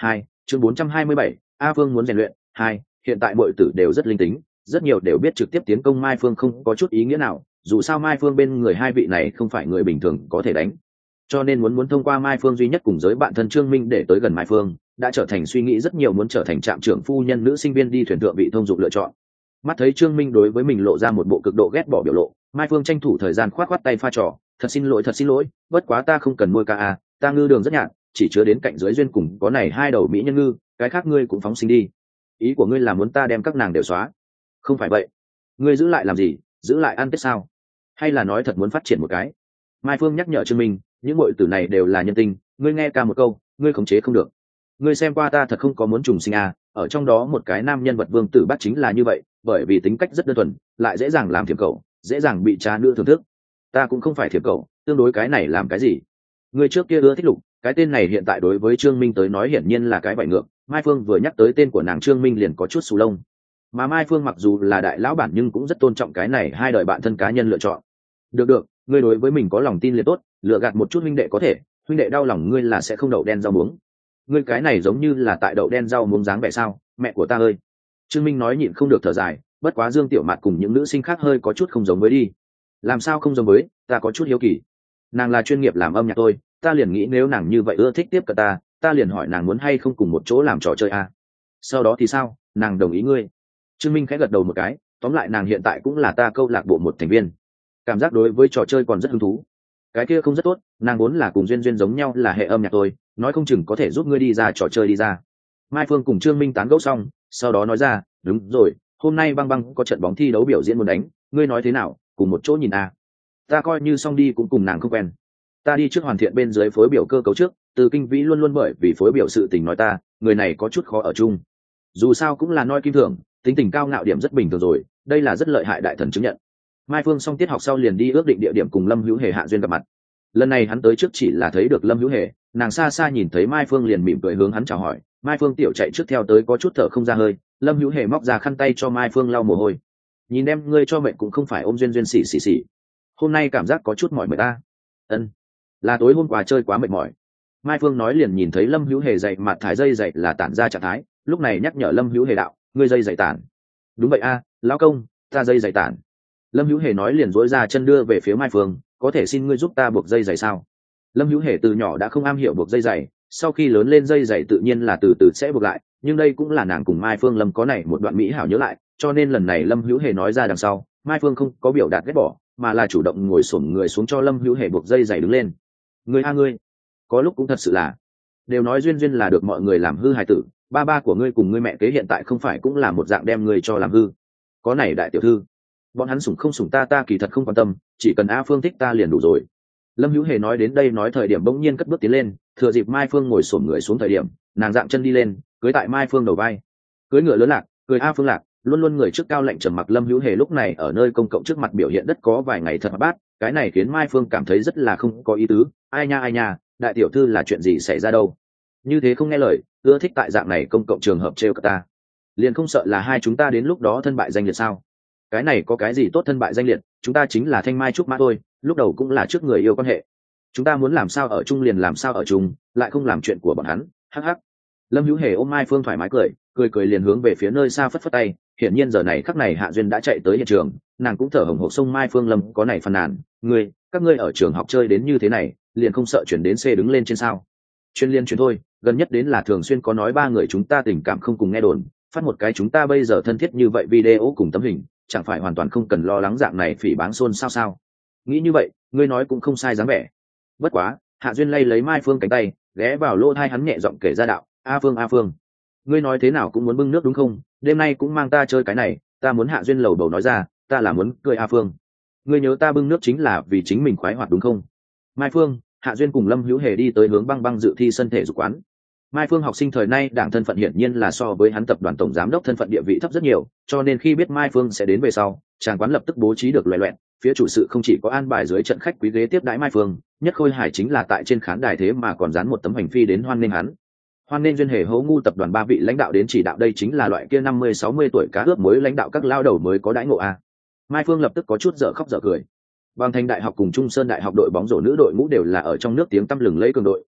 chương bốn trăm hai mươi bảy, A Phương muốn rèn luyện hai. Hiện tại mọi tử đều rất linh tính, rất nhiều đều biết trực tiếp tiến công Mai Phương không có chút ý nghĩa nào, dù sao Mai Phương bên người hai vị này không phải người bình thường có thể đánh, cho nên muốn muốn thông qua Mai Phương duy nhất cùng giới bạn thân Trương Minh để tới gần Mai Phương đã trở thành suy nghĩ rất nhiều muốn trở thành trạm trưởng phu nhân nữ sinh viên đi thuyền thượng vị thông dụng lựa chọn. Mắt thấy Trương Minh đối với mình lộ ra một bộ cực độ ghét bỏ biểu lộ, Mai Phương tranh thủ thời gian khoát khoát tay pha trò, thật xin lỗi thật xin lỗi, bất quá ta không cần nuôi ca à, ta ngư đường rất nhạt, chỉ chứa đến cạnh dưới duyên cùng có này hai đầu mỹ nhân ngư, cái khác ngươi cũng phóng sinh đi. Ý của ngươi là muốn ta đem các nàng đều xóa? Không phải vậy, ngươi giữ lại làm gì, giữ lại ăn tết sao, hay là nói thật muốn phát triển một cái? Mai Phương nhắc nhở Trương Minh, những muội tử này đều là nhân tinh, ngươi nghe ca một câu, ngươi khống chế không được. Ngươi xem qua ta thật không có muốn trùng sinh à, ở trong đó một cái nam nhân vật vương tử bắt chính là như vậy, bởi vì tính cách rất đơn thuần, lại dễ dàng làm thiệp cậu, dễ dàng bị cha nữ thưởng thức. Ta cũng không phải thiệp cậu, tương đối cái này làm cái gì? Ngươi trước kia ưa thích Lục, cái tên này hiện tại đối với Trương Minh tới nói hiển nhiên là cái bại ngược. Mai Phương vừa nhắc tới tên của nàng Trương Minh liền có chút sù lông. Mà Mai Phương mặc dù là đại lão bản nhưng cũng rất tôn trọng cái này hai đời bạn thân cá nhân lựa chọn. Được được, ngươi đối với mình có lòng tin liền tốt, lựa gạt một chút huynh đệ có thể, huynh đệ đau lòng ngươi là sẽ không đậu đen rau muống. Ngươi cái này giống như là tại đậu đen rau muống dáng vẻ sao, mẹ của ta ơi. Trương Minh nói nhịn không được thở dài, bất quá Dương Tiểu Mạt cùng những nữ sinh khác hơi có chút không giống với đi. Làm sao không giống với, ta có chút hiếu kỳ. Nàng là chuyên nghiệp làm âm nhạc thôi, ta liền nghĩ nếu nàng như vậy ưa thích tiếp cận ta, ta liền hỏi nàng muốn hay không cùng một chỗ làm trò chơi à. Sau đó thì sao, nàng đồng ý ngươi? Trương Minh khẽ gật đầu một cái, tóm lại nàng hiện tại cũng là ta câu lạc bộ một thành viên. Cảm giác đối với trò chơi còn rất hứng thú. Cái kia không rất tốt, nàng vốn là cùng duyên duyên giống nhau là hệ âm nhạc tôi, nói không chừng có thể giúp ngươi đi ra trò chơi đi ra. Mai Phương cùng Trương Minh tán gẫu xong, sau đó nói ra, đúng rồi, hôm nay băng băng có trận bóng thi đấu biểu diễn muốn đánh, ngươi nói thế nào, cùng một chỗ nhìn à. Ta coi như xong đi cũng cùng nàng không quen. Ta đi trước hoàn thiện bên dưới phối biểu cơ cấu trước, Từ Kinh Vĩ luôn luôn bởi vì phối biểu sự tình nói ta, người này có chút khó ở chung. Dù sao cũng là noi kim thưởng, tính tình cao ngạo điểm rất bình thường rồi, đây là rất lợi hại đại thần chứng nhận. Mai Phương xong tiết học sau liền đi ước định địa điểm cùng Lâm Hữu Hề hạ duyên gặp mặt. Lần này hắn tới trước chỉ là thấy được Lâm Hữu Hề, nàng xa xa nhìn thấy Mai Phương liền mỉm cười hướng hắn chào hỏi. Mai Phương tiểu chạy trước theo tới có chút thở không ra hơi, Lâm Hữu Hề móc ra khăn tay cho Mai Phương lau mồ hôi. Nhìn em ngươi cho mệnh cũng không phải ôm duyên duyên xỉ xỉ xỉ. Hôm nay cảm giác có chút mỏi mệt ta. Ân, là tối hôm qua chơi quá mệt mỏi. Mai Phương nói liền nhìn thấy Lâm Hữu Hề dậy mặt thải dây dậy là tản ra trạng thái, lúc này nhắc nhở Lâm Hữu Hề đạo, ngươi dây dậy tản. Đúng vậy a, lão công, ta dây dậy tản. Lâm Hữu Hề nói liền dối ra chân đưa về phía Mai Phương, có thể xin ngươi giúp ta buộc dây giày sao? Lâm Hữu Hề từ nhỏ đã không am hiểu buộc dây giày, sau khi lớn lên dây giày tự nhiên là từ từ sẽ buộc lại, nhưng đây cũng là nàng cùng Mai Phương Lâm có này một đoạn mỹ hảo nhớ lại, cho nên lần này Lâm Hữu Hề nói ra đằng sau, Mai Phương không có biểu đạt ghét bỏ, mà là chủ động ngồi xổm người xuống cho Lâm Hữu Hề buộc dây giày đứng lên. Ngươi a ngươi, có lúc cũng thật sự là, đều nói duyên duyên là được mọi người làm hư hài tử, ba ba của ngươi cùng ngươi mẹ kế hiện tại không phải cũng là một dạng đem ngươi cho làm hư. Có này đại tiểu thư, bọn hắn sủng không sủng ta ta kỳ thật không quan tâm, chỉ cần A Phương thích ta liền đủ rồi. Lâm Hữu Hề nói đến đây nói thời điểm bỗng nhiên cất bước tiến lên, thừa dịp Mai Phương ngồi xổm người xuống thời điểm, nàng dạng chân đi lên, cưới tại Mai Phương đầu vai. Cưới ngựa lớn lạc, cười A Phương lạc, luôn luôn người trước cao lạnh trầm mặc Lâm Hữu Hề lúc này ở nơi công cộng trước mặt biểu hiện đất có vài ngày thật bát, cái này khiến Mai Phương cảm thấy rất là không có ý tứ. Ai nha ai nha, đại tiểu thư là chuyện gì xảy ra đâu? Như thế không nghe lời, ưa thích tại dạng này công cộng trường hợp trêu cả ta. Liền không sợ là hai chúng ta đến lúc đó thân bại danh liệt sao? Cái này có cái gì tốt thân bại danh liệt, chúng ta chính là thanh mai trúc mã thôi, lúc đầu cũng là trước người yêu quan hệ. Chúng ta muốn làm sao ở chung liền làm sao ở chung, lại không làm chuyện của bọn hắn. Hắc hắc. Lâm Hữu Hề ôm Mai Phương thoải mái cười, cười cười liền hướng về phía nơi xa phất phất tay. Hiển nhiên giờ này khắc này Hạ Duyên đã chạy tới hiện trường, nàng cũng thở hổn hộc xông Mai Phương Lâm có này phàn nàn, ngươi, các ngươi ở trường học chơi đến như thế này, liền không sợ chuyển đến xe đứng lên trên sao? Chuyên liên chuyến thôi, gần nhất đến là thường xuyên có nói ba người chúng ta tình cảm không cùng nghe đồn, phát một cái chúng ta bây giờ thân thiết như vậy video cùng tấm hình, chẳng phải hoàn toàn không cần lo lắng dạng này phỉ báng xôn sao sao? Nghĩ như vậy, ngươi nói cũng không sai dáng vẻ. Bất quá, Hạ Duyên lay lấy Mai Phương cánh tay, ghé vào lỗ tai hắn nhẹ giọng kể ra đạo, A Phương A Phương, ngươi nói thế nào cũng muốn bưng nước đúng không? Đêm nay cũng mang ta chơi cái này, ta muốn Hạ Duyên lầu bầu nói ra, ta là muốn cười A Phương. Ngươi nhớ ta bưng nước chính là vì chính mình khoái hoạt đúng không? Mai Phương, Hạ Duyên cùng Lâm Hữu Hề đi tới hướng băng băng dự thi sân thể dục quán. Mai Phương học sinh thời nay đảng thân phận hiển nhiên là so với hắn tập đoàn tổng giám đốc thân phận địa vị thấp rất nhiều, cho nên khi biết Mai Phương sẽ đến về sau, chàng quán lập tức bố trí được loè loẹt, phía chủ sự không chỉ có an bài dưới trận khách quý ghế tiếp đãi Mai Phương, nhất khôi hài chính là tại trên khán đài thế mà còn dán một tấm hành phi đến hoan nghênh hắn. Hoan nghênh Duyên Hề hố ngu tập đoàn ba vị lãnh đạo đến chỉ đạo, đây chính là loại kia năm mươi sáu mươi tuổi cá ướp mới lãnh đạo các lao đầu mới có đãi ngộ a. Mai Phương lập tức có chút dở khóc dở cười. Bằng Thành Đại học cùng Trung Sơn Đại học đội bóng rổ nữ đội ngũ đều là ở trong nước tiếng tăm lừng lẫy cường đội,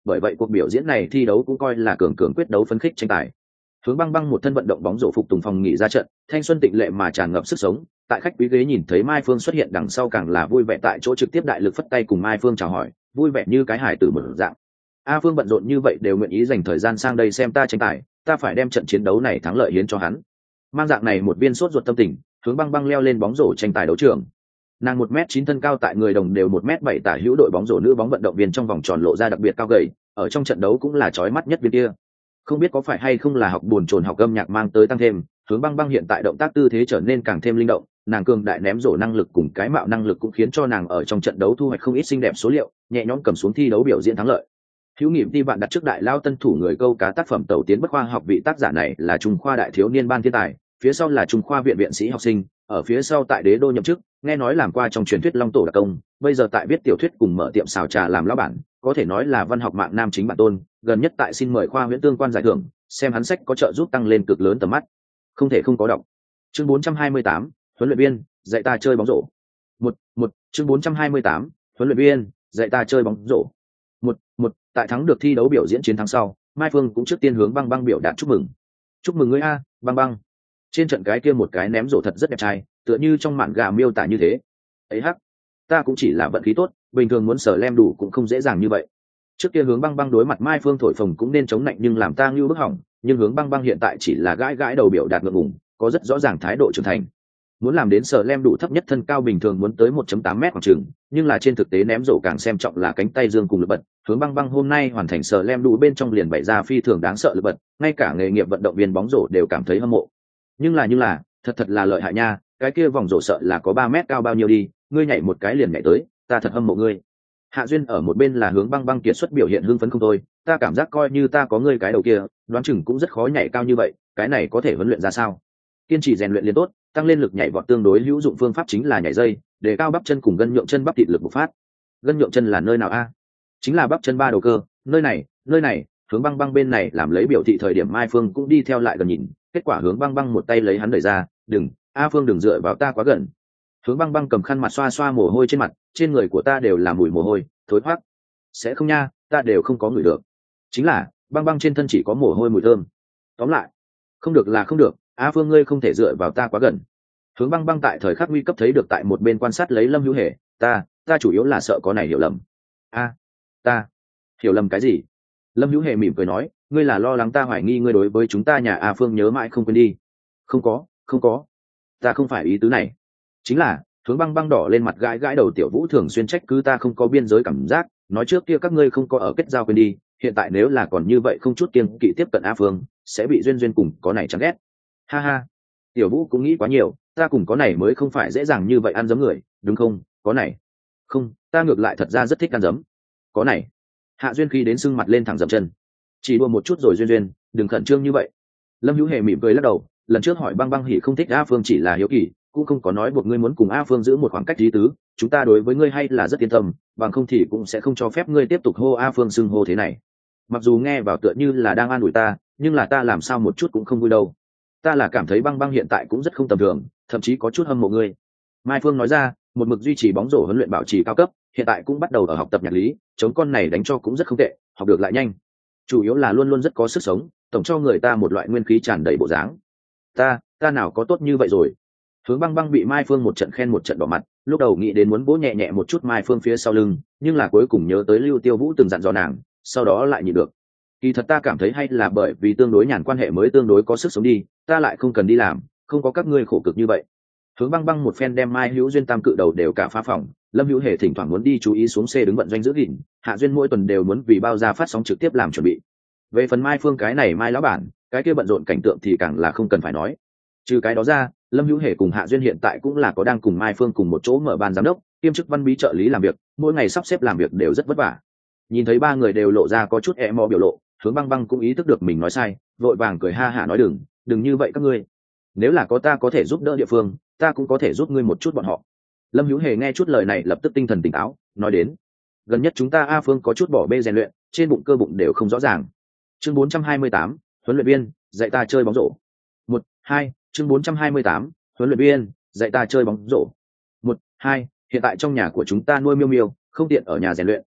bởi vậy cuộc biểu diễn này thi đấu cũng coi là cường cường quyết đấu phấn khích tranh tài. Hướng Băng Băng một thân vận động bóng rổ phục tùng phòng nghỉ ra trận, thanh xuân tịnh lệ mà tràn ngập sức sống. Tại khách quý ghế nhìn thấy Mai Phương xuất hiện đằng sau càng là vui vẻ, tại chỗ trực tiếp đại lực phất tay cùng Mai Phương chào hỏi, vui vẻ như cái hải tử mở dạng. A Phương bận rộn như vậy đều nguyện ý dành thời gian sang đây xem ta tranh tài, ta phải đem trận chiến đấu này thắng lợi hiến cho hắn. Mang dạng này một viên sốt ruột tâm tình, Hướng Băng Băng leo lên bóng rổ tranh tài đấu trường. Nàng một m chín thân cao, tại người đồng đều một m bảy tả hữu, đội bóng rổ nữ bóng vận động viên trong vòng tròn lộ ra đặc biệt cao gầy, ở trong trận đấu cũng là chói mắt nhất viên kia. Không biết có phải hay không là học buồn chồn học âm nhạc mang tới tăng thêm, Hướng Băng Băng hiện tại động tác tư thế trở nên càng thêm linh động, nàng cường đại ném rổ năng lực cùng cái mạo năng lực cũng khiến cho nàng ở trong trận đấu thu hoạch không ít xinh đẹp số liệu, nhẹ nhõm cầm xuống thi đấu biểu diễn thắng lợi. Hữu Nghị đi bạn đặt trước đại lao tân thủ người câu cá tác phẩm tẩu tiến bất khoa học, vị tác giả này là Trung khoa đại thiếu niên ban thiên tài, phía sau là Trung khoa viện viện sĩ học sinh, ở phía sau tại Đế Đô nhậm chức, nghe nói làm qua trong truyền thuyết Long Tổ đặc công, bây giờ tại viết tiểu thuyết cùng mở tiệm xào trà làm lão bản, có thể nói là văn học mạng nam chính bản tôn. Gần nhất tại xin mời khoa huyễn tương quan giải thưởng, xem hắn sách có trợ giúp tăng lên cực lớn tầm mắt. Không thể không có đọc. Chương bốn trăm hai mươi tám, huấn luyện viên, dạy ta chơi bóng rổ. Một, một, chương bốn trăm hai mươi tám, huấn luyện viên, dạy ta chơi bóng rổ. Một, một, tại thắng được thi đấu biểu diễn chiến thắng sau, Mai Phương cũng trước tiên hướng Băng Băng biểu đạt chúc mừng. Chúc mừng ngươi a, Băng Băng. Trên trận cái kia một cái ném rổ thật rất đẹp trai, tựa như trong mạn gà miêu tả như thế. Ấy hắc, ta cũng chỉ là vận khí tốt, bình thường muốn sở lem đủ cũng không dễ dàng như vậy. Trước kia Hướng Băng Băng đối mặt Mai Phương thổi phồng cũng nên chống nạnh nhưng làm ta ngưu bức hỏng, nhưng Hướng Băng Băng hiện tại chỉ là gãi gãi đầu biểu đạt ngượng ngùng, có rất rõ ràng thái độ trưởng thành. Muốn làm đến sở lem đủ thấp nhất thân cao bình thường muốn tới một phẩy tám mét khoảng chừng, nhưng là trên thực tế ném rổ càng xem trọng là cánh tay dương cùng lực bật. Hướng Băng Băng hôm nay hoàn thành sở lem đủ bên trong liền bày ra phi thường đáng sợ lực bật, ngay cả nghề nghiệp vận động viên bóng rổ đều cảm thấy hâm mộ. Nhưng là nhưng là, thật thật là lợi hại nha, cái kia vòng rổ sợ là có ba mét cao bao nhiêu đi, ngươi nhảy một cái liền nhảy tới, ta thật hâm mộ ngươi. Hạ Duyên ở một bên là Hướng Băng Băng kiệt xuất biểu hiện hưng phấn không thôi, ta cảm giác coi như ta có ngươi cái đầu kia, đoán chừng cũng rất khó nhảy cao như vậy, cái này có thể huấn luyện ra sao? Kiên trì rèn luyện liền tốt, tăng lên lực nhảy vọt tương đối hữu dụng phương pháp chính là nhảy dây, để cao bắp chân cùng gân nhượng chân bắp thịt lực bộc phát. Gân nhượng chân là nơi nào a? Chính là bắp chân ba đầu cơ, nơi này, nơi này. Hướng Băng Băng bên này làm lấy biểu thị thời điểm Mai Phương cũng đi theo lại gần nhìn, kết quả Hướng Băng Băng một tay lấy hắn đẩy ra, đừng, a Phương đừng dựa vào ta quá gần. Hướng Băng Băng cầm khăn mặt xoa xoa mồ hôi trên mặt, trên người của ta đều là mùi mồ hôi, thối thoát. Sẽ không nha, ta đều không có ngửi được. Chính là, Băng Băng trên thân chỉ có mồ hôi mùi thơm. Tóm lại, không được là không được, a Phương ngươi không thể dựa vào ta quá gần. Hướng Băng Băng tại thời khắc nguy cấp thấy được tại một bên quan sát lấy Lâm Hữu Hề, ta, ta chủ yếu là sợ có này hiểu lầm. A, ta, hiểu lầm cái gì? Lâm Hữu Hề mỉm cười nói, ngươi là lo lắng ta hoài nghi ngươi đối với chúng ta nhà A Phương nhớ mãi không quên đi. Không có, không có, ta không phải ý tứ này. Chính là, Hướng Băng Băng đỏ lên mặt gãi gãi đầu, Tiểu Vũ thường xuyên trách cứ ta không có biên giới cảm giác, nói trước kia các ngươi không có ở kết giao quên đi, hiện tại nếu là còn như vậy không chút kiêng kỵ tiếp cận A Phương, sẽ bị duyên duyên cùng có này chẳng ghét. Ha ha, Tiểu Vũ cũng nghĩ quá nhiều, ta cùng có này mới không phải dễ dàng như vậy ăn giấm người, đúng không? Có này, không, ta ngược lại thật ra rất thích ăn giấm. Có này. Hạ Duyên khi đến sưng mặt lên thẳng dậm chân, chỉ đùa một chút rồi duyên duyên, đừng khẩn trương như vậy. Lâm Hữu Hề mỉm cười lắc đầu, lần trước hỏi Băng Băng hỉ không thích A Phương chỉ là hiếu kỳ, cũng không có nói buộc ngươi muốn cùng A Phương giữ một khoảng cách lý tứ, chúng ta đối với ngươi hay là rất yên tâm, bằng không thì cũng sẽ không cho phép ngươi tiếp tục hô A Phương xưng hô thế này. Mặc dù nghe vào tựa như là đang an ủi ta, nhưng là ta làm sao một chút cũng không vui đâu. Ta là cảm thấy Băng Băng hiện tại cũng rất không tầm thường, thậm chí có chút hâm mộ ngươi. Mai Phương nói ra, một mực duy trì bóng rổ huấn luyện bảo trì cao cấp, hiện tại cũng bắt đầu ở học tập nhạc lý, chống con này đánh cho cũng rất không tệ, học được lại nhanh. Chủ yếu là luôn luôn rất có sức sống, tổng cho người ta một loại nguyên khí tràn đầy bộ dáng. Ta, ta nào có tốt như vậy rồi. Hướng Băng Băng bị Mai Phương một trận khen một trận đỏ mặt, lúc đầu nghĩ đến muốn vỗ nhẹ nhẹ một chút Mai Phương phía sau lưng, nhưng là cuối cùng nhớ tới Lưu Tiêu Vũ từng dặn dò nàng, sau đó lại nhịn được. Kỳ thật ta cảm thấy hay là bởi vì tương đối nhàn quan hệ mới tương đối có sức sống đi, ta lại không cần đi làm, không có các ngươi khổ cực như vậy. Hướng Băng Băng một phen đem Mai Hữu Duyên tam cự đầu đều cả phá phòng, Lâm Hữu Hề thỉnh thoảng muốn đi chú ý xuống xe đứng vận doanh giữ gìn, Hạ Duyên mỗi tuần đều muốn vì bao ra phát sóng trực tiếp làm chuẩn bị. Về phần Mai Phương cái này Mai lão bản, cái kia bận rộn cảnh tượng thì càng là không cần phải nói. Trừ cái đó ra, Lâm Hữu Hề cùng Hạ Duyên hiện tại cũng là có đang cùng Mai Phương cùng một chỗ mở ban giám đốc, kiêm chức văn bí trợ lý làm việc, mỗi ngày sắp xếp làm việc đều rất vất vả. Nhìn thấy ba người đều lộ ra có chút e mò biểu lộ, Hướng Băng Băng cũng ý thức được mình nói sai, vội vàng cười ha hả nói đừng, đừng như vậy các ngươi. Nếu là có ta có thể giúp đỡ địa phương, ta cũng có thể giúp ngươi một chút bọn họ. Lâm Hữu Hề nghe chút lời này lập tức tinh thần tỉnh táo, nói đến, gần nhất chúng ta A Phương có chút bỏ bê rèn luyện, trên bụng cơ bụng đều không rõ ràng. Chương bốn trăm hai mươi tám, huấn luyện viên, dạy ta chơi bóng rổ. Một, hai, chương bốn trăm hai mươi tám, huấn luyện viên, dạy ta chơi bóng rổ. Một, hai, hiện tại trong nhà của chúng ta nuôi miêu miêu, không tiện ở nhà rèn luyện,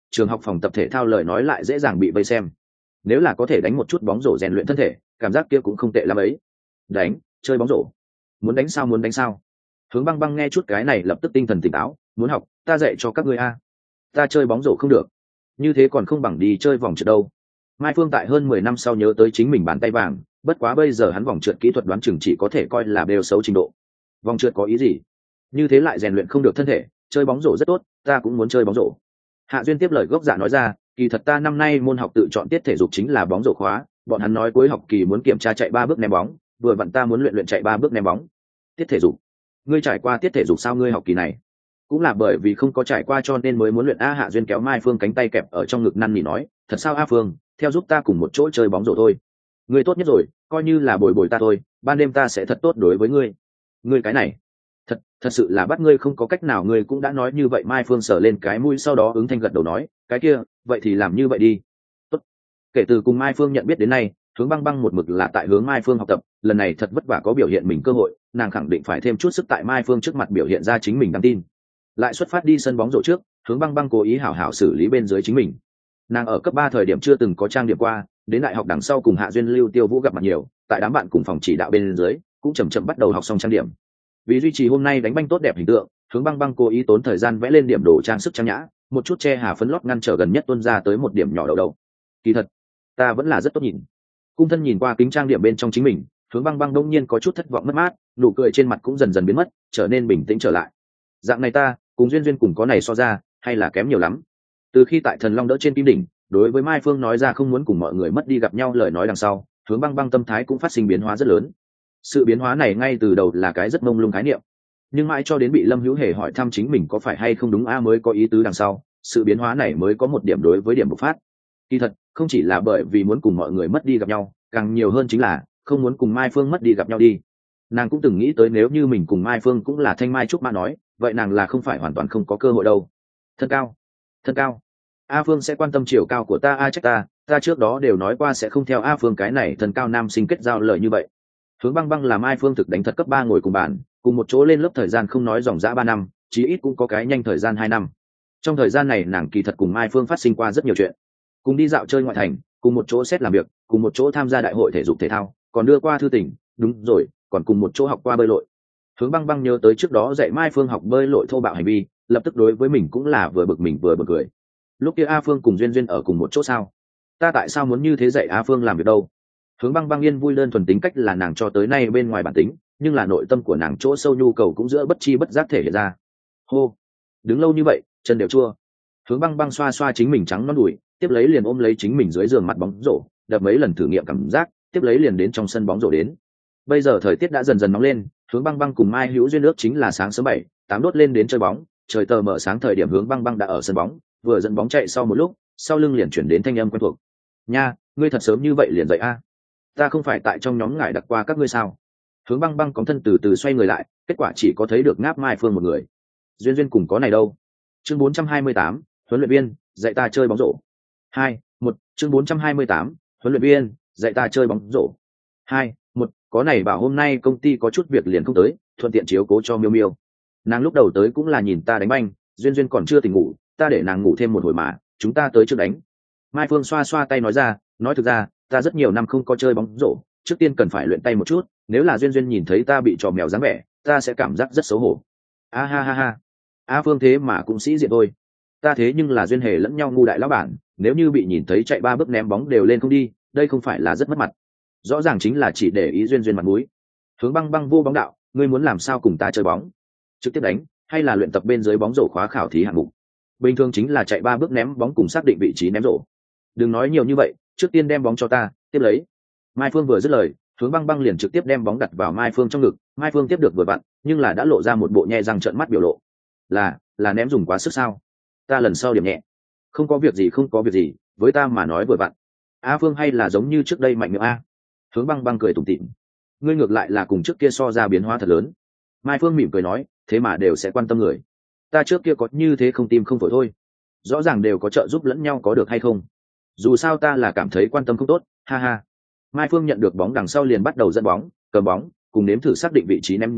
trường học phòng tập thể thao lời nói lại dễ dàng bị vây xem. Nếu là có thể đánh một chút bóng rổ rèn luyện thân thể, cảm giác kia cũng không tệ lắm ấy. Đánh, chơi bóng rổ. Muốn đánh sao muốn đánh sao? Hướng Băng Băng nghe chút cái này lập tức tinh thần tỉnh táo, muốn học, ta dạy cho các ngươi a. Ta chơi bóng rổ không được. Như thế còn không bằng đi chơi vòng trượt đâu. Mai Phương tại hơn mười năm sau nhớ tới chính mình bàn tay vàng, bất quá bây giờ hắn vòng trượt kỹ thuật đoán chừng chỉ có thể coi là đều xấu trình độ. Vòng trượt có ý gì? Như thế lại rèn luyện không được thân thể, chơi bóng rổ rất tốt, ta cũng muốn chơi bóng rổ. Hạ Duyên tiếp lời gốc dạ nói ra, kỳ thật ta năm nay môn học tự chọn tiết thể dục chính là bóng rổ khóa, bọn hắn nói cuối học kỳ muốn kiểm tra chạy ba bước ném bóng, vừa vặn ta muốn luyện luyện chạy ba bước ném bóng. Tiết thể dục? Ngươi trải qua tiết thể dục sao ngươi học kỳ này? Cũng là bởi vì không có trải qua cho nên mới muốn luyện. A Hạ Duyên kéo Mai Phương cánh tay kẹp ở trong ngực năn nỉ nói, thật sao A Phương, theo giúp ta cùng một chỗ chơi bóng rổ thôi. Ngươi tốt nhất rồi, coi như là bồi bồi ta thôi, ban đêm ta sẽ thật tốt đối với ngươi. Ngươi cái này, thật thật sự là bắt ngươi không có cách nào, ngươi cũng đã nói như vậy. Mai Phương sờ lên cái mũi sau đó ứng thanh gật đầu nói, cái kia, vậy thì làm như vậy đi. Tốt. Kể từ cùng Mai Phương nhận biết đến nay, Hướng Băng Băng một mực là tại hướng Mai Phương học tập, lần này thật vất vả có biểu hiện mình cơ hội, nàng khẳng định phải thêm chút sức tại Mai Phương trước mặt biểu hiện ra chính mình đáng tin. Lại xuất phát đi sân bóng rổ trước, Hướng Băng Băng cố ý hảo hảo xử lý bên dưới chính mình. Nàng ở cấp ba thời điểm chưa từng có trang điểm qua, đến đại học đằng sau cùng Hạ Duyên Lưu Tiêu Vũ gặp mặt nhiều, tại đám bạn cùng phòng chỉ đạo bên dưới, cũng chậm chậm bắt đầu học xong trang điểm. Vì duy trì hôm nay đánh banh tốt đẹp hình tượng, Hướng Băng Băng cố ý tốn thời gian vẽ lên điểm đồ trang sức trang nhã, một chút che hà phấn lót ngăn trở gần nhất tuôn ra tới một điểm nhỏ đầu đầu. Kỳ thật, ta vẫn là rất tốt nhìn. Cung Thân nhìn qua kính trang điểm bên trong chính mình, Hướng Băng Băng đông nhiên có chút thất vọng mất mát, nụ cười trên mặt cũng dần dần biến mất, trở nên bình tĩnh trở lại. Dạng này ta, cùng Duyên Duyên cùng có này so ra, hay là kém nhiều lắm. Từ khi tại Thần Long đỡ trên kim đỉnh, đối với Mai Phương nói ra không muốn cùng mọi người mất đi gặp nhau lời nói đằng sau, Hướng Băng Băng tâm thái cũng phát sinh biến hóa rất lớn. Sự biến hóa này ngay từ đầu là cái rất mông lung khái niệm, nhưng mãi cho đến bị Lâm Hữu Hề hỏi thăm chính mình có phải hay không đúng a mới có ý tứ đằng sau, sự biến hóa này mới có một điểm đối với điểm bộc phát. Kỳ thật, không chỉ là bởi vì muốn cùng mọi người mất đi gặp nhau, càng nhiều hơn chính là không muốn cùng Mai Phương mất đi gặp nhau đi. Nàng cũng từng nghĩ tới nếu như mình cùng Mai Phương cũng là thanh mai trúc mã nói, vậy nàng là không phải hoàn toàn không có cơ hội đâu. Thân cao, thân cao. A Phương sẽ quan tâm chiều cao của ta, a trách ta, ta trước đó đều nói qua sẽ không theo A Phương cái này thân cao nam sinh kết giao lời như vậy. Hướng Băng Băng làm Mai Phương thực đánh thật cấp ba ngồi cùng bàn, cùng một chỗ lên lớp thời gian không nói dòng dã ba năm, chí ít cũng có cái nhanh thời gian hai năm. Trong thời gian này nàng kỳ thật cùng Mai Phương phát sinh qua rất nhiều chuyện, cùng đi dạo chơi ngoại thành, cùng một chỗ xét làm việc, cùng một chỗ tham gia đại hội thể dục thể thao, còn đưa qua thư tình, đúng rồi, còn cùng một chỗ học qua bơi lội. Hướng Băng Băng nhớ tới trước đó dạy Mai Phương học bơi lội thô bạo hành vi, lập tức đối với mình cũng là vừa bực mình vừa bực cười. Lúc kia A Phương cùng Duyên Duyên ở cùng một chỗ sao? Ta tại sao muốn như thế dạy A Phương làm việc đâu? Hướng Băng Băng yên vui đơn thuần tính cách là nàng cho tới nay bên ngoài bản tính, nhưng là nội tâm của nàng chỗ sâu nhu cầu cũng giữa bất chi bất giác thể hiện ra. Hô, đứng lâu như vậy, chân đều chua. Hướng Băng Băng xoa xoa chính mình trắng nõn đùi, tiếp lấy liền ôm lấy chính mình dưới giường mặt bóng rổ, đập mấy lần thử nghiệm cảm giác, tiếp lấy liền đến trong sân bóng rổ đến. Bây giờ thời tiết đã dần dần nóng lên, Hướng Băng Băng cùng Mai Hữu Duyên nước chính là sáng sớm bảy, tám đốt lên đến chơi bóng, trời tờ mờ sáng thời điểm Hướng Băng Băng đã ở sân bóng, vừa dẫn bóng chạy sau một lúc, sau lưng liền chuyển đến thanh âm quen thuộc. Nha, ngươi thật sớm như vậy liền dậy a? Ta không phải tại trong nhóm ngài đặt qua các ngươi sao? Hướng Băng Băng cóng thân từ từ xoay người lại, kết quả chỉ có thấy được ngáp Mai Phương một người. Duyên Duyên cùng có này đâu. Chương bốn trăm hai mươi tám, huấn luyện viên, dạy ta chơi bóng rổ. Hai, một, chương bốn trăm hai mươi tám, huấn luyện viên, dạy ta chơi bóng rổ. Hai, một, có này bảo hôm nay công ty có chút việc liền không tới, thuận tiện chiếu cố cho Miêu Miêu. Nàng lúc đầu tới cũng là nhìn ta đánh banh, Duyên Duyên còn chưa tỉnh ngủ, ta để nàng ngủ thêm một hồi mà, chúng ta tới trước đánh. Mai Phương xoa xoa tay nói ra, nói thực ra, ta rất nhiều năm không có chơi bóng rổ, trước tiên cần phải luyện tay một chút, nếu là Duyên Duyên nhìn thấy ta bị trò mèo dáng vẻ, ta sẽ cảm giác rất xấu hổ. A ha ha ha. A Phương thế mà cũng sĩ diện thôi. Ta thế nhưng là Duyên Hề lẫn nhau ngu đại lão bản, nếu như bị nhìn thấy chạy ba bước ném bóng đều lên không đi, đây không phải là rất mất mặt. Rõ ràng chính là chỉ để ý Duyên Duyên mặt mũi. Hướng Băng Băng vô bóng đạo, ngươi muốn làm sao cùng ta chơi bóng? Trực tiếp đánh, hay là luyện tập bên dưới bóng rổ khóa khảo thí hạng mục? Bình thường chính là chạy ba bước ném bóng cùng xác định vị trí ném rổ. Đừng nói nhiều như vậy, trước tiên đem bóng cho ta, tiếp lấy. Mai Phương vừa dứt lời, Hướng Băng Băng liền trực tiếp đem bóng đặt vào Mai Phương trong ngực, Mai Phương tiếp được vừa vặn, nhưng là đã lộ ra một bộ nhe răng trợn mắt biểu lộ. Là, là ném dùng quá sức sao? Ta lần sau điểm nhẹ. Không có việc gì không có việc gì, với ta mà nói vừa vặn. A Phương hay là giống như trước đây mạnh miệng a? Hướng Băng Băng cười tủm tỉm. Ngươi ngược lại là cùng trước kia so ra biến hóa thật lớn. Mai Phương mỉm cười nói, thế mà đều sẽ quan tâm người. Ta trước kia có như thế không tim không phổi thôi. Rõ ràng đều có trợ giúp lẫn nhau có được hay không? Dù sao ta là cảm thấy quan tâm không tốt, ha ha. Mai Phương nhận được bóng đằng sau liền bắt đầu dẫn bóng, cầm bóng, cùng nếm thử xác định vị trí ném rổ,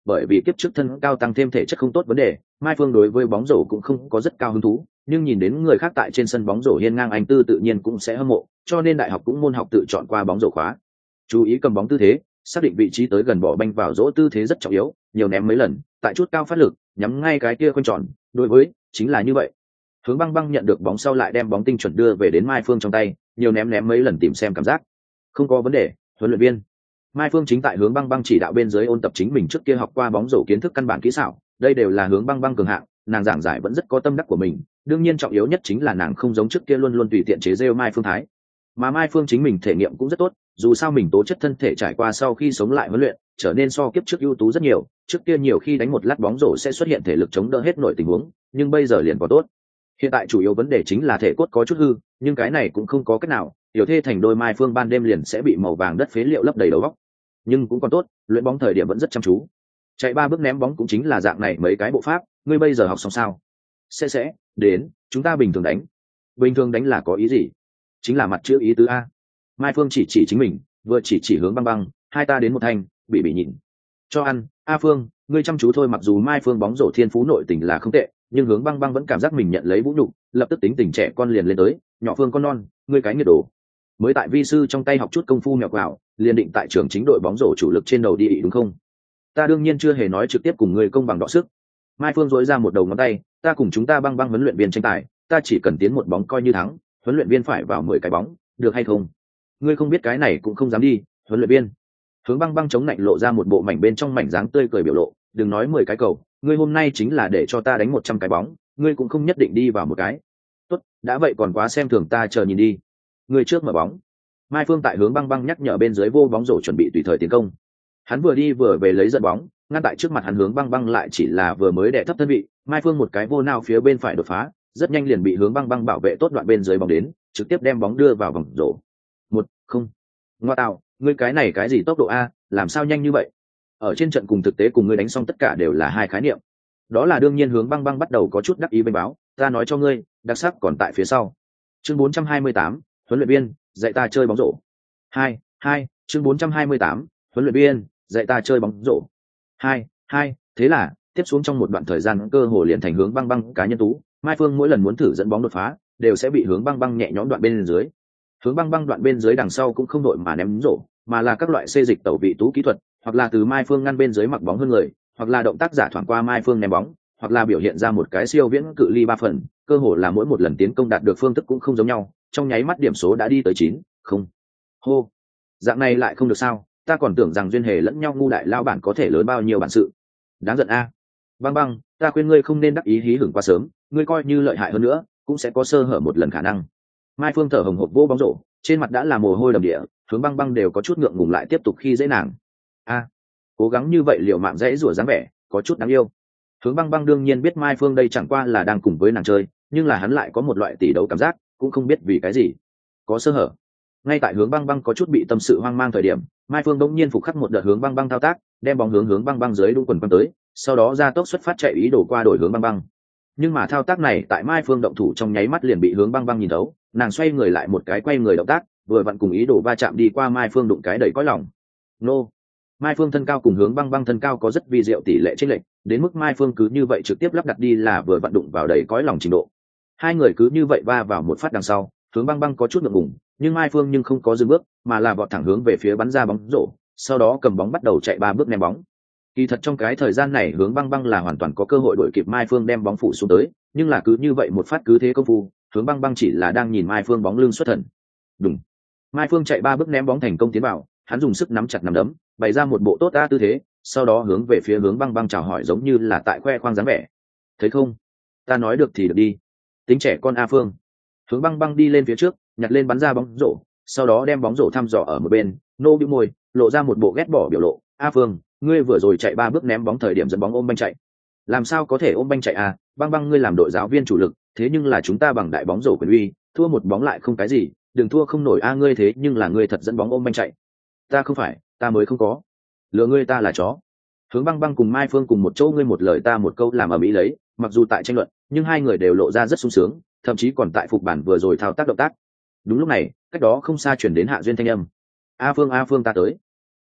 bởi vì kiếp trước thân cao tăng thêm thể chất không tốt vấn đề, Mai Phương đối với bóng rổ cũng không có rất cao hứng thú, nhưng nhìn đến người khác tại trên sân bóng rổ hiên ngang anh tư tự nhiên cũng sẽ hâm mộ, cho nên đại học cũng môn học tự chọn qua bóng rổ khóa. Chú ý cầm bóng tư thế, xác định vị trí tới gần bỏ banh vào rổ tư thế rất trọng yếu, nhiều ném mấy lần, tại chút cao phát lực, nhắm ngay cái kia quanh tròn, đối với chính là như vậy. Hướng Băng Băng nhận được bóng sau lại đem bóng tinh chuẩn đưa về đến Mai Phương trong tay, nhiều ném ném mấy lần tìm xem cảm giác. Không có vấn đề, huấn luyện viên. Mai Phương chính tại Hướng Băng Băng chỉ đạo bên dưới ôn tập chính mình trước kia học qua bóng rổ kiến thức căn bản kỹ xảo, đây đều là Hướng Băng Băng cường hạng, nàng giảng giải vẫn rất có tâm đắc của mình, đương nhiên trọng yếu nhất chính là nàng không giống trước kia luôn luôn tùy tiện chế giễu Mai Phương thái. Mà Mai Phương chính mình thể nghiệm cũng rất tốt, dù sao mình tố chất thân thể trải qua sau khi sống lại huấn luyện, trở nên so kiếp trước ưu tú rất nhiều, trước kia nhiều khi đánh một lát bóng rổ sẽ xuất hiện thể lực chống đỡ hết nổi tình huống, nhưng bây giờ liền có tốt. Hiện tại chủ yếu vấn đề chính là thể cốt có chút hư, nhưng cái này cũng không có cách nào, tiểu thê thành đôi Mai Phương ban đêm liền sẽ bị màu vàng đất phế liệu lấp đầy đầu óc. Nhưng cũng còn tốt, luyện bóng thời điểm vẫn rất chăm chú. Chạy ba bước ném bóng cũng chính là dạng này mấy cái bộ pháp, ngươi bây giờ học xong sao? Sẽ sẽ, đến, chúng ta bình thường đánh. Bình thường đánh là có ý gì? Chính là mặt chữ ý tứ a. Mai Phương chỉ chỉ chính mình, vừa chỉ chỉ Hướng Băng Băng, hai ta đến một thanh, bị bị nhìn. Cho ăn, A Phương, ngươi chăm chú thôi, mặc dù Mai Phương bóng rổ thiên phú nội tình là không tệ, nhưng Hướng Băng Băng vẫn cảm giác mình nhận lấy vũ nhục, lập tức tính tình trẻ con liền lên tới, nhỏ Phương con non, ngươi cái nghiệt đồ. Mới tại vi sư trong tay học chút công phu mèo quào, liền định tại trường chính đội bóng rổ chủ lực trên đầu đi đúng không? Ta đương nhiên chưa hề nói trực tiếp cùng ngươi công bằng đọ sức. Mai Phương dối ra một đầu ngón tay, ta cùng chúng ta Băng Băng huấn luyện viên tranh tài, ta chỉ cần tiến một bóng coi như thắng, huấn luyện viên phải vào mười cái bóng, được hay không? Ngươi không biết cái này cũng không dám đi, huấn luyện viên. Hướng Băng Băng chống lạnh lộ ra một bộ mảnh bên trong mảnh dáng tươi cười biểu lộ, đừng nói mười cái cầu, ngươi hôm nay chính là để cho ta đánh một trăm cái bóng, ngươi cũng không nhất định đi vào một cái. Tốt, đã vậy còn quá xem thường ta, chờ nhìn đi. Ngươi trước mở bóng. Mai Phương tại Hướng Băng Băng nhắc nhở bên dưới vô bóng rổ chuẩn bị tùy thời tiến công. Hắn vừa đi vừa về lấy dẫn bóng, ngăn tại trước mặt hắn Hướng Băng Băng lại chỉ là vừa mới đè thấp thân vị, Mai Phương một cái vô nào phía bên phải đột phá, rất nhanh liền bị Hướng Băng Băng bảo vệ tốt đoạn bên dưới bóng đến, trực tiếp đem bóng đưa vào vòng rổ. Một, không. Ngoa tạo, ngươi cái này cái gì tốc độ a, làm sao nhanh như vậy? Ở trên trận cùng thực tế cùng ngươi đánh xong tất cả đều là hai khái niệm. Đó là đương nhiên. Hướng Băng Băng bắt đầu có chút đắc ý bênh báo, ta nói cho ngươi, đặc sắc còn tại phía sau. Chương bốn trăm hai mươi tám, huấn luyện viên, dạy ta chơi bóng rổ. Hai, hai, chương bốn trăm hai mươi tám, huấn luyện viên, dạy ta chơi bóng rổ. Hai, hai, thế là, tiếp xuống trong một đoạn thời gian cơ hồ liền thành Hướng Băng Băng cá nhân tú, Mai Phương mỗi lần muốn thử dẫn bóng đột phá, đều sẽ bị Hướng Băng Băng nhẹ nhõm đoạn bên dưới. Hướng Băng Băng đoạn bên dưới đằng sau cũng không đội mà ném rổ, mà là các loại xê dịch tẩu vị tú kỹ thuật, hoặc là từ Mai Phương ngăn bên dưới mặc bóng hơn người, hoặc là động tác giả thoảng qua Mai Phương ném bóng, hoặc là biểu hiện ra một cái siêu viễn cự ly ba phần, cơ hồ là mỗi một lần tiến công đạt được phương thức cũng không giống nhau, trong nháy mắt điểm số đã đi tới chín, không. Hô, dạng này lại không được sao, ta còn tưởng rằng duyên hề lẫn nhau ngu đại lao bản có thể lớn bao nhiêu bản sự. Đáng giận a. Băng Băng, ta khuyên ngươi không nên đắc ý hí hửng quá sớm, ngươi coi như lợi hại hơn nữa, cũng sẽ có sơ hở một lần khả năng. Mai Phương thở hồng hộc vô bóng rổ, trên mặt đã là mồ hôi đầm địa, Hướng Băng Băng đều có chút ngượng ngùng lại tiếp tục khi dễ nàng. A, cố gắng như vậy liệu mạng dễ rủa dáng vẻ, có chút đáng yêu. Hướng Băng Băng đương nhiên biết Mai Phương đây chẳng qua là đang cùng với nàng chơi, nhưng là hắn lại có một loại tỷ đấu cảm giác, cũng không biết vì cái gì. Có sơ hở. Ngay tại Hướng Băng Băng có chút bị tâm sự hoang mang thời điểm, Mai Phương bỗng nhiên phục khắc một đợt Hướng Băng Băng thao tác, đem bóng hướng Hướng Băng Băng dưới đũng quần quăng tới, sau đó ra tốc xuất phát chạy ý đồ qua đổi Hướng Băng Băng. Nhưng mà thao tác này tại Mai Phương động thủ trong nháy mắt liền bị Hướng Băng Băng nhìn thấu, nàng xoay người lại một cái quay người động tác, vừa vặn cùng ý đồ va chạm đi qua Mai Phương đụng cái đầy cõi lòng. Nô. Mai Phương thân cao cùng Hướng Băng Băng thân cao có rất vi diệu tỷ lệ chênh lệch, đến mức Mai Phương cứ như vậy trực tiếp lắp đặt đi là vừa vặn đụng vào đầy cõi lòng trình độ. Hai người cứ như vậy va vào một phát đằng sau, Hướng Băng Băng có chút ngượng ngùng, nhưng Mai Phương nhưng không có dừng bước, mà là vọt thẳng hướng về phía bắn ra bóng rổ, sau đó cầm bóng bắt đầu chạy ba bước ném bóng. Kỳ thật trong cái thời gian này Hướng Băng Băng là hoàn toàn có cơ hội đuổi kịp Mai Phương đem bóng phủ xuống tới, nhưng là cứ như vậy một phát cứ thế công phu, Hướng Băng Băng chỉ là đang nhìn Mai Phương bóng lưng xuất thần. Đùng. Mai Phương chạy ba bước ném bóng thành công tiến vào, hắn dùng sức nắm chặt nắm đấm, bày ra một bộ tốt ta tư thế, sau đó hướng về phía Hướng Băng Băng chào hỏi giống như là tại khoe khoang dáng vẻ. Thấy không? Ta nói được thì được đi. Tính trẻ con A Phương. Hướng Băng Băng đi lên phía trước, nhặt lên bắn ra bóng rổ, sau đó đem bóng rổ thăm dò ở một bên, nô bĩu môi, lộ ra một bộ ghét bỏ biểu lộ. A Phương, ngươi vừa rồi chạy ba bước ném bóng thời điểm dẫn bóng ôm banh chạy. Làm sao có thể ôm banh chạy à? Băng Băng ngươi làm đội giáo viên chủ lực, thế nhưng là chúng ta bằng đại bóng rổ quyền uy, thua một bóng lại không cái gì, đừng thua không nổi a ngươi thế nhưng là ngươi thật dẫn bóng ôm banh chạy. Ta không phải, ta mới không có. Lừa ngươi ta là chó. Hướng Băng Băng cùng Mai Phương cùng một chỗ ngươi một lời ta một câu làm ở mỹ lấy, mặc dù tại tranh luận, nhưng hai người đều lộ ra rất sung sướng, thậm chí còn tại phục bản vừa rồi thao tác động tác. Đúng lúc này, cách đó không xa chuyển đến Hạ Duyên thanh âm. A Phương A Phương ta tới.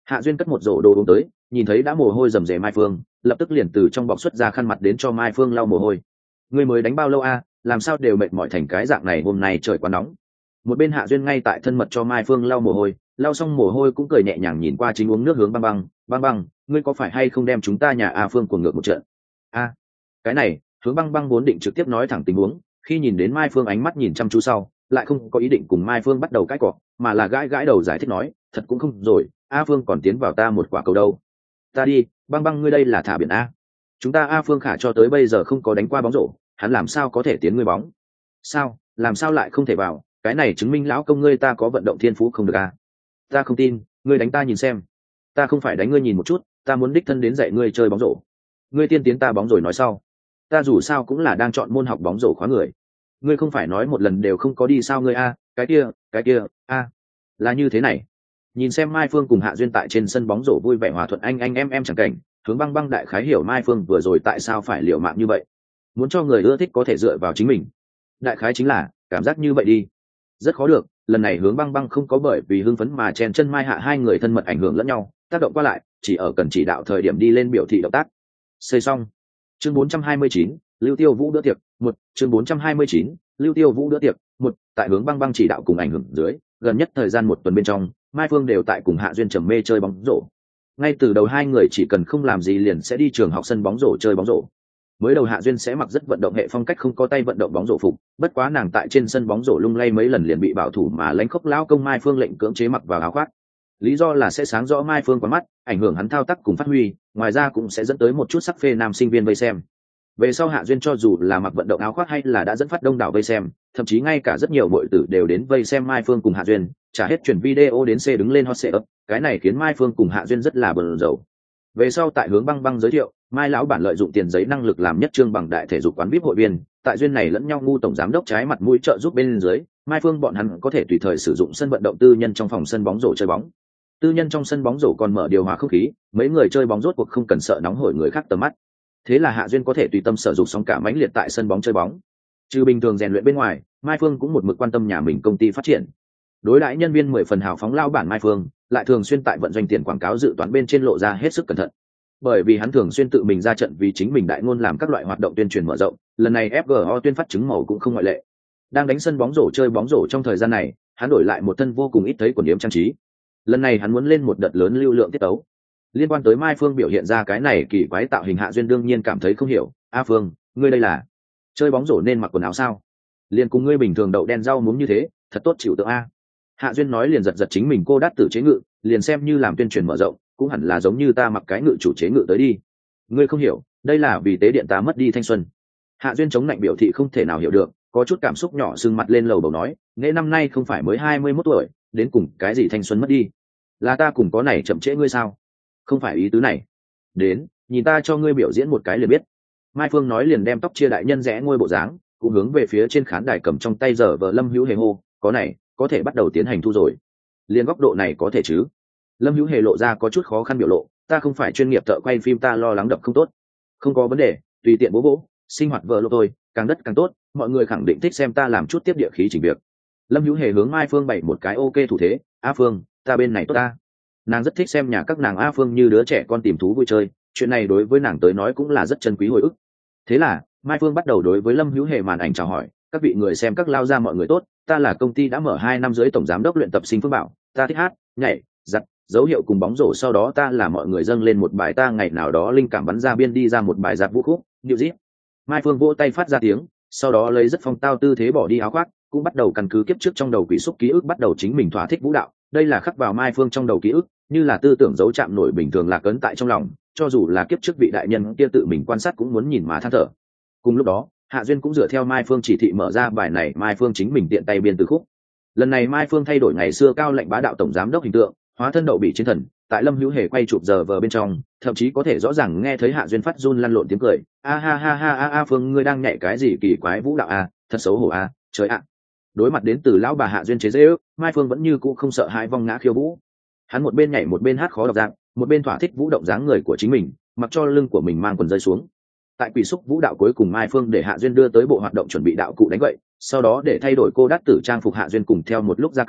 Hạ Duyên cất một rổ đồ uống tới, nhìn thấy đã mồ hôi rầm rề Mai Phương, lập tức liền từ trong bọc xuất ra khăn mặt đến cho Mai Phương lau mồ hôi. Ngươi mới đánh bao lâu a, làm sao đều mệt mỏi thành cái dạng này, hôm nay trời quá nóng. Một bên Hạ Duyên ngay tại thân mật cho Mai Phương lau mồ hôi, lau xong mồ hôi cũng cười nhẹ nhàng nhìn qua chính uống nước hướng Băng Băng, Băng Băng, ngươi có phải hay không đem chúng ta nhà A Phương cuồng ngược một trận? A, cái này, hướng Băng Băng vốn định trực tiếp nói thẳng tình huống, khi nhìn đến Mai Phương ánh mắt nhìn chăm chú sau, lại không có ý định cùng Mai Phương bắt đầu cãi cọ, mà là gãi gãi đầu giải thích nói, thật cũng không rồi, A Phương còn tiến vào ta một quả cầu đâu. Ta đi, Băng Băng ngươi đây là thả biển a. Chúng ta A Phương Khả cho tới bây giờ không có đánh qua bóng rổ, hắn làm sao có thể tiến ngươi bóng? Sao, làm sao lại không thể vào? Cái này chứng minh lão công ngươi ta có vận động thiên phú không được a. Ta không tin, ngươi đánh ta nhìn xem. Ta không phải đánh ngươi nhìn một chút, ta muốn đích thân đến dạy ngươi chơi bóng rổ. Ngươi tiên tiến ta bóng rồi nói sau. Ta dù sao cũng là đang chọn môn học bóng rổ khóa người. Ngươi không phải nói một lần đều không có đi sao ngươi a, cái kia, cái kia, a. Là như thế này. Nhìn xem Mai Phương cùng Hạ Duyên tại trên sân bóng rổ vui vẻ hòa thuận anh anh em em chẳng cảnh, hướng Băng Băng đại khái hiểu Mai Phương vừa rồi tại sao phải liều mạng như vậy. Muốn cho người ưa thích có thể dựa vào chính mình. Đại khái chính là cảm giác như vậy đi. Rất khó được, lần này hướng Băng Băng không có bởi vì hưng phấn mà chen chân Mai Hạ hai người thân mật ảnh hưởng lẫn nhau, tác động qua lại, chỉ ở cần chỉ đạo thời điểm đi lên biểu thị động tác. Xây xong. Chương bốn trăm hai mươi chín, Lưu Tiêu Vũ bữa tiệc, một, chương bốn trăm hai mươi chín, Lưu Tiêu Vũ bữa tiệc, một, tại hướng Băng Băng chỉ đạo cùng ảnh hưởng dưới, gần nhất thời gian một tuần bên trong, Mai Phương đều tại cùng Hạ Duyên trầm mê chơi bóng rổ. Ngay từ đầu hai người chỉ cần không làm gì liền sẽ đi trường học sân bóng rổ chơi bóng rổ. Mới đầu Hạ Duyên sẽ mặc rất vận động hệ phong cách không có tay vận động bóng rổ phục, bất quá nàng tại trên sân bóng rổ lung lay mấy lần liền bị bảo thủ mà lãnh khốc lão công Mai Phương lệnh cưỡng chế mặc vào áo khoác. Lý do là sẽ sáng rõ Mai Phương quá mắt, ảnh hưởng hắn thao tác cùng phát huy, ngoài ra cũng sẽ dẫn tới một chút sắc phê nam sinh viên vây xem. Về sau Hạ Duyên cho dù là mặc vận động áo khoác hay là đã dẫn phát đông đảo vây xem, thậm chí ngay cả rất nhiều muội tử đều đến vây xem Mai Phương cùng Hạ Duyên, trả hết chuyển video đến C đứng lên hot setup, cái này khiến Mai Phương cùng Hạ Duyên rất là bần dầu. Về sau tại hướng Băng Băng giới thiệu, Mai lão bản lợi dụng tiền giấy năng lực làm nhất trương bằng đại thể dục quán vê i pê hội viên, tại duyên này lẫn nhau ngu tổng giám đốc trái mặt mũi trợ giúp bên dưới, Mai Phương bọn hắn có thể tùy thời sử dụng sân vận động tư nhân trong phòng sân bóng rổ chơi bóng. Tư nhân trong sân bóng rổ còn mở điều hòa không khí, mấy người chơi bóng rốt cuộc không cần sợ nóng hổi người khác tầm mắt. Thế là Hạ Duyên có thể tùy tâm sử dụng sóng cả mãnh liệt tại sân bóng chơi bóng. Trừ bình thường rèn luyện bên ngoài, Mai Phương cũng một mực quan tâm nhà mình công ty phát triển. Đối đãi nhân viên mười phần hào phóng lao bản Mai Phương, lại thường xuyên tại vận doanh tiền quảng cáo dự toán bên trên lộ ra hết sức cẩn thận. Bởi vì hắn thường xuyên tự mình ra trận vì chính mình đại ngôn làm các loại hoạt động tuyên truyền mở rộng, lần này ép giê o tuyên phát chứng màu cũng không ngoại lệ. Đang đánh sân bóng rổ chơi bóng rổ trong thời gian này, hắn đổi lại một thân vô cùng ít thấy quần yếm trang trí. Lần này hắn muốn lên một đợt lớn lưu lượng tiết tấu. Liên quan tới Mai Phương biểu hiện ra cái này kỳ quái tạo hình, Hạ Duyên đương nhiên cảm thấy không hiểu. A Phương, ngươi đây là chơi bóng rổ nên mặc quần áo sao? Liên cùng ngươi bình thường đậu đen rau muống như thế, thật tốt chịu tượng a. Hạ Duyên nói liền giật giật chính mình cô đát tử chế ngự, liền xem như làm tuyên truyền mở rộng, cũng hẳn là giống như ta mặc cái ngự chủ chế ngự tới đi. Ngươi không hiểu, đây là vì tế điện ta mất đi thanh xuân. Hạ Duyên chống lạnh biểu thị không thể nào hiểu được, có chút cảm xúc nhỏ sưng mặt lên lầu bầu nói, nghệ năm nay không phải mới hai mươi mốt tuổi, đến cùng cái gì thanh xuân mất đi? Là ta cùng có này chậm trễ ngươi sao? Không phải ý tứ này. Đến, nhìn ta cho ngươi biểu diễn một cái liền biết. Mai Phương nói liền đem tóc chia đại nhân rẽ ngôi bộ dáng, cũng hướng về phía trên khán đài cầm trong tay giờ vợ Lâm Hữu Hề hô, có này, có thể bắt đầu tiến hành thu rồi. Liên góc độ này có thể chứ? Lâm Hữu Hề lộ ra có chút khó khăn biểu lộ, ta không phải chuyên nghiệp thợ quay phim, ta lo lắng đập không tốt. Không có vấn đề, tùy tiện bố bố, sinh hoạt vợ lộ tôi, càng đất càng tốt, mọi người khẳng định thích xem ta làm chút tiếp địa khí chỉnh việc. Lâm Hữu Hề hướng Mai Phương bày một cái ok thủ thế, A Phương, ta bên này tốt ta. Nàng rất thích xem nhà các nàng A Phương như đứa trẻ con tìm thú vui chơi, chuyện này đối với nàng tới nói cũng là rất chân quý hồi ức. Thế là Mai Phương bắt đầu đối với Lâm Hữu Hề màn ảnh chào hỏi, các vị người xem các lao ra mọi người tốt, ta là công ty đã mở hai năm dưới tổng giám đốc luyện tập sinh Phương Bảo, ta thích hát, nhảy, giặt, dấu hiệu cùng bóng rổ, sau đó ta là mọi người dâng lên một bài ta ngày nào đó linh cảm bắn ra biên đi ra một bài giặc vũ khúc, điệu dít. Mai Phương vỗ tay phát ra tiếng, sau đó lấy rất phong tao tư thế bỏ đi áo khoác, cũng bắt đầu căn cứ kiếp trước trong đầu quỷ xúc ký ức bắt đầu chính mình thỏa thích vũ đạo, đây là khắc vào Mai Phương trong đầu ký ức, như là tư tưởng dấu chạm nổi bình thường lạc ấn tại trong lòng, cho dù là kiếp trước vị đại nhân kia tự mình quan sát cũng muốn nhìn mà than thở. Cùng lúc đó, Hạ Duyên cũng dựa theo Mai Phương chỉ thị mở ra bài này Mai Phương chính mình tiện tay biên từ khúc. Lần này Mai Phương thay đổi ngày xưa cao lạnh bá đạo tổng giám đốc hình tượng, hóa thân đậu bị chiến thần, tại Lâm Hữu Hề quay chụp giờ vờ bên trong, thậm chí có thể rõ ràng nghe thấy Hạ Duyên phát run lăn lộn tiếng cười, a ha ha ha a a Phương ngươi đang nhảy cái gì kỳ quái vũ đạo a, thật xấu hổ a, trời ạ. Đối mặt đến từ lão bà Hạ Duyên chế giễu, Mai Phương vẫn như cũ không sợ hãi vong ngã khiêu vũ. Hắn một bên nhảy một bên hát khó đọc dạng, một bên thỏa thích vũ động dáng người của chính mình, mặc cho lưng của mình mang quần rơi xuống. Tại quỷ xúc vũ đạo cuối cùng, Mai Phương để Hạ Duyên đưa tới bộ hoạt động chuẩn bị đạo cụ đánh gậy, sau đó để thay đổi cô đát tử trang phục Hạ Duyên cùng theo một lúc ra kính,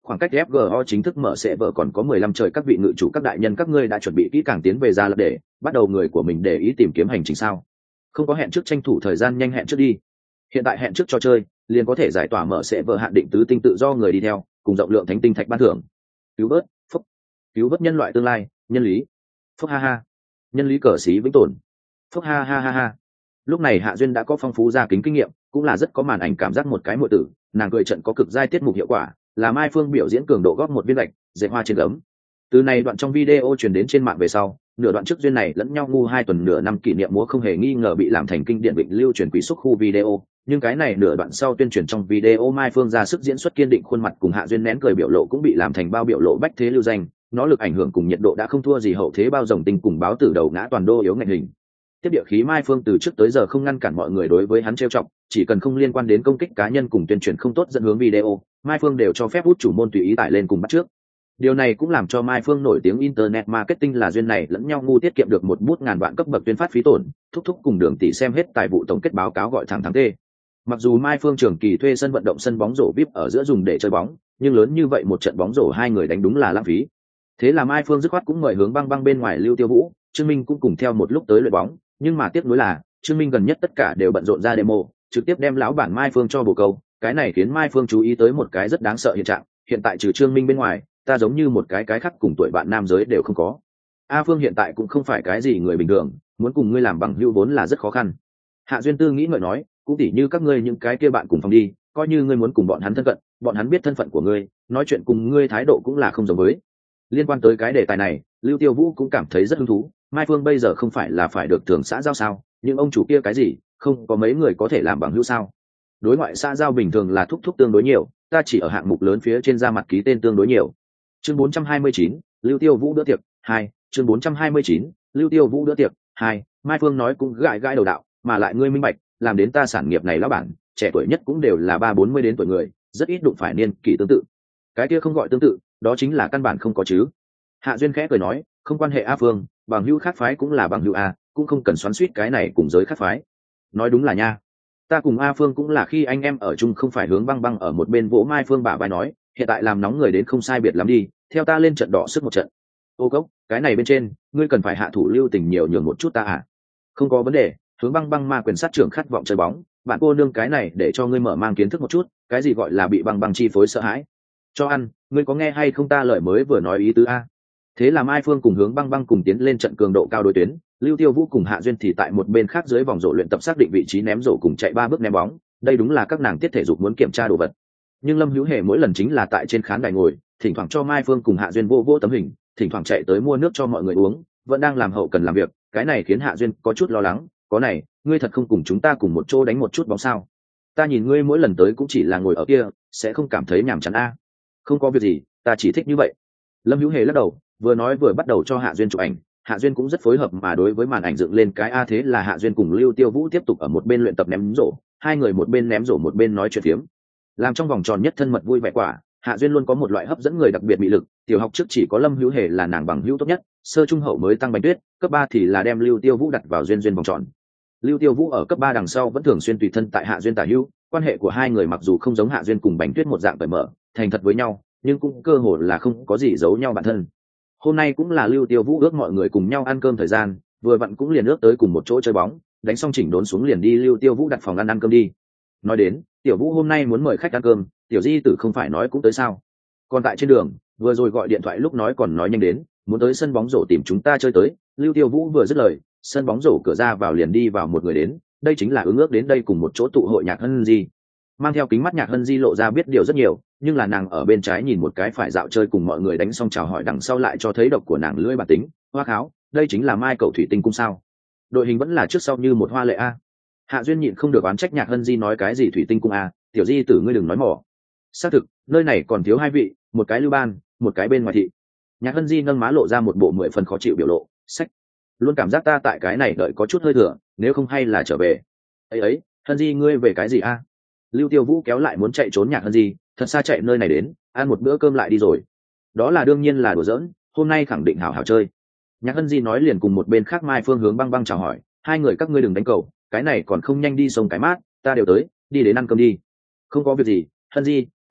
khoảng cách ép giê o chính thức mở sẽ vở còn có mười lăm trời, các vị ngự chủ các đại nhân các ngươi đã chuẩn bị kỹ càng tiến về Gia Lập để bắt đầu người của mình để ý tìm kiếm hành trình sao? Không có hẹn trước, tranh thủ thời gian nhanh hẹn trước đi. Hiện tại hẹn trước cho chơi liền có thể giải tỏa mở sẽ vở hạn định tứ tinh tự do người đi theo, cùng rộng lượng thánh tinh thạch ban thưởng. Cứu vớt, phúc, cứu vớt nhân loại tương lai, nhân lý, phúc ha ha, nhân lý cờ sĩ vĩnh tồn, phúc ha ha ha ha. Lúc này Hạ Duyên đã có phong phú gia kính kinh nghiệm, cũng là rất có màn ảnh cảm giác một cái muội tử, nàng cười trận có cực giai tiết mục hiệu quả, là Mai Phương biểu diễn cường độ góp một viên gạch, dệt hoa trên gấm. Từ này đoạn trong video truyền đến trên mạng về sau, nửa đoạn trước duyên này lẫn nhau ngu hai tuần nửa năm kỷ niệm múa không hề nghi ngờ bị làm thành kinh điển vịnh lưu truyền quý xúc khu video, nhưng cái này nửa đoạn sau tuyên truyền trong video Mai Phương ra sức diễn xuất kiên định khuôn mặt cùng Hạ Duyên nén cười biểu lộ cũng bị làm thành bao biểu lộ bách thế lưu danh, nó lực ảnh hưởng cùng nhiệt độ đã không thua gì hậu thế bao rồng tinh cùng báo tử đầu ngã toàn đô yếu ngạch hình. Tiếp địa khí Mai Phương từ trước tới giờ không ngăn cản mọi người đối với hắn trêu chọc, chỉ cần không liên quan đến công kích cá nhân cùng tuyên truyền không tốt dẫn hướng video, Mai Phương đều cho phép hút chủ môn tùy ý tải lên cùng bắt trước. Điều này cũng làm cho Mai Phương nổi tiếng internet marketing là duyên này lẫn nhau ngu tiết kiệm được một bút ngàn vạn cấp bậc tuyên phát phí tổn, thúc thúc cùng Đường tỷ xem hết tài vụ tổng kết báo cáo gọi thẳng thắng tê. Mặc dù Mai Phương trường kỳ thuê sân vận động sân bóng rổ vê i pê ở giữa dùng để chơi bóng, nhưng lớn như vậy một trận bóng rổ hai người đánh đúng là lãng phí. Thế là Mai Phương dứt khoát cũng mời hướng băng băng bên ngoài Lưu Tiêu Vũ, Trương Minh cũng cùng theo một lúc tới luyện bóng, nhưng mà tiếc nuối là Trương Minh gần nhất tất cả đều bận rộn ra demo, trực tiếp đem lão bản Mai Phương cho bồ câu, cái này khiến Mai Phương chú ý tới một cái rất đáng sợ hiện trạng, hiện tại trừ Trương Minh bên ngoài, ta giống như một cái cái khác cùng tuổi bạn nam giới đều không có. A Phương hiện tại cũng không phải cái gì người bình thường, muốn cùng ngươi làm bằng hữu vốn là rất khó khăn. Hạ Duyên Tư nghĩ ngợi nói, cũng tỉ như các ngươi những cái kia bạn cùng phòng đi, coi như ngươi muốn cùng bọn hắn thân cận, bọn hắn biết thân phận của ngươi, nói chuyện cùng ngươi thái độ cũng là không giống với. Liên quan tới cái đề tài này, Lưu Tiêu Vũ cũng cảm thấy rất hứng thú, Mai Phương bây giờ không phải là phải được thường xã giao sao, nhưng ông chủ kia cái gì, không có mấy người có thể làm bằng hữu sao? Đối ngoại xã giao bình thường là thúc thúc tương đối nhiều, ta chỉ ở hạng mục lớn phía trên ra mặt ký tên tương đối nhiều. Chương bốn trăm hai mươi chín, Lưu Tiêu Vũ bữa tiệc hai, chương bốn trăm hai mươi chín, Lưu Tiêu Vũ bữa tiệc hai. Mai Phương nói cũng gãi gãi đầu đạo, mà lại ngươi minh bạch, làm đến ta sản nghiệp này lão bản, trẻ tuổi nhất cũng đều là ba bốn mươi đến tuổi người, rất ít đụng phải niên kỷ tương tự. Cái kia không gọi tương tự, đó chính là căn bản không có chứ. Hạ Duyên khẽ cười nói, không quan hệ A Phương, bằng hữu khác phái cũng là bằng hữu A, cũng không cần xoắn xuýt cái này cùng giới khác phái. Nói đúng là nha. Ta cùng A Phương cũng là khi anh em ở chung, không phải hướng băng băng ở một bên vỗ Mai Phương bả vai nói, hiện tại làm nóng người đến không sai biệt lắm đi, theo ta lên trận đỏ sức một trận. Ô cốc, cái này bên trên, ngươi cần phải hạ thủ lưu tình nhiều nhường một chút ta à? Không có vấn đề, hướng băng băng ma quyền sát trưởng khát vọng chơi bóng, bạn cô nương cái này để cho ngươi mở mang kiến thức một chút, cái gì gọi là bị băng băng chi phối sợ hãi. Cho ăn, ngươi có nghe hay không ta lời mới vừa nói ý tứ a? Thế là Mai Phương cùng hướng băng băng cùng tiến lên trận cường độ cao đối tuyến, Lưu Tiêu Vũ cùng Hạ Duyên thì tại một bên khác dưới vòng rổ luyện tập xác định vị trí ném rổ cùng chạy ba bước ném bóng, đây đúng là các nàng tiết thể dục muốn kiểm tra đồ vật. Nhưng Lâm Hữu Hề mỗi lần chính là tại trên khán đài ngồi, thỉnh thoảng cho Mai Phương cùng Hạ Duyên vô vô tấm hình, thỉnh thoảng chạy tới mua nước cho mọi người uống, vẫn đang làm hậu cần làm việc, cái này khiến Hạ Duyên có chút lo lắng, có này, ngươi thật không cùng chúng ta cùng một chỗ đánh một chút bóng sao? Ta nhìn ngươi mỗi lần tới cũng chỉ là ngồi ở kia, sẽ không cảm thấy nhàm chán a? Không có việc gì, ta chỉ thích như vậy. Lâm Hữu Hề lắc đầu, vừa nói vừa bắt đầu cho Hạ Duyên chụp ảnh, Hạ Duyên cũng rất phối hợp mà đối với màn ảnh dựng lên cái a, thế là Hạ Duyên cùng Lưu Tiêu Vũ tiếp tục ở một bên luyện tập ném rổ, hai người một bên ném rổ một bên nói chuyện phiếm. Làm trong vòng tròn nhất thân mật vui vẻ quả, Hạ Duyên luôn có một loại hấp dẫn người đặc biệt mị lực, tiểu học trước chỉ có Lâm Hữu Hề là nàng bằng hữu tốt nhất, sơ trung hậu mới tăng Bánh Tuyết, cấp ba thì là đem Lưu Tiêu Vũ đặt vào duyên duyên vòng tròn. Lưu Tiêu Vũ ở cấp ba đằng sau vẫn thường xuyên tùy thân tại Hạ Duyên tả hữu, quan hệ của hai người mặc dù không giống Hạ Duyên cùng Bánh Tuyết một dạng cởi mở, thành thật với nhau, nhưng cũng cơ hồ là không có gì giấu nhau bản thân. Hôm nay cũng là Lưu Tiêu Vũ ước mọi người cùng nhau ăn cơm thời gian, vừa vặn cũng liền ước tới cùng một chỗ chơi bóng, đánh xong chỉnh đốn xuống liền đi Lưu Tiêu Vũ đặt phòng ăn ăn cơm đi. Nói đến, Tiểu Vũ hôm nay muốn mời khách ăn cơm, Tiểu Di Tử không phải nói cũng tới sao? Còn tại trên đường, vừa rồi gọi điện thoại lúc nói còn nói nhanh đến, muốn tới sân bóng rổ tìm chúng ta chơi tới. Lưu Tiêu Vũ vừa dứt lời, sân bóng rổ cửa ra vào liền đi vào một người đến, đây chính là ứng ước đến đây cùng một chỗ tụ hội Nhạc Hân Di. Mang theo kính mắt Nhạc Hân Di lộ ra biết điều rất nhiều, nhưng là nàng ở bên trái nhìn một cái phải dạo chơi cùng mọi người đánh xong chào hỏi đằng sau lại cho thấy độc của nàng lưỡi bản tính, hoa kháo, đây chính là Mai Cậu Thủy Tinh Cung sao? Đội hình vẫn là trước sau như một hoa lệ a. Hạ Duyên nhịn không được oán trách Nhạc Hân Di nói cái gì Thủy Tinh Cung a, Tiểu Di Tử ngươi đừng nói mỏ. Xác thực, nơi này còn thiếu hai vị, một cái Lưu Ban, một cái bên ngoài thị. Nhạc Hân Di nâng má lộ ra một bộ mười phần khó chịu biểu lộ, sách, luôn cảm giác ta tại cái này đợi có chút hơi thừa, nếu không hay là trở về. Ấy ấy, Hân Di ngươi về cái gì a? Lưu Tiêu Vũ kéo lại muốn chạy trốn Nhạc Hân Di, thật xa chạy nơi này đến, ăn một bữa cơm lại đi rồi. Đó là đương nhiên là đùa giỡn, hôm nay khẳng định hảo hảo chơi. Nhạc Hân Di nói liền cùng một bên khác Mai Phương hướng băng băng chào hỏi, hai người các ngươi đừng đánh cầu, cái này còn không nhanh đi sông cái mát, ta đều tới, đi đến ăn cơm đi. Không có việc gì, Hân Di,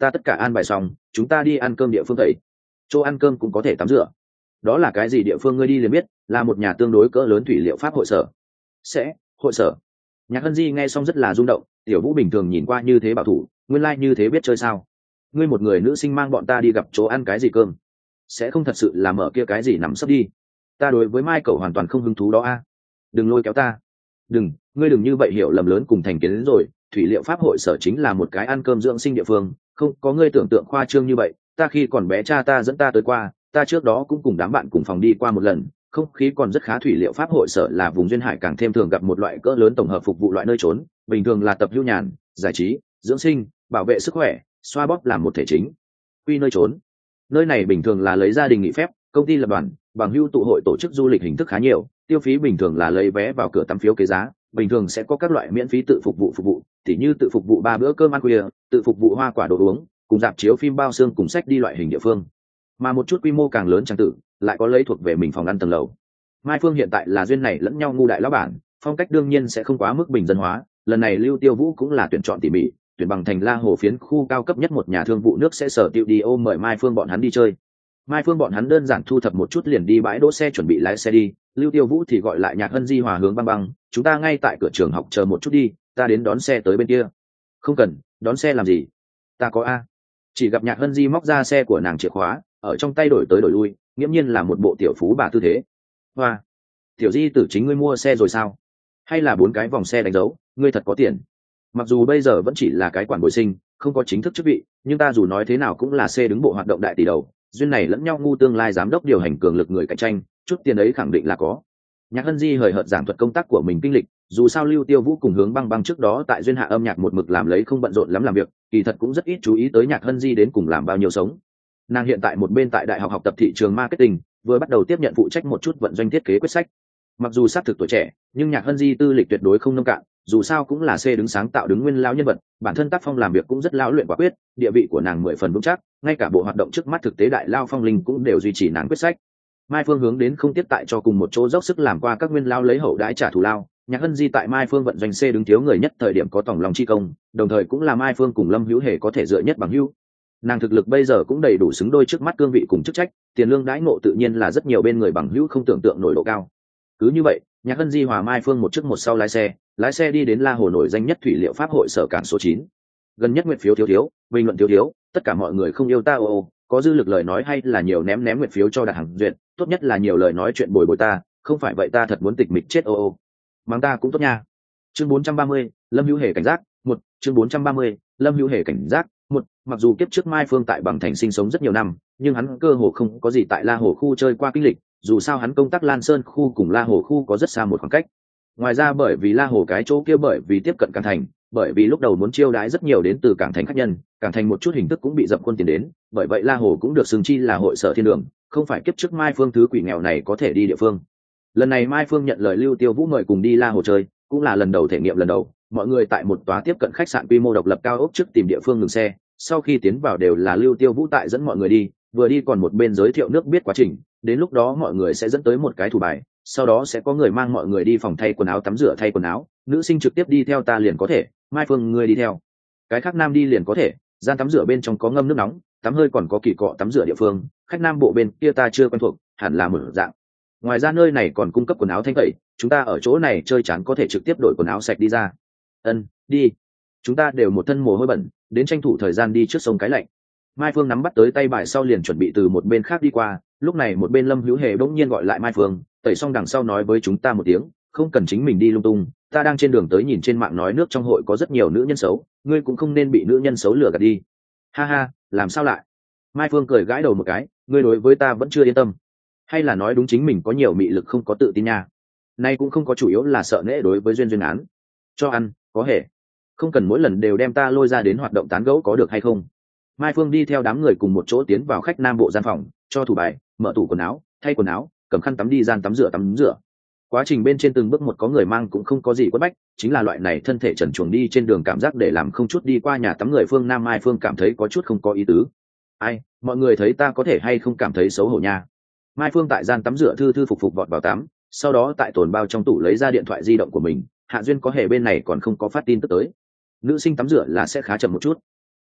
ta tất cả an bài xong, chúng ta đi ăn cơm địa phương tẩy. Chỗ ăn cơm cũng có thể tắm rửa. Đó là cái gì địa phương ngươi đi liền biết, là một nhà tương đối cỡ lớn thủy liệu pháp hội sở. Sẽ, hội sở. Nhạc Hân Di nghe xong rất là rung động, Tiểu Vũ bình thường nhìn qua như thế bảo thủ, nguyên lai like như thế biết chơi sao? Ngươi một người nữ sinh mang bọn ta đi gặp chỗ ăn cái gì cơm? Sẽ không thật sự là mở kia cái gì nằm sấp đi. Ta đối với Mai cậu hoàn toàn không hứng thú đó a. Đừng lôi kéo ta. Đừng, ngươi đừng như vậy hiểu lầm lớn cùng thành kiến đến rồi, thủy liệu pháp hội sở chính là một cái ăn cơm dưỡng sinh địa phương, không có ngươi tưởng tượng khoa trương như vậy. Ta khi còn bé cha ta dẫn ta tới qua, ta trước đó cũng cùng đám bạn cùng phòng đi qua một lần, không khí còn rất khá. Thủy liệu pháp hội sở là vùng duyên hải càng thêm thường gặp một loại cỡ lớn tổng hợp phục vụ loại nơi trốn, bình thường là tập hưu nhàn, giải trí, dưỡng sinh, bảo vệ sức khỏe, xoa bóp làm một thể chính quy nơi trốn. Nơi này bình thường là lấy gia đình nghỉ phép, công ty lập đoàn, bằng hưu tụ hội tổ chức du lịch hình thức khá nhiều, tiêu phí bình thường là lấy vé vào cửa tắm phiếu kế giá, bình thường sẽ có các loại miễn phí tự phục vụ phục vụ, tỉ như tự phục vụ ba bữa cơm ăn khuya, tự phục vụ hoa quả đồ uống, cùng dạp chiếu phim bao xương cùng sách đi loại hình địa phương. Mà một chút quy mô càng lớn trang tử lại có lấy thuộc về mình phòng ăn tầng lầu. Mai Phương hiện tại là duyên này lẫn nhau ngu đại lão bản, phong cách đương nhiên sẽ không quá mức bình dân hóa. Lần này Lưu Tiêu Vũ cũng là tuyển chọn tỉ mỉ, tuyển bằng thành La Hồ phiến khu cao cấp nhất một nhà thương vụ nước sẽ sở tiêu đi ô mời Mai Phương bọn hắn đi chơi. Mai Phương bọn hắn đơn giản thu thập một chút liền đi bãi đỗ xe chuẩn bị lái xe đi. Lưu Tiêu Vũ thì gọi lại Nhạc Hân Di hòa hướng băng băng, chúng ta ngay tại cửa trường học chờ một chút đi, ta đến đón xe tới bên kia. Không cần, đón xe làm gì? Ta có a. Chỉ gặp Nhạc Hân Di móc ra xe của nàng chìa khóa, ở trong tay đổi tới đổi lui, nghiễm nhiên là một bộ tiểu phú bà tư thế. Hoa, tiểu Di tử chính ngươi mua xe rồi sao? Hay là bốn cái vòng xe đánh dấu, ngươi thật có tiền. Mặc dù bây giờ vẫn chỉ là cái quản bồi sinh, không có chính thức chức vị, nhưng ta dù nói thế nào cũng là xe đứng bộ hoạt động đại tỷ đầu, duyên này lẫn nhau ngu tương lai giám đốc điều hành cường lực người cạnh tranh, chút tiền ấy khẳng định là có. Nhạc Hân Di hời hợt giảng thuật công tác của mình kinh lịch, dù sao Lưu Tiêu Vũ cùng hướng băng băng trước đó tại duyên hạ âm nhạc một mực làm lấy không bận rộn lắm làm việc, kỳ thật cũng rất ít chú ý tới Nhạc Hân Di đến cùng làm bao nhiêu sống. Nàng hiện tại một bên tại đại học học tập thị trường marketing, vừa bắt đầu tiếp nhận phụ trách một chút vận doanh thiết kế quyết sách. Mặc dù xác thực tuổi trẻ, nhưng Nhạc Hân Di tư lịch tuyệt đối không nông cạn, dù sao cũng là C đứng sáng tạo đứng nguyên lão nhân vật, bản thân tác phong làm việc cũng rất lão luyện quả quyết, địa vị của nàng mười phần vững chắc, ngay cả bộ hoạt động trước mắt thực tế đại lao phong linh cũng đều duy trì nàng quyết sách. Mai Phương hướng đến không tiếp tại cho cùng một chỗ dốc sức làm qua các nguyên lao lấy hậu đãi trả thù lao. Nhạc Hân Di tại Mai Phương vận doanh C đứng thiếu người nhất thời điểm có tổng lòng chi công, đồng thời cũng là Mai Phương cùng Lâm Hữu Hề có thể dựa nhất bằng hữu. Nàng thực lực bây giờ cũng đầy đủ xứng đôi trước mắt cương vị cùng chức trách, tiền lương đãi ngộ tự nhiên là rất nhiều bên người bằng hữu không tưởng tượng nổi độ cao. Cứ như vậy, Nhạc Hân Di hòa Mai Phương một trước một sau lái xe, lái xe đi đến La Hồ nổi danh nhất thủy liệu pháp hội sở cảng số chín. Gần nhất nguyện phiếu thiếu thiếu, bình luận thiếu thiếu, tất cả mọi người không yêu ta ô ô, có dư lực lời nói hay là nhiều ném ném nguyện phiếu cho đặt hàng duyệt, tốt nhất là nhiều lời nói chuyện bồi bồi ta, không phải vậy ta thật muốn tịch mịch chết ô ô. Mang ta cũng tốt nha. Chương bốn trăm ba mươi, Lâm Hữu Hề cảnh giác, một, chương bốn trăm ba mươi, Lâm Hữu Hề cảnh giác, một, mặc dù kiếp trước Mai Phương tại Bằng Thành sinh sống rất nhiều năm, nhưng hắn cơ hồ không có gì tại La Hồ khu chơi qua kinh lịch, dù sao hắn công tác Lan Sơn khu cùng La Hồ khu có rất xa một khoảng cách. Ngoài ra bởi vì La Hồ cái chỗ kia bởi vì tiếp cận Cảng Thành, bởi vì lúc đầu muốn chiêu đãi rất nhiều đến từ Cảng Thành khách nhân, Cảng Thành một chút hình thức cũng bị dập khuôn tiền đến, bởi vậy La Hồ cũng được xưng chi là hội sở thiên đường, không phải kiếp trước Mai Phương thứ quỷ nghèo này có thể đi địa phương. Lần này Mai Phương nhận lời Lưu Tiêu Vũ mời cùng đi La Hồ chơi, cũng là lần đầu thể nghiệm lần đầu, mọi người tại một tòa tiếp cận khách sạn quy mô độc lập cao ốc trước tìm địa phương ngừng xe, sau khi tiến vào đều là Lưu Tiêu Vũ tại dẫn mọi người đi, vừa đi còn một bên giới thiệu nước biết quá trình, đến lúc đó mọi người sẽ dẫn tới một cái thủ bài, sau đó sẽ có người mang mọi người đi phòng thay quần áo tắm rửa thay quần áo, nữ sinh trực tiếp đi theo ta liền có thể, Mai Phương ngươi đi theo, cái khác nam đi liền có thể, gian tắm rửa bên trong có ngâm nước nóng, tắm hơi còn có kỳ cọ tắm rửa địa phương, khách nam bộ bên kia ta chưa quen thuộc, hẳn là một dạng. Ngoài ra nơi này còn cung cấp quần áo thanh tẩy, chúng ta ở chỗ này chơi chán có thể trực tiếp đổi quần áo sạch đi ra. Ân, đi. Chúng ta đều một thân mồ hôi bẩn, đến tranh thủ thời gian đi trước sông cái lạnh. Mai Phương nắm bắt tới tay bài sau liền chuẩn bị từ một bên khác đi qua, lúc này một bên Lâm Hữu Hề bỗng nhiên gọi lại Mai Phương, tẩy xong đằng sau nói với chúng ta một tiếng, không cần chính mình đi lung tung, ta đang trên đường tới nhìn trên mạng nói nước trong hội có rất nhiều nữ nhân xấu, ngươi cũng không nên bị nữ nhân xấu lừa gạt đi. Ha ha, làm sao lại? Mai Phương cười gãi đầu một cái, ngươi đối với ta vẫn chưa yên tâm, hay là nói đúng chính mình có nhiều mị lực không có tự tin nha. Nay cũng không có chủ yếu là sợ nễ đối với duyên duyên án. Cho ăn, có hề. Không cần mỗi lần đều đem ta lôi ra đến hoạt động tán gẫu có được hay không? Mai Phương đi theo đám người cùng một chỗ tiến vào khách nam bộ gian phòng, cho thủ bài, mở tủ quần áo, thay quần áo, cầm khăn tắm đi gian tắm rửa tắm rửa. Quá trình bên trên từng bước một có người mang cũng không có gì quất bách, chính là loại này thân thể trần truồng đi trên đường cảm giác để làm không chút đi qua nhà tắm người phương Nam. Mai Phương cảm thấy có chút không có ý tứ. Ai, mọi người thấy ta có thể hay không cảm thấy xấu hổ nha. Mai Phương tại gian tắm rửa thư thư phục phục vọt vào tắm, sau đó tại tồn bao trong tủ lấy ra điện thoại di động của mình. Hạ Duyên có hề bên này còn không có phát tin tức tới. Nữ sinh tắm rửa là sẽ khá chậm một chút.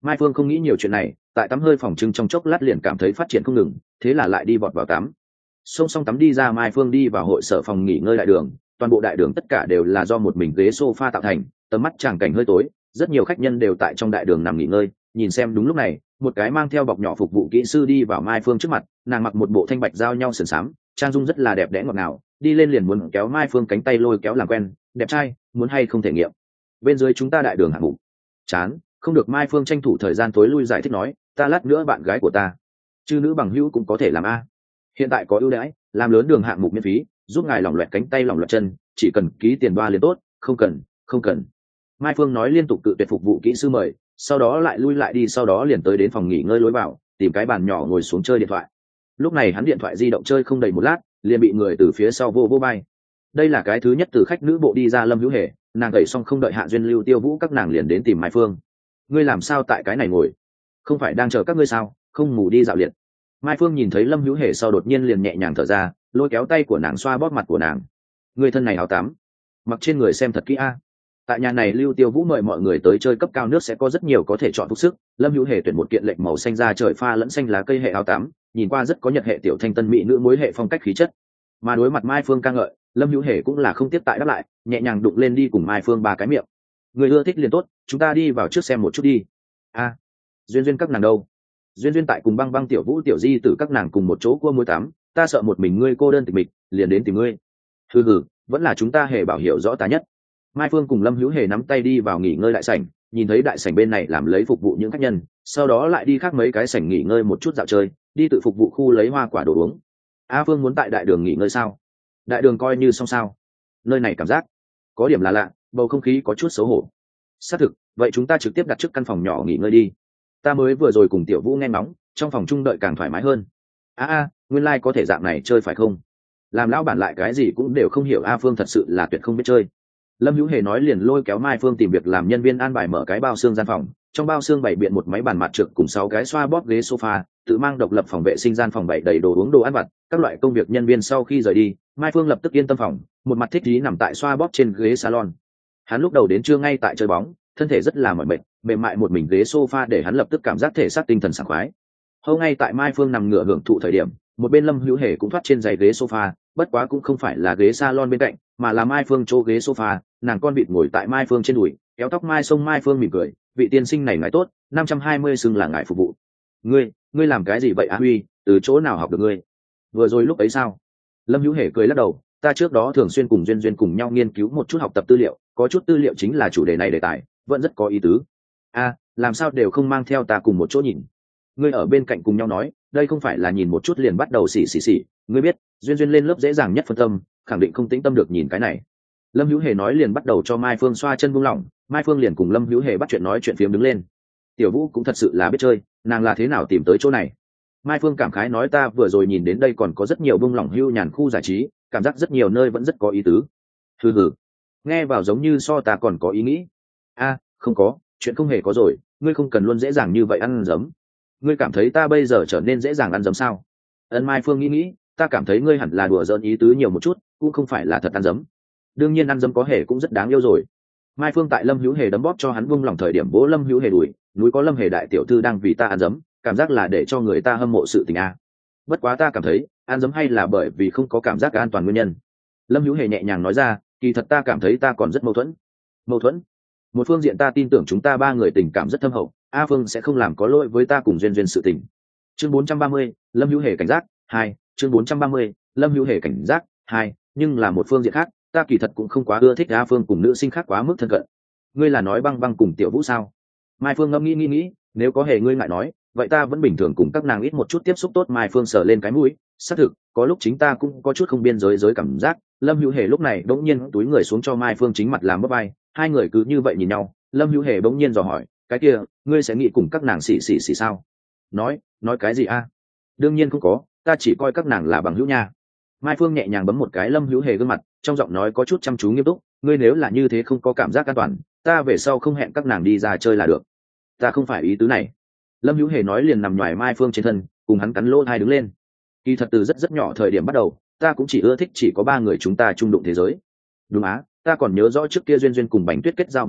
Mai Phương không nghĩ nhiều chuyện này, tại tắm hơi phòng trưng trong chốc lát liền cảm thấy phát triển không ngừng, thế là lại đi vọt vào tắm. Xông xong tắm đi ra, Mai Phương đi vào hội sở phòng nghỉ ngơi đại đường. Toàn bộ đại đường tất cả đều là do một mình ghế sofa tạo thành, tầm mắt tràng cảnh hơi tối, rất nhiều khách nhân đều tại trong đại đường nằm nghỉ ngơi. Nhìn xem đúng lúc này, một cái mang theo bọc nhỏ phục vụ kỹ sư đi vào Mai Phương trước mặt, nàng mặc một bộ thanh bạch giao nhau sườn xám, trang dung rất là đẹp đẽ ngọt ngào, đi lên liền muốn kéo Mai Phương cánh tay lôi kéo làm quen, đẹp trai, muốn hay không thể nghiệm. Bên dưới chúng ta đại đường hạng mục. Chán, không được. Mai Phương tranh thủ thời gian tối lui giải thích nói, ta lát nữa bạn gái của ta, chứ nữ bằng hữu cũng có thể làm a. Hiện tại có ưu đãi, làm lớn đường hạng mục miễn phí, giúp ngài lỏng loẹt cánh tay lỏng loẹt chân, chỉ cần ký tiền đoa liền tốt, không cần, không cần. Mai Phương nói liên tục cự tuyệt phục vụ kỹ sư mời, sau đó lại lui lại đi, sau đó liền tới đến phòng nghỉ ngơi lối vào, tìm cái bàn nhỏ ngồi xuống chơi điện thoại. Lúc này hắn điện thoại di động chơi không đầy một lát, liền bị người từ phía sau vô vô bay. Đây là cái thứ nhất từ khách nữ bộ đi ra Lâm Hữu Hề, nàng gầy xong không đợi Hạ Duyên Lưu Tiêu Vũ các nàng liền đến tìm Mai Phương. Ngươi làm sao tại cái này ngồi? Không phải đang chờ các ngươi sao? Không ngủ đi dạo liệt. Mai Phương nhìn thấy Lâm Hữu Hề sau đột nhiên liền nhẹ nhàng thở ra, lôi kéo tay của nàng xoa bóp mặt của nàng. Người thân này áo tắm, mặc trên người xem thật kỹ a. Tại nhà này Lưu Tiêu Vũ mời mọi người tới chơi cấp cao nước sẽ có rất nhiều có thể chọn phục sức. Lâm Hữu Hề tuyển một kiện lệnh màu xanh da trời pha lẫn xanh lá cây hệ áo tắm, nhìn qua rất có nhật hệ tiểu thanh tân mỹ nữ mối hệ phong cách khí chất. Mà đối mặt Mai Phương ca ngợi, Lâm Hữu Hề cũng là không tiếp tại đáp lại, nhẹ nhàng đụng lên đi cùng Mai Phương ba cái miệng. Người ưa thích liền tốt, chúng ta đi vào trước xem một chút đi. A, Duyên Duyên các nàng đâu? Duyên Duyên tại cùng Băng Băng tiểu Vũ tiểu Di tử các nàng cùng một chỗ cua muối tắm, ta sợ một mình ngươi cô đơn tịch mịch, liền đến tìm ngươi. Hừ hừ, vẫn là chúng ta Hề bảo hiểu rõ ta nhất. Mai Phương cùng Lâm Hữu Hề nắm tay đi vào nghỉ ngơi đại sảnh, nhìn thấy đại sảnh bên này làm lấy phục vụ những khách nhân, sau đó lại đi khác mấy cái sảnh nghỉ ngơi một chút dạo chơi, đi tự phục vụ khu lấy hoa quả đồ uống. A Phương muốn tại đại đường nghỉ ngơi sao? Đại đường coi như xong sao? Nơi này cảm giác có điểm là lạ, bầu không khí có chút xấu hổ. Xác thực, vậy chúng ta trực tiếp đặt trước căn phòng nhỏ nghỉ ngơi đi. Ta mới vừa rồi cùng tiểu Vũ nghe nóng, trong phòng chung đợi càng thoải mái hơn. A a, nguyên lai like có thể dạng này chơi phải không? Làm lão bản lại cái gì cũng đều không hiểu. A Phương thật sự là tuyệt không biết chơi. Lâm Hữu Hề nói liền lôi kéo Mai Phương tìm việc làm nhân viên an bài mở cái bao xương gian phòng, trong bao xương bày biện một máy bàn mặt trượt cùng sáu cái xoa bóp ghế sofa, tự mang độc lập phòng vệ sinh gian phòng bày đầy đồ uống đồ ăn vặt, các loại công việc nhân viên sau khi rời đi, Mai Phương lập tức yên tâm phòng, một mặt thích ý nằm tại xoa bóp trên ghế salon. Hắn lúc đầu đến trưa ngay tại chơi bóng, thân thể rất là mỏi mệt, mềm mại một mình ghế sofa để hắn lập tức cảm giác thể xác tinh thần sảng khoái. Hôm ngay tại Mai Phương nằm ngửa hưởng thụ thời điểm, một bên Lâm Hữu Hề cũng thoát trên giày ghế sofa, bất quá cũng không phải là ghế salon bên cạnh, mà là Mai Phương chỗ ghế sofa, nàng con vịt ngồi tại Mai Phương trên đùi, kéo tóc Mai Sông. Mai Phương mỉm cười, vị tiên sinh này nói tốt, năm trăm hai mươi xưng là ngài phục vụ. Ngươi, ngươi làm cái gì vậy Á Huy, từ chỗ nào học được ngươi? Vừa rồi lúc ấy sao? Lâm Hữu Hề cười lắc đầu, ta trước đó thường xuyên cùng Duyên Duyên cùng nhau nghiên cứu một chút học tập tư liệu, có chút tư liệu chính là chủ đề này đề tài, vẫn rất có ý tứ. A, làm sao đều không mang theo ta cùng một chỗ nhìn? Ngươi ở bên cạnh cùng nhau nói, đây không phải là nhìn một chút liền bắt đầu xì xì xì, ngươi biết, Duyên Duyên lên lớp dễ dàng nhất phân tâm, khẳng định không tĩnh tâm được nhìn cái này. Lâm Hữu Hề nói liền bắt đầu cho Mai Phương xoa chân buông lỏng, Mai Phương liền cùng Lâm Hữu Hề bắt chuyện nói chuyện phiếm đứng lên. Tiểu Vũ cũng thật sự là biết chơi, nàng là thế nào tìm tới chỗ này? Mai Phương cảm khái nói ta vừa rồi nhìn đến đây còn có rất nhiều buông lỏng hưu nhàn khu giải trí, cảm giác rất nhiều nơi vẫn rất có ý tứ. Hừ hừ, nghe vào giống như so ta còn có ý nghĩ. A, không có, chuyện không hề có rồi, ngươi không cần luôn dễ dàng như vậy ăn giấm. Ngươi cảm thấy ta bây giờ trở nên dễ dàng ăn giấm sao? Ân. Mai Phương nghĩ nghĩ, ta cảm thấy ngươi hẳn là đùa giỡn ý tứ nhiều một chút, cũng không phải là thật ăn giấm. Đương nhiên ăn dấm có hề cũng rất đáng yêu rồi. Mai Phương tại Lâm Hữu Hề đấm bóp cho hắn vung lòng thời điểm bố Lâm Hữu Hề đùi, núi có Lâm Hề đại tiểu thư đang vì ta ăn dấm, cảm giác là để cho người ta hâm mộ sự tình a. Bất quá ta cảm thấy ăn dấm hay là bởi vì không có cảm giác an toàn nguyên nhân. Lâm Hữu Hề nhẹ nhàng nói ra, kỳ thật ta cảm thấy ta còn rất mâu thuẫn. Mâu thuẫn? Một phương diện ta tin tưởng chúng ta ba người tình cảm rất thâm hậu, A Phương sẽ không làm có lỗi với ta cùng Duyên Duyên sự tình. Chương bốn trăm ba mươi, Lâm Hữu Hề cảnh giác hai. Chương bốn trăm ba mươi, Lâm Hữu Hề cảnh giác hai. Nhưng là một phương diện khác, ta kỳ thật cũng không quá ưa thích A Phương cùng nữ sinh khác quá mức thân cận. Ngươi là nói Băng Băng cùng Tiểu Vũ sao? Mai Phương ngẫm nghĩ nghĩ nghĩ, nếu có hề ngươi ngại nói, vậy ta vẫn bình thường cùng các nàng ít một chút tiếp xúc tốt. Mai Phương sờ lên cái mũi, xác thực, có lúc chính ta cũng có chút không biên giới giới cảm giác. Lâm Hữu Hề lúc này đống nhiên túi người xuống cho Mai Phương chính mặt làm bắp vai, hai người cứ như vậy nhìn nhau. Lâm Hữu Hề bỗng nhiên dò hỏi, cái kia, ngươi sẽ nghĩ cùng các nàng xỉ xỉ xỉ sao? Nói, nói cái gì a? Đương nhiên không có, ta chỉ coi các nàng là bằng hữu nha. Mai Phương nhẹ nhàng bấm một cái Lâm Hữu Hề gương mặt, trong giọng nói có chút chăm chú nghiêm túc, ngươi nếu là như thế không có cảm giác an toàn, ta về sau không hẹn các nàng đi ra chơi là được. Ta không phải ý tứ này. Lâm Hữu Hề nói liền nằm nhoài Mai Phương trên thân, cùng hắn cắn lỗ hai đứng lên. Kỳ thật từ rất rất nhỏ thời điểm bắt đầu, ta cũng chỉ ưa thích chỉ có ba người chúng ta chung đụng thế giới. Đúng á, ta còn nhớ rõ trước kia Duyên Duyên cùng Bánh Tuyết kết giao bằng hữu,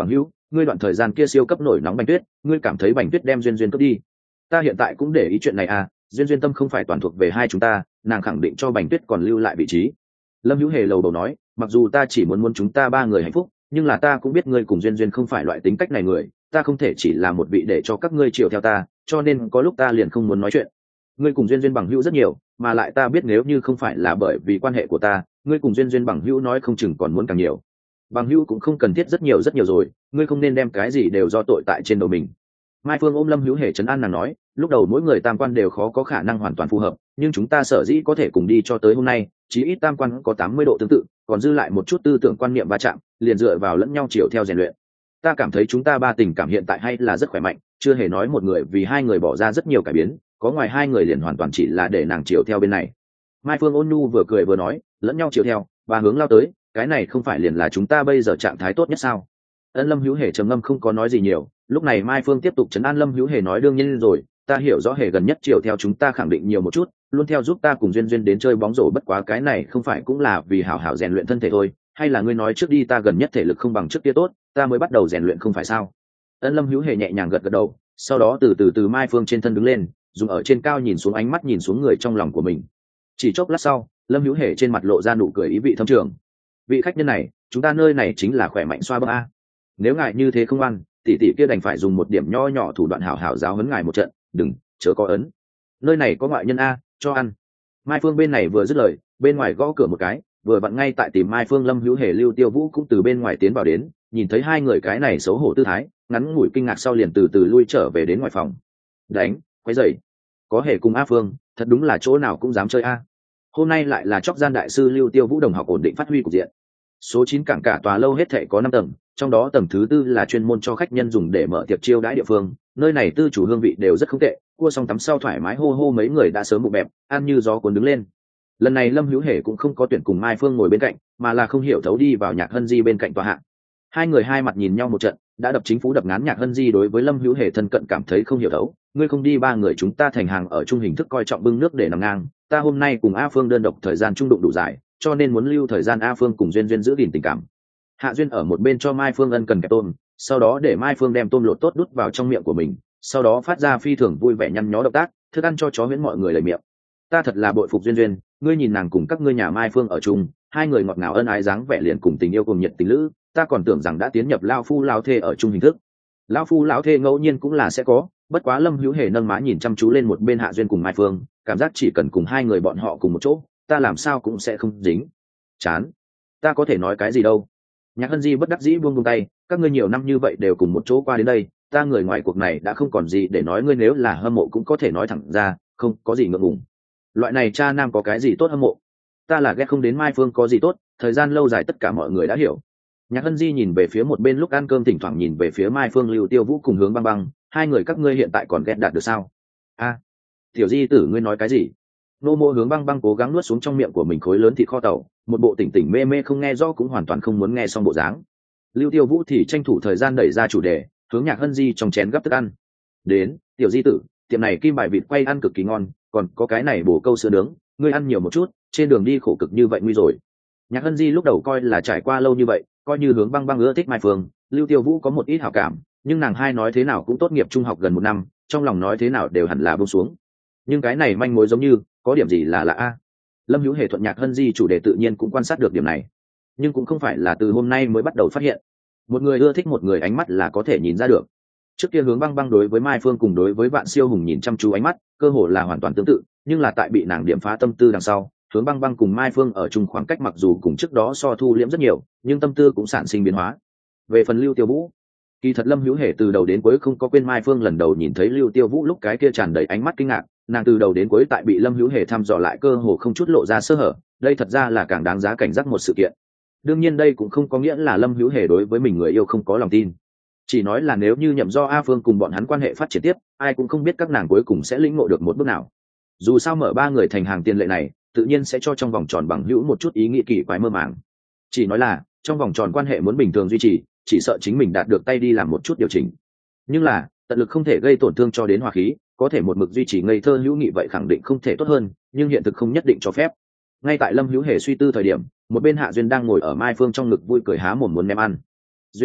ngươi đoạn thời gian kia siêu cấp nổi nóng Bành Tuyết, ngươi cảm thấy Bành Tuyết đem duyên duyên cướp đi. Ta hiện tại cũng để ý chuyện này à, duyên duyên tâm không phải toàn thuộc về hai chúng ta, nàng khẳng định cho Bành Tuyết còn lưu lại vị trí. Lâm Hữu Hề lầu đầu nói, mặc dù ta chỉ muốn muốn chúng ta ba người hạnh phúc, nhưng là ta cũng biết ngươi cùng duyên duyên không phải loại tính cách này người, ta không thể chỉ là một vị để cho các ngươi chiều theo ta, cho nên có lúc ta liền không muốn nói chuyện. Ngươi cùng duyên duyên bằng hữu rất nhiều, mà lại ta biết nếu như không phải là bởi vì quan hệ của ta, ngươi cùng duyên duyên bằng hữu nói không chừng còn muốn càng nhiều. Bằng hữu cũng không cần thiết rất nhiều rất nhiều rồi, ngươi không nên đem cái gì đều do tội tại trên đầu mình. Mai Phương ôm Lâm Hữu Hề trấn an nàng nói, lúc đầu mỗi người tam quan đều khó có khả năng hoàn toàn phù hợp, nhưng chúng ta sở dĩ có thể cùng đi cho tới hôm nay, chí ít tam quan có tám mươi độ tương tự, còn dư lại một chút tư tưởng quan niệm va chạm, liền dựa vào lẫn nhau chiều theo rèn luyện. Ta cảm thấy chúng ta ba tình cảm hiện tại hay là rất khỏe mạnh, chưa hề nói một người vì hai người bỏ ra rất nhiều cải biến, có ngoài hai người liền hoàn toàn chỉ là để nàng chiều theo bên này. Mai Phương ôn nhu vừa cười vừa nói, lẫn nhau chiều theo, và hướng lao tới, cái này không phải liền là chúng ta bây giờ trạng thái tốt nhất sao? Ân Lâm Hữu Hề trầm ngâm không có nói gì nhiều, lúc này Mai Phương tiếp tục trấn an Lâm Hữu Hề nói, đương nhiên rồi, ta hiểu rõ Hề gần nhất chiều theo chúng ta khẳng định nhiều một chút, luôn theo giúp ta cùng duyên duyên đến chơi bóng rổ, bất quá cái này không phải cũng là vì hảo hảo rèn luyện thân thể thôi, hay là ngươi nói trước đi ta gần nhất thể lực không bằng trước kia tốt, ta mới bắt đầu rèn luyện không phải sao? Ân Lâm Hữu Hề nhẹ nhàng gật gật đầu, sau đó từ từ từ Mai Phương trên thân đứng lên, dùng ở trên cao nhìn xuống, ánh mắt nhìn xuống người trong lòng của mình. Chỉ chốc lát sau, Lâm Hữu Hề trên mặt lộ ra nụ cười ý vị thâm trường. Vị khách nhân này, chúng ta nơi này chính là khỏe mạnh xoa bóp a. Nếu ngài như thế không ăn, tỷ tỷ kia đành phải dùng một điểm nho nhỏ thủ đoạn hảo hảo giáo huấn ngài một trận, đừng chớ có ấn. Nơi này có ngoại nhân a, cho ăn. Mai Phương bên này vừa dứt lời, bên ngoài gõ cửa một cái, vừa vặn ngay tại tìm Mai Phương Lâm Hữu Hề Lưu Tiêu Vũ cũng từ bên ngoài tiến vào đến, nhìn thấy hai người cái này xấu hổ tư thái, ngắn ngủi kinh ngạc sau liền từ từ lui trở về đến ngoài phòng. Đánh, quấy rầy. Có Hề cùng A Phương, thật đúng là chỗ nào cũng dám chơi a. Hôm nay lại là chóc gian đại sư Lưu Tiêu Vũ đồng học ổn định phát huy cục diện. Số chín cảng cả tòa lâu hết thảy có năm tầng, trong đó tầng thứ tư là chuyên môn cho khách nhân dùng để mở tiệc chiêu đãi địa phương, nơi này tư chủ hương vị đều rất không tệ, cua xong tắm sau thoải mái hô hô, mấy người đã sớm bụng bẹp, ăn như gió cuốn đứng lên. Lần này Lâm Hữu Hề cũng không có tuyển cùng Mai Phương ngồi bên cạnh, mà là không hiểu thấu đi vào Nhạc Hân Di bên cạnh tòa hạng. Hai người hai mặt nhìn nhau một trận, đã đập chính phủ đập ngán. Nhạc Hân Di đối với Lâm Hữu Hề thân cận cảm thấy không hiểu thấu, ngươi không đi ba người chúng ta thành hàng ở chung hình thức coi trọng bưng nước để nằm ngang, ta hôm nay cùng A Phương đơn độc thời gian trung đụng đủ dài, cho nên muốn lưu thời gian A Phương cùng duyên duyên giữ gìn tình cảm. Hạ Duyên ở một bên cho Mai Phương ân cần kẹp tôm, sau đó để Mai Phương đem tôm lột tốt đút vào trong miệng của mình, sau đó phát ra phi thường vui vẻ nhăn nhó động tác, thức ăn cho chó huyễn mọi người lời miệng. Ta thật là bội phục duyên duyên, ngươi nhìn nàng cùng các ngươi nhà Mai Phương ở chung, hai người ngọt ngào ân ái dáng vẻ liền cùng tình yêu cùng nhiệt tình lữ, ta còn tưởng rằng đã tiến nhập lao phu lao thê ở chung hình thức. Lao phu lão thê ngẫu nhiên cũng là sẽ có, bất quá Lâm Hữu Hề nâng má nhìn chăm chú lên một bên Hạ Duyên cùng Mai Phương, cảm giác chỉ cần cùng hai người bọn họ cùng một chỗ, ta làm sao cũng sẽ không dính. Chán, ta có thể nói cái gì đâu. Nhạc Hân Di bất đắc dĩ buông buông tay, các ngươi nhiều năm như vậy đều cùng một chỗ qua đến đây, ta người ngoài cuộc này đã không còn gì để nói, ngươi nếu là hâm mộ cũng có thể nói thẳng ra, không có gì ngượng ngùng. Loại này cha nam có cái gì tốt hâm mộ, ta là ghét không đến Mai Phương có gì tốt, thời gian lâu dài tất cả mọi người đã hiểu. Nhạc Hân Di nhìn về phía một bên lúc ăn cơm, thỉnh thoảng nhìn về phía Mai Phương, Lưu Tiêu Vũ cùng Hướng Băng Băng, hai người các ngươi hiện tại còn ghét đạt được sao? A, tiểu Di tử ngươi nói cái gì? Nô Mô Hướng Băng Băng cố gắng nuốt xuống trong miệng của mình khối lớn thịt kho tàu, một bộ tỉnh tỉnh mê mê không nghe rõ cũng hoàn toàn không muốn nghe xong bộ dáng. Lưu Tiêu Vũ thì tranh thủ thời gian đẩy ra chủ đề, hướng Nhạc Hân Di trong chén gấp thức ăn. Đến, tiểu Di tử, tiệm này kim bài vịt quay ăn cực kỳ ngon, còn có cái này bổ câu sữa nướng, ngươi ăn nhiều một chút, trên đường đi khổ cực như vậy nguy rồi. Nhạc Hân Di lúc đầu coi là trải qua lâu như vậy, coi như Hướng Băng Băng ưa thích Mai Phương, Lưu Tiêu Vũ có một ít hảo cảm, nhưng nàng hai nói thế nào cũng tốt nghiệp trung học gần một năm, trong lòng nói thế nào đều hẳn là buông xuống. Nhưng cái này manh mối giống như có điểm gì là lạ a. Lâm Hữu Hề thuận Nhạc Hân Di chủ đề tự nhiên cũng quan sát được điểm này, nhưng cũng không phải là từ hôm nay mới bắt đầu phát hiện. Một người ưa thích một người ánh mắt là có thể nhìn ra được. Trước kia Hướng Băng Băng đối với Mai Phương cùng đối với Vạn Siêu Hùng nhìn chăm chú ánh mắt, cơ hồ là hoàn toàn tương tự, nhưng là tại bị nàng điểm phá tâm tư đằng sau, Hướng Băng Băng cùng Mai Phương ở chung khoảng cách mặc dù cùng trước đó so thu liễm rất nhiều, nhưng tâm tư cũng sản sinh biến hóa. Về phần Lưu Tiêu Vũ, kỳ thật Lâm Hữu Hề từ đầu đến cuối không có quên Mai Phương lần đầu nhìn thấy Lưu Tiêu Vũ lúc cái kia tràn đầy ánh mắt kinh ngạc, nàng từ đầu đến cuối tại bị Lâm Hữu Hề thăm dò lại cơ hồ không chút lộ ra sơ hở, đây thật ra là càng đáng giá cảnh giác một sự kiện. Đương nhiên đây cũng không có nghĩa là Lâm Hữu Hề đối với mình người yêu không có lòng tin, chỉ nói là nếu như nhậm do A Phương cùng bọn hắn quan hệ phát triển tiếp, ai cũng không biết các nàng cuối cùng sẽ lĩnh ngộ được một bước nào. Dù sao mở ba người thành hàng tiền lệ này, tự nhiên sẽ cho trong vòng tròn bằng hữu một chút ý nghĩ kỳ quái mơ màng. Chỉ nói là trong vòng tròn quan hệ muốn bình thường duy trì, chỉ sợ chính mình đạt được tay đi làm một chút điều chỉnh. Nhưng là tận lực không thể gây tổn thương cho đến hòa khí, có thể một mực duy trì ngây thơ hữu nghị vậy khẳng định không thể tốt hơn, nhưng hiện thực không nhất định cho phép. Ngay tại Lâm Hữu Hề suy tư thời điểm, một bên Hạ Duyên đang ngồi ở Mai Phương trong ngực vui cười há mồm muốn ném ăn. Duyên Duyên a,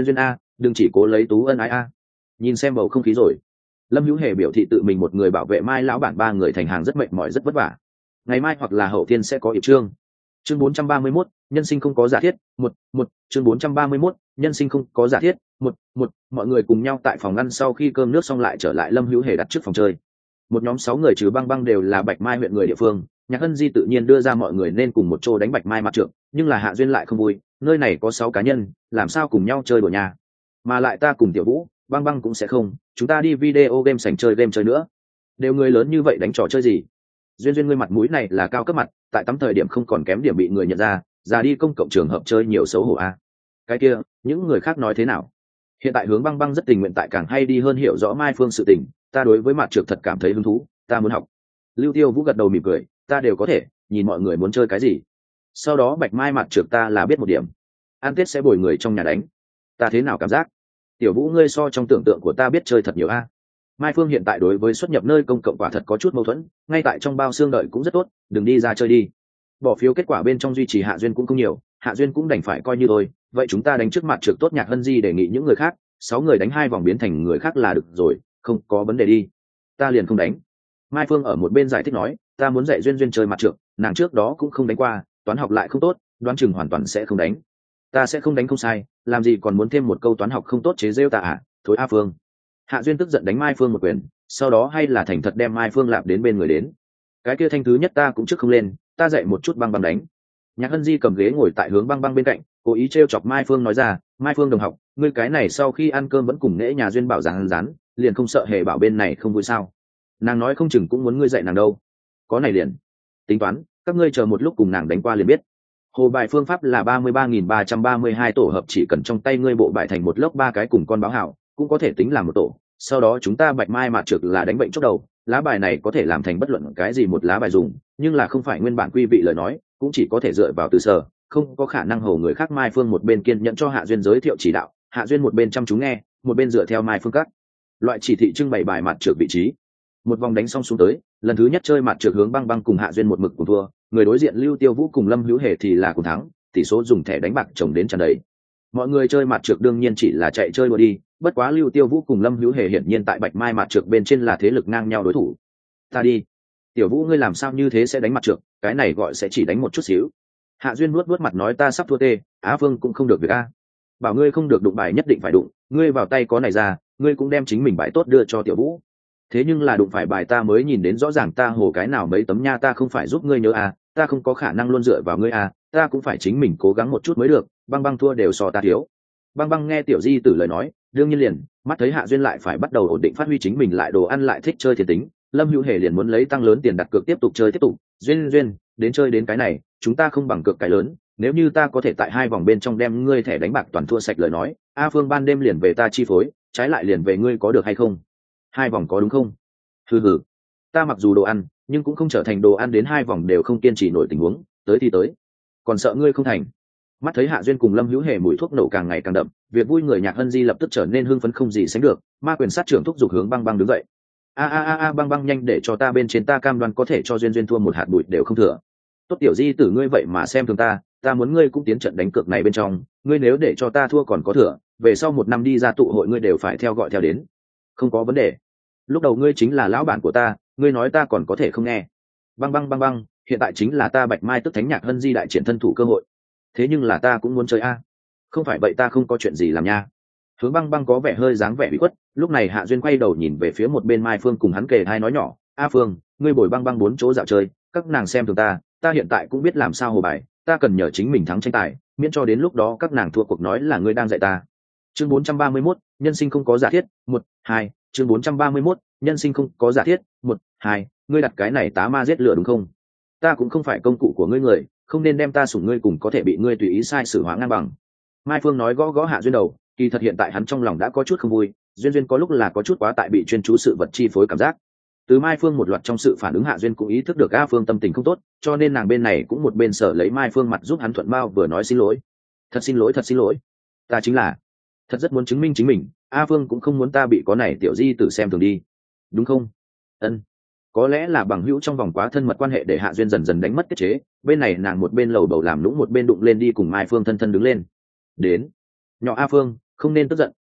đừng chỉ cố lấy tú ân ái a. Nhìn xem bầu không khí rồi. Lâm Hữu Hề biểu thị tự mình một người bảo vệ Mai lão bản ba người thành hàng rất mệt mỏi rất vất vả. Ngày mai hoặc là hậu thiên sẽ có yệp trương. Chương bốn trăm ba mươi mốt, nhân sinh không có giả thiết, một, một, chương bốn trăm ba mươi mốt, nhân sinh không có giả thiết, một, một, mọi người cùng nhau tại phòng ăn sau khi cơm nước xong lại trở lại Lâm Hữu Hề đặt trước phòng chơi. Một nhóm sáu người trừ Băng Băng đều là Bạch Mai huyện người địa phương, Nhạc Hân Di tự nhiên đưa ra mọi người nên cùng một chỗ đánh Bạch Mai mặt trượng, nhưng là Hạ Duyên lại không vui, nơi này có sáu cá nhân, làm sao cùng nhau chơi đùa nhà. Mà lại ta cùng Tiểu Vũ, Băng Băng cũng sẽ không, chúng ta đi video game sảnh chơi game chơi nữa. Đều người lớn như vậy đánh trò chơi gì? Duyên Duyên ngươi mặt mũi này là cao cấp mặt, tại tắm thời điểm không còn kém điểm bị người nhận ra, ra đi công cộng trường hợp chơi nhiều xấu hổ a. Cái kia, những người khác nói thế nào? Hiện tại Hướng Băng Băng rất tình nguyện tại càng hay đi hơn hiểu rõ Mai Phương sự tình, ta đối với mặt trược thật cảm thấy hứng thú, ta muốn học. Lưu Tiêu Vũ gật đầu mỉm cười, ta đều có thể, nhìn mọi người muốn chơi cái gì. Sau đó Bạch Mai mặt trược ta là biết một điểm, ăn Tết sẽ bồi người trong nhà đánh. Ta thế nào cảm giác? Tiểu Vũ ngươi so trong tưởng tượng của ta biết chơi thật nhiều a. Mai Phương hiện tại đối với xuất nhập nơi công cộng quả thật có chút mâu thuẫn, ngay tại trong bao xương đợi cũng rất tốt, đừng đi ra chơi đi. Bỏ phiếu kết quả bên trong duy trì Hạ Duyên cũng không nhiều, Hạ Duyên cũng đành phải coi như thôi, vậy chúng ta đánh trước mặt trược tốt. Nhạc Hân Di đề nghị những người khác, sáu người đánh hai vòng biến thành người khác là được rồi, không có vấn đề đi. Ta liền không đánh. Mai Phương ở một bên giải thích nói, ta muốn dạy Duyên Duyên chơi mặt trược, nàng trước đó cũng không đánh qua, toán học lại không tốt, đoán chừng hoàn toàn sẽ không đánh. Ta sẽ không đánh không sai, làm gì còn muốn thêm một câu toán học không tốt chế rêu ta à, thối A Phương. Hạ Duyên tức giận đánh Mai Phương một quyền, sau đó hay là thành thật đem Mai Phương lạp đến bên người đến. Cái kia thanh thứ nhất ta cũng trước không lên, ta dạy một chút Băng Băng đánh. Nhạc Hân Di cầm ghế ngồi tại Hướng Băng Băng bên cạnh, cố ý trêu chọc Mai Phương nói ra, Mai Phương đồng học, ngươi cái này sau khi ăn cơm vẫn cùng nễ nhà Duyên bảo rán rán, liền không sợ hề bảo bên này không vui sao? Nàng nói không chừng cũng muốn ngươi dạy nàng đâu. Có này liền. Tính toán, các ngươi chờ một lúc cùng nàng đánh qua liền biết. Hồ bài phương pháp là ba mươi ba nghìn ba trăm ba mươi hai tổ hợp, chỉ cần trong tay ngươi bộ bài thành một lớp ba cái cùng con báo hảo, cũng có thể tính là một tổ. Sau đó chúng ta Bạch Mai mạt trực là đánh bệnh chốc đầu, lá bài này có thể làm thành bất luận cái gì một lá bài dùng, nhưng là không phải nguyên bản quy vị lời nói, cũng chỉ có thể dựa vào từ sở, không có khả năng hầu người khác. Mai Phương một bên kiên nhẫn cho Hạ Duyên giới thiệu chỉ đạo, Hạ Duyên một bên chăm chú nghe, một bên dựa theo Mai Phương các loại chỉ thị trưng bày bài mặt trược vị trí. Một vòng đánh xong xuống tới, lần thứ nhất chơi mặt trược Hướng Băng Băng cùng Hạ Duyên một mực cùng thua, người đối diện Lưu Tiêu Vũ cùng Lâm Hữu Hề thì là cùng thắng, tỷ số dùng thẻ đánh bạc chồng đến tràn đầy. Mọi người chơi mặt trược đương nhiên chỉ là chạy chơi đùa đi, bất quá Lưu Tiêu Vũ cùng Lâm Hữu Hề hiển nhiên tại Bạch Mai mặt trược bên trên là thế lực ngang nhau đối thủ. Ta đi, Tiểu Vũ ngươi làm sao như thế sẽ đánh mặt trược, cái này gọi sẽ chỉ đánh một chút xíu. Hạ Duyên nuốt nuốt mặt nói ta sắp thua tê, Á Vương cũng không được việc a. Bảo ngươi không được đụng bài nhất định phải đụng, ngươi vào tay có này ra, ngươi cũng đem chính mình bài tốt đưa cho Tiểu Vũ. Thế nhưng là đụng phải bài ta mới nhìn đến rõ ràng ta hồ cái nào mấy tấm nha, ta không phải giúp ngươi nhớ à, ta không có khả năng luôn dựa vào ngươi à, ta cũng phải chính mình cố gắng một chút mới được. Băng Băng thua đều so ta thiếu. Băng Băng nghe Tiểu Di Tử lời nói, đương nhiên liền mắt thấy Hạ Duyên lại phải bắt đầu ổn định phát huy chính mình, lại đồ ăn lại thích chơi thiệt tính, Lâm Hữu Hề liền muốn lấy tăng lớn tiền đặt cược tiếp tục chơi tiếp tục. Duyên Duyên, đến chơi đến cái này, chúng ta không bằng cược cái lớn, nếu như ta có thể tại hai vòng bên trong đem ngươi thẻ đánh bạc toàn thua sạch lời nói, A Phương ban đêm liền về ta chi phối, trái lại liền về ngươi, có được hay không? Hai vòng có đúng không? Hừ hừ, ta mặc dù đồ ăn, nhưng cũng không trở thành đồ ăn đến hai vòng đều không kiên trì nổi tình huống, tới thì tới, còn sợ ngươi không thành. Mắt thấy Hạ Duyên cùng Lâm Hữu Hề mùi thuốc nổ càng ngày càng đậm, việc vui người Nhạc Hân Di lập tức trở nên hưng phấn không gì sánh được. Ma quyền sát trưởng thúc giục Hướng Băng Băng đứng dậy. A a a a Băng Băng nhanh để cho ta bên trên, ta cam đoan có thể cho Duyên Duyên thua một hạt bụi đều không thừa. Tốt Tiểu Di Tử ngươi vậy mà xem thường ta, ta muốn ngươi cũng tiến trận đánh cược này bên trong, ngươi nếu để cho ta thua còn có thừa, về sau một năm đi ra tụ hội ngươi đều phải theo gọi theo đến. Không có vấn đề. Lúc đầu ngươi chính là lão bản của ta, ngươi nói ta còn có thể không nghe. Băng Băng Băng Băng, hiện tại chính là ta Bạch Mai tức thánh Nhạc Hân Di đại triển thân thủ cơ hội. Thế nhưng là ta cũng muốn chơi a. Không phải vậy ta không có chuyện gì làm nha. Hướng Băng Băng có vẻ hơi dáng vẻ bị khuất. Lúc này Hạ Duyên quay đầu nhìn về phía một bên Mai Phương cùng hắn kề hai nói nhỏ, a Phương, ngươi bồi Băng Băng bốn chỗ dạo chơi, các nàng xem thường ta, ta hiện tại cũng biết làm sao hồ bài, ta cần nhờ chính mình thắng tranh tài, miễn cho đến lúc đó các nàng thua cuộc nói là ngươi đang dạy ta. Chương bốn trăm ba mươi mốt, nhân sinh không có giả thiết, một, hai, chương bốn trăm ba mươi mốt, nhân sinh không có giả thiết, một, hai, ngươi đặt cái này tá ma giết lửa đúng không? Ta cũng không phải công cụ của ngươi người, không nên đem ta sủng ngươi cùng có thể bị ngươi tùy ý sai sử hóa ngang bằng. Mai Phương nói gõ gõ Hạ Duyên đầu, kỳ thật hiện tại hắn trong lòng đã có chút không vui, Duyên Duyên có lúc là có chút quá tại bị chuyên chú sự vật chi phối cảm giác. Từ Mai Phương một loạt trong sự phản ứng, Hạ Duyên cũng ý thức được A Phương tâm tình không tốt, cho nên nàng bên này cũng một bên sở lấy Mai Phương mặt giúp hắn thuận bao vừa nói xin lỗi. Thật xin lỗi, thật xin lỗi. Ta chính là thật rất muốn chứng minh chính mình, A Phương cũng không muốn ta bị có này Tiểu Di Tử xem thường đi. Đúng không? Ân. Có lẽ là bằng hữu trong vòng quá thân mật quan hệ để Hạ Duyên dần dần đánh mất tiết chế, bên này nàng một bên lầu bầu làm lũng một bên đụng lên đi cùng Mai Phương thân thân đứng lên. Đến. Nhỏ A Phương, không nên tức giận,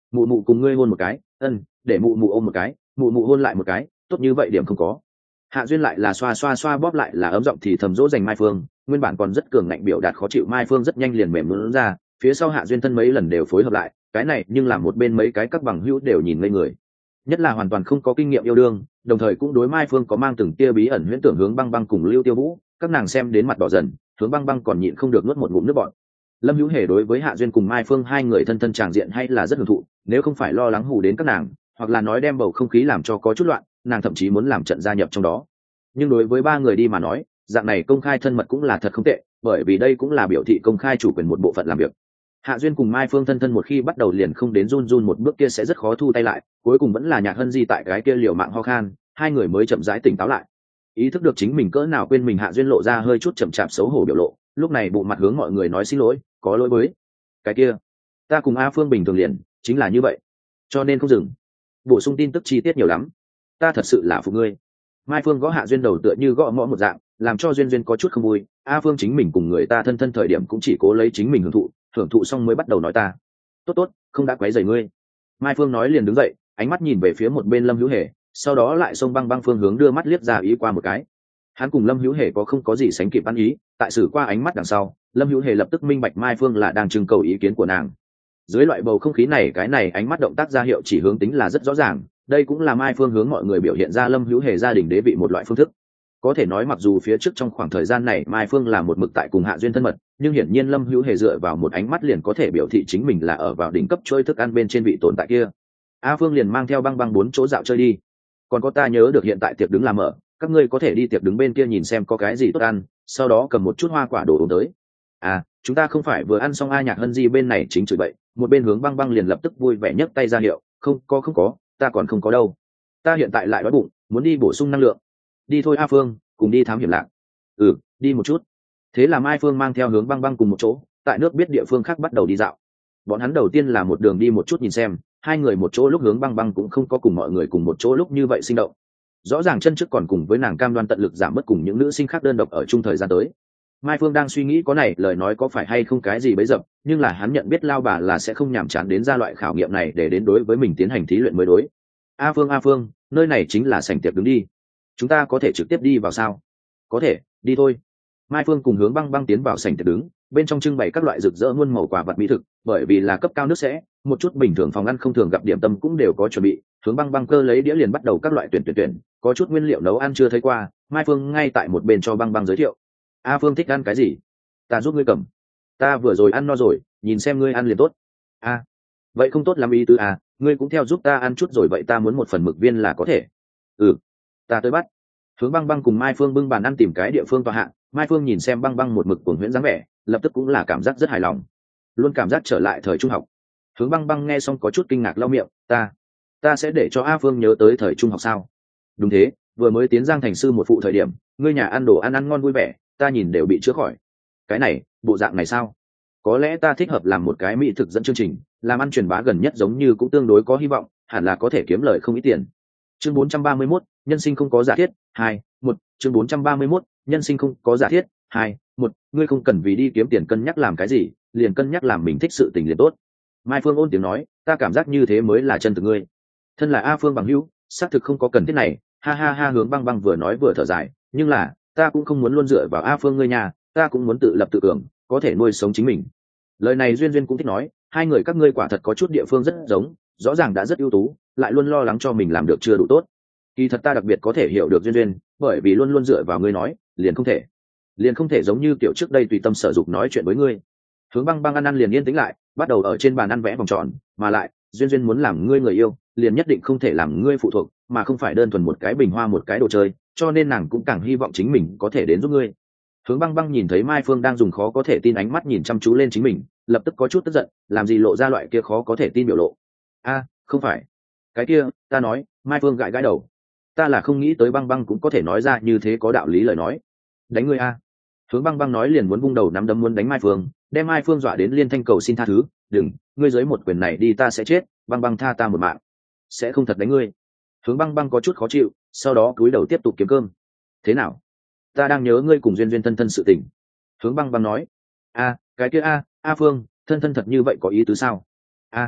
mụ mụ cùng ngươi hôn một cái. Ân, để mụ mụ ôm một cái, mụ mụ hôn lại một cái, tốt như vậy điểm không có. Hạ Duyên lại là xoa xoa xoa bóp lại là ấm giọng thì thầm dỗ dành Mai Phương, nguyên bản còn rất cường ngạnh biểu đạt khó chịu Mai Phương rất nhanh liền mềm luôn ra, phía sau Hạ Duyên thân mấy lần đều phối hợp lại, cái này nhưng làm một bên mấy cái các bằng hữu đều nhìn ngây người. Nhất là hoàn toàn không có kinh nghiệm yêu đương, đồng thời cũng đối Mai Phương có mang từng tia bí ẩn huyễn tưởng Hướng Băng Băng cùng Lưu Tiêu Vũ, các nàng xem đến mặt đỏ dần, Hướng Băng Băng còn nhịn không được nuốt một ngụm nước bọt. Lâm Hữu Hề đối với Hạ Duyên cùng Mai Phương hai người thân thân tràng diện hay là rất hưởng thụ, nếu không phải lo lắng hù đến các nàng, hoặc là nói đem bầu không khí làm cho có chút loạn, nàng thậm chí muốn làm trận gia nhập trong đó. Nhưng đối với ba người đi mà nói, dạng này công khai thân mật cũng là thật không tệ, bởi vì đây cũng là biểu thị công khai chủ quyền một bộ phận làm việc. Hạ Duyên cùng Mai Phương thân thân một khi bắt đầu liền không đến run run một bước kia sẽ rất khó thu tay lại, cuối cùng vẫn là Nhạc Hân Di tại cái kia liều mạng ho khan, hai người mới chậm rãi tỉnh táo lại. Ý thức được chính mình cỡ nào quên mình, Hạ Duyên lộ ra hơi chút chậm chạp xấu hổ biểu lộ, lúc này bụng mặt hướng mọi người nói xin lỗi, có lỗi với cái kia, ta cùng A Phương bình thường liền chính là như vậy, cho nên không dừng. Bổ sung tin tức chi tiết nhiều lắm, ta thật sự là phục ngươi. Mai Phương gõ Hạ Duyên đầu tựa như gõ mõ một dạng, làm cho Duyên Duyên có chút không vui. A Phương chính mình cùng người ta thân thân thời điểm cũng chỉ cố lấy chính mình hưởng thụ, hưởng thụ xong mới bắt đầu nói ta. Tốt tốt, không đã quấy rầy ngươi. Mai Phương nói liền đứng dậy, ánh mắt nhìn về phía một bên Lâm Hữu Hề, sau đó lại xông Băng Băng phương hướng đưa mắt liếc ra ý qua một cái. Hắn cùng Lâm Hữu Hề có không có gì sánh kịp ăn ý, tại xử qua ánh mắt đằng sau, Lâm Hữu Hề lập tức minh bạch Mai Phương là đang trưng cầu ý kiến của nàng. Dưới loại bầu không khí này, cái này ánh mắt động tác ra hiệu chỉ hướng tính là rất rõ ràng, đây cũng là Mai Phương hướng mọi người biểu hiện ra Lâm Hữu Hề gia đình đế vị một loại phương thức. Có thể nói mặc dù phía trước trong khoảng thời gian này Mai Phương là một mực tại cùng Hạ Duyên thân mật, nhưng hiển nhiên Lâm Hữu Hề dựa vào một ánh mắt liền có thể biểu thị chính mình là ở vào đỉnh cấp chơi thức ăn bên trên vị tồn tại kia. A Phương liền mang theo Băng Băng bốn chỗ dạo chơi đi, còn có ta nhớ được hiện tại tiệc đứng làm mở, các ngươi có thể đi tiệc đứng bên kia nhìn xem có cái gì tốt ăn, sau đó cầm một chút hoa quả đồ uống tới. À, chúng ta không phải vừa ăn xong A. Nhạc Hân Di bên này chính chửi bậy, một bên Hướng Băng Băng liền lập tức vui vẻ nhấc tay ra hiệu, không có không có, ta còn không có đâu, ta hiện tại lại đói bụng, muốn đi bổ sung năng lượng. Đi thôi A Phương, cùng đi thám hiểm lạc. Ừ, đi một chút. Thế là Mai Phương mang theo Hướng Băng Băng cùng một chỗ, tại nước biết địa phương khác bắt đầu đi dạo. Bọn hắn đầu tiên là một đường đi một chút nhìn xem, hai người một chỗ lúc Hướng Băng Băng cũng không có cùng mọi người cùng một chỗ lúc như vậy sinh động. Rõ ràng chân trước còn cùng với nàng cam đoan tận lực giảm bớt cùng những nữ sinh khác đơn độc ở chung thời gian tới. Mai Phương đang suy nghĩ có này lời nói có phải hay không cái gì bấy dập, nhưng là hắn nhận biết Lao bà là sẽ không nhàm chán đến ra loại khảo nghiệm này để đến đối với mình tiến hành thí luyện mới đối. A Phương A Phương, nơi này chính là sảnh tiệc đứng đi, chúng ta có thể trực tiếp đi vào sao? Có thể, đi thôi. Mai Phương cùng Hướng Băng Băng tiến vào sảnh tiệc đứng, bên trong trưng bày các loại rực rỡ muôn màu quà vật mỹ thực, bởi vì là cấp cao nước sẽ, một chút bình thường phòng ăn không thường gặp điểm tâm cũng đều có chuẩn bị. Hướng Băng Băng cơ lấy đĩa liền bắt đầu các loại tuyển tuyển tuyển, có chút nguyên liệu nấu ăn chưa thấy qua, Mai Phương ngay tại một bên cho Băng Băng giới thiệu. A Phương thích ăn cái gì? Ta giúp ngươi cầm. Ta vừa rồi ăn no rồi, nhìn xem ngươi ăn liền tốt. A, vậy không tốt lắm ý tứ à, ngươi cũng theo giúp ta ăn chút rồi, vậy ta muốn một phần mực viên là có thể. Ừ, ta tới bắt. Hướng Băng Băng cùng Mai Phương bưng bàn ăn tìm cái địa phương tọa hạ, Mai Phương nhìn xem Băng Băng một mực cuồng huyễn dáng vẻ, lập tức cũng là cảm giác rất hài lòng, luôn cảm giác trở lại thời trung học. Hướng Băng Băng nghe xong có chút kinh ngạc lau miệng, ta ta sẽ để cho A Phương nhớ tới thời trung học sao? Đúng thế, vừa mới tiến Giang thành sư một phụ thời điểm, ngươi nhà ăn đồ ăn ăn ngon vui vẻ, ta nhìn đều bị chữa khỏi. Cái này, bộ dạng này sao? Có lẽ ta thích hợp làm một cái mỹ thực dẫn chương trình, làm ăn truyền bá gần nhất giống như cũng tương đối có hy vọng, hẳn là có thể kiếm lời không ít tiền. Chương bốn trăm ba mươi mốt, nhân sinh không có giả thiết, hai, một, chương bốn trăm ba mươi mốt, nhân sinh không có giả thiết, hai, một, ngươi không cần vì đi kiếm tiền cân nhắc làm cái gì, liền cân nhắc làm mình thích sự tình liền tốt. Mai Phương ôn tiếng nói, ta cảm giác như thế mới là chân từ ngươi. Thân là A Phương bằng hữu, xác thực không có cần thiết này, ha ha ha. Hướng Băng Băng vừa nói vừa thở dài, nhưng là, ta cũng không muốn luôn dựa vào A Phương ngươi nhà, ta cũng muốn tự lập tự cường, có thể nuôi sống chính mình. Lời này Duyên Duyên cũng thích nói, hai người các ngươi quả thật có chút địa phương rất giống, rõ ràng đã rất ưu tú, lại luôn lo lắng cho mình làm được chưa đủ tốt. Kỳ thật ta đặc biệt có thể hiểu được Duyên Duyên, bởi vì luôn luôn dựa vào ngươi nói, liền không thể, liền không thể giống như kiểu trước đây tùy tâm sở dục nói chuyện với ngươi. Hướng Băng Băng ăn ăn liền yên tĩnh lại, bắt đầu ở trên bàn ăn vẽ vòng tròn, mà lại, Duyên Duyên muốn làm ngươi người yêu, liền nhất định không thể làm ngươi phụ thuộc, mà không phải đơn thuần một cái bình hoa một cái đồ chơi, cho nên nàng cũng càng hy vọng chính mình có thể đến giúp ngươi. Hướng Băng Băng nhìn thấy Mai Phương đang dùng khó có thể tin ánh mắt nhìn chăm chú lên chính mình, lập tức có chút tức giận, làm gì lộ ra loại kia khó có thể tin biểu lộ. A, không phải, cái kia, ta nói. Mai Phương gãi gãi đầu, ta là không nghĩ tới Băng Băng cũng có thể nói ra như thế có đạo lý lời nói. Đánh ngươi a. Hướng Băng Băng nói liền muốn vung đầu nắm đấm muốn đánh Mai Phương, đem Mai Phương dọa đến liên thanh cầu xin tha thứ, đừng, ngươi dưới một quyền này đi ta sẽ chết, Băng Băng tha ta một mạng. Sẽ không thật đánh ngươi. Hướng Băng Băng có chút khó chịu, sau đó cúi đầu tiếp tục kiếm cơm. Thế nào? Ta đang nhớ ngươi cùng Duyên Duyên thân thân sự tình. Hướng Băng Băng nói. A, cái kia a, A Phương, thân thân thật như vậy có ý tứ sao? A,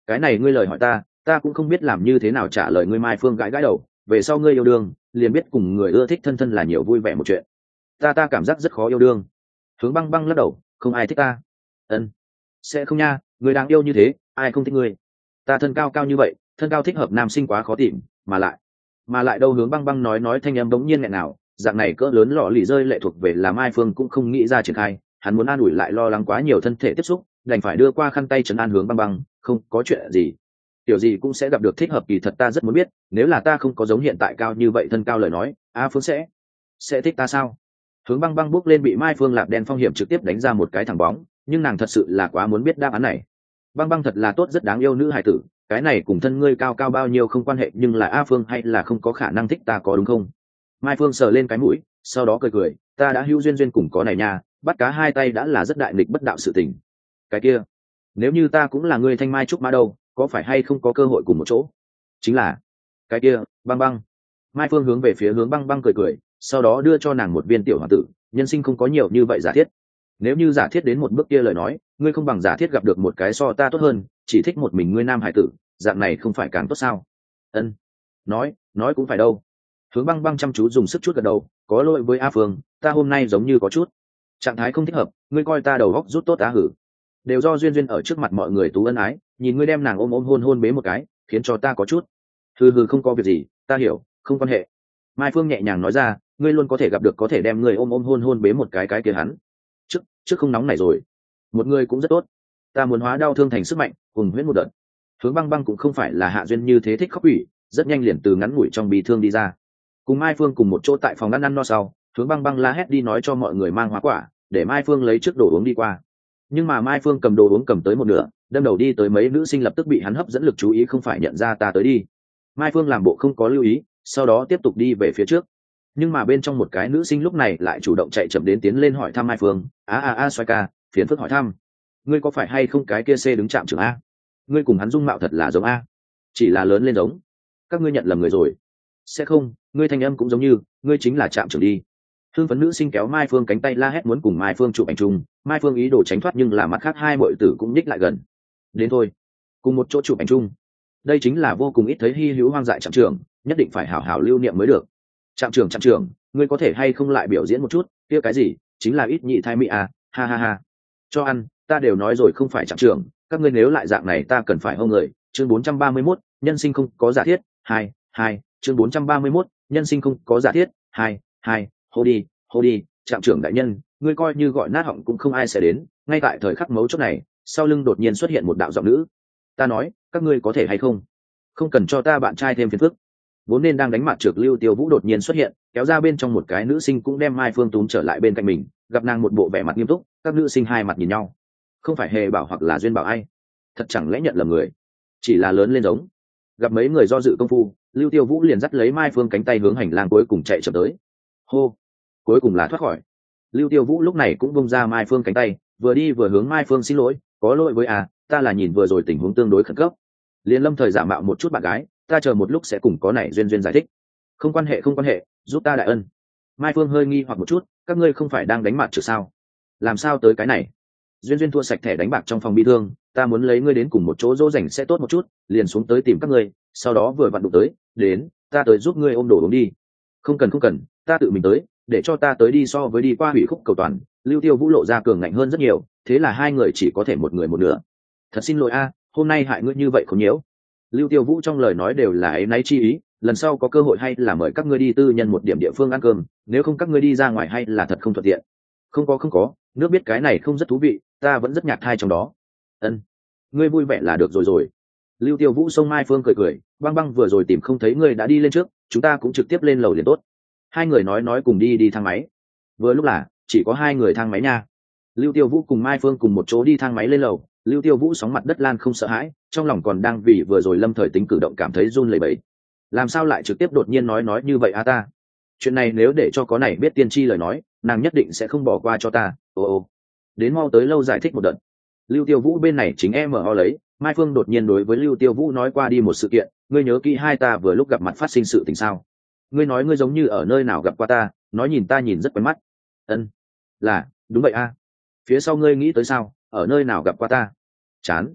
cái này ngươi lời hỏi ta ta cũng không biết làm như thế nào trả lời ngươi. Mai Phương gãi gãi đầu, về sau ngươi yêu đương liền biết cùng người ưa thích thân thân là nhiều vui vẻ một chuyện, ta ta cảm giác rất khó yêu đương. Hướng băng băng lắc đầu, không ai thích ta. Ân, sẽ không nha, người đáng yêu như thế ai không thích ngươi. Ta thân cao cao như vậy, thân cao thích hợp nam sinh quá khó tìm, mà lại mà lại đâu. Hướng băng băng nói nói thanh âm bỗng nhiên nghẹn nào, dạng này cỡ lớn lọ lì rơi lệ thuộc về là Mai Phương cũng không nghĩ ra triển khai, hắn muốn an ủi lại lo lắng quá nhiều thân thể tiếp xúc, đành phải đưa qua khăn tay trấn an Hướng băng băng, không có chuyện gì, tiểu gì cũng sẽ gặp được thích hợp. Kỳ thật ta rất muốn biết, nếu là ta không có giống hiện tại cao như vậy thân cao lời nói, a Phương sẽ sẽ thích ta sao? Hướng băng băng bước lên bị Mai Phương lạp đen phong hiểm trực tiếp đánh ra một cái thẳng bóng, nhưng nàng thật sự là quá muốn biết đáp án này. Băng băng thật là tốt, rất đáng yêu nữ hài tử, cái này cùng thân ngươi cao cao bao nhiêu không quan hệ, nhưng là A Phương hay là không có khả năng thích ta có đúng không? Mai Phương sờ lên cái mũi, sau đó cười cười, ta đã hữu duyên duyên cùng có này nha, bắt cá hai tay đã là rất đại nghịch bất đạo sự tình. Cái kia, nếu như ta cũng là ngươi thanh mai trúc mã đâu, có phải hay không có cơ hội cùng một chỗ? Chính là cái kia, băng băng. Mai Phương hướng về phía Hướng băng băng cười cười, sau đó đưa cho nàng một viên tiểu hoàng tử. Nhân sinh không có nhiều như vậy giả thiết, nếu như giả thiết đến một bước kia lời nói, ngươi không bằng giả thiết gặp được một cái so ta tốt hơn, chỉ thích một mình ngươi nam hải tử, dạng này không phải càng tốt sao? Ân, nói nói cũng phải đâu. Hướng băng băng chăm chú dùng sức chút gật đầu, có lỗi với A Phương, ta hôm nay giống như có chút trạng thái không thích hợp, ngươi coi ta đầu góc rút tốt á hử. Đều do duyên duyên ở trước mặt mọi người tú ân ái, nhìn ngươi đem nàng ôm ôm hôn hôn bế một cái, khiến cho ta có chút hừ hừ. Không có việc gì, ta hiểu, không quan hệ. Mai Phương nhẹ nhàng nói ra, ngươi luôn có thể gặp được có thể đem ngươi ôm ôm hôn hôn bế một cái cái kia hắn. trước trước không nóng này rồi, một người cũng rất tốt, ta muốn hóa đau thương thành sức mạnh, cùng huyễn một đợt. Hướng băng băng cũng không phải là hạ duyên như thế thích khóc ủy, rất nhanh liền từ ngắn ngủi trong bị thương đi ra, cùng Mai Phương cùng một chỗ tại phòng ăn ăn no sau, Hướng băng băng la hét đi nói cho mọi người mang hóa quả, để Mai Phương lấy trước đồ uống đi qua. Nhưng mà Mai Phương cầm đồ uống cầm tới một nửa, đâm đầu đi tới mấy nữ sinh lập tức bị hắn hấp dẫn lực chú ý, không phải nhận ra ta tới đi. Mai Phương làm bộ không có lưu ý, sau đó tiếp tục đi về phía trước. Nhưng mà bên trong một cái nữ sinh lúc này lại chủ động chạy chậm đến tiến lên hỏi thăm Mai Phương, a a a xoay ca, phiền phức hỏi thăm, ngươi có phải hay không cái kia C đứng trạm trưởng a? Ngươi cùng hắn dung mạo thật là giống a, chỉ là lớn lên giống. Các ngươi nhận lầm người rồi. Sẽ không, ngươi thanh âm cũng giống như, ngươi chính là trạm trưởng đi. Hưng phấn nữ sinh kéo Mai Phương cánh tay la hét muốn cùng Mai Phương chụp ảnh chung. Mai Phương ý đồ tránh thoát nhưng là mặt khác hai muội tử cũng nhích lại gần. Đến thôi, cùng một chỗ chụp ảnh chung. Đây chính là vô cùng ít thấy hy hữu hoang dại trạm trưởng, nhất định phải hảo hảo lưu niệm mới được. Trạm trưởng trạm trưởng, ngươi có thể hay không lại biểu diễn một chút, kia cái gì, chính là ít nhị thai mỹ à, ha ha ha. Cho ăn, ta đều nói rồi không phải trạm trưởng, các ngươi nếu lại dạng này ta cần phải hông người. Chương bốn trăm ba mươi mốt, nhân sinh không có giả thiết, hai, hai, chương bốn trăm ba mươi mốt, nhân sinh không có giả thiết, hai, hai, hô đi, hô đi, trạm trưởng đại nhân, ngươi coi như gọi nát họng cũng không ai sẽ đến. Ngay tại thời khắc mấu chốt này, sau lưng đột nhiên xuất hiện một đạo giọng nữ. Ta nói, các ngươi có thể hay không? Không cần cho ta bạn trai thêm phiền phức. Vốn nên đang đánh mặt trược Lưu Tiêu Vũ đột nhiên xuất hiện, kéo ra bên trong một cái nữ sinh cũng đem Mai Phương túm trở lại bên cạnh mình, gặp nàng một bộ vẻ mặt nghiêm túc, các nữ sinh hai mặt nhìn nhau. Không phải Hề Bảo hoặc là Duyên Bảo ai? Thật chẳng lẽ nhận lầm người? Chỉ là lớn lên giống. Gặp mấy người do dự công phu, Lưu Tiêu Vũ liền dắt lấy Mai Phương cánh tay hướng hành lang cuối cùng chạy chậm tới. Hô, cuối cùng là thoát khỏi. Lưu Tiêu Vũ lúc này cũng bung ra Mai Phương cánh tay, vừa đi vừa hướng Mai Phương xin lỗi, có lỗi với à, ta là nhìn vừa rồi tình huống tương đối khẩn cấp, liền lâm thời giả mạo một chút bạn gái, ta chờ một lúc sẽ cùng có này duyên duyên giải thích. Không quan hệ không quan hệ, giúp ta đại ân. Mai Phương hơi nghi hoặc một chút, các ngươi không phải đang đánh bạc chứ sao? Làm sao tới cái này? Duyên duyên thua sạch thẻ đánh bạc trong phòng bị thương, ta muốn lấy ngươi đến cùng một chỗ dỗ dành sẽ tốt một chút, liền xuống tới tìm các ngươi, sau đó vừa vặn đụng tới, đến, ta tới giúp ngươi ôm đồ uống đi. Không cần không cần, ta tự mình tới, để cho ta tới đi, so với đi qua hủy khúc cầu toàn. Lưu Tiêu Vũ lộ ra cường ngạnh hơn rất nhiều, thế là hai người chỉ có thể một người một nửa. Thật xin lỗi a, hôm nay hại ngươi như vậy không nhiễu. Lưu Tiêu Vũ trong lời nói đều là áy náy chi ý, lần sau có cơ hội hay là mời các ngươi đi tư nhân một điểm địa phương ăn cơm, nếu không các ngươi đi ra ngoài hay là thật không thuận tiện. Không có không có, nước biết cái này không rất thú vị, ta vẫn rất nhạc thai trong đó. Ân, ngươi vui vẻ là được rồi rồi. Lưu Tiêu Vũ xông Mai Phương cười cười, băng băng vừa rồi tìm không thấy ngươi đã đi lên trước, chúng ta cũng trực tiếp lên lầu liền tốt. Hai người nói nói cùng đi đi thang máy. Vừa lúc là chỉ có hai người thang máy nha. Lưu Tiêu Vũ cùng Mai Phương cùng một chỗ đi thang máy lên lầu. Lưu Tiêu Vũ sóng mặt đất lan không sợ hãi, trong lòng còn đang vì vừa rồi lâm thời tính cử động cảm thấy run lẩy bẩy. Làm sao lại trực tiếp đột nhiên nói nói như vậy a ta? Chuyện này nếu để cho có này biết tiên tri lời nói, nàng nhất định sẽ không bỏ qua cho ta. Ô ô, đến mau tới lâu giải thích một đợt. Lưu Tiêu Vũ bên này chính em ở lấy, Mai Phương đột nhiên đối với Lưu Tiêu Vũ nói qua đi một sự kiện, ngươi nhớ kỹ hai ta vừa lúc gặp mặt phát sinh sự tình sao? Ngươi nói ngươi giống như ở nơi nào gặp qua ta, nói nhìn ta nhìn rất quen mắt. Ân, là, đúng vậy a. Phía sau ngươi nghĩ tới sao, ở nơi nào gặp qua ta? Chán.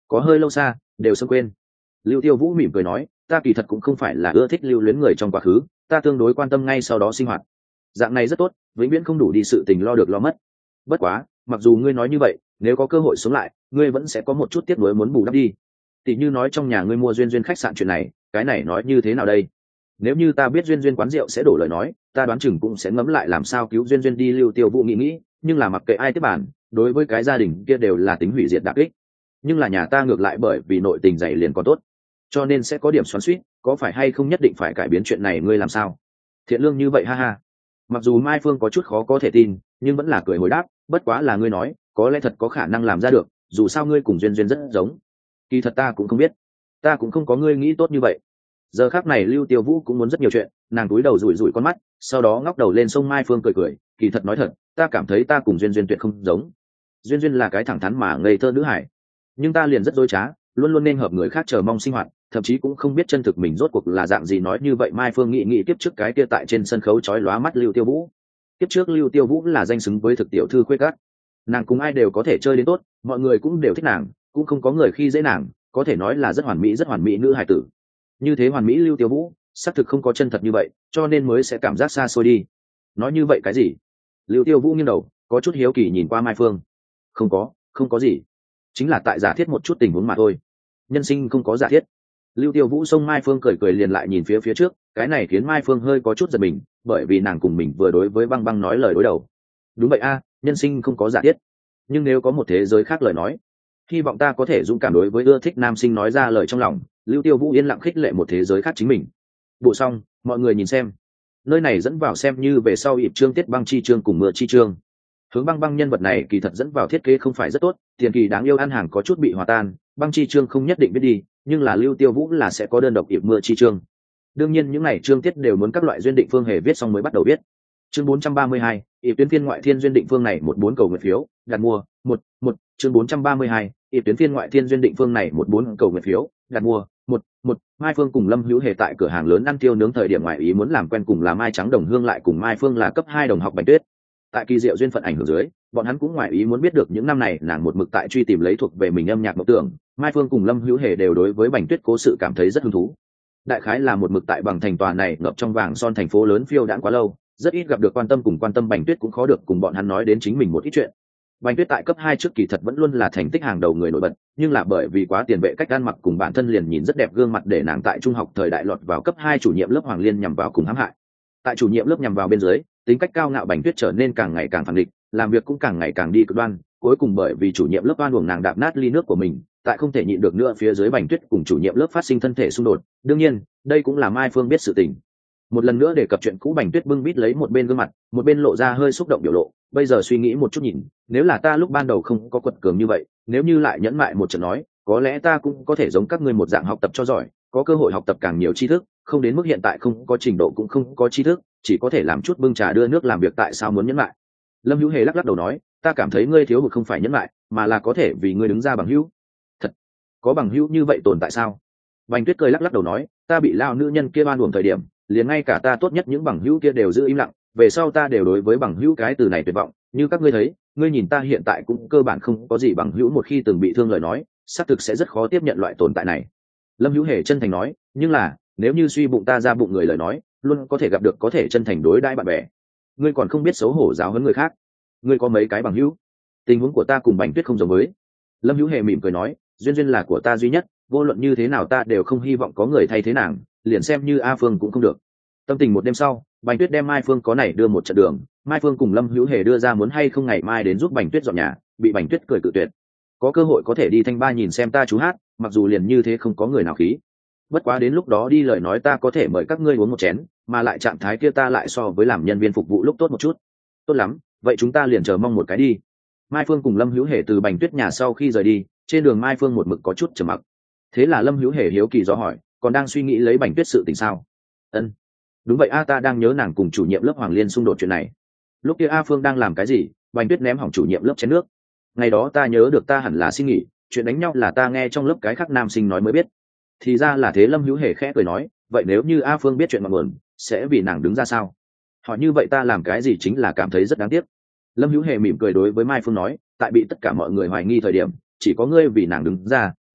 có hơi lâu xa đều sớm quên. Lưu Tiêu Vũ mỉm cười nói, ta kỳ thật cũng không phải là ưa thích lưu luyến người trong quá khứ, ta tương đối quan tâm ngay sau đó sinh hoạt. Dạng này rất tốt, vĩnh viễn không đủ đi sự tình lo được lo mất. Bất quá, mặc dù ngươi nói như vậy, nếu có cơ hội sống lại, ngươi vẫn sẽ có một chút tiếc nuối muốn bù đắp đi. Tỷ như nói trong nhà ngươi mua duyên duyên khách sạn chuyện này, cái này nói như thế nào đây? Nếu như ta biết duyên duyên quán rượu sẽ đổ lời nói, ta đoán chừng cũng sẽ ngẫm lại làm sao cứu duyên duyên đi. Lưu Tiêu Vũ nghĩ nghĩ, nhưng là mặc kệ ai tiếp bản, đối với cái gia đình kia đều là tính hủy diệt đả kích. Nhưng là nhà ta ngược lại bởi vì nội tình dày liền còn tốt, cho nên sẽ có điểm xoắn xuýt, có phải hay không nhất định phải cải biến chuyện này, ngươi làm sao? Thiện lương như vậy, ha ha. Mặc dù Mai Phương có chút khó có thể tin, nhưng vẫn là cười hồi đáp, bất quá là ngươi nói, có lẽ thật có khả năng làm ra được, dù sao ngươi cùng duyên duyên rất giống. Kỳ thật ta cũng không biết, ta cũng không có ngươi nghĩ tốt như vậy. Giờ khắc này Lưu Tiêu Vũ cũng muốn rất nhiều chuyện, nàng cúi đầu rủi rủi con mắt, sau đó ngóc đầu lên sông Mai Phương cười cười, kỳ thật nói thật, ta cảm thấy ta cùng duyên duyên tuyệt không giống. Duyên duyên là cái thẳng thắn mà ngây thơ nữ hải, nhưng ta liền rất dối trá, luôn luôn nên hợp người khác chờ mong sinh hoạt, thậm chí cũng không biết chân thực mình rốt cuộc là dạng gì. Nói như vậy Mai Phương nghĩ nghĩ tiếp trước cái kia tại trên sân khấu chói lóa mắt Lưu Tiêu Vũ. Tiếp trước Lưu Tiêu Vũ là danh xứng với thực tiểu thư khuê cát, nàng cùng ai đều có thể chơi đến tốt, mọi người cũng đều thích nàng, cũng không có người khi dễ nàng, có thể nói là rất hoàn mỹ rất hoàn mỹ nữ hài tử. Như thế hoàn mỹ Lưu Tiêu Vũ xác thực không có chân thật như vậy, cho nên mới sẽ cảm giác xa xôi đi. Nói như vậy cái gì? Lưu Tiêu Vũ nghiêng đầu, có chút hiếu kỳ nhìn qua Mai Phương. Không có, không có gì, chính là tại giả thiết một chút tình huống mà thôi. Nhân sinh không có giả thiết. Lưu Tiêu Vũ xông Mai Phương cười cười liền lại nhìn phía phía trước, cái này khiến Mai Phương hơi có chút giật mình, bởi vì nàng cùng mình vừa đối với Băng Băng nói lời đối đầu. Đúng vậy a, nhân sinh không có giả thiết, nhưng nếu có một thế giới khác lời nói, hy vọng ta có thể dũng cảm đối với ưa thích nam sinh nói ra lời trong lòng. Lưu Tiêu Vũ yên lặng khích lệ một thế giới khác chính mình. Bộ xong, mọi người nhìn xem, nơi này dẫn vào xem như về sau ịp chương tiết băng chi chương cùng mưa chi chương. Hướng Băng Băng nhân vật này kỳ thật dẫn vào thiết kế không phải rất tốt, tiền kỳ đáng yêu ăn hàng có chút bị hòa tan, băng chi chương không nhất định biết đi, nhưng là Lưu Tiêu Vũ là sẽ có đơn độc ịp mưa chi chương. Đương nhiên những này chương tiết đều muốn các loại duyên định phương hề viết xong mới bắt đầu viết. Chương bốn trăm ba mươi hai, ịp tuyến phiên ngoại thiên duyên định phương này một bốn cầu nguyện phiếu, đặt mua, một, một, chương bốn trăm ba mươi hai, ịp tuyến phiên ngoại thiên duyên định phương này một bốn cầu nguyện phiếu, đặt mua, một, một. Mai Phương cùng Lâm Hữu Hề tại cửa hàng lớn ăn tiêu nướng thời điểm ngoại ý muốn làm quen cùng là Mai Trắng đồng hương lại cùng Mai Phương là cấp hai đồng học Bạch Tuyết. Tại kỳ diệu duyên phận ảnh hưởng dưới, bọn hắn cũng ngoại ý muốn biết được những năm này nàng một mực tại truy tìm lấy thuộc về mình âm nhạc mộng tưởng. Mai Phương cùng Lâm Hữu Hề đều đối với Bạch Tuyết cố sự cảm thấy rất hứng thú. Đại khái là một mực tại bằng thành tòa này ngập trong vàng son thành phố lớn phiêu đãng quá lâu, rất ít gặp được quan tâm cùng quan tâm Bạch Tuyết cũng khó được cùng bọn hắn nói đến chính mình một ít chuyện. Bạch Tuyết tại cấp hai trước kỳ thật vẫn luôn là thành tích hàng đầu người nổi bật, nhưng là bởi vì quá tiền vệ cách ăn mặc cùng bản thân liền nhìn rất đẹp gương mặt để nàng tại trung học thời đại lọt vào cấp hai chủ nhiệm lớp Hoàng Liên nhằm vào cùng hãm hại. Tại chủ nhiệm lớp nhằm vào bên dưới, tính cách cao ngạo Bạch Tuyết trở nên càng ngày càng phản nghịch, làm việc cũng càng ngày càng đi cực đoan, cuối cùng bởi vì chủ nhiệm lớp oan uổng nàng đạp nát ly nước của mình, tại không thể nhịn được nữa phía dưới Bạch Tuyết cùng chủ nhiệm lớp phát sinh thân thể xung đột. Đương nhiên, đây cũng là Mai Phương biết sự tình. Một lần nữa đề cập chuyện cũ, Bạch Tuyết bưng bít lấy một bên gương mặt, một bên lộ ra hơi xúc động biểu lộ. Bây giờ suy nghĩ một chút nhìn, nếu là ta lúc ban đầu không có quật cường như vậy, nếu như lại nhẫn mại một trận nói, có lẽ ta cũng có thể giống các ngươi một dạng học tập cho giỏi, có cơ hội học tập càng nhiều tri thức, không đến mức hiện tại không có trình độ cũng không có tri thức, chỉ có thể làm chút bưng trà đưa nước làm việc. Tại sao muốn nhẫn mại? Lâm Hữu Hề lắc lắc đầu nói, ta cảm thấy ngươi thiếu hụt không phải nhẫn mại, mà là có thể vì ngươi đứng ra bằng hữu. Thật, có bằng hữu như vậy tồn tại sao? Bạch Tuyết cười lắc lắc đầu nói, ta bị lao nữ nhân kia oan uổng thời điểm, liền ngay cả ta tốt nhất những bằng hữu kia đều giữ im lặng, về sau ta đều đối với bằng hữu cái từ này tuyệt vọng. Như các ngươi thấy, ngươi nhìn ta hiện tại cũng cơ bản không có gì bằng hữu, một khi từng bị thương lời nói, xác thực sẽ rất khó tiếp nhận loại tồn tại này. Lâm Hữu Hề chân thành nói, nhưng là nếu như suy bụng ta ra bụng người lời nói, luôn có thể gặp được có thể chân thành đối đãi bạn bè. Ngươi còn không biết xấu hổ giáo huấn người khác. Ngươi có mấy cái bằng hữu? Tình huống của ta cùng Bạch Tuyết không giống với. Lâm Hữu Hề mỉm cười nói, duyên duyên là của ta duy nhất, vô luận như thế nào ta đều không hy vọng có người thay thế nàng, liền xem như A Phương cũng không được. Tâm tình một đêm sau, Bạch Tuyết đem Mai Phương có này đưa một trận đường. Mai Phương cùng Lâm Hữu Hề đưa ra muốn hay không ngày mai đến giúp Bạch Tuyết dọn nhà, bị Bạch Tuyết cười cự tuyệt. Có cơ hội có thể đi Thanh Ba nhìn xem ta chú hát, mặc dù liền như thế không có người nào khí. Bất quá đến lúc đó đi lời nói ta có thể mời các ngươi uống một chén, mà lại trạng thái kia ta lại so với làm nhân viên phục vụ lúc tốt một chút. Tốt lắm, vậy chúng ta liền chờ mong một cái đi. Mai Phương cùng Lâm Hữu Hề từ Bạch Tuyết nhà sau khi rời đi, trên đường Mai Phương một mực có chút trầm mặc. Thế là Lâm Hữu Hề hiếu kỳ dò hỏi, còn đang suy nghĩ lấy Bạch Tuyết sự tình sao? Ân, đúng vậy a, ta đang nhớ nàng cùng chủ nhiệm lớp Hoàng Liên xung đột chuyện này. Lúc kia A Phương đang làm cái gì? Bạch Tuyết ném hỏng chủ nhiệm lớp chén nước. Ngày đó ta nhớ được ta hẳn là xin nghỉ, chuyện đánh nhau là ta nghe trong lớp cái khác nam sinh nói mới biết. Thì ra là thế. Lâm Hữu Hề khẽ cười nói, vậy nếu như A Phương biết chuyện ngọn nguồn, sẽ vì nàng đứng ra sao? Hỏi như vậy ta làm cái gì chính là cảm thấy rất đáng tiếc. Lâm Hữu Hề mỉm cười đối với Mai Phương nói, tại bị tất cả mọi người hoài nghi thời điểm, chỉ có ngươi vì nàng đứng ra,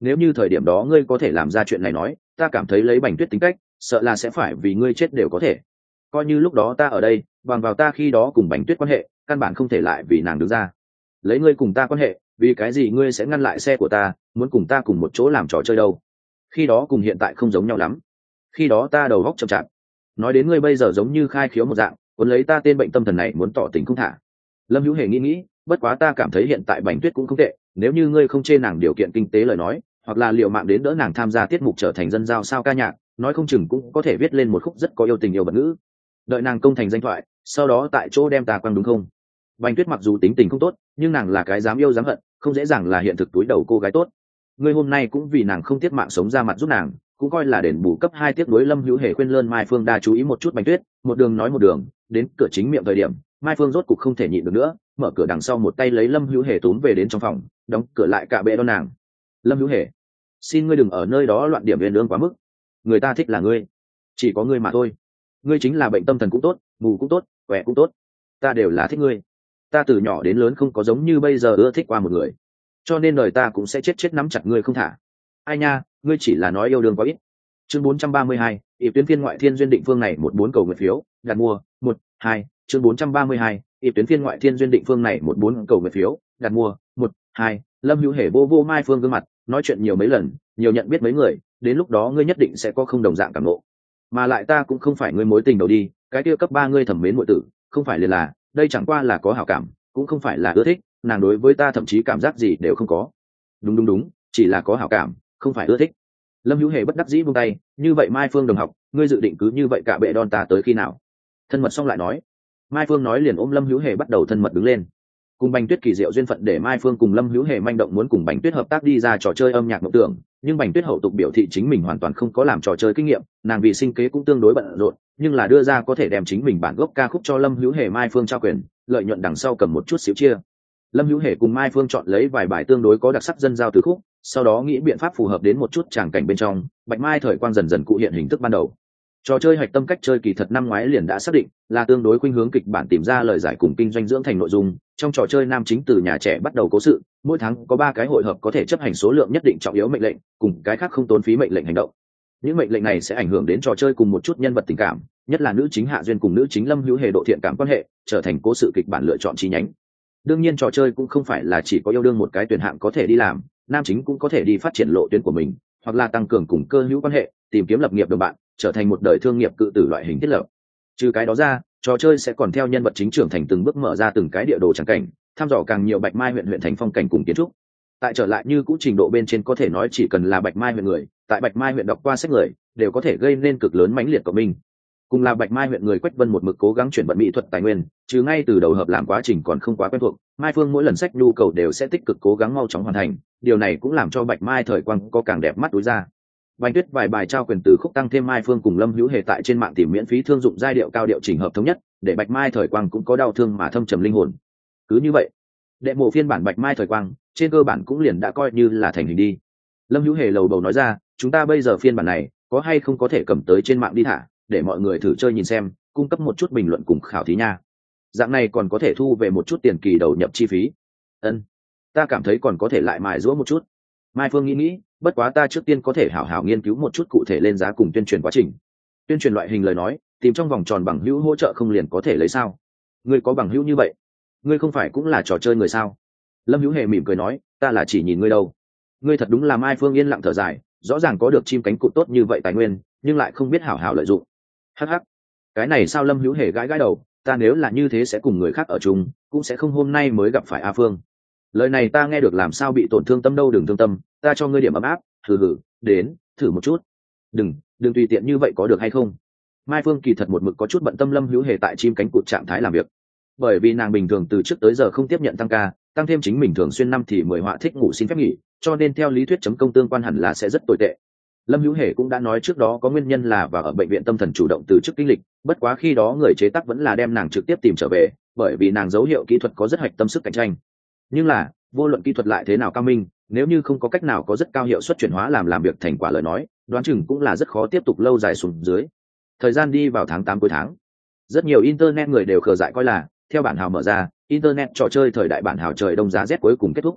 nếu như thời điểm đó ngươi có thể làm ra chuyện này nói, ta cảm thấy lấy Bành Tuyết tính cách, sợ là sẽ phải vì ngươi chết đều có thể. Coi như lúc đó ta ở đây, bằng vào ta khi đó cùng Bành Tuyết quan hệ, căn bản không thể lại vì nàng đứng ra. Lấy ngươi cùng ta quan hệ, vì cái gì ngươi sẽ ngăn lại xe của ta, muốn cùng ta cùng một chỗ làm trò chơi đâu? Khi đó cùng hiện tại không giống nhau lắm. Khi đó ta đầu óc chậm chạp. Nói đến ngươi bây giờ giống như khai khiếu một dạng, cuốn lấy ta tên bệnh tâm thần này muốn tỏ tình không thả. Lâm Hữu Hề nghĩ nghĩ, bất quá ta cảm thấy hiện tại Bành Tuyết cũng không tệ, nếu như ngươi không chê nàng điều kiện kinh tế lời nói, hoặc là liệu mạng đến đỡ nàng tham gia tiết mục trở thành dân giao sao ca nhạc, nói không chừng cũng có thể viết lên một khúc rất có yêu tình yêu bật ngữ. Đợi nàng công thành danh thoại, sau đó tại chỗ đem ta quăng, đúng không? Bành Tuyết mặc dù tính tình không tốt, nhưng nàng là cái dám yêu dám hận, không dễ dàng là hiện thực túi đầu cô gái tốt. Ngươi hôm nay cũng vì nàng không tiếc mạng sống ra mặt giúp nàng, cũng coi là đền bù cấp hai tiếc đối. Lâm Hữu Hề khuyên lơn Mai Phương đa chú ý một chút Bành Tuyết, một đường nói một đường, đến cửa chính miệng thời điểm, Mai Phương rốt cục không thể nhịn được nữa, mở cửa đằng sau một tay lấy Lâm Hữu Hề túm về đến trong phòng, đóng cửa lại cả bệ đón nàng. Lâm Hữu Hề, xin ngươi đừng ở nơi đó loạn điểm viên lương quá mức, người ta thích là ngươi, chỉ có ngươi mà thôi. Ngươi chính là bệnh tâm thần cũng tốt, mù cũng tốt, quẻ cũng tốt, ta đều là thích ngươi. Ta từ nhỏ đến lớn không có giống như bây giờ ưa thích qua một người, cho nên đời ta cũng sẽ chết chết nắm chặt ngươi không thả. Ai nha, ngươi chỉ là nói yêu đương quá ít. Chương bốn trăm ba mươi hai, ịp tuyến phiên ngoại thiên duyên định phương này một bốn cầu nguyện phiếu, đặt mua, một, hai. Chương bốn trăm ba mươi hai, ịp tuyến phiên ngoại thiên duyên định phương này một bốn cầu nguyện phiếu, đặt mua, một, hai. Lâm Hữu Hề vô vô Mai Phương gương mặt, nói chuyện nhiều mấy lần, nhiều nhận biết mấy người, đến lúc đó ngươi nhất định sẽ có không đồng dạng cảm ngộ. Mà lại ta cũng không phải ngươi mối tình đầu đi, cái kia cấp ba ngươi thẩm mến muội tử, không phải liền là, đây chẳng qua là có hảo cảm, cũng không phải là ưa thích, nàng đối với ta thậm chí cảm giác gì đều không có. Đúng đúng đúng, chỉ là có hảo cảm, không phải ưa thích. Lâm Hữu Hề bất đắc dĩ buông tay, như vậy Mai Phương đồng học, ngươi dự định cứ như vậy cả bệ đòn ta tới khi nào? Thân mật xong lại nói. Mai Phương nói liền ôm Lâm Hữu Hề bắt đầu thân mật đứng lên. Cùng Bành Tuyết kỳ diệu duyên phận để Mai Phương cùng Lâm Hữu Hề manh động muốn cùng Bành Tuyết hợp tác đi ra trò chơi âm nhạc mộng tưởng, nhưng Bành Tuyết hậu tục biểu thị chính mình hoàn toàn không có làm trò chơi kinh nghiệm, nàng vì sinh kế cũng tương đối bận rộn, nhưng là đưa ra có thể đem chính mình bản gốc ca khúc cho Lâm Hữu Hề Mai Phương trao quyền, lợi nhuận đằng sau cầm một chút xíu chia. Lâm Hữu Hề cùng Mai Phương chọn lấy vài bài tương đối có đặc sắc dân giao từ khúc, sau đó nghĩ biện pháp phù hợp đến một chút tràng cảnh bên trong, Bạch Mai thời quang dần dần cụ hiện hình thức ban đầu. Trò chơi hạch tâm cách chơi kỳ thật năm ngoái liền đã xác định, là tương đối khuynh hướng kịch bản tìm ra lời giải cùng kinh doanh dưỡng thành nội dung. Trong trò chơi nam chính từ nhà trẻ bắt đầu cố sự, mỗi tháng có ba cái hội hợp có thể chấp hành số lượng nhất định trọng yếu mệnh lệnh, cùng cái khác không tốn phí mệnh lệnh hành động. Những mệnh lệnh này sẽ ảnh hưởng đến trò chơi cùng một chút nhân vật tình cảm, nhất là nữ chính Hạ Duyên cùng nữ chính Lâm Hữu Hề độ thiện cảm quan hệ, trở thành cố sự kịch bản lựa chọn chi nhánh. Đương nhiên trò chơi cũng không phải là chỉ có yêu đương một cái tuyển hạng có thể đi làm, nam chính cũng có thể đi phát triển lộ tuyến của mình, hoặc là tăng cường cùng cơ hữu quan hệ, tìm kiếm lập nghiệp đồng bạn, trở thành một đời thương nghiệp cự tử loại hình thiết lập. Trừ cái đó ra, trò chơi sẽ còn theo nhân vật chính trưởng thành từng bước mở ra từng cái địa đồ tràng cảnh, thăm dò càng nhiều Bạch Mai huyện huyện thành phong cảnh cùng kiến trúc. Tại trở lại như cũ trình độ bên trên có thể nói chỉ cần là Bạch Mai huyện người, tại Bạch Mai huyện đọc qua sách người, đều có thể gây nên cực lớn mãnh liệt của mình. Cùng là Bạch Mai huyện người, Quách Vân một mực cố gắng chuyển vận mỹ thuật tài nguyên, chứ ngay từ đầu hợp làm quá trình còn không quá quen thuộc, Mai Phương mỗi lần sách nhu cầu đều sẽ tích cực cố gắng mau chóng hoàn thành, điều này cũng làm cho Bạch Mai thời quang có càng đẹp mắt túi ra. Bành Tuyết vài bài trao quyền từ khúc tăng thêm Mai Phương cùng Lâm Hữu Hề tại trên mạng tìm miễn phí thương dụng giai điệu cao điệu chỉnh hợp thống nhất, để Bạch Mai thời quang cũng có đau thương mà thâm trầm linh hồn. Cứ như vậy, đệ mộ phiên bản Bạch Mai thời quang trên cơ bản cũng liền đã coi như là thành hình đi. Lâm Hữu Hề lầu bầu nói ra, chúng ta bây giờ phiên bản này có hay không có thể cầm tới trên mạng đi thả, để mọi người thử chơi nhìn xem, cung cấp một chút bình luận cùng khảo thí nha. Dạng này còn có thể thu về một chút tiền kỳ đầu nhập chi phí. Ân, ta cảm thấy còn có thể lại mài giũa một chút. Mai Phương nghĩ nghĩ, bất quá ta trước tiên có thể hảo hảo nghiên cứu một chút cụ thể lên giá cùng tuyên truyền quá trình. Tuyên truyền loại hình lời nói, tìm trong vòng tròn bằng hữu hỗ trợ không liền có thể lấy sao? Ngươi có bằng hữu như vậy, ngươi không phải cũng là trò chơi người sao? Lâm Hữu Hề mỉm cười nói, ta là chỉ nhìn ngươi đâu. Ngươi thật đúng là Mai Phương yên lặng thở dài, rõ ràng có được chim cánh cụt tốt như vậy tài nguyên, nhưng lại không biết hảo hảo lợi dụng. Hắc hắc, cái này sao? Lâm Hữu Hề gãi gãi đầu, ta nếu là như thế sẽ cùng người khác ở chung, cũng sẽ không hôm nay mới gặp phải A Phương. Lời này ta nghe được làm sao bị tổn thương tâm đâu. Đừng thương tâm, ta cho ngươi điểm ấm áp, hừ hừ, đến thử một chút. Đừng đừng tùy tiện như vậy có được hay không? Mai Phương kỳ thật một mực có chút bận tâm Lâm Hữu Hề tại chim cánh cụt trạng thái làm việc, bởi vì nàng bình thường từ trước tới giờ không tiếp nhận tăng ca, tăng thêm chính mình thường xuyên năm thì mười họa thích ngủ xin phép nghỉ, cho nên theo lý thuyết chấm công tương quan hẳn là sẽ rất tồi tệ. Lâm Hữu Hề cũng đã nói trước đó có nguyên nhân là và ở bệnh viện tâm thần chủ động từ chức kinh lịch, bất quá khi đó người chế tác vẫn là đem nàng trực tiếp tìm trở về, bởi vì nàng dấu hiệu kỹ thuật có rất hoạch tâm sức cạnh tranh. Nhưng là vô luận kỹ thuật lại thế nào cao minh, nếu như không có cách nào có rất cao hiệu suất chuyển hóa làm làm việc thành quả lời nói, đoán chừng cũng là rất khó tiếp tục lâu dài xuống dưới. Thời gian đi vào tháng tám cuối tháng, rất nhiều internet người đều khờ dại coi là theo bản hào mở ra, internet trò chơi thời đại bản hào trời đông giá rét cuối cùng kết thúc.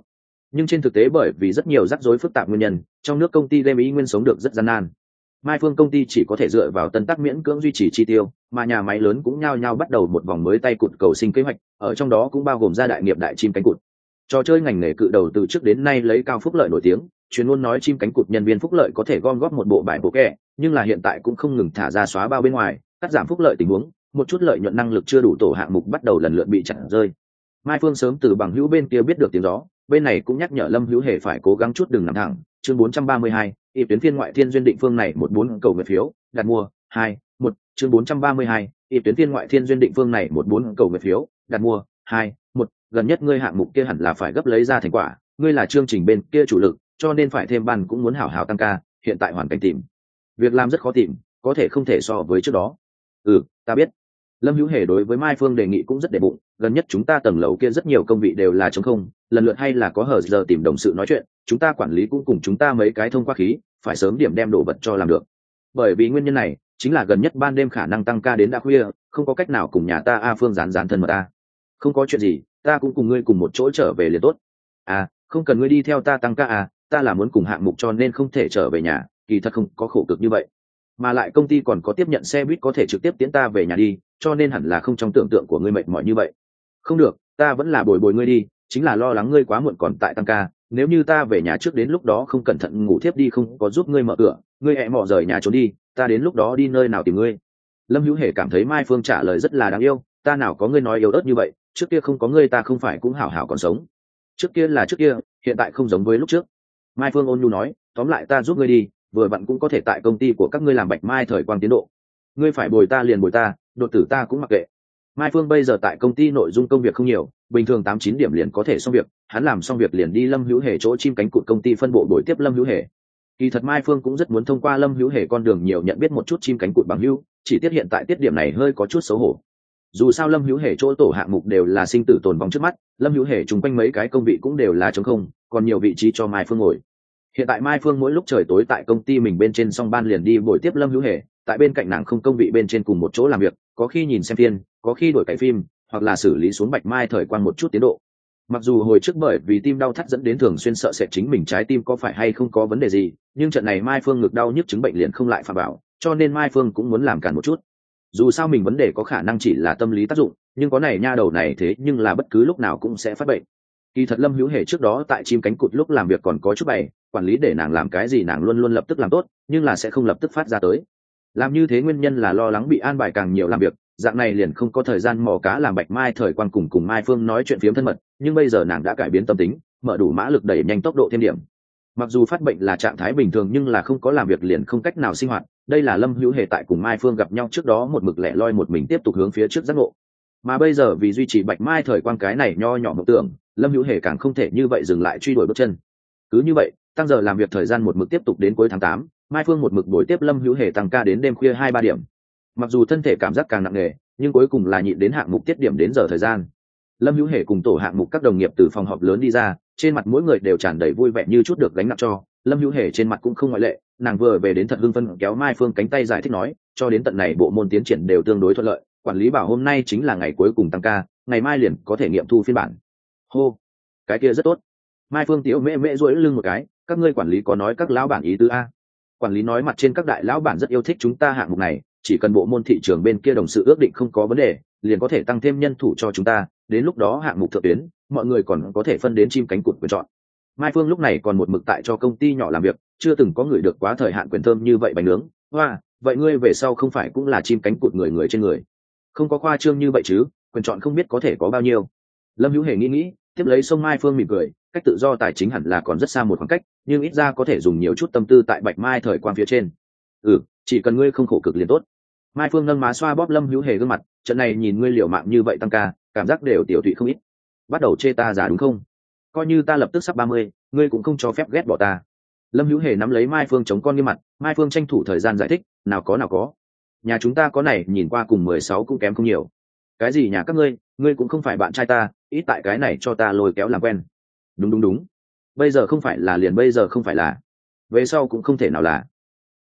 nhưng trên thực tế bởi vì rất nhiều rắc rối phức tạp nguyên nhân, trong nước công ty game ý nguyên sống được rất gian nan. Mai Phương công ty chỉ có thể dựa vào tân tác miễn cưỡng duy trì chi tiêu, mà nhà máy lớn cũng nhao nhao bắt đầu một vòng mới tay cụt cầu sinh kế hoạch, ở trong đó cũng bao gồm gia đại nghiệp đại chim cánh cụt. Trò chơi ngành nghề cự đầu từ trước đến nay lấy cao phúc lợi nổi tiếng, chuyên môn nói chim cánh cụt nhân viên phúc lợi có thể gom góp một bộ bài bộ kẹ, nhưng là hiện tại cũng không ngừng thả ra xóa bao bên ngoài, cắt giảm phúc lợi tình huống, một chút lợi nhuận năng lực chưa đủ tổ hạng mục bắt đầu lần lượt bị chặn rơi. Mai Phương sớm từ bằng hữu bên kia biết được tiếng gió, bên này cũng nhắc nhở Lâm Hữu Hề phải cố gắng chút đừng nằm thẳng. Chương bốn trăm ba mươi hai, y tuyến phiên ngoại thiên duyên định phương này một bốn cầu nguyện phiếu, đặt mua hai một. Chương bốn trăm ba mươi hai, y tuyến phiên ngoại thiên duyên định phương này một bốn cầu nguyện phiếu, đặt mua hai một. Gần nhất ngươi hạng mục kia hẳn là phải gấp lấy ra thành quả, ngươi là chương trình bên kia chủ lực, cho nên phải thêm ban cũng muốn hảo hảo tăng ca. Hiện tại hoàn cảnh tìm việc làm rất khó tìm, có thể không thể so với trước đó. Ừ, ta biết. Lâm Hữu Hề đối với Mai Phương đề nghị cũng rất để bụng, gần nhất chúng ta tầng lầu kia rất nhiều công vị đều là trống không, lần lượt hay là có hở giờ tìm đồng sự nói chuyện, chúng ta quản lý cũng cùng chúng ta mấy cái thông qua khí, phải sớm điểm đem đồ vật cho làm được. Bởi vì nguyên nhân này, chính là gần nhất ban đêm khả năng tăng ca đến đã khuya, không có cách nào cùng nhà ta A Phương dán dán thân mật ta. Không có chuyện gì, ta cũng cùng ngươi cùng một chỗ trở về liền tốt. À, không cần ngươi đi theo ta tăng ca à, ta là muốn cùng hạng mục cho nên không thể trở về nhà, kỳ thật không có khổ cực như vậy. Mà lại công ty còn có tiếp nhận xe buýt có thể trực tiếp tiễn ta về nhà đi, cho nên hẳn là không trong tưởng tượng của ngươi mệt mỏi như vậy. Không được, ta vẫn là bồi bồi ngươi đi, chính là lo lắng ngươi quá muộn còn tại tăng ca, nếu như ta về nhà trước đến lúc đó không cẩn thận ngủ thiếp đi không có giúp ngươi mở cửa, ngươi hẹ mò rời nhà trốn đi, ta đến lúc đó đi nơi nào tìm ngươi. Lâm Hữu Hề cảm thấy Mai Phương trả lời rất là đáng yêu, ta nào có ngươi nói yếu ớt như vậy, trước kia không có ngươi ta không phải cũng hảo hảo còn sống. Trước kia là trước kia, hiện tại không giống với lúc trước. Mai Phương ôn nhu nói, tóm lại ta giúp ngươi đi, vừa vặn cũng có thể tại công ty của các ngươi làm bạch mai thời quang tiến độ. Ngươi phải bồi ta liền bồi ta, đột tử ta cũng mặc kệ. Mai Phương bây giờ tại công ty nội dung công việc không nhiều, bình thường tám chín điểm liền có thể xong việc, hắn làm xong việc liền đi Lâm Hữu Hề chỗ chim cánh cụt công ty phân bộ đổi tiếp Lâm Hữu Hề. Kỳ thật Mai Phương cũng rất muốn thông qua Lâm Hữu Hề con đường nhiều nhận biết một chút chim cánh cụt bằng hữu, chỉ tiếc hiện tại tiết điểm này hơi có chút xấu hổ. Dù sao Lâm Hữu Hề chỗ tổ hạng mục đều là sinh tử tồn vong trước mắt, Lâm Hữu Hề chung quanh mấy cái công vị cũng đều là trống không, còn nhiều vị trí cho Mai Phương ngồi. Hiện tại Mai Phương mỗi lúc trời tối tại công ty mình bên trên xong ban liền đi buổi tiếp Lâm Hữu Hề, tại bên cạnh nàng không công vị bên trên cùng một chỗ làm việc, có khi nhìn xem phim, có khi đổi cải phim, hoặc là xử lý xuống bạch mai thời quan một chút tiến độ. Mặc dù hồi trước bởi vì tim đau thắt dẫn đến thường xuyên sợ sệt chính mình trái tim có phải hay không có vấn đề gì, nhưng trận này Mai Phương ngực đau nhức chứng bệnh liền không lại phạm bảo, cho nên Mai Phương cũng muốn làm cản một chút. Dù sao mình vấn đề có khả năng chỉ là tâm lý tác dụng, nhưng có này nha đầu này thế nhưng là bất cứ lúc nào cũng sẽ phát bệnh. Kỳ thật Lâm Hữu Hề trước đó tại chim cánh cụt lúc làm việc còn có chút bày, quản lý để nàng làm cái gì nàng luôn luôn lập tức làm tốt, nhưng là sẽ không lập tức phát ra tới. Làm như thế nguyên nhân là lo lắng bị an bài càng nhiều làm việc, dạng này liền không có thời gian mò cá làm bạch mai thời quan cùng cùng Mai Phương nói chuyện phiếm thân mật, nhưng bây giờ nàng đã cải biến tâm tính, mở đủ mã lực đẩy nhanh tốc độ thêm điểm. Mặc dù phát bệnh là trạng thái bình thường nhưng là không có làm việc liền không cách nào sinh hoạt, đây là Lâm Hữu Hề tại cùng Mai Phương gặp nhau trước đó một mực lẻ loi một mình tiếp tục hướng phía trước giác ngộ. Mà bây giờ vì duy trì bạch mai thời quan cái này nho nhỏ mộng tưởng, Lâm Hữu Hề càng không thể như vậy dừng lại truy đuổi bước chân. Cứ như vậy, tăng giờ làm việc thời gian một mực tiếp tục đến cuối tháng tám, Mai Phương một mực buổi tiếp Lâm Hữu Hề tăng ca đến đêm khuya hai ba điểm. Mặc dù thân thể cảm giác càng nặng nề, nhưng cuối cùng là nhịn đến hạng mục tiết điểm đến giờ thời gian. Lâm Hữu Hề cùng tổ hạng mục các đồng nghiệp từ phòng họp lớn đi ra, trên mặt mỗi người đều tràn đầy vui vẻ như chút được gánh nặng cho. Lâm Hữu Hề trên mặt cũng không ngoại lệ, nàng vừa về đến thật hưng phấn kéo Mai Phương cánh tay giải thích nói, cho đến tận này bộ môn tiến triển đều tương đối thuận lợi, quản lý bảo hôm nay chính là ngày cuối cùng tăng ca, ngày mai liền có thể nghiệm thu phiên bản. Hô, cái kia rất tốt. Mai Phương tiểu mễ mễ duỗi lưng một cái, các ngươi quản lý có nói các lão bản ý tứ a? Quản lý nói mặt trên các đại lão bản rất yêu thích chúng ta hạng mục này, chỉ cần bộ môn thị trường bên kia đồng sự ước định không có vấn đề, liền có thể tăng thêm nhân thủ cho chúng ta, đến lúc đó hạng mục thượng tuyến, mọi người còn có thể phân đến chim cánh cụt quyền chọn. Mai Phương lúc này còn một mực tại cho công ty nhỏ làm việc, chưa từng có người được quá thời hạn quyền thơm như vậy bánh nướng. Hoa, vậy ngươi về sau không phải cũng là chim cánh cụt người người trên người? Không có khoa trương như vậy chứ, quyền chọn không biết có thể có bao nhiêu. Lâm Hữu Hề nghĩ nghĩ, tiếp lấy sông Mai Phương mỉm cười, cách tự do tài chính hẳn là còn rất xa một khoảng cách, nhưng ít ra có thể dùng nhiều chút tâm tư tại bạch mai thời quang phía trên. Ừ, chỉ cần ngươi không khổ cực liền tốt. Mai Phương nâng má xoa bóp Lâm Hữu Hề gương mặt, trận này nhìn ngươi liều mạng như vậy tăng ca, cảm giác đều tiểu thụy không ít. Bắt đầu chê ta già đúng không? Coi như ta lập tức sắp ba mươi, ngươi cũng không cho phép ghét bỏ ta. Lâm Hữu Hề nắm lấy Mai Phương chống con nghiêm mặt, Mai Phương tranh thủ thời gian giải thích, nào có nào có. Nhà chúng ta có này nhìn qua cùng mười sáu cũng kém không nhiều. Cái gì nhà các ngươi, ngươi cũng không phải bạn trai ta, ít tại cái này cho ta lôi kéo làm quen. Đúng đúng đúng. Bây giờ không phải là liền bây giờ không phải là. Về sau cũng không thể nào là.